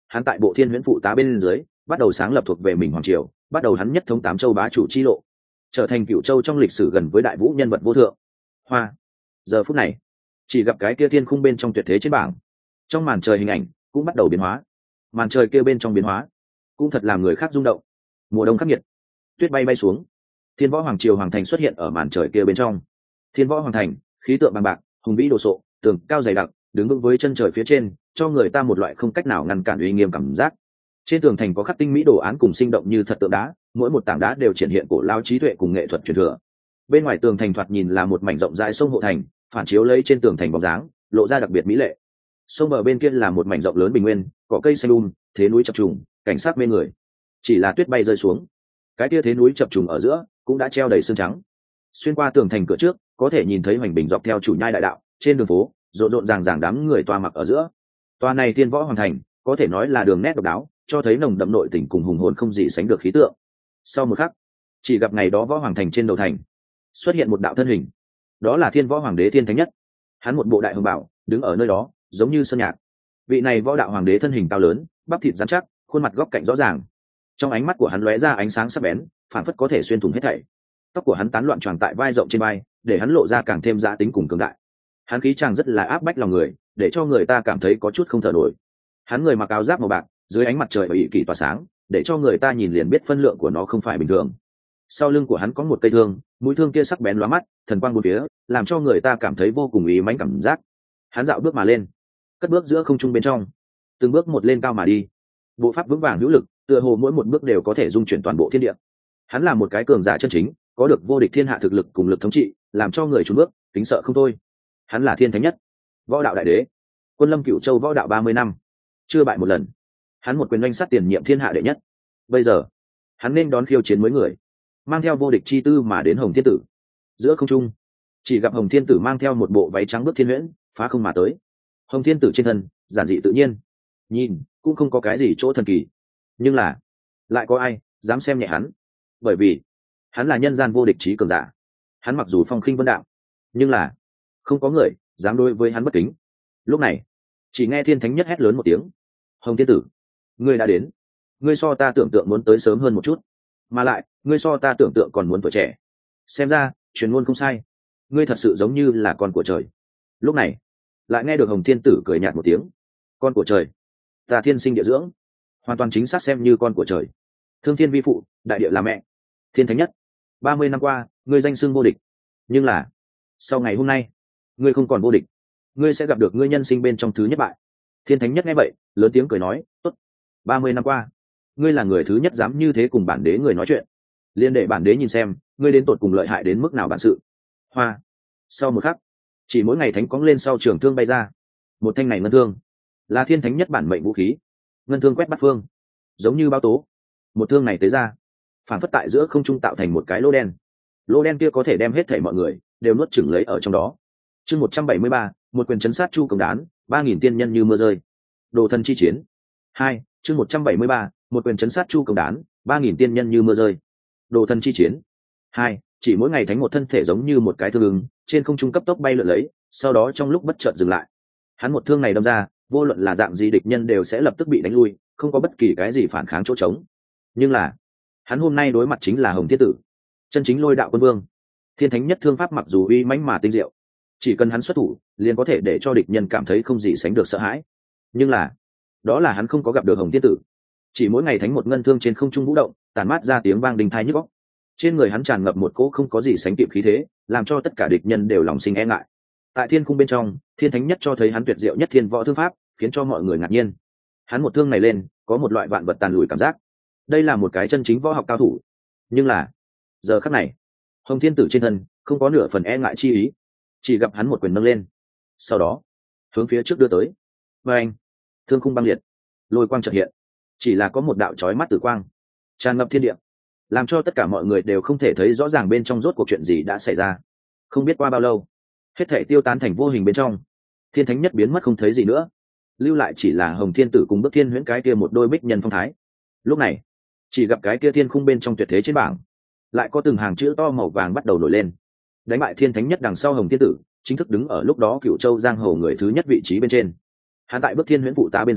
hắn tại bộ thiên huyễn phụ tá bên dưới bắt đầu sáng lập thuộc về mình hoàng triều, bắt đầu hắn nhất thống tám châu bá chủ chi lộ, trở thành cựu châu trong lịch sử gần với đại vũ nhân vật vô thượng. Hoa. Giờ phút này chỉ gặp cái kia thiên khung bên trong tuyệt thế trên bảng, trong màn trời hình ảnh cũng bắt đầu biến hóa. Màn trời kia bên trong biến hóa cũng thật làm người khác rung động. Mùa đông khắc nghiệt, tuyết bay bay xuống, thiên võ hoàng triều hoàng thành xuất hiện ở màn trời kia bên trong. Thiên võ hoàng thành khí tượng bằng bạc, hùng vĩ đồ sộ, tường cao dày đặc, đứng vững với chân trời phía trên, cho người ta một loại không cách nào ngăn cản uy nghiêm cảm giác. Trên tường thành có khắc tinh mỹ đồ án cùng sinh động như thật tượng đá, mỗi một tảng đá đều triển hiện cổ lao trí tuệ cùng nghệ thuật truyền thừa. Bên ngoài tường thành thoạt nhìn là một mảnh rộng rãi sông hộ thành, phản chiếu lấy trên tường thành bóng dáng, lộ ra đặc biệt mỹ lệ. Sông bờ bên kia là một mảnh rộng lớn bình nguyên, cỏ cây xanh um, thế núi chập trùng, cảnh sát mê người. Chỉ là tuyết bay rơi xuống, cái kia thế núi chập trùng ở giữa cũng đã treo đầy sương trắng. Xuyên qua tường thành cửa trước, có thể nhìn thấy hoành bình dọc theo chủ nhai đại đạo, trên đường phố rộn rộn ràng ràng đám người toa mặc ở giữa. Toa này Thiên Võ Hoàng thành có thể nói là đường nét độc đáo, cho thấy nồng đậm nội tình cùng hùng hồn không gì sánh được khí tượng. Sau một khắc, chỉ gặp ngày đó Võ Hoàng thành trên đầu thành xuất hiện một đạo thân hình, đó là Thiên Võ Hoàng đế Thiên Thánh Nhất. Hắn một bộ đại hồng bào, đứng ở nơi đó giống như sơn nhạc. Vị này võ đạo hoàng đế thân hình cao lớn, bắp thịt rắn chắc, khuôn mặt góc cạnh rõ ràng, trong ánh mắt của hắn lóe ra ánh sáng sắc bén, phản phất có thể xuyên thủng hết thảy. Tóc của hắn tán loạn tròn tại vai rộng trên vai, để hắn lộ ra càng thêm dã tính cùng cường đại. Hắn khí chàng rất là áp bách lòng người, để cho người ta cảm thấy có chút không thở nổi. Hắn người mặc áo giáp màu bạc, dưới ánh mặt trời và ỵ kỳ tỏa sáng, để cho người ta nhìn liền biết phân lượng của nó không phải bình thường. Sau lưng của hắn có một cây thương, mũi thương kia sắc bén lóa mắt, thần quang bốn phía, làm cho người ta cảm thấy vô cùng ý mãnh cảm giác. Hắn dạo bước mà lên, cất bước giữa không trung bên trong, từng bước một lên cao mà đi, bộ pháp vững vàng hữu lực, tựa hồ mỗi một bước đều có thể dung chuyển toàn bộ thiên địa. Hắn là một cái cường giả chân chính, có được vô địch thiên hạ thực lực cùng lực thống trị, làm cho người trốn bước kính sợ không thôi. Hắn là Thiên Thánh Nhất, võ đạo đại đế, quân lâm cửu châu võ đạo ba mươi năm, chưa bại một lần. Hắn một quyền oanh sát tiền nhiệm thiên hạ đệ nhất. Bây giờ hắn nên đón khiêu chiến mới người, mang theo vô địch chi tư mà đến Hồng Thiên Tử. Giữa không trung chỉ gặp Hồng Thiên Tử mang theo một bộ váy trắng bước thiên huyễn, phá không mà tới. Hồng Thiên Tử trên thân giản dị tự nhiên, nhìn cũng không có cái gì chỗ thần kỳ, nhưng là lại có ai dám xem nhẹ hắn, bởi vì hắn là nhân gian vô địch trí cường giả. Hắn mặc dù phong khinh vân đạo, nhưng là không có người dám đối với hắn bất kính. Lúc này chỉ nghe Thiên Thánh Nhất hét lớn một tiếng: Hồng Thiên Tử, ngươi đã đến. Ngươi so ta tưởng tượng muốn tới sớm hơn một chút, mà lại ngươi so ta tưởng tượng còn muốn tuổi trẻ. Xem ra truyền ngôn không sai, ngươi thật sự giống như là con của trời. Lúc này lại nghe được Hồng Thiên Tử cười nhạt một tiếng: Con của trời? Ta thiên sinh địa dưỡng, hoàn toàn chính xác xem như con của trời. Thương thiên vi phụ, đại địa là mẹ. Thiên Thánh Nhất, ba mươi năm qua ngươi danh xưng vô địch, nhưng là sau ngày hôm nay ngươi không còn vô địch, ngươi sẽ gặp được ngươi nhân sinh bên trong thứ nhất bại. Thiên Thánh Nhất nghe vậy lớn tiếng cười nói: Tốt, ba mươi năm qua ngươi là người thứ nhất dám như thế cùng bản đế người nói chuyện, liên đệ bản đế nhìn xem ngươi đến tột cùng lợi hại đến mức nào bản sự. Hoa. Sau một khắc, chỉ mỗi ngày thánh cóng lên sau trường thương bay ra. Một thanh này ngân thương là Thiên Thánh Nhất bản mệnh vũ khí, ngân thương quét bát phương, giống như bao tố. Một thương này tế ra, phản phất tại giữa không trung tạo thành một cái lô đen. Lô đen kia có thể đem hết thảy mọi người đều nuốt chửng lấy ở trong đó. Chương một trăm bảy mươi ba, một quyền chấn sát Chu Công Đán, ba nghìn tiên nhân như mưa rơi. Đồ thần chi chiến. Hai, chương một trăm bảy mươi ba, một quyền chấn sát Chu Công Đán, ba nghìn tiên nhân như mưa rơi. Đồ thần chi chiến. Hai, chỉ mỗi ngày thánh một thân thể giống như một cái thương ứng, trên không trung cấp tốc bay lượn lấy, sau đó trong lúc bất chợt dừng lại. Hắn một thương này đâm ra, vô luận là dạng gì địch nhân đều sẽ lập tức bị đánh lui, không có bất kỳ cái gì phản kháng chỗ trống. Nhưng là hắn hôm nay đối mặt chính là Hồng Thiên Tử, chân chính lôi đạo quân vương. Thiên Thánh Nhất thương pháp mặc dù uy mãnh mà tinh diệu, chỉ cần hắn xuất thủ liền có thể để cho địch nhân cảm thấy không gì sánh được sợ hãi. Nhưng là đó là hắn không có gặp được Hồng Thiên Tử. Chỉ mỗi ngày thánh một ngân thương trên không trung vũ động, tàn mát ra tiếng vang đinh tai nhức óc. Trên người hắn tràn ngập một cỗ không có gì sánh kịp khí thế, làm cho tất cả địch nhân đều lòng sinh e ngại. Tại thiên cung bên trong, Thiên Thánh Nhất cho thấy hắn tuyệt diệu nhất thiên võ thương pháp, khiến cho mọi người ngạc nhiên. Hắn một thương này lên, có một loại vạn vật tàn lùi cảm giác. Đây là một cái chân chính võ học cao thủ. Nhưng là giờ khắc này, Hồng Thiên Tử trên thân không có nửa phần e ngại chi ý, chỉ gặp hắn một quyền nâng lên, sau đó hướng phía trước đưa tới. Và anh, thương khung băng liệt, lôi quang chợt hiện, chỉ là có một đạo chói mắt tử quang tràn ngập thiên địa, làm cho tất cả mọi người đều không thể thấy rõ ràng bên trong rốt cuộc chuyện gì đã xảy ra. Không biết qua bao lâu, hết thể tiêu tán thành vô hình bên trong. Thiên Thánh Nhất biến mất không thấy gì nữa, lưu lại chỉ là Hồng Thiên Tử cùng Bước Thiên Huyễn cái kia một đôi bích nhân phong thái. Lúc này chỉ gặp cái kia thiên khung bên trong tuyệt thế trên bảng lại có từng hàng chữ to màu vàng bắt đầu nổi lên. Đánh bại Thiên Thánh Nhất đằng sau Hồng Thiên Tử chính thức đứng ở lúc đó Cửu Châu giang hồ người thứ nhất vị trí bên trên. Hắn tại Bước Thiên Huyễn phụ tá bên dưới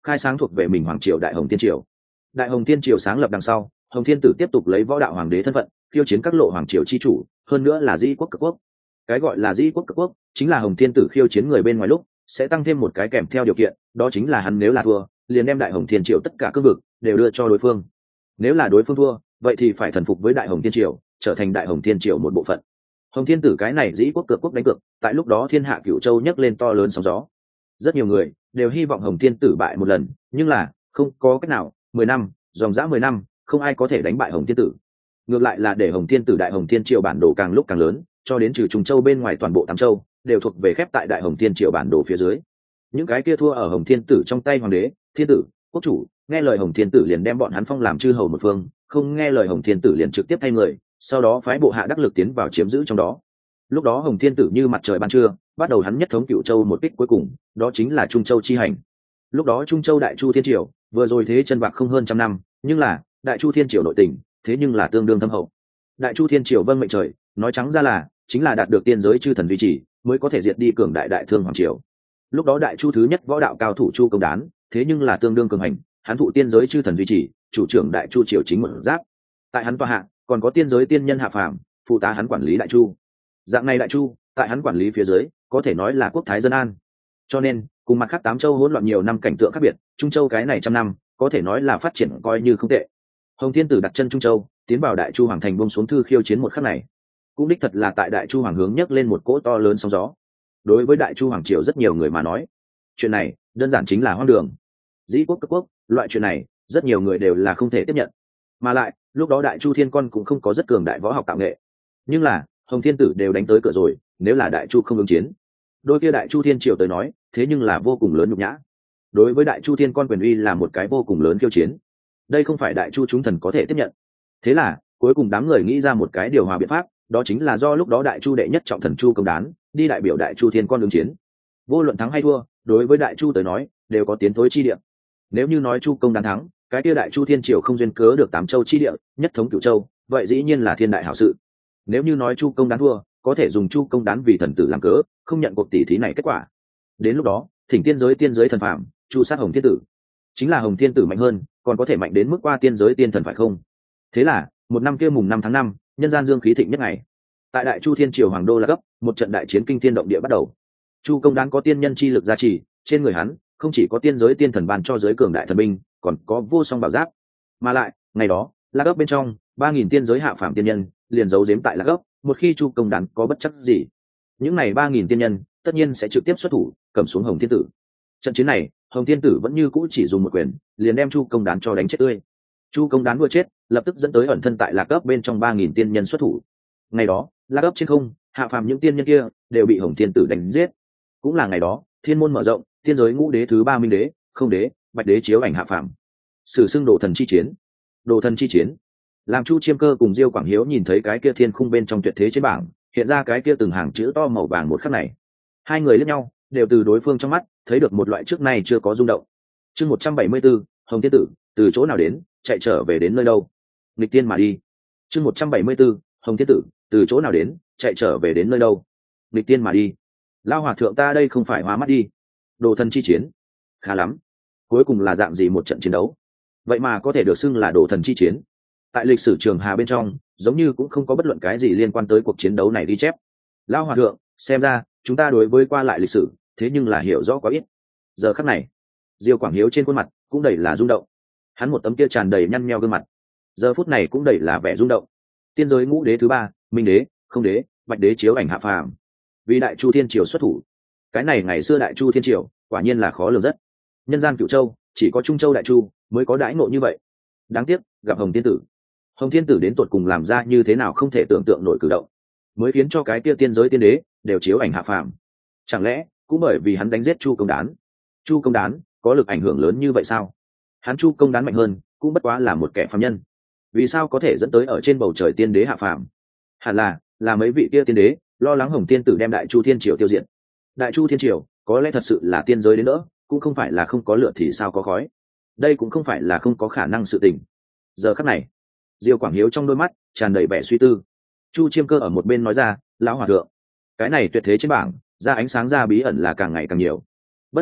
khai sáng thuộc về mình hoàng triều đại hồng thiên triều. Đại hồng thiên triều sáng lập đằng sau, hồng thiên tử tiếp tục lấy võ đạo hoàng đế thân phận khiêu chiến các lộ hoàng triều chi chủ, hơn nữa là dĩ quốc cực quốc. Cái gọi là dĩ quốc cực quốc chính là hồng thiên tử khiêu chiến người bên ngoài lúc sẽ tăng thêm một cái kèm theo điều kiện, đó chính là hắn nếu là thua liền đem đại hồng thiên triều tất cả cương vực đều đưa cho đối phương, nếu là đối phương thua vậy thì phải thần phục với đại hồng thiên triều, trở thành đại hồng thiên triều một bộ phận. Hồng thiên tử cái này dĩ quốc cực quốc đánh cược, tại lúc đó thiên hạ cửu châu nhấc lên to lớn sóng gió. Rất nhiều người đều hy vọng hồng thiên tử bại một lần, nhưng là không có cách nào, mười năm dòng dã mười năm không ai có thể đánh bại hồng thiên tử. Ngược lại là để hồng thiên tử đại hồng thiên triều bản đồ càng lúc càng lớn, cho đến trừ Trùng Châu bên ngoài toàn bộ tám châu đều thuộc về khép tại đại hồng thiên triều bản đồ phía dưới. Những cái kia thua ở hồng thiên tử trong tay hoàng đế, thiên tử, quốc chủ, nghe lời hồng thiên tử liền đem bọn hắn phong làm chư hầu một phương, không nghe lời hồng thiên tử liền trực tiếp thay người, sau đó phái bộ hạ đắc lực tiến vào chiếm giữ trong đó. Lúc đó hồng thiên tử như mặt trời ban trưa, bắt đầu hắn nhất thống cựu châu một kích cuối cùng, đó chính là Trung Châu chi hành. Lúc đó Trung Châu đại chu thiên triều vừa rồi thế chân bạc không hơn trăm năm, nhưng là đại chu thiên triều nội tình thế nhưng là tương đương thâm hậu. Đại chu thiên triều vâng mệnh trời, nói trắng ra là chính là đạt được tiên giới chư thần duy trì mới có thể diệt đi cường đại đại thương hoàng triều. Lúc đó đại chu thứ nhất võ đạo cao thủ Chu Công Đán thế nhưng là tương đương cường hành, hắn thụ tiên giới chư thần duy trì, chủ trưởng đại chu triều chính một giáp. Tại hắn tọa hạ còn có tiên giới tiên nhân hạ phàm phụ tá hắn quản lý đại chu. Dạng này đại chu tại hắn quản lý phía dưới có thể nói là quốc thái dân an. Cho nên cùng mặt khác tám châu hỗn loạn nhiều năm cảnh tượng khác biệt, Trung Châu cái này trăm năm có thể nói là phát triển coi như không tệ. Hồng thiên tử đặt chân Trung Châu, tiến vào đại chu hoàng thành buông xuống thư khiêu chiến một khắc này, cũng đích thật là tại đại chu hoàng hướng nhấc lên một cỗ to lớn sóng gió. Đối với đại chu hoàng triều rất nhiều người mà nói, chuyện này đơn giản chính là hoang đường. Dĩ quốc cực quốc, loại chuyện này rất nhiều người đều là không thể tiếp nhận. Mà lại lúc đó đại chu thiên con cũng không có rất cường đại võ học tạo nghệ, nhưng là hồng thiên tử đều đánh tới cửa rồi, nếu là đại chu không ứng chiến, đôi kia đại chu thiên triều tới nói thế nhưng là vô cùng lớn nhục nhã. Đối với đại chu thiên con quyền uy là một cái vô cùng lớn khiêu chiến, đây không phải đại chu chúng thần có thể tiếp nhận. Thế là cuối cùng đám người nghĩ ra một cái điều hòa biện pháp, đó chính là do lúc đó đại chu đệ nhất trọng thần Chu Công Đán đi đại biểu đại chu thiên con ứng chiến. Vô luận thắng hay thua, đối với đại chu tới nói đều có tiến thối chi địa. Nếu như nói Chu Công Đán thắng, cái kia đại chu thiên triều không duyên cớ được tám châu chi địa, nhất thống cửu châu, vậy dĩ nhiên là thiên đại hảo sự. Nếu như nói Chu Công Đán thua, có thể dùng Chu Công Đán vì thần tử làm cớ, không nhận cuộc tỷ thí này kết quả. Đến lúc đó thỉnh tiên giới tiên giới thần phạm chu sát hồng thiên tử, chính là hồng thiên tử mạnh hơn, còn có thể mạnh đến mức qua tiên giới tiên thần phải không? Thế là một năm kia mùng năm tháng năm, nhân gian dương khí thịnh nhất ngày, tại đại chu thiên triều hoàng đô là gấp, một trận đại chiến kinh thiên động địa bắt đầu. Chu Công Đán có tiên nhân chi lực gia trì, trên người hắn không chỉ có tiên giới tiên thần ban cho giới cường đại thần binh, còn có vô song bảo giáp. Mà lại ngày đó là gấp bên trong ba nghìn tiên giới hạ phàm tiên nhân liền giấu giếm tại là gấp, một khi Chu Công Đán có bất chấp gì, những này ba nghìn tiên nhân tất nhiên sẽ trực tiếp xuất thủ cầm xuống hồng thiên tử. Trận chiến này hồng thiên tử vẫn như cũ chỉ dùng một quyền liền đem Chu Công Đán cho đánh chết tươi. Chu Công Đán vừa chết, lập tức dẫn tới ẩn thân tại lạc cấp bên trong ba nghìn tiên nhân xuất thủ. Ngày đó lạc cấp trên không hạ phàm những tiên nhân kia đều bị hồng thiên tử đánh giết. Cũng là ngày đó thiên môn mở rộng, tiên giới ngũ đế thứ ba minh đế, không đế, bạch đế chiếu ảnh hạ phàm, sử xưng đồ thần chi chiến. Đồ thần chi chiến làm Chu Chiêm Cơ cùng Diêu Quảng Hiếu nhìn thấy cái kia thiên khung bên trong tuyệt thế trên bảng hiện ra cái kia từng hàng chữ to màu vàng một khắc này, hai người liếc nhau đều từ đối phương trong mắt thấy được một loại trước nay chưa có rung động. Chương một trăm bảy mươi 174, hồng thiên tử từ chỗ nào đến, chạy trở về đến nơi đâu? Nghịch tiên mà đi. Chương một trăm bảy mươi 174, hồng thiên tử từ chỗ nào đến, chạy trở về đến nơi đâu? Nghịch tiên mà đi. Lao hòa thượng ta đây không phải hóa mắt đi. Đồ thần chi chiến khá lắm, cuối cùng là dạng gì một trận chiến đấu, vậy mà có thể được xưng là đồ thần chi chiến? Tại lịch sử Trường Hà bên trong giống như cũng không có bất luận cái gì liên quan tới cuộc chiến đấu này ghi chép. Lao hòa thượng, xem ra chúng ta đối với qua lại lịch sử thế nhưng là hiểu rõ quá ít. Giờ khắc này Diêu Quảng Hiếu trên khuôn mặt cũng đầy là rung động, hắn một tấm kia tràn đầy nhăn nheo gương mặt giờ phút này cũng đầy là vẻ rung động. Tiên giới ngũ đế thứ ba minh đế, không đế, bạch đế chiếu ảnh hạ phàm, vì đại chu thiên triều xuất thủ. Cái này ngày xưa đại chu thiên triều quả nhiên là khó lường rất. Nhân gian cửu châu chỉ có Trung Châu đại chu mới có đãi ngộ như vậy. Đáng tiếc gặp hồng thiên tử. Hồng thiên tử đến tột cùng làm ra như thế nào không thể tưởng tượng nổi cử động, mới khiến cho cái kia tiên giới tiên đế đều chiếu ảnh hạ phàm. Chẳng lẽ cũng bởi vì hắn đánh giết Chu Công Đán? Chu Công Đán có lực ảnh hưởng lớn như vậy sao? Hắn Chu Công Đán mạnh hơn cũng bất quá là một kẻ phàm nhân, vì sao có thể dẫn tới ở trên bầu trời tiên đế hạ phàm? Hẳn là là mấy vị kia tiên đế lo lắng hồng thiên tử đem đại chu thiên triều tiêu diệt. Đại chu thiên triều có lẽ thật sự là tiên giới đến nữa, cũng không phải là không có lửa thì sao có khói. Đây cũng không phải là không có khả năng sự tình. Giờ khắc này Diêu Quảng Hiếu trong đôi mắt tràn đầy vẻ suy tư. Chu Chiêm Cơ ở một bên nói ra, lão hòa thượng, cái này tuyệt thế trên bảng ra ánh sáng ra bí ẩn là càng ngày càng nhiều. Bất quá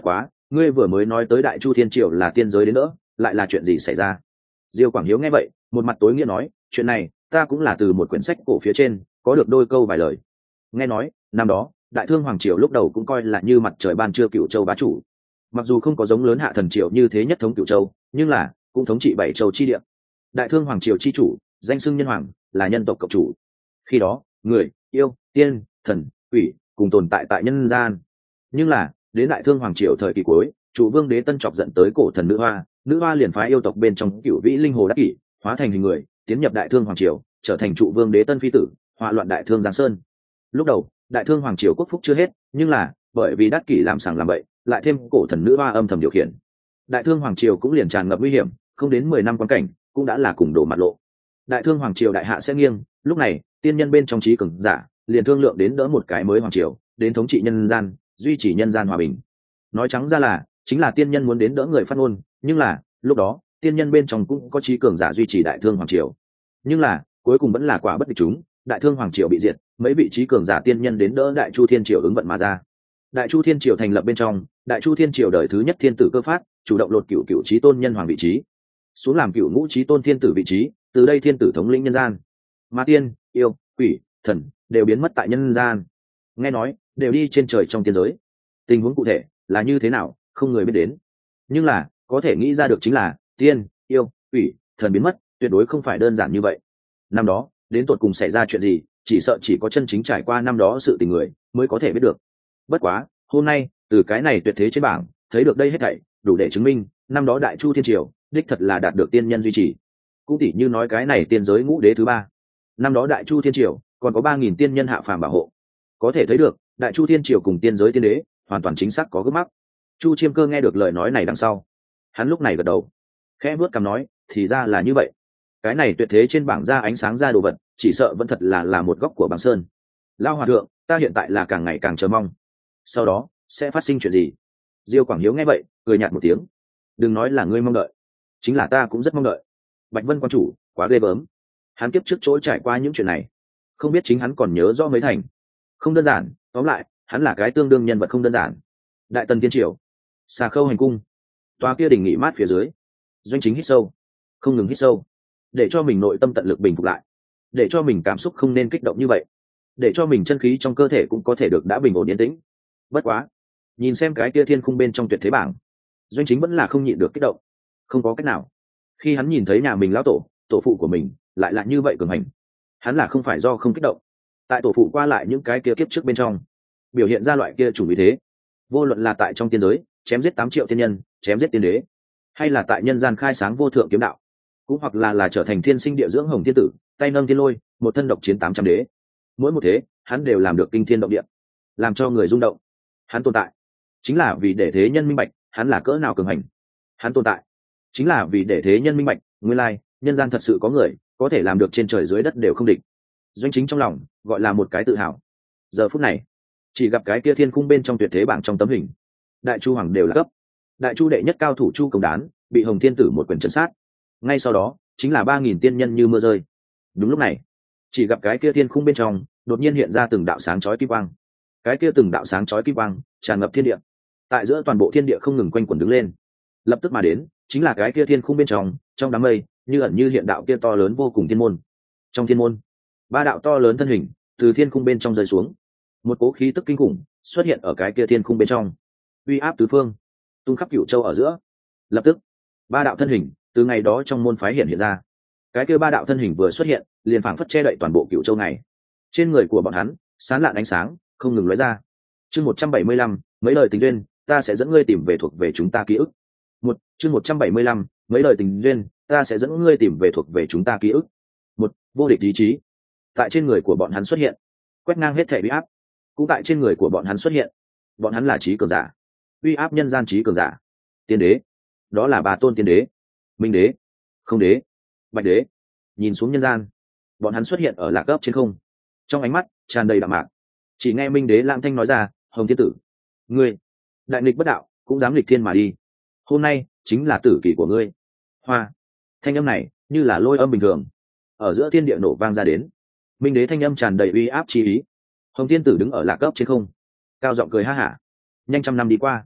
ngươi vừa mới nói tới đại chu thiên triều là tiên giới đến nữa, lại là chuyện gì xảy ra? Diêu Quảng Hiếu nghe vậy, một mặt tối nghĩa nói, chuyện này ta cũng là từ một quyển sách cổ phía trên có được đôi câu vài lời. Nghe nói năm đó đại thương hoàng triều lúc đầu cũng coi là như mặt trời ban trưa cửu châu bá chủ, mặc dù không có giống lớn hạ thần triều như thế nhất thống cửu châu, nhưng là cũng thống trị bảy châu chi địa. Đại thương hoàng triều chi chủ danh xưng nhân hoàng, là nhân tộc cộng chủ. Khi đó người, yêu, tiên, thần, quỷ cùng tồn tại tại nhân gian. Nhưng là đến đại thương hoàng triều thời kỳ cuối, chủ vương đế tân chọc dẫn tới cổ thần nữ hoa, nữ hoa liền phái yêu tộc bên trong cửu vĩ linh hồ đắc kỷ hóa thành hình người, tiến nhập đại thương hoàng triều, trở thành trụ vương đế tân phi tử, họa loạn đại thương giang sơn. Lúc đầu đại thương hoàng triều quốc phúc chưa hết, nhưng là bởi vì đắc kỷ làm sàng làm bậy, lại thêm cổ thần nữ hoa âm thầm điều khiển, đại thương hoàng triều cũng liền tràn ngập nguy hiểm, không đến mười năm quan cảnh cũng đã là cùng đổ mặt lộ. Đại thương hoàng triều đại hạ sẽ nghiêng, lúc này tiên nhân bên trong trí cường giả liền thương lượng đến đỡ một cái mới hoàng triều, đến thống trị nhân gian, duy trì nhân gian hòa bình. Nói trắng ra là chính là tiên nhân muốn đến đỡ người phát ngôn, nhưng là lúc đó tiên nhân bên trong cũng có trí cường giả duy trì đại thương hoàng triều, nhưng là cuối cùng vẫn là quả bất địch chúng, đại thương hoàng triều bị diệt, mấy vị trí cường giả tiên nhân đến đỡ đại chu thiên triều ứng vận mà ra. Đại chu thiên triều thành lập bên trong, đại chu thiên triều đời thứ nhất thiên tử cơ phát chủ động lột cựu cựu trí tôn nhân hoàng vị trí xuống làm cựu ngũ trí tôn thiên tử vị trí, từ đây thiên tử thống lĩnh nhân gian, mà tiên, yêu, quỷ, thần đều biến mất tại nhân gian, nghe nói đều đi trên trời trong tiên giới. Tình huống cụ thể là như thế nào không người biết đến, nhưng là có thể nghĩ ra được chính là tiên, yêu, quỷ, thần biến mất tuyệt đối không phải đơn giản như vậy. Năm đó đến tột cùng xảy ra chuyện gì, chỉ sợ chỉ có chân chính trải qua năm đó sự tình người mới có thể biết được. Bất quá hôm nay từ cái này tuyệt thế trên bảng thấy được đây hết thảy, đủ để chứng minh năm đó đại chu thiên triều đích thật là đạt được tiên nhân duy trì. Cũng tỉ như nói cái này tiên giới ngũ đế thứ ba, năm đó đại chu thiên triều còn có ba nghìn tiên nhân hạ phàm bảo hộ, có thể thấy được đại chu thiên triều cùng tiên giới tiên đế hoàn toàn chính xác có gấp mắc. Chu Chiêm Cơ nghe được lời nói này đằng sau, hắn lúc này gật đầu, khẽ vuốt cằm nói, thì ra là như vậy. Cái này tuyệt thế trên bảng ra ánh sáng ra đồ vật, chỉ sợ vẫn thật là là một góc của bảng sơn. Lao hòa thượng, ta hiện tại là càng ngày càng chờ mong, sau đó sẽ phát sinh chuyện gì? Diêu Quảng Hiếu nghe vậy cười nhạt một tiếng, đừng nói là ngươi mong đợi, chính là ta cũng rất mong đợi. Bạch Vân quan chủ quá ghê gớm, hắn kiếp trước chỗ trải qua những chuyện này, không biết chính hắn còn nhớ rõ mấy thành. Không đơn giản, tóm lại hắn là cái tương đương nhân vật không đơn giản. Đại Tần Tiên Triều, Xà Khâu hành cung, tòa kia đỉnh nghỉ mát phía dưới, Doanh Chính hít sâu, không ngừng hít sâu, để cho mình nội tâm tận lực bình phục lại, để cho mình cảm xúc không nên kích động như vậy, để cho mình chân khí trong cơ thể cũng có thể được đã bình ổn yên tĩnh. Bất quá nhìn xem cái kia thiên khung bên trong tuyệt thế bảng, Doanh Chính vẫn là không nhịn được kích động. Không có cách nào, khi hắn nhìn thấy nhà mình lão tổ, tổ phụ của mình lại là như vậy cường hành, hắn là không phải do không kích động. Tại tổ phụ qua lại những cái kia kiếp trước bên trong biểu hiện ra loại kia chủ ý thế, vô luận là tại trong tiên giới chém giết tám triệu tiên nhân, chém giết tiên đế, hay là tại nhân gian khai sáng vô thượng kiếm đạo, cũng hoặc là là trở thành thiên sinh địa dưỡng hồng thiên tử, tay nâng thiên lôi, một thân độc chiến tám trăm đế, mỗi một thế hắn đều làm được kinh thiên động địa, làm cho người rung động. Hắn tồn tại chính là vì để thế nhân minh bạch hắn là cỡ nào cường hành, hắn tồn tại chính là vì để thế nhân minh bạch nguyên lai nhân gian thật sự có người có thể làm được trên trời dưới đất đều không địch. Doanh Chính trong lòng gọi là một cái tự hào. Giờ phút này chỉ gặp cái kia thiên khung bên trong tuyệt thế bảng trong tấm hình, đại chu hoàng đều là cấp, đại chu đệ nhất cao thủ Chu Công Đán bị Hồng Thiên Tử một quyền trấn sát, ngay sau đó chính là ba nghìn tiên nhân như mưa rơi. Đúng lúc này chỉ gặp cái kia thiên khung bên trong đột nhiên hiện ra từng đạo sáng chói kim quang, cái kia từng đạo sáng chói kim quang tràn ngập thiên địa, tại giữa toàn bộ thiên địa không ngừng quanh quẩn đứng lên. Lập tức mà đến chính là cái kia thiên khung bên trong, trong đám mây như ẩn như hiện đạo kia to lớn vô cùng thiên môn. Trong thiên môn, ba đạo to lớn thân hình từ thiên khung bên trong rơi xuống, một cố khí tức kinh khủng xuất hiện ở cái kia thiên khung bên trong, uy áp tứ phương, tung khắp cửu châu ở giữa. Lập tức ba đạo thân hình từ ngày đó trong môn phái hiện hiện ra, cái kia ba đạo thân hình vừa xuất hiện liền phảng phất che đậy toàn bộ cửu châu này. Trên người của bọn hắn sáng lạn ánh sáng không ngừng lóe ra. Chương một trăm bảy mươi lăm, mấy lời tình duyên, ta sẽ dẫn ngươi tìm về thuộc về chúng ta ký ức. Một, chương một trăm bảy mươi lăm, mấy lời tình duyên, ta sẽ dẫn ngươi tìm về thuộc về chúng ta ký ức. Một, vô địch ý chí tại trên người của bọn hắn xuất hiện, quét ngang hết thể uy áp, cũng tại trên người của bọn hắn xuất hiện. Bọn hắn là trí cường giả, uy áp nhân gian trí cường giả, tiên đế, đó là ba tôn tiên đế, minh đế, không đế, bạch đế. Nhìn xuống nhân gian, bọn hắn xuất hiện ở lạc ấp trên không, trong ánh mắt tràn đầy đạm mạc. Chỉ nghe minh đế lãng thanh nói ra, Hồng Thiên Tử, ngươi đại nghịch bất đạo, cũng dám nghịch thiên mà đi, hôm nay chính là tử kỷ của ngươi. Hoa. Thanh âm này như là lôi âm bình thường ở giữa thiên địa nổ vang ra đến, minh đế thanh âm tràn đầy uy áp chi ý. Hồng Thiên Tử đứng ở lạc ấp trên không, cao giọng cười ha hả. Nhanh trăm năm đi qua,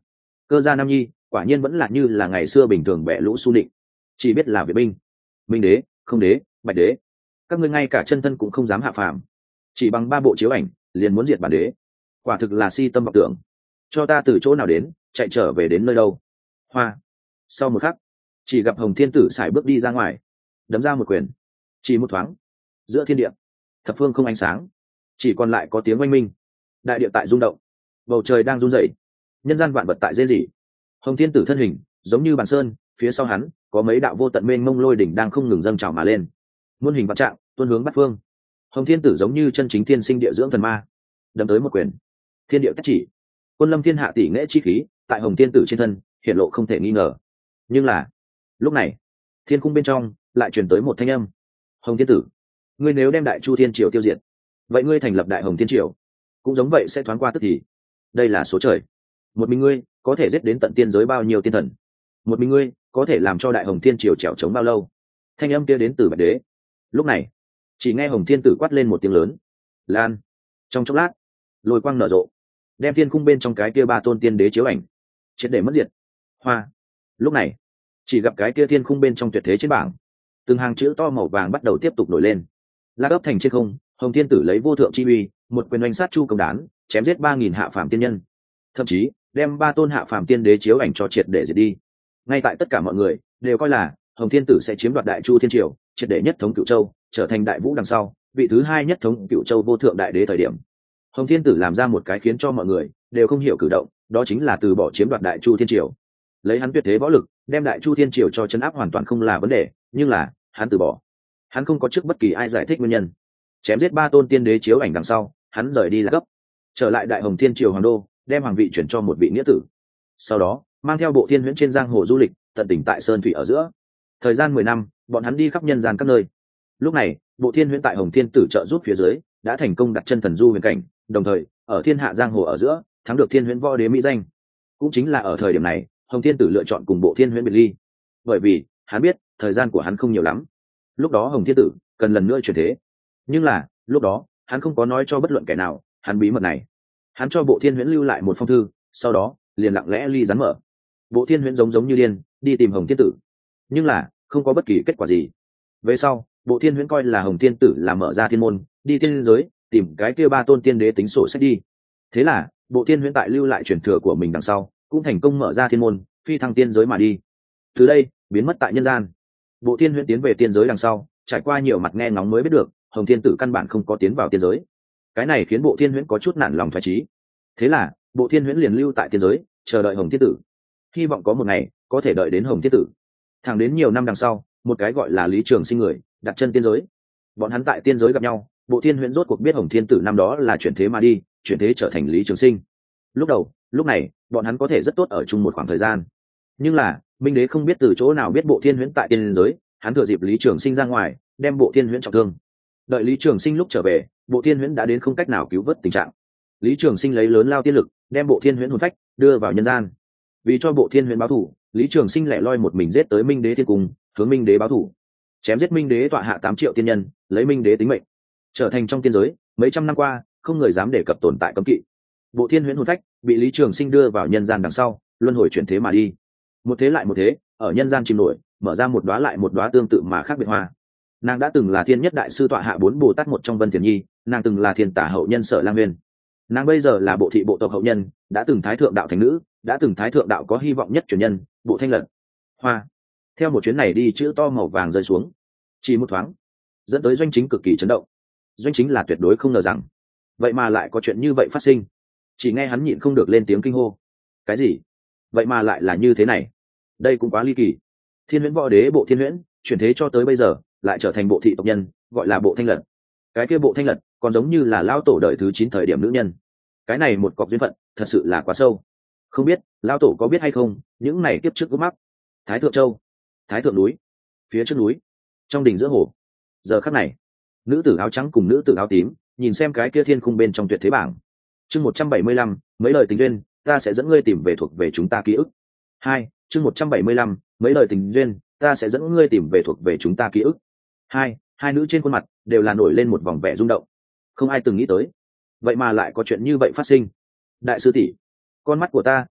Cơ gia nam nhi quả nhiên vẫn là như là ngày xưa bình thường bẻ lũ su định, chỉ biết là vệ binh. Minh đế, không đế, bạch đế, các ngươi ngay cả chân thân cũng không dám hạ phàm, chỉ bằng ba bộ chiếu ảnh liền muốn diệt bản đế, quả thực là si tâm vọng tưởng. Cho ta từ chỗ nào đến, chạy trở về đến nơi đâu. Hoa. Sau một khắc, chỉ gặp Hồng Thiên Tử sải bước đi ra ngoài, đấm ra một quyền. Chỉ một thoáng, giữa thiên địa thập phương không ánh sáng, chỉ còn lại có tiếng oanh minh. Đại địa tại rung động, bầu trời đang run rẩy, nhân gian vạn vật tại rên rỉ. Hồng Thiên Tử thân hình giống như bàn sơn, phía sau hắn có mấy đạo vô tận mênh mông lôi đỉnh đang không ngừng dâng trào mà lên, muôn hình vạn trạng tuôn hướng bát phương. Hồng Thiên Tử giống như chân chính thiên sinh địa dưỡng thần ma, đâm tới một quyền, thiên địa cách chỉ, quân lâm thiên hạ tỷ nghệ chi khí tại Hồng Thiên Tử trên thân hiện lộ không thể nghi ngờ. Nhưng là lúc này, thiên cung bên trong lại truyền tới một thanh âm: Hồng Thiên Tử, ngươi nếu đem Đại Chu Thiên Triều tiêu diệt, vậy ngươi thành lập Đại Hồng Thiên Triều cũng giống vậy sẽ thoáng qua tức thì. Đây là số trời, một mình ngươi có thể giết đến tận tiên giới bao nhiêu tiên thần, một mình ngươi có thể làm cho Đại Hồng Thiên Triều trèo trống bao lâu. Thanh âm kia đến từ Bạch Đế. Lúc này, chỉ nghe Hồng Thiên Tử quát lên một tiếng lớn: Lan! Trong chốc lát, lôi quang nở rộ, đem thiên cung bên trong cái kia ba tôn tiên đế chiếu ảnh triệt để mất diệt. Hoa! Lúc này, chỉ gặp cái kia thiên cung bên trong tuyệt thế trên bảng, từng hàng chữ to màu vàng bắt đầu tiếp tục nổi lên. La ấp thành trên không, Hồng Thiên Tử lấy vô thượng chi uy, một quyền oanh sát Chu Công Đán, chém giết ba nghìn hạ phàm tiên nhân, thậm chí đem ba tôn hạ phàm tiên đế chiếu ảnh cho triệt để diệt đi. Ngay tại tất cả mọi người đều coi là Hồng Thiên Tử sẽ chiếm đoạt Đại Chu Thiên Triều, triệt để nhất thống Cửu Châu, trở thành đại vũ đằng sau vị thứ hai nhất thống Cửu Châu vô thượng đại đế thời điểm, Hồng Thiên Tử làm ra một cái khiến cho mọi người đều không hiểu cử động, đó chính là từ bỏ chiếm đoạt Đại Chu Thiên Triều. Lấy hắn tuyệt thế võ lực, đem Đại Chu Thiên Triều cho chấn áp hoàn toàn không là vấn đề, nhưng là hắn từ bỏ. Hắn không có trước bất kỳ ai giải thích nguyên nhân. Chém giết ba tôn tiên đế chiếu ảnh đằng sau, hắn rời đi là gấp, trở lại Đại Hồng Thiên Triều hoàng đô, đem hoàng vị chuyển cho một vị nghĩa tử. Sau đó, mang theo Bộ Thiên Huyễn trên giang hồ du lịch, tận tỉnh tại sơn thủy ở giữa. Thời gian mười năm, bọn hắn đi khắp nhân gian các nơi. Lúc này, Bộ Thiên Huyễn tại Hồng Thiên Tử trợ giúp phía dưới, đã thành công đặt chân thần du huyền cảnh, đồng thời, ở thiên hạ giang hồ ở giữa, thắng được Thiên Huyễn võ đế mỹ danh. Cũng chính là ở thời điểm này, Hồng Thiên Tử lựa chọn cùng Bộ Thiên Huyễn biệt ly. Bởi vì, hắn biết, thời gian của hắn không nhiều lắm. Lúc đó Hồng Thiên Tử cần lần nữa chuyển thế. Nhưng là, lúc đó, hắn không có nói cho bất luận kẻ nào, hắn bí mật này. Hắn cho Bộ Thiên Huyễn lưu lại một phong thư, sau đó, liền lặng lẽ ly rắn mở. Bộ Thiên Huyễn giống giống như điên, đi tìm Hồng Thiên Tử. Nhưng là, không có bất kỳ kết quả gì. Về sau, Bộ Thiên Huyễn coi là Hồng Thiên Tử là mở ra thiên môn, đi tiên giới, tìm cái kia ba tôn tiên đế tính sổ sách đi. Thế là, Bộ Thiên Huyễn tại lưu lại truyền thừa của mình đằng sau, cũng thành công mở ra thiên môn, phi thăng tiên giới mà đi. Từ đây, biến mất tại nhân gian. Bộ Thiên Huyễn tiến về tiên giới đằng sau, trải qua nhiều mặt nghe ngóng mới biết được, Hồng Thiên Tử căn bản không có tiến vào tiên giới. Cái này khiến Bộ Thiên Huyễn có chút nản lòng phách trí. Thế là, Bộ Thiên Huyễn liền lưu tại tiên giới, chờ đợi Hồng Thiên Tử, hy vọng có một ngày có thể đợi đến Hồng Thiên Tử. Thẳng đến nhiều năm đằng sau, một cái gọi là Lý Trường Sinh người đặt chân tiên giới. Bọn hắn tại tiên giới gặp nhau, Bộ Thiên Huyễn rốt cuộc biết Hồng Thiên Tử năm đó là chuyển thế mà đi, chuyển thế trở thành Lý Trường Sinh. Lúc đầu, lúc này, bọn hắn có thể rất tốt ở chung một khoảng thời gian. Nhưng là, Minh Đế không biết từ chỗ nào biết Bộ Thiên Huyễn tại tiên giới, hắn thừa dịp Lý Trường Sinh ra ngoài, đem Bộ Thiên Huyễn trọng thương. Đợi Lý Trường Sinh lúc trở về, Bộ Thiên Huyễn đã đến không cách nào cứu vớt tình trạng. Lý Trường Sinh lấy lớn lao tiên lực, đem Bộ Thiên Huyễn hồn phách đưa vào nhân gian. Vì cho Bộ Thiên Huyễn báo thù, Lý Trường Sinh lẻ loi một mình giết tới Minh Đế thiên cung, hướng Minh Đế báo thù, chém giết Minh Đế tọa hạ tám triệu tiên nhân, lấy Minh Đế tính mệnh, trở thành trong tiên giới mấy trăm năm qua không người dám đề cập tồn tại cấm kỵ. Bộ Thiên Huyễn hồn phách bị Lý Trường Sinh đưa vào nhân gian đằng sau, luân hồi chuyển thế mà đi, một thế lại một thế, ở nhân gian chìm nổi, mở ra một đóa lại một đóa tương tự mà khác biệt hoa. Nàng đã từng là thiên nhất đại sư tọa hạ bốn bồ tát một trong Vân Thiền Nhi, nàng từng là thiên tả hậu nhân Sở Lang Nguyên, nàng bây giờ là bộ thị bộ tộc hậu nhân, đã từng thái thượng đạo thành nữ, đã từng thái thượng đạo có hy vọng nhất truyền nhân, Bộ Thanh Lật. Hoa. Theo một chuyến này đi, chữ to màu vàng rơi xuống, chỉ một thoáng dẫn tới Doanh Chính cực kỳ chấn động. Doanh Chính là tuyệt đối không ngờ rằng vậy mà lại có chuyện như vậy phát sinh. Chỉ nghe hắn nhịn không được lên tiếng kinh hô: cái gì? Vậy mà lại là như thế này, đây cũng quá ly kỳ. Thiên Huyễn võ đế Bộ Thiên Huyễn chuyển thế cho tới bây giờ lại trở thành bộ thị tộc nhân, gọi là Bộ Thanh Lật. Cái kia Bộ Thanh Lật còn giống như là lao tổ đời thứ chín thời điểm nữ nhân. Cái này một cọc duyên phận thật sự là quá sâu. Không biết lao tổ có biết hay không, những này kiếp trước gốc mắc. Thái Thượng Châu, Thái Thượng núi, phía trước núi, trong đỉnh giữa hồ. Giờ khắc này, nữ tử áo trắng cùng nữ tử áo tím nhìn xem cái kia thiên khung bên trong tuyệt thế bảng. Chương một trăm bảy mươi lăm, mấy lời tình duyên, ta sẽ dẫn ngươi tìm về thuộc về chúng ta ký ức. Hai, chương một trăm bảy mươi lăm, mấy lời tình duyên, ta sẽ dẫn ngươi tìm về thuộc về chúng ta ký ức. Hai, hai nữ trên khuôn mặt đều là nổi lên một vòng vẻ rung động. Không ai từng nghĩ tới, vậy mà lại có chuyện như vậy phát sinh. Đại sư tỷ, con mắt của ta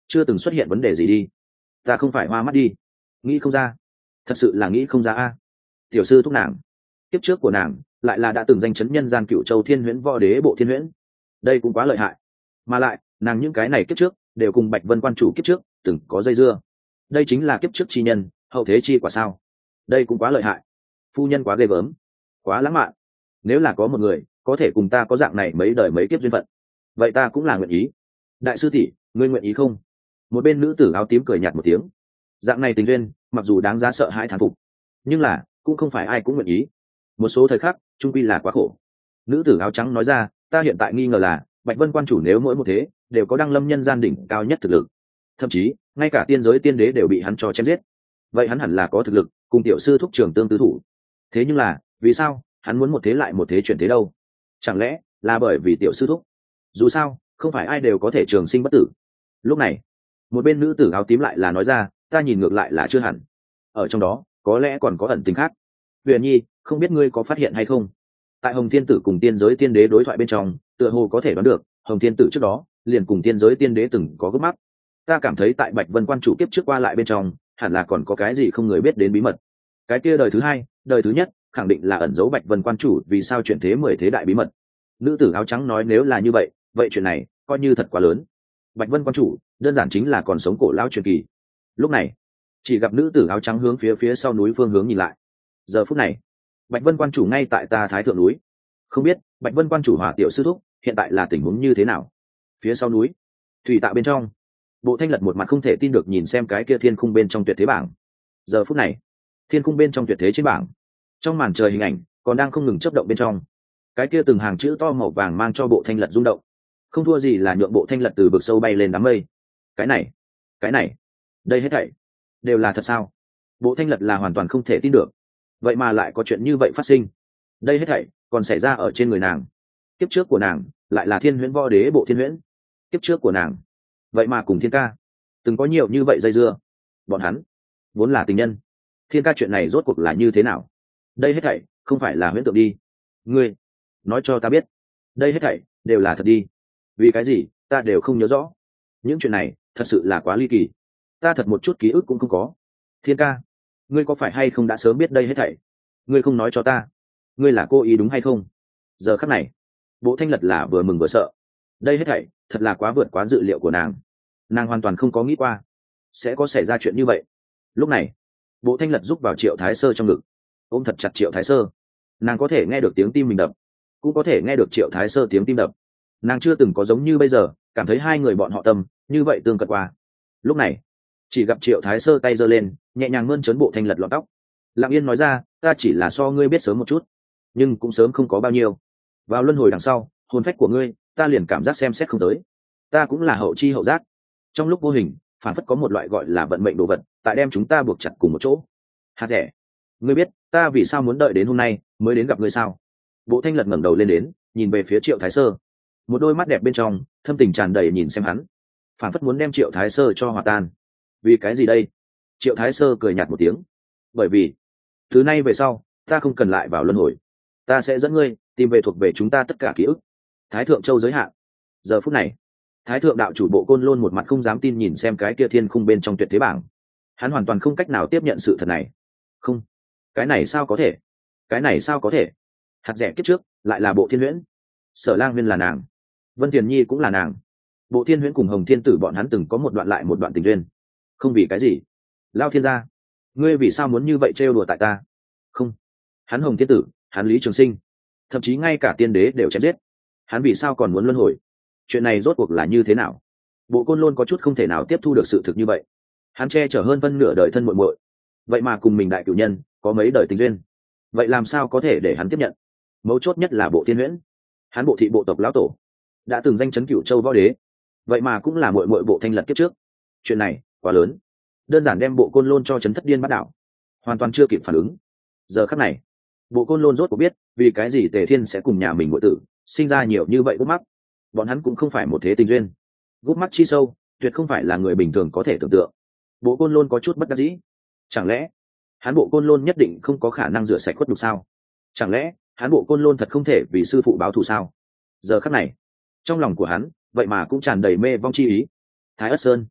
chưa từng xuất hiện vấn đề gì đi. Ta không phải hoa mắt đi, nghĩ không ra, thật sự là nghĩ không ra a. Tiểu sư thúc nàng, kiếp trước của nàng lại là đã từng danh chấn nhân gian Cựu Châu Thiên Huyễn Võ Đế Bộ Thiên Huyễn. Đây cũng quá lợi hại, mà lại nàng những cái này kiếp trước đều cùng Bạch Vân quan chủ kiếp trước từng có dây dưa. Đây chính là kiếp trước chi nhân, hậu thế chi quả sao? Đây cũng quá lợi hại, phu nhân quá ghê gớm, quá lãng mạn. Nếu là có một người có thể cùng ta có dạng này mấy đời mấy kiếp duyên phận, vậy ta cũng là nguyện ý. Đại sư tỷ, ngươi nguyện ý không? Một bên nữ tử áo tím cười nhạt một tiếng. Dạng này tình duyên mặc dù đáng giá sợ hãi thán phục, nhưng là cũng không phải ai cũng nguyện ý. Một số thời khắc trung quy là quá khổ. Nữ tử áo trắng nói ra, ta hiện tại nghi ngờ là Bạch Vân quan chủ nếu mỗi một thế đều có đăng lâm nhân gian đỉnh cao nhất thực lực, thậm chí ngay cả tiên giới tiên đế đều bị hắn cho chém giết, vậy hắn hẳn là có thực lực cùng tiểu sư thúc trường tương tứ thủ. Thế nhưng là vì sao hắn muốn một thế lại một thế chuyển thế đâu? Chẳng lẽ là bởi vì tiểu sư thúc? Dù sao không phải ai đều có thể trường sinh bất tử. Lúc này một bên nữ tử áo tím lại là nói ra, ta nhìn ngược lại là chưa hẳn, ở trong đó có lẽ còn có ẩn tình khác. Huyền Nhi, không biết ngươi có phát hiện hay không, tại Hồng Thiên Tử cùng tiên giới tiên đế đối thoại bên trong tựa hồ có thể đoán được Hồng Thiên Tử trước đó liền cùng tiên giới tiên đế từng có gấp mắc. Ta cảm thấy tại Bạch Vân quan chủ kiếp trước qua lại bên trong hẳn là còn có cái gì không người biết đến bí mật. Cái kia đời thứ hai, đời thứ nhất khẳng định là ẩn giấu Bạch Vân quan chủ vì sao chuyển thế mười thế đại bí mật. Nữ tử áo trắng nói, nếu là như vậy vậy chuyện này coi như thật quá lớn. Bạch Vân quan chủ đơn giản chính là còn sống cổ lão truyền kỳ. Lúc này chỉ gặp nữ tử áo trắng hướng phía phía sau núi phương hướng nhìn lại. Giờ phút này Bạch Vân quan chủ ngay tại ta Thái thượng núi, không biết Bạch Vân quan chủ Hỏa tiểu sư thúc hiện tại là tình huống như thế nào? Phía sau núi thủy tạ bên trong, Bộ Thanh Lật một mặt không thể tin được nhìn xem cái kia thiên khung bên trong tuyệt thế bảng. Giờ phút này thiên khung bên trong tuyệt thế trên bảng, trong màn trời hình ảnh còn đang không ngừng chớp động bên trong, cái kia từng hàng chữ to màu vàng mang cho Bộ Thanh Lật rung động, không thua gì là nhượng Bộ Thanh Lật từ vực sâu bay lên đám mây. Cái này cái này đây hết thảy đều là thật sao? Bộ Thanh Lật là hoàn toàn không thể tin được, vậy mà lại có chuyện như vậy phát sinh. Đây hết thảy còn xảy ra ở trên người nàng. Kiếp trước của nàng lại là Thiên Huyễn Võ Đế Bộ Thiên Huyễn. Kiếp trước của nàng vậy mà cùng Thiên Ca từng có nhiều như vậy dây dưa. Bọn hắn vốn là tình nhân. Thiên Ca chuyện này rốt cuộc là như thế nào? Đây hết thảy không phải là huyễn tượng đi. Ngươi nói cho ta biết, đây hết thảy đều là thật đi. Vì cái gì ta đều không nhớ rõ. Những chuyện này thật sự là quá ly kỳ, ta thật một chút ký ức cũng không có. Thiên Ca, ngươi có phải hay không đã sớm biết đây hết thảy? Ngươi không nói cho ta, ngươi là cố ý đúng hay không? Giờ khắc này Bộ Thanh Lật là vừa mừng vừa sợ. Đây hết thảy thật là quá vượt quá dự liệu của nàng. Nàng hoàn toàn không có nghĩ qua sẽ có xảy ra chuyện như vậy. Lúc này Bộ Thanh Lật giúp vào Triệu Thái Sơ trong ngực, ôm thật chặt Triệu Thái Sơ. Nàng có thể nghe được tiếng tim mình đập, cũng có thể nghe được Triệu Thái Sơ tiếng tim đập. Nàng chưa từng có giống như bây giờ cảm thấy hai người bọn họ tâm như vậy tương cận qua. Lúc này chỉ gặp Triệu Thái Sơ tay giơ lên, nhẹ nhàng mơn trớn Bộ Thanh Lật lọn tóc, lặng yên nói ra, ta chỉ là so ngươi biết sớm một chút, nhưng cũng sớm không có bao nhiêu. Vào luân hồi đằng sau, hồn phách của ngươi ta liền cảm giác xem xét không tới, ta cũng là hậu chi hậu giác. Trong lúc vô hình phản phất có một loại gọi là vận mệnh đồ vật tại đem chúng ta buộc chặt cùng một chỗ. Hạt rẻ, ngươi biết ta vì sao muốn đợi đến hôm nay mới đến gặp ngươi sao? Bộ Thanh Lật ngẩng đầu lên đến, nhìn về phía Triệu Thái Sơ, một đôi mắt đẹp bên trong thâm tình tràn đầy nhìn xem hắn, phản phất muốn đem Triệu Thái Sơ cho hòa tan. Vì cái gì đây? Triệu Thái Sơ cười nhạt một tiếng, bởi vì từ nay về sau ta không cần lại vào luân hồi, ta sẽ dẫn ngươi tìm về thuộc về chúng ta tất cả ký ức. Thái Thượng Châu giới hạn. Giờ phút này Thái Thượng đạo chủ Bộ Côn Lôn một mặt không dám tin nhìn xem cái kia thiên khung bên trong tuyệt thế bảng. Hắn hoàn toàn không cách nào tiếp nhận sự thật này. Không, cái này sao có thể? Cái này sao có thể? Hạt rẻ kiếp trước lại là Bộ Thiên Huyễn, Sở Lang Viên là nàng, Vân Tiền Nhi cũng là nàng. Bộ Thiên Huyễn cùng Hồng Thiên Tử bọn hắn từng có một đoạn lại một đoạn tình duyên. Không vì cái gì. Lao Thiên gia, ngươi vì sao muốn như vậy trêu đùa tại ta? Không, hắn Hồng Thiên Tử, hắn Lý Trường Sinh, thậm chí ngay cả tiên đế đều chém giết, hắn vì sao còn muốn luân hồi? Chuyện này rốt cuộc là như thế nào? Bộ Côn Lôn có chút không thể nào tiếp thu được sự thực như vậy. Hắn che chở hơn phân nửa đời thân muội muội, vậy mà cùng mình đại cửu nhân có mấy đời tình duyên, vậy làm sao có thể để hắn tiếp nhận? Mấu chốt nhất là Bộ Thiên Huyễn, hắn Bộ thị bộ tộc lão tổ, đã từng danh chấn Cửu Châu võ đế, vậy mà cũng là muội muội Bộ Thanh Lật kiếp trước. Chuyện này quá lớn, đơn giản đem Bộ Côn Lôn cho chấn thất điên bắt đảo, hoàn toàn chưa kịp phản ứng. Giờ khắc này Bộ Côn Lôn rốt cuộc biết vì cái gì Tề Thiên sẽ cùng nhà mình muội tử sinh ra nhiều như vậy gút mắc. Bọn hắn cũng không phải một thế tình duyên, gút mắc chi sâu tuyệt không phải là người bình thường có thể tưởng tượng. Bộ Côn Lôn có chút bất đắc dĩ, chẳng lẽ hắn Bộ Côn Lôn nhất định không có khả năng rửa sạch khuất đục sao? Chẳng lẽ hắn Bộ Côn Lôn thật không thể vì sư phụ báo thù sao? Giờ khắc này trong lòng của hắn vậy mà cũng tràn đầy mê vong chi ý. Thái Ất Sơn,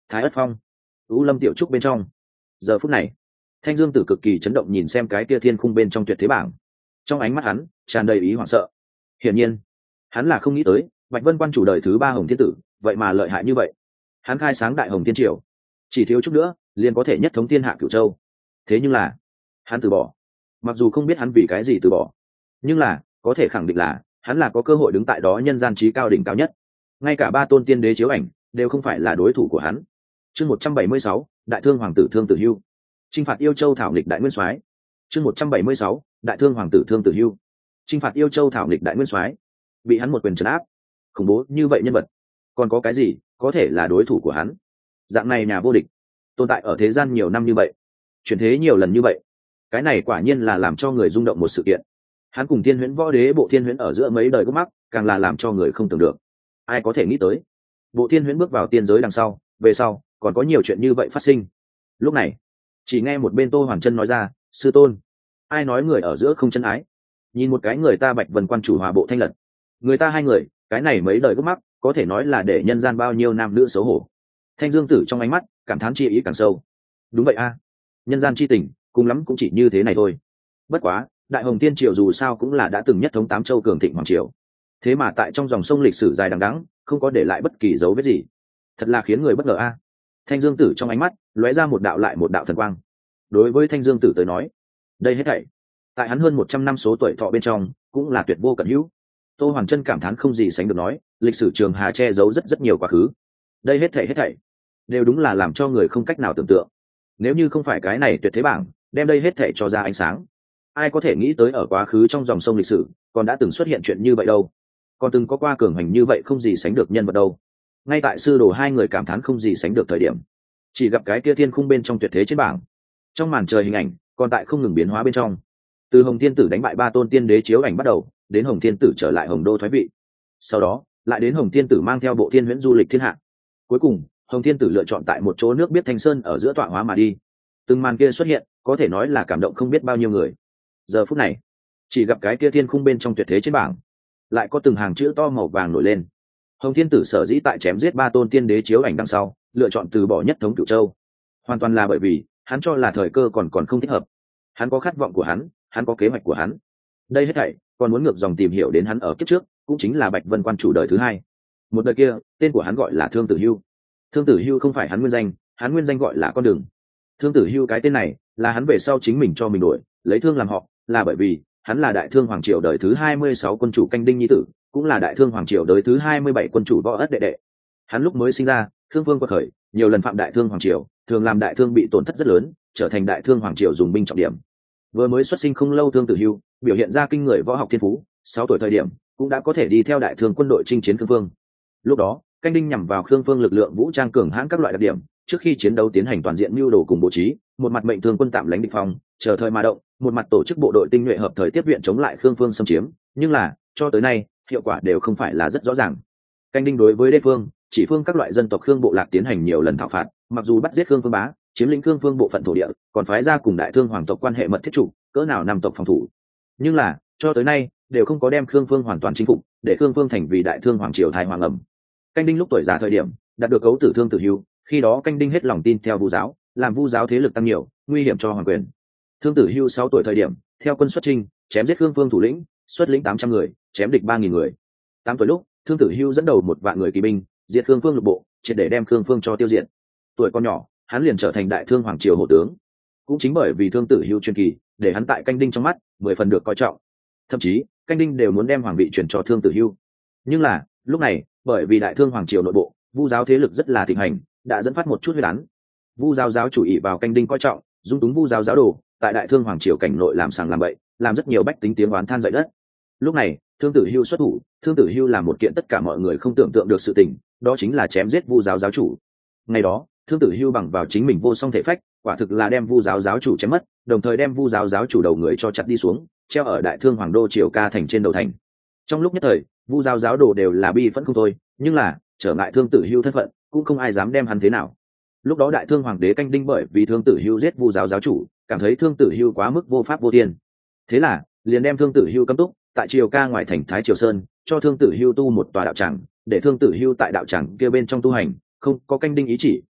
Thái ất phong, u lâm tiểu trúc bên trong. Giờ phút này, Thanh Dương Tử cực kỳ chấn động nhìn xem cái kia thiên khung bên trong tuyệt thế bảng, trong ánh mắt hắn tràn đầy ý hoảng sợ. Hiển nhiên, hắn là không nghĩ tới Bạch Vân Quan chủ đời thứ ba Hồng Thiên Tử vậy mà lợi hại như vậy. Hắn khai sáng đại Hồng Thiên Triều, chỉ thiếu chút nữa liền có thể nhất thống thiên hạ cửu châu. Thế nhưng là hắn từ bỏ. Mặc dù không biết hắn vì cái gì từ bỏ, nhưng là có thể khẳng định là hắn là có cơ hội đứng tại đó nhân gian trí cao đỉnh cao nhất. Ngay cả ba tôn tiên đế chiếu ảnh đều không phải là đối thủ của hắn. Chương một trăm bảy mươi sáu, Đại Thương Hoàng tử Thương Tử Hưu. Chinh phạt Yêu Châu thảo nghịch Đại Nguyên Soái. Chương một trăm bảy mươi sáu, Đại Thương Hoàng tử Thương Tử Hưu. Chinh phạt Yêu Châu thảo nghịch Đại Nguyên Soái. Bị hắn một quyền trấn áp. Khủng bố như vậy nhân vật, còn có cái gì có thể là đối thủ của hắn? Dạng này nhà vô địch, tồn tại ở thế gian nhiều năm như vậy, chuyển thế nhiều lần như vậy, cái này quả nhiên là làm cho người rung động một sự kiện. Hắn cùng Thiên Huyễn Võ Đế Bộ Thiên Huyễn ở giữa mấy đời gốc mắc, càng là làm cho người không tưởng được. Ai có thể nghĩ tới, Bộ Thiên Huyễn bước vào tiên giới đằng sau, về sau còn có nhiều chuyện như vậy phát sinh. Lúc này, chỉ nghe một bên Tô Hoàn Chân nói ra, sư tôn, ai nói người ở giữa không chân ái? Nhìn một cái người ta Bạch Vân Quan chủ hòa bộ thanh lật, người ta hai người, cái này mấy đời gốc mắc, có thể nói là để nhân gian bao nhiêu nam nữ xấu hổ. Thanh Dương Tử trong ánh mắt cảm thán chi ý càng sâu. Đúng vậy a, nhân gian chi tình cùng lắm cũng chỉ như thế này thôi. Bất quá Đại Hồng Tiên Triều dù sao cũng là đã từng nhất thống tám châu cường thịnh hoàng triều, thế mà tại trong dòng sông lịch sử dài đằng đẵng không có để lại bất kỳ dấu vết gì, thật là khiến người bất ngờ a. Thanh Dương Tử trong ánh mắt lóe ra một đạo lại một đạo thần quang. Đối với Thanh Dương Tử tới nói, đây hết thảy tại hắn hơn một trăm năm số tuổi thọ bên trong cũng là tuyệt vô cận hữu. Tô Hoàng Chân cảm thán không gì sánh được nói, lịch sử trường hà che giấu rất rất nhiều quá khứ, đây hết thảy hết thảy đều đúng là làm cho người không cách nào tưởng tượng. Nếu như không phải cái này tuyệt thế bảng đem đây hết thảy cho ra ánh sáng, ai có thể nghĩ tới ở quá khứ trong dòng sông lịch sử còn đã từng xuất hiện chuyện như vậy đâu, còn từng có qua cường hành như vậy không gì sánh được nhân vật đâu. Ngay tại sư đồ hai người cảm thán không gì sánh được thời điểm, chỉ gặp cái kia thiên khung bên trong tuyệt thế trên bảng, trong màn trời hình ảnh còn tại không ngừng biến hóa bên trong. Từ Hồng Thiên Tử đánh bại ba tôn tiên đế chiếu ảnh bắt đầu, đến Hồng Thiên Tử trở lại Hồng Đô thoái vị, sau đó lại đến Hồng Thiên Tử mang theo Bộ Thiên Huyễn du lịch thiên hạ, cuối cùng Hồng Thiên Tử lựa chọn tại một chỗ nước biết Thanh Sơn ở giữa tọa hóa mà đi. Từng màn kia xuất hiện, có thể nói là cảm động không biết bao nhiêu người. Giờ phút này, chỉ gặp cái kia thiên khung bên trong tuyệt thế trên bảng, lại có từng hàng chữ to màu vàng nổi lên. Hồng Thiên Tử sở dĩ tại chém giết ba tôn tiên đế chiếu ảnh đằng sau, lựa chọn từ bỏ nhất thống Cửu Châu, hoàn toàn là bởi vì hắn cho là thời cơ còn còn không thích hợp. Hắn có khát vọng của hắn, hắn có kế hoạch của hắn. Đây hết thảy còn muốn ngược dòng tìm hiểu đến hắn ở kiếp trước, cũng chính là Bạch Vân Quan chủ đời thứ hai. Một đời kia, tên của hắn gọi là Thương Tử Hưu. Thương Tử Hưu không phải hắn nguyên danh, hắn nguyên danh gọi là con đường. Thương Tử Hưu cái tên này là hắn về sau chính mình cho mình đổi, lấy thương làm họ, là bởi vì hắn là Đại Thương Hoàng triều đời thứ hai mươi sáu quân chủ Canh Đinh nhi tử, cũng là Đại Thương Hoàng triều đời thứ hai mươi bảy quân chủ Võ Ất đệ đệ. Hắn lúc mới sinh ra, Thương Vương quật khởi, nhiều lần phạm Đại Thương Hoàng triều, thường làm Đại Thương bị tổn thất rất lớn, trở thành Đại Thương Hoàng triều dùng binh trọng điểm. Vừa mới xuất sinh không lâu Thương Tử Hưu biểu hiện ra kinh người võ học thiên phú, sáu tuổi thời điểm cũng đã có thể đi theo Đại Thương quân đội chinh chiến Khương Vương. Lúc đó, Canh Đinh nhằm vào Khương Vương lực lượng vũ trang cường hãn các loại đặc điểm, trước khi chiến đấu tiến hành toàn diện mưu đồ cùng bố trí, một mặt mệnh thương quân tạm lánh địch phòng, chờ thời mà động, một mặt tổ chức bộ đội tinh nhuệ hợp thời tiếp viện chống lại Khương Vương xâm chiếm, nhưng là cho tới nay hiệu quả đều không phải là rất rõ ràng. Canh Đinh đối với đế phương, chỉ phương các loại dân tộc Khương bộ lạc tiến hành nhiều lần thảo phạt, mặc dù bắt giết Khương Vương bá, chiếm lĩnh Khương Vương bộ phận thổ địa, còn phái ra cùng Đại Thương hoàng tộc quan hệ mật thiết chủ, cỡ nào năm tộc phòng thủ, nhưng là cho tới nay đều không có đem Khương Vương hoàn toàn chinh phục, để Khương Vương thành vì Đại Thương hoàng triều thái hoàng ẩm. Canh Đinh lúc tuổi già thời điểm đạt được cấu tử Thương Tử Hưu, khi đó Canh Đinh hết lòng tin theo Vu giáo, làm Vu giáo thế lực tăng nhiều, nguy hiểm cho hoàng quyền. Thương Tử Hưu sáu tuổi thời điểm theo quân xuất chinh, chém giết Khương Vương thủ lĩnh, xuất lĩnh tám trăm người, chém địch ba nghìn người. Tám tuổi lúc, Thương Tử Hưu dẫn đầu một vạn người kỳ binh, diệt Khương Vương lục bộ, triệt để đem Khương Vương cho tiêu diệt. Tuổi còn nhỏ, hắn liền trở thành Đại Thương hoàng triều hộ tướng. Cũng chính bởi vì Thương Tử Hưu truyền kỳ, để hắn tại Canh Đinh trong mắt mười phần được coi trọng. Thậm chí, Canh Đinh đều muốn đem hoàng vị chuyển cho Thương Tử Hưu. Nhưng là, lúc này, bởi vì Đại Thương hoàng triều nội bộ, Vu giáo thế lực rất là thịnh hành, đã dẫn phát một chút huyết án. Vu giáo giáo chủ ỷ vào Canh Đinh coi trọng, dung túng Vu giáo giáo đồ, tại Đại Thương hoàng triều cảnh nội làm sàng làm bậy, làm rất nhiều bách tính tiếng oán than dậy đất. Lúc này, Thương Tử Hưu xuất thủ, Thương Tử Hưu làm một kiện tất cả mọi người không tưởng tượng được sự tình, đó chính là chém giết Vu giáo giáo chủ. Ngày đó, Thương Tử Hưu bằng vào chính mình vô song thể phách, quả thực là đem Vu giáo giáo chủ chém mất, đồng thời đem Vu giáo giáo chủ đầu người cho chặt đi xuống, treo ở Đại Thương hoàng đô triều ca thành trên đầu thành. Trong lúc nhất thời, Vu giáo giáo đồ đều là bi phẫn không thôi, nhưng là trở ngại Thương Tử Hưu thân phận, cũng không ai dám đem hắn thế nào. Lúc đó Đại Thương hoàng đế Canh Đinh bởi vì Thương Tử Hưu giết Vu giáo giáo chủ, cảm thấy Thương Tử Hưu quá mức vô pháp vô thiên, thế là liền đem Thương Tử Hưu cấm túc tại triều ca ngoài thành Thái Triều Sơn, cho Thương Tử Hưu tu một tòa đạo tràng, để Thương Tử Hưu tại đạo tràng kia bên trong tu hành, không có Canh Đinh ý chỉ,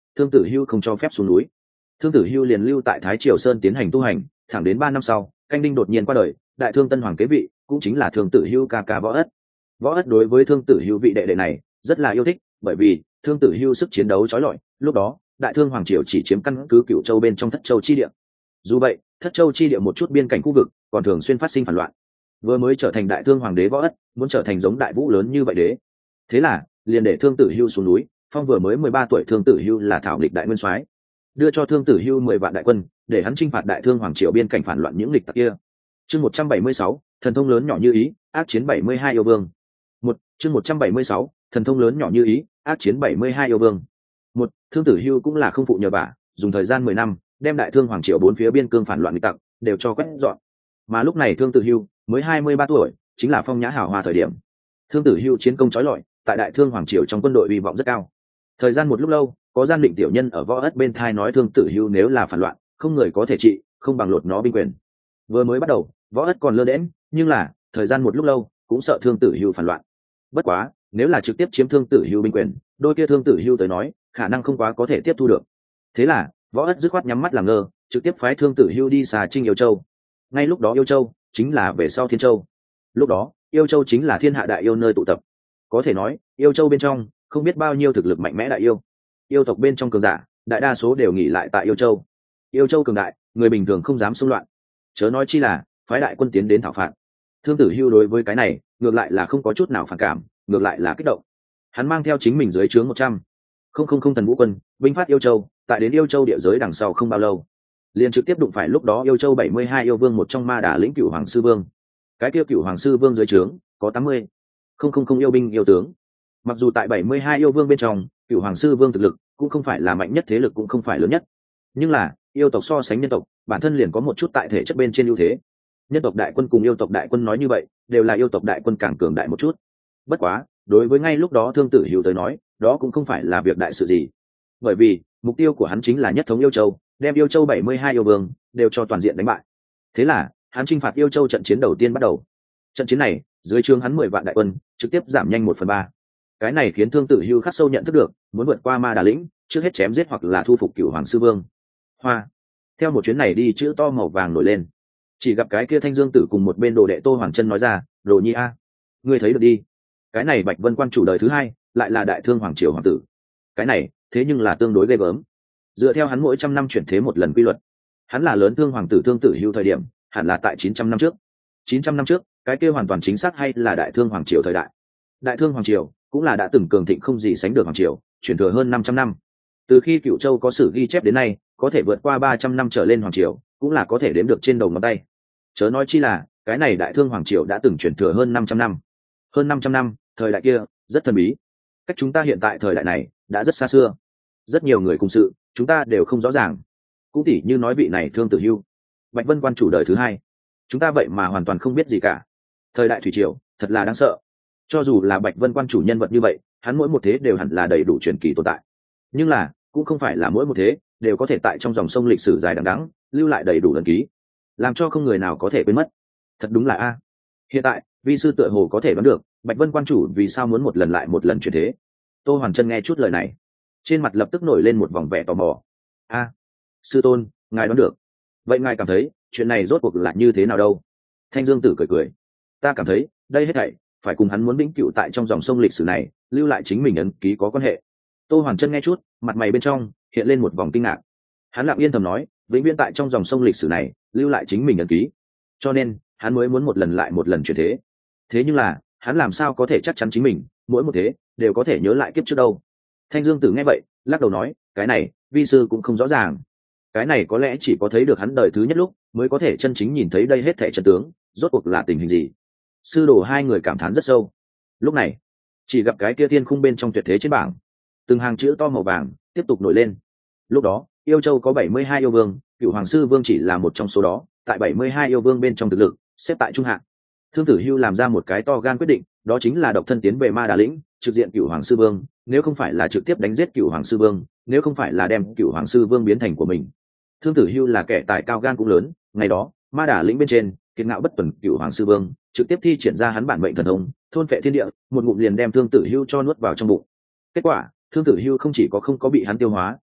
Thương Tử Hưu không cho phép xuống núi. Thương Tử Hưu liền lưu tại Thái Triều Sơn tiến hành tu hành, thẳng đến ba năm sau, Canh Đinh đột nhiên qua đời, đại thương tân hoàng kế vị, cũng chính là Thương Tử Hưu ca ca Võ Ất. Võ Ất đối với Thương Tử Hưu vị đệ đệ này rất là yêu thích, bởi vì Thương Tử Hưu sức chiến đấu chói lọi, lúc đó, đại thương hoàng triều chỉ chiếm căn cứ Cửu Châu bên trong Thất Châu chi địa. Dù vậy, Thất Châu chi địa một chút biên cảnh khu vực còn thường xuyên phát sinh phản loạn. Vừa mới trở thành đại thương hoàng đế Võ Ất, muốn trở thành giống Đại Vũ lớn như vậy đế. Thế là, liền để Thương Tử Hưu xuống núi, phong vừa mới mười ba tuổi Thương Tử Hưu là thảo nghịch đại nguyên soái, đưa cho Thương Tử Hưu mười vạn đại quân, để hắn chinh phạt đại thương hoàng triều biên cảnh phản loạn những nghịch tặc kia. Chương một trăm bảy mươi sáu, thần thông lớn nhỏ như ý, ác chiến bảy mươi hai yêu vương. Một, chương một trăm bảy mươi sáu, thần thông lớn nhỏ như ý, ác chiến bảy mươi hai yêu vương. Một, Thương Tử Hưu cũng là không phụ nhờ vả, dùng thời gian mười năm, đem đại thương hoàng triều bốn phía biên cương phản loạn nghịch tặc đều cho quét dọn. Mà lúc này Thương Tử Hưu mới hai mươi ba tuổi, chính là phong nhã hào hoa thời điểm. Thương Tử Hưu chiến công chói lọi, tại đại thương hoàng triều trong quân đội uy vọng rất cao. Thời gian một lúc lâu, có gian định tiểu nhân ở Võ Ất bên thai nói Thương Tử Hưu nếu là phản loạn, không người có thể trị, không bằng lột nó binh quyền. Vừa mới bắt đầu, Võ Ất còn lơ đễnh, nhưng là thời gian một lúc lâu, cũng sợ Thương Tử Hưu phản loạn. Bất quá, nếu là trực tiếp chiếm Thương Tử Hưu binh quyền, đôi kia Thương Tử Hưu tới nói, khả năng không quá có thể tiếp thu được. Thế là, Võ Ất dứt khoát nhắm mắt làm ngơ, trực tiếp phái Thương Tử Hưu đi xà trinh Yêu Châu. Ngay lúc đó Yêu Châu chính là về sau Thiên Châu. Lúc đó, Yêu Châu chính là thiên hạ đại yêu nơi tụ tập. Có thể nói, Yêu Châu bên trong không biết bao nhiêu thực lực mạnh mẽ đại yêu. Yêu tộc bên trong cường giả, đại đa số đều nghỉ lại tại Yêu Châu. Yêu Châu cường đại, người bình thường không dám xung loạn. Chớ nói chi là phái đại quân tiến đến thảo phạt. Thương Tử Hưu đối với cái này, ngược lại là không có chút nào phản cảm, ngược lại là kích động. Hắn mang theo chính mình dưới trướng một trăm không không không thần vũ quân, binh phát Yêu Châu, tại đến Yêu Châu địa giới đằng sau không bao lâu, liền trực tiếp đụng phải lúc đó Yêu Châu bảy mươi hai yêu vương một trong Ma Đà lĩnh Cửu Hoàng Sư Vương. Cái kia Cửu Hoàng Sư Vương dưới trướng có tám mươi không không không yêu binh yêu tướng. Mặc dù tại bảy mươi hai yêu vương bên trong, Cửu Hoàng Sư Vương thực lực cũng không phải là mạnh nhất, thế lực cũng không phải lớn nhất, nhưng là yêu tộc so sánh nhân tộc, bản thân liền có một chút tại thể chất bên trên ưu thế. Nhân tộc đại quân cùng yêu tộc đại quân nói như vậy, đều là yêu tộc đại quân càng cường đại một chút. Bất quá, đối với ngay lúc đó Thương Tử Hưu tới nói, đó cũng không phải là việc đại sự gì, bởi vì mục tiêu của hắn chính là nhất thống Yêu Châu, đem Yêu Châu bảy mươi hai yêu vương đều cho toàn diện đánh bại. Thế là, hắn chinh phạt Yêu Châu trận chiến đầu tiên bắt đầu. Trận chiến này, dưới trướng hắn mười vạn đại quân, trực tiếp giảm nhanh một phần ba. Cái này khiến Thương Tử Hưu khắc sâu nhận thức được, muốn vượt qua Ma Đà lĩnh, trước hết chém giết hoặc là thu phục Cửu Hoàng Sư Vương. Hoa. Theo một chuyến này đi, chữ to màu vàng nổi lên. Chỉ gặp cái kia Thanh Dương Tử cùng một bên đồ đệ Tô Hoàng Chân nói ra, "Đồ Nhi a, ngươi thấy được đi, cái này Bạch Vân Quan chủ đời thứ hai, lại là đại thương hoàng triều hoàng tử. Cái này, thế nhưng là tương đối ghê gớm. Dựa theo hắn mỗi trăm năm chuyển thế một lần quy luật, hắn là lớn thương hoàng tử Thương Tử Hưu thời điểm, hẳn là tại chín trăm năm trước. chín trăm năm trước, cái kia hoàn toàn chính xác hay là đại thương hoàng triều thời đại. Đại thương hoàng triều cũng là đã từng cường thịnh không gì sánh được hoàng triều, chuyển thừa hơn năm trăm năm. Từ khi Cửu Châu có sử ghi chép đến nay, có thể vượt qua ba trăm năm trở lên hoàng triều, cũng là có thể đếm được trên đầu ngón tay. Chớ nói chi là, cái này đại thương hoàng triều đã từng chuyển thừa hơn năm trăm năm. Hơn năm trăm năm, thời đại kia rất thần bí. Cách chúng ta hiện tại thời đại này đã rất xa xưa. Rất nhiều người cùng sự, chúng ta đều không rõ ràng. Cũng tỉ như nói vị này Thương Tử Hưu, Bạch Vân Quan chủ đời thứ hai, chúng ta vậy mà hoàn toàn không biết gì cả. Thời đại thủy triều, thật là đáng sợ. Cho dù là Bạch Vân Quan chủ nhân vật như vậy, hắn mỗi một thế đều hẳn là đầy đủ truyền kỳ tồn tại. Nhưng là, cũng không phải là mỗi một thế đều có thể tại trong dòng sông lịch sử dài đằng đẵng lưu lại đầy đủ ấn ký, làm cho không người nào có thể quên mất. Thật đúng là a. Hiện tại, vi sư tựa hồ có thể đoán được, Bạch Vân Quan chủ vì sao muốn một lần lại một lần chuyển thế. Tô Hoàn Chân nghe chút lời này, trên mặt lập tức nổi lên một vòng vẻ tò mò. A, sư tôn, ngài đoán được. Vậy ngài cảm thấy, chuyện này rốt cuộc là như thế nào đâu? Thanh Dương Tử cười cười. Ta cảm thấy, đây hết thảy phải cùng hắn muốn vĩnh cửu tại trong dòng sông lịch sử này, lưu lại chính mình ấn ký có quan hệ. Tô Hoàn Chân nghe chút, mặt mày bên trong hiện lên một vòng kinh ngạc. Hắn lặng yên thầm nói, vĩnh viễn tại trong dòng sông lịch sử này, lưu lại chính mình ấn ký. Cho nên, hắn mới muốn một lần lại một lần chuyển thế. Thế nhưng là, hắn làm sao có thể chắc chắn chính mình mỗi một thế đều có thể nhớ lại kiếp trước đâu? Thanh Dương Tử nghe vậy, lắc đầu nói, cái này, vi sư cũng không rõ ràng. Cái này có lẽ chỉ có thấy được hắn đời thứ nhất lúc, mới có thể chân chính nhìn thấy đây hết thảy chân tướng, rốt cuộc là tình hình gì. Sư đồ hai người cảm thán rất sâu. Lúc này, chỉ gặp cái kia thiên khung bên trong tuyệt thế trên bảng, từng hàng chữ to màu vàng tiếp tục nổi lên. Lúc đó, Yêu Châu có bảy mươi hai yêu vương, Cửu Hoàng Sư Vương chỉ là một trong số đó, tại bảy mươi hai yêu vương bên trong thực lực, xếp tại trung hạng. Thương Tử Hưu làm ra một cái to gan quyết định, đó chính là độc thân tiến về Ma Đà lĩnh, trực diện Cửu Hoàng Sư Vương, nếu không phải là trực tiếp đánh giết Cửu Hoàng Sư Vương, nếu không phải là đem Cửu Hoàng Sư Vương biến thành của mình. Thương Tử Hưu là kẻ tài cao gan cũng lớn, ngày đó, Ma Đà lĩnh bên trên, kiệt ngạo bất tuần Cửu Hoàng Sư Vương, trực tiếp thi triển ra hắn bản mệnh thần thông, thôn phệ thiên địa, một ngụm liền đem Thương Tử Hưu cho nuốt vào trong bụng. Kết quả, Thương Tử Hưu không chỉ có không có bị hắn tiêu hóa,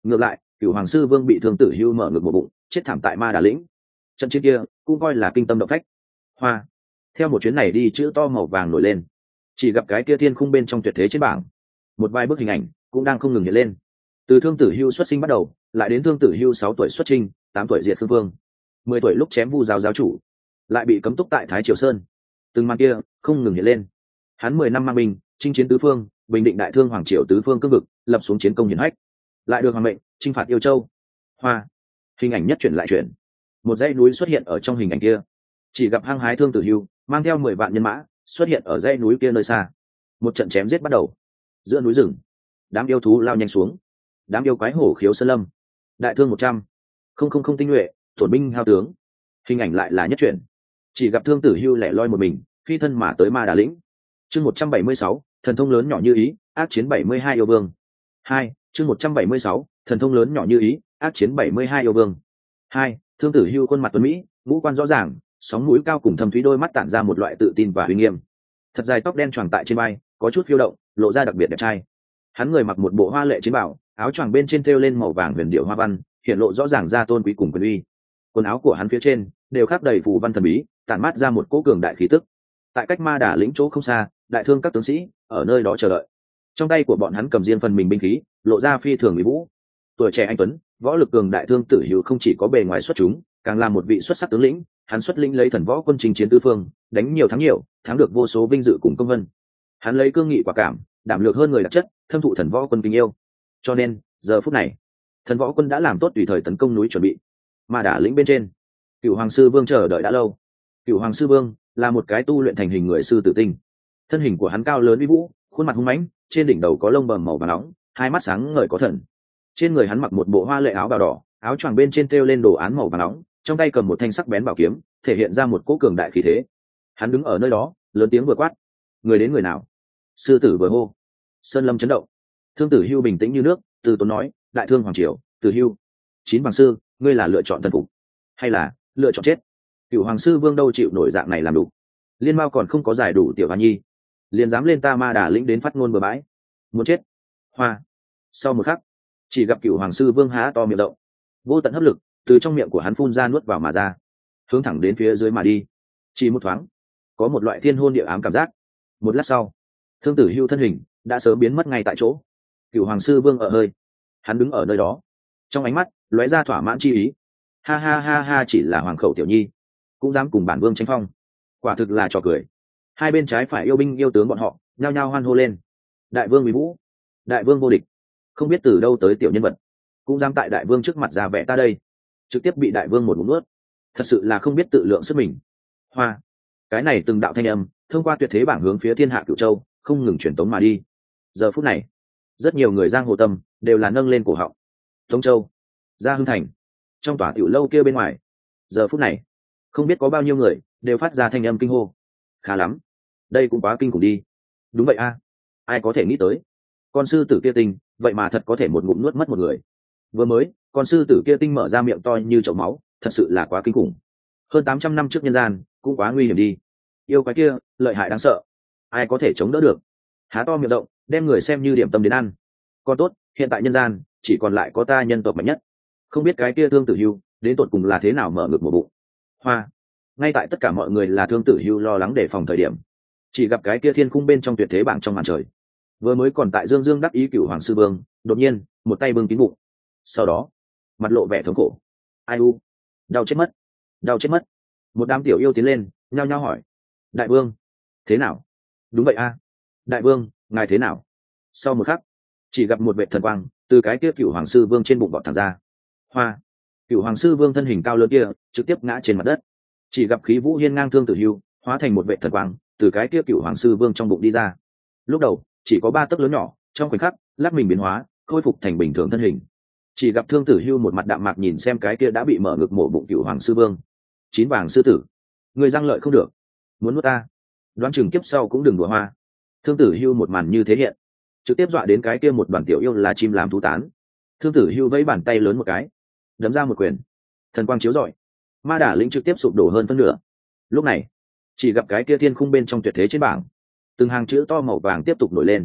ngược lại cửu hoàng sư vương bị thương tử hưu mở ngực một bụng chết thảm tại ma đà lĩnh. Trận chiến kia cũng coi là kinh tâm động phách. Hoa theo một chuyến này đi chữ to màu vàng nổi lên, chỉ gặp cái kia thiên khung bên trong tuyệt thế trên bảng một vài bức hình ảnh cũng đang không ngừng hiện lên, từ thương tử hưu xuất sinh bắt đầu lại đến thương tử hưu sáu tuổi xuất trinh, tám tuổi diệt khương vương, mười tuổi lúc chém vu giáo giáo chủ lại bị cấm túc tại Thái Triều Sơn. Từng màn kia không ngừng hiện lên, hắn mười năm mang binh chinh chiến tứ phương, bình định đại thương hoàng triều tứ phương cương vực, lập xuống chiến công hiển hách, lại được hoàng mệnh chinh phạt Yêu Châu. Hoa hình ảnh nhất chuyển lại chuyển, một dãy núi xuất hiện ở trong hình ảnh kia, chỉ gặp hăng hái thương tử hưu mang theo mười vạn nhân mã xuất hiện ở dãy núi kia nơi xa. Một trận chém giết bắt đầu, giữa núi rừng đám yêu thú lao nhanh xuống, đám yêu quái hổ khiếu sơn lâm, đại thương một trăm không không không tinh nhuệ tổn binh hao tướng. Hình ảnh lại là nhất chuyển, chỉ gặp thương tử hưu lẻ loi một mình phi thân mà tới ma đà lĩnh. Chương một trăm bảy mươi sáu thần thông lớn nhỏ như ý, ác chiến bảy mươi hai yêu vương. Hai chương một trăm bảy mươi sáu thần thông lớn nhỏ như ý, ác chiến bảy mươi hai yêu vương. Hai thương tử hưu khuôn mặt tuấn mỹ, ngũ quan rõ ràng, sóng mũi cao cùng thâm thúy đôi mắt tản ra một loại tự tin và uy nghiêm. Thật dài tóc đen choàng tại trên vai, có chút phiêu động, lộ ra đặc biệt đẹp trai. Hắn người mặc một bộ hoa lệ chiến bảo, áo choàng bên trên thêu lên màu vàng huyền điệu hoa văn, hiện lộ rõ ràng ra tôn quý cùng quyền uy. Quần áo của hắn phía trên đều khắc đầy phù văn thần bí, tản mát ra một cỗ cường đại khí tức. Tại cách ma đà lĩnh chỗ không xa, đại thương các tướng sĩ ở nơi đó chờ đợi, trong tay của bọn hắn cầm riêng phần mình binh khí, lộ ra phi thường uy vũ. Tuổi trẻ anh tuấn, võ lực cường đại thương tử hữu không chỉ có bề ngoài xuất chúng, càng là một vị xuất sắc tướng lĩnh. Hắn xuất lĩnh lấy thần võ quân chinh chiến tứ phương, đánh nhiều thắng nhiều, thắng được vô số vinh dự cùng công vân. Hắn lấy cương nghị quả cảm, đảm lược hơn người đặc chất, thâm thụ thần võ quân kính yêu. Cho nên giờ phút này thần võ quân đã làm tốt tùy thời tấn công núi chuẩn bị. Ma đà lĩnh bên trên, cửu hoàng sư vương chờ đợi đã lâu. Cửu hoàng sư vương là một cái tu luyện thành hình người sư tử tinh, thân hình của hắn cao lớn uy vũ, khuôn mặt hung mãnh, trên đỉnh đầu có lông bầm màu vàng nóng, hai mắt sáng ngời có thần. Trên người hắn mặc một bộ hoa lệ áo bào đỏ, áo choàng bên trên treo lên đồ án màu vàng nóng, trong tay cầm một thanh sắc bén bảo kiếm, thể hiện ra một cỗ cường đại khí thế. Hắn đứng ở nơi đó, lớn tiếng vừa quát: người đến người nào? Sư tử vừa hô, sơn lâm chấn động. Thương tử hưu bình tĩnh như nước, từ tốn nói: đại thương hoàng triều, tử hưu. Chín bằng sư, ngươi là lựa chọn thần phục hay là lựa chọn chết? Cửu hoàng sư vương đâu chịu nổi dạng này làm đủ, liên mao còn không có giải đủ tiểu hoa nhi, liền dám lên ta ma đà lĩnh đến phát ngôn bừa bãi, muốn chết. Hoa sau một khắc, chỉ gặp cửu hoàng sư vương há to miệng rộng, vô tận hấp lực từ trong miệng của hắn phun ra nuốt vào mà ra, hướng thẳng đến phía dưới mà đi. Chỉ một thoáng, có một loại thiên hôn địa ám cảm giác. Một lát sau, thương tử hưu thân hình đã sớm biến mất ngay tại chỗ. Cửu hoàng sư vương ở hơi, hắn đứng ở nơi đó, trong ánh mắt lóe ra thỏa mãn chi ý. Ha ha ha ha, chỉ là hoàng khẩu tiểu nhi cũng dám cùng bản vương tranh phong, quả thực là trò cười. Hai bên trái phải yêu binh yêu tướng bọn họ nhao nhao hoan hô lên: đại vương uy vũ, đại vương vô địch, không biết từ đâu tới tiểu nhân vật cũng dám tại đại vương trước mặt ra vẻ ta đây. Trực tiếp bị đại vương một ngụm nuốt, thật sự là không biết tự lượng sức mình. Hoa cái này từng đạo thanh âm thông qua tuyệt thế bảng hướng phía thiên hạ cửu châu không ngừng truyền tống mà đi. Giờ phút này, rất nhiều người giang hồ tâm đều là nâng lên cổ họng. Tống Châu, Gia Hưng Thành, trong tòa tiểu lâu kia bên ngoài, giờ phút này không biết có bao nhiêu người đều phát ra thanh âm kinh hô: khá lắm, đây cũng quá kinh khủng đi. Đúng vậy a, ai có thể nghĩ tới con sư tử kia tinh vậy mà thật có thể một ngụm nuốt mất một người. Vừa mới con sư tử kia tinh mở ra miệng to như chậu máu, thật sự là quá kinh khủng. Hơn tám trăm năm trước nhân gian cũng quá nguy hiểm đi. Yêu quái kia lợi hại đáng sợ, ai có thể chống đỡ được. Há to miệng rộng, đem người xem như điểm tâm đến ăn. Còn tốt, hiện tại nhân gian chỉ còn lại có ta nhân tộc mạnh nhất. Không biết cái kia thương tử hưu đến tột cùng là thế nào mở ngực một bụng. Hoa ngay tại tất cả mọi người là thương tử hưu lo lắng đề phòng thời điểm, chỉ gặp cái kia thiên khung bên trong tuyệt thế bảng trong màn trời, vừa mới còn tại dương dương đắc ý cửu hoàng sư vương đột nhiên một tay bưng kín bụng, sau đó mặt lộ vẻ thống khổ. Ai u, đau chết mất, đau chết mất. Một đám tiểu yêu tiến lên nhao nhao hỏi: đại vương thế nào? Đúng vậy a, đại vương ngài thế nào? Sau một khắc, chỉ gặp một vệ thần quang từ cái kia cửu hoàng sư vương trên bụng bọt thẳng ra. Hoa cửu hoàng sư vương thân hình cao lớn kia trực tiếp ngã trên mặt đất, chỉ gặp khí vũ hiên ngang thương tử hưu hóa thành một vệ thần quang từ cái kia cửu hoàng sư vương trong bụng đi ra. Lúc đầu chỉ có ba tấc lớn nhỏ, trong khoảnh khắc lắc mình biến hóa, khôi phục thành bình thường thân hình. Chỉ gặp thương tử hưu một mặt đạm mạc nhìn xem cái kia đã bị mở ngực mổ bụng cửu hoàng sư vương. Chín vàng sư tử, người răng lợi không được, muốn nuốt ta, đoán chừng kiếp sau cũng đừng đùa hoa. Thương tử hưu một màn như thế hiện, trực tiếp dọa đến cái kia một đoàn tiểu yêu là chim làm thú tán. Thương tử hưu vẫy bàn tay lớn một cái, đấm ra một quyền, thần quang chiếu rọi, ma đà lĩnh trực tiếp sụp đổ hơn phân nửa. Lúc này, chỉ gặp cái kia thiên khung bên trong tuyệt thế trên bảng, từng hàng chữ to màu vàng tiếp tục nổi lên.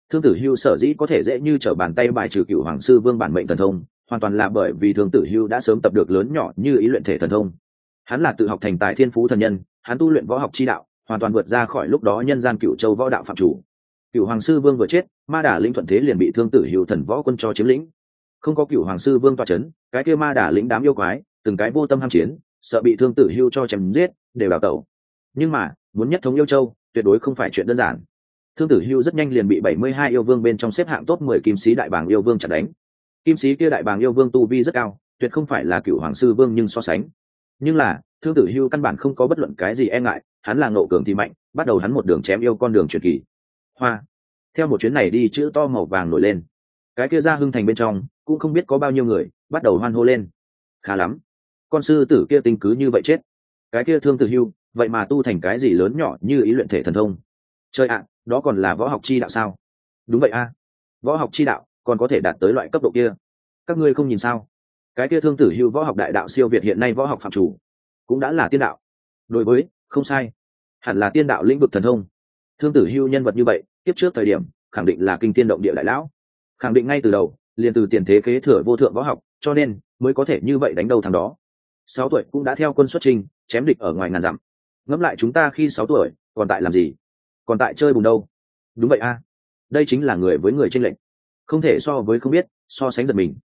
Thương Tử Hưu sở dĩ có thể dễ như trở bàn tay bài trừ Cửu Hoàng Sư Vương bản mệnh thần thông, hoàn toàn là bởi vì Thương Tử Hưu đã sớm tập được lớn nhỏ như ý luyện thể thần thông. Hắn là tự học thành tài thiên phú thần nhân, hắn tu luyện võ học chi đạo, hoàn toàn vượt ra khỏi lúc đó nhân gian Cửu Châu võ đạo phạm chủ. Cửu Hoàng Sư Vương vừa chết, Ma Đà lĩnh thuận thế liền bị Thương Tử Hưu thần võ quân cho chiếm lĩnh. Không có Cửu Hoàng Sư Vương tọa chấn, cái kia Ma Đà lĩnh đám yêu quái, từng cái vô tâm ham chiến, sợ bị Thương Tử Hưu cho chém giết, đều đào tẩu. Nhưng mà, muốn nhất thống yêu châu, tuyệt đối không phải chuyện đơn giản. Thương Tử Hưu rất nhanh liền bị bảy mươi hai yêu vương bên trong xếp hạng top mười kim sĩ đại bàng yêu vương chặn đánh. Kim sĩ kia đại bàng yêu vương tu vi rất cao, tuyệt không phải là Cửu Hoàng Sư Vương nhưng so sánh. Nhưng là, Thương Tử Hưu căn bản không có bất luận cái gì e ngại, hắn là ngộ cường thì mạnh, bắt đầu hắn một đường chém yêu con đường truyền kỳ. Hoa. Theo một chuyến này đi chữ to màu vàng nổi lên. Cái kia ra hưng thành bên trong, cũng không biết có bao nhiêu người, bắt đầu hoan hô lên. Khá lắm, con sư tử kia tinh cứ như vậy chết. Cái kia Thương Tử Hưu, vậy mà tu thành cái gì lớn nhỏ như ý luyện thể thần thông. Chơi ạ, đó còn là võ học chi đạo sao? Đúng vậy a, võ học chi đạo còn có thể đạt tới loại cấp độ kia. Các ngươi không nhìn sao? Cái kia Thương Tử Hưu võ học đại đạo siêu việt hiện nay võ học phạm chủ, cũng đã là tiên đạo. Đối với, không sai, hẳn là tiên đạo lĩnh vực thần thông. Thương Tử Hưu nhân vật như vậy, tiếp trước thời điểm khẳng định là kinh tiên động địa đại lão, khẳng định ngay từ đầu liền từ tiền thế kế thừa vô thượng võ học, cho nên mới có thể như vậy đánh đầu thằng đó. Sáu tuổi cũng đã theo quân xuất trình, chém địch ở ngoài ngàn dặm. Ngẫm lại chúng ta khi sáu tuổi, còn tại làm gì? Còn tại chơi bùn đâu? Đúng vậy a, đây chính là người với người chênh lệch, không thể so với không biết, so sánh giật mình.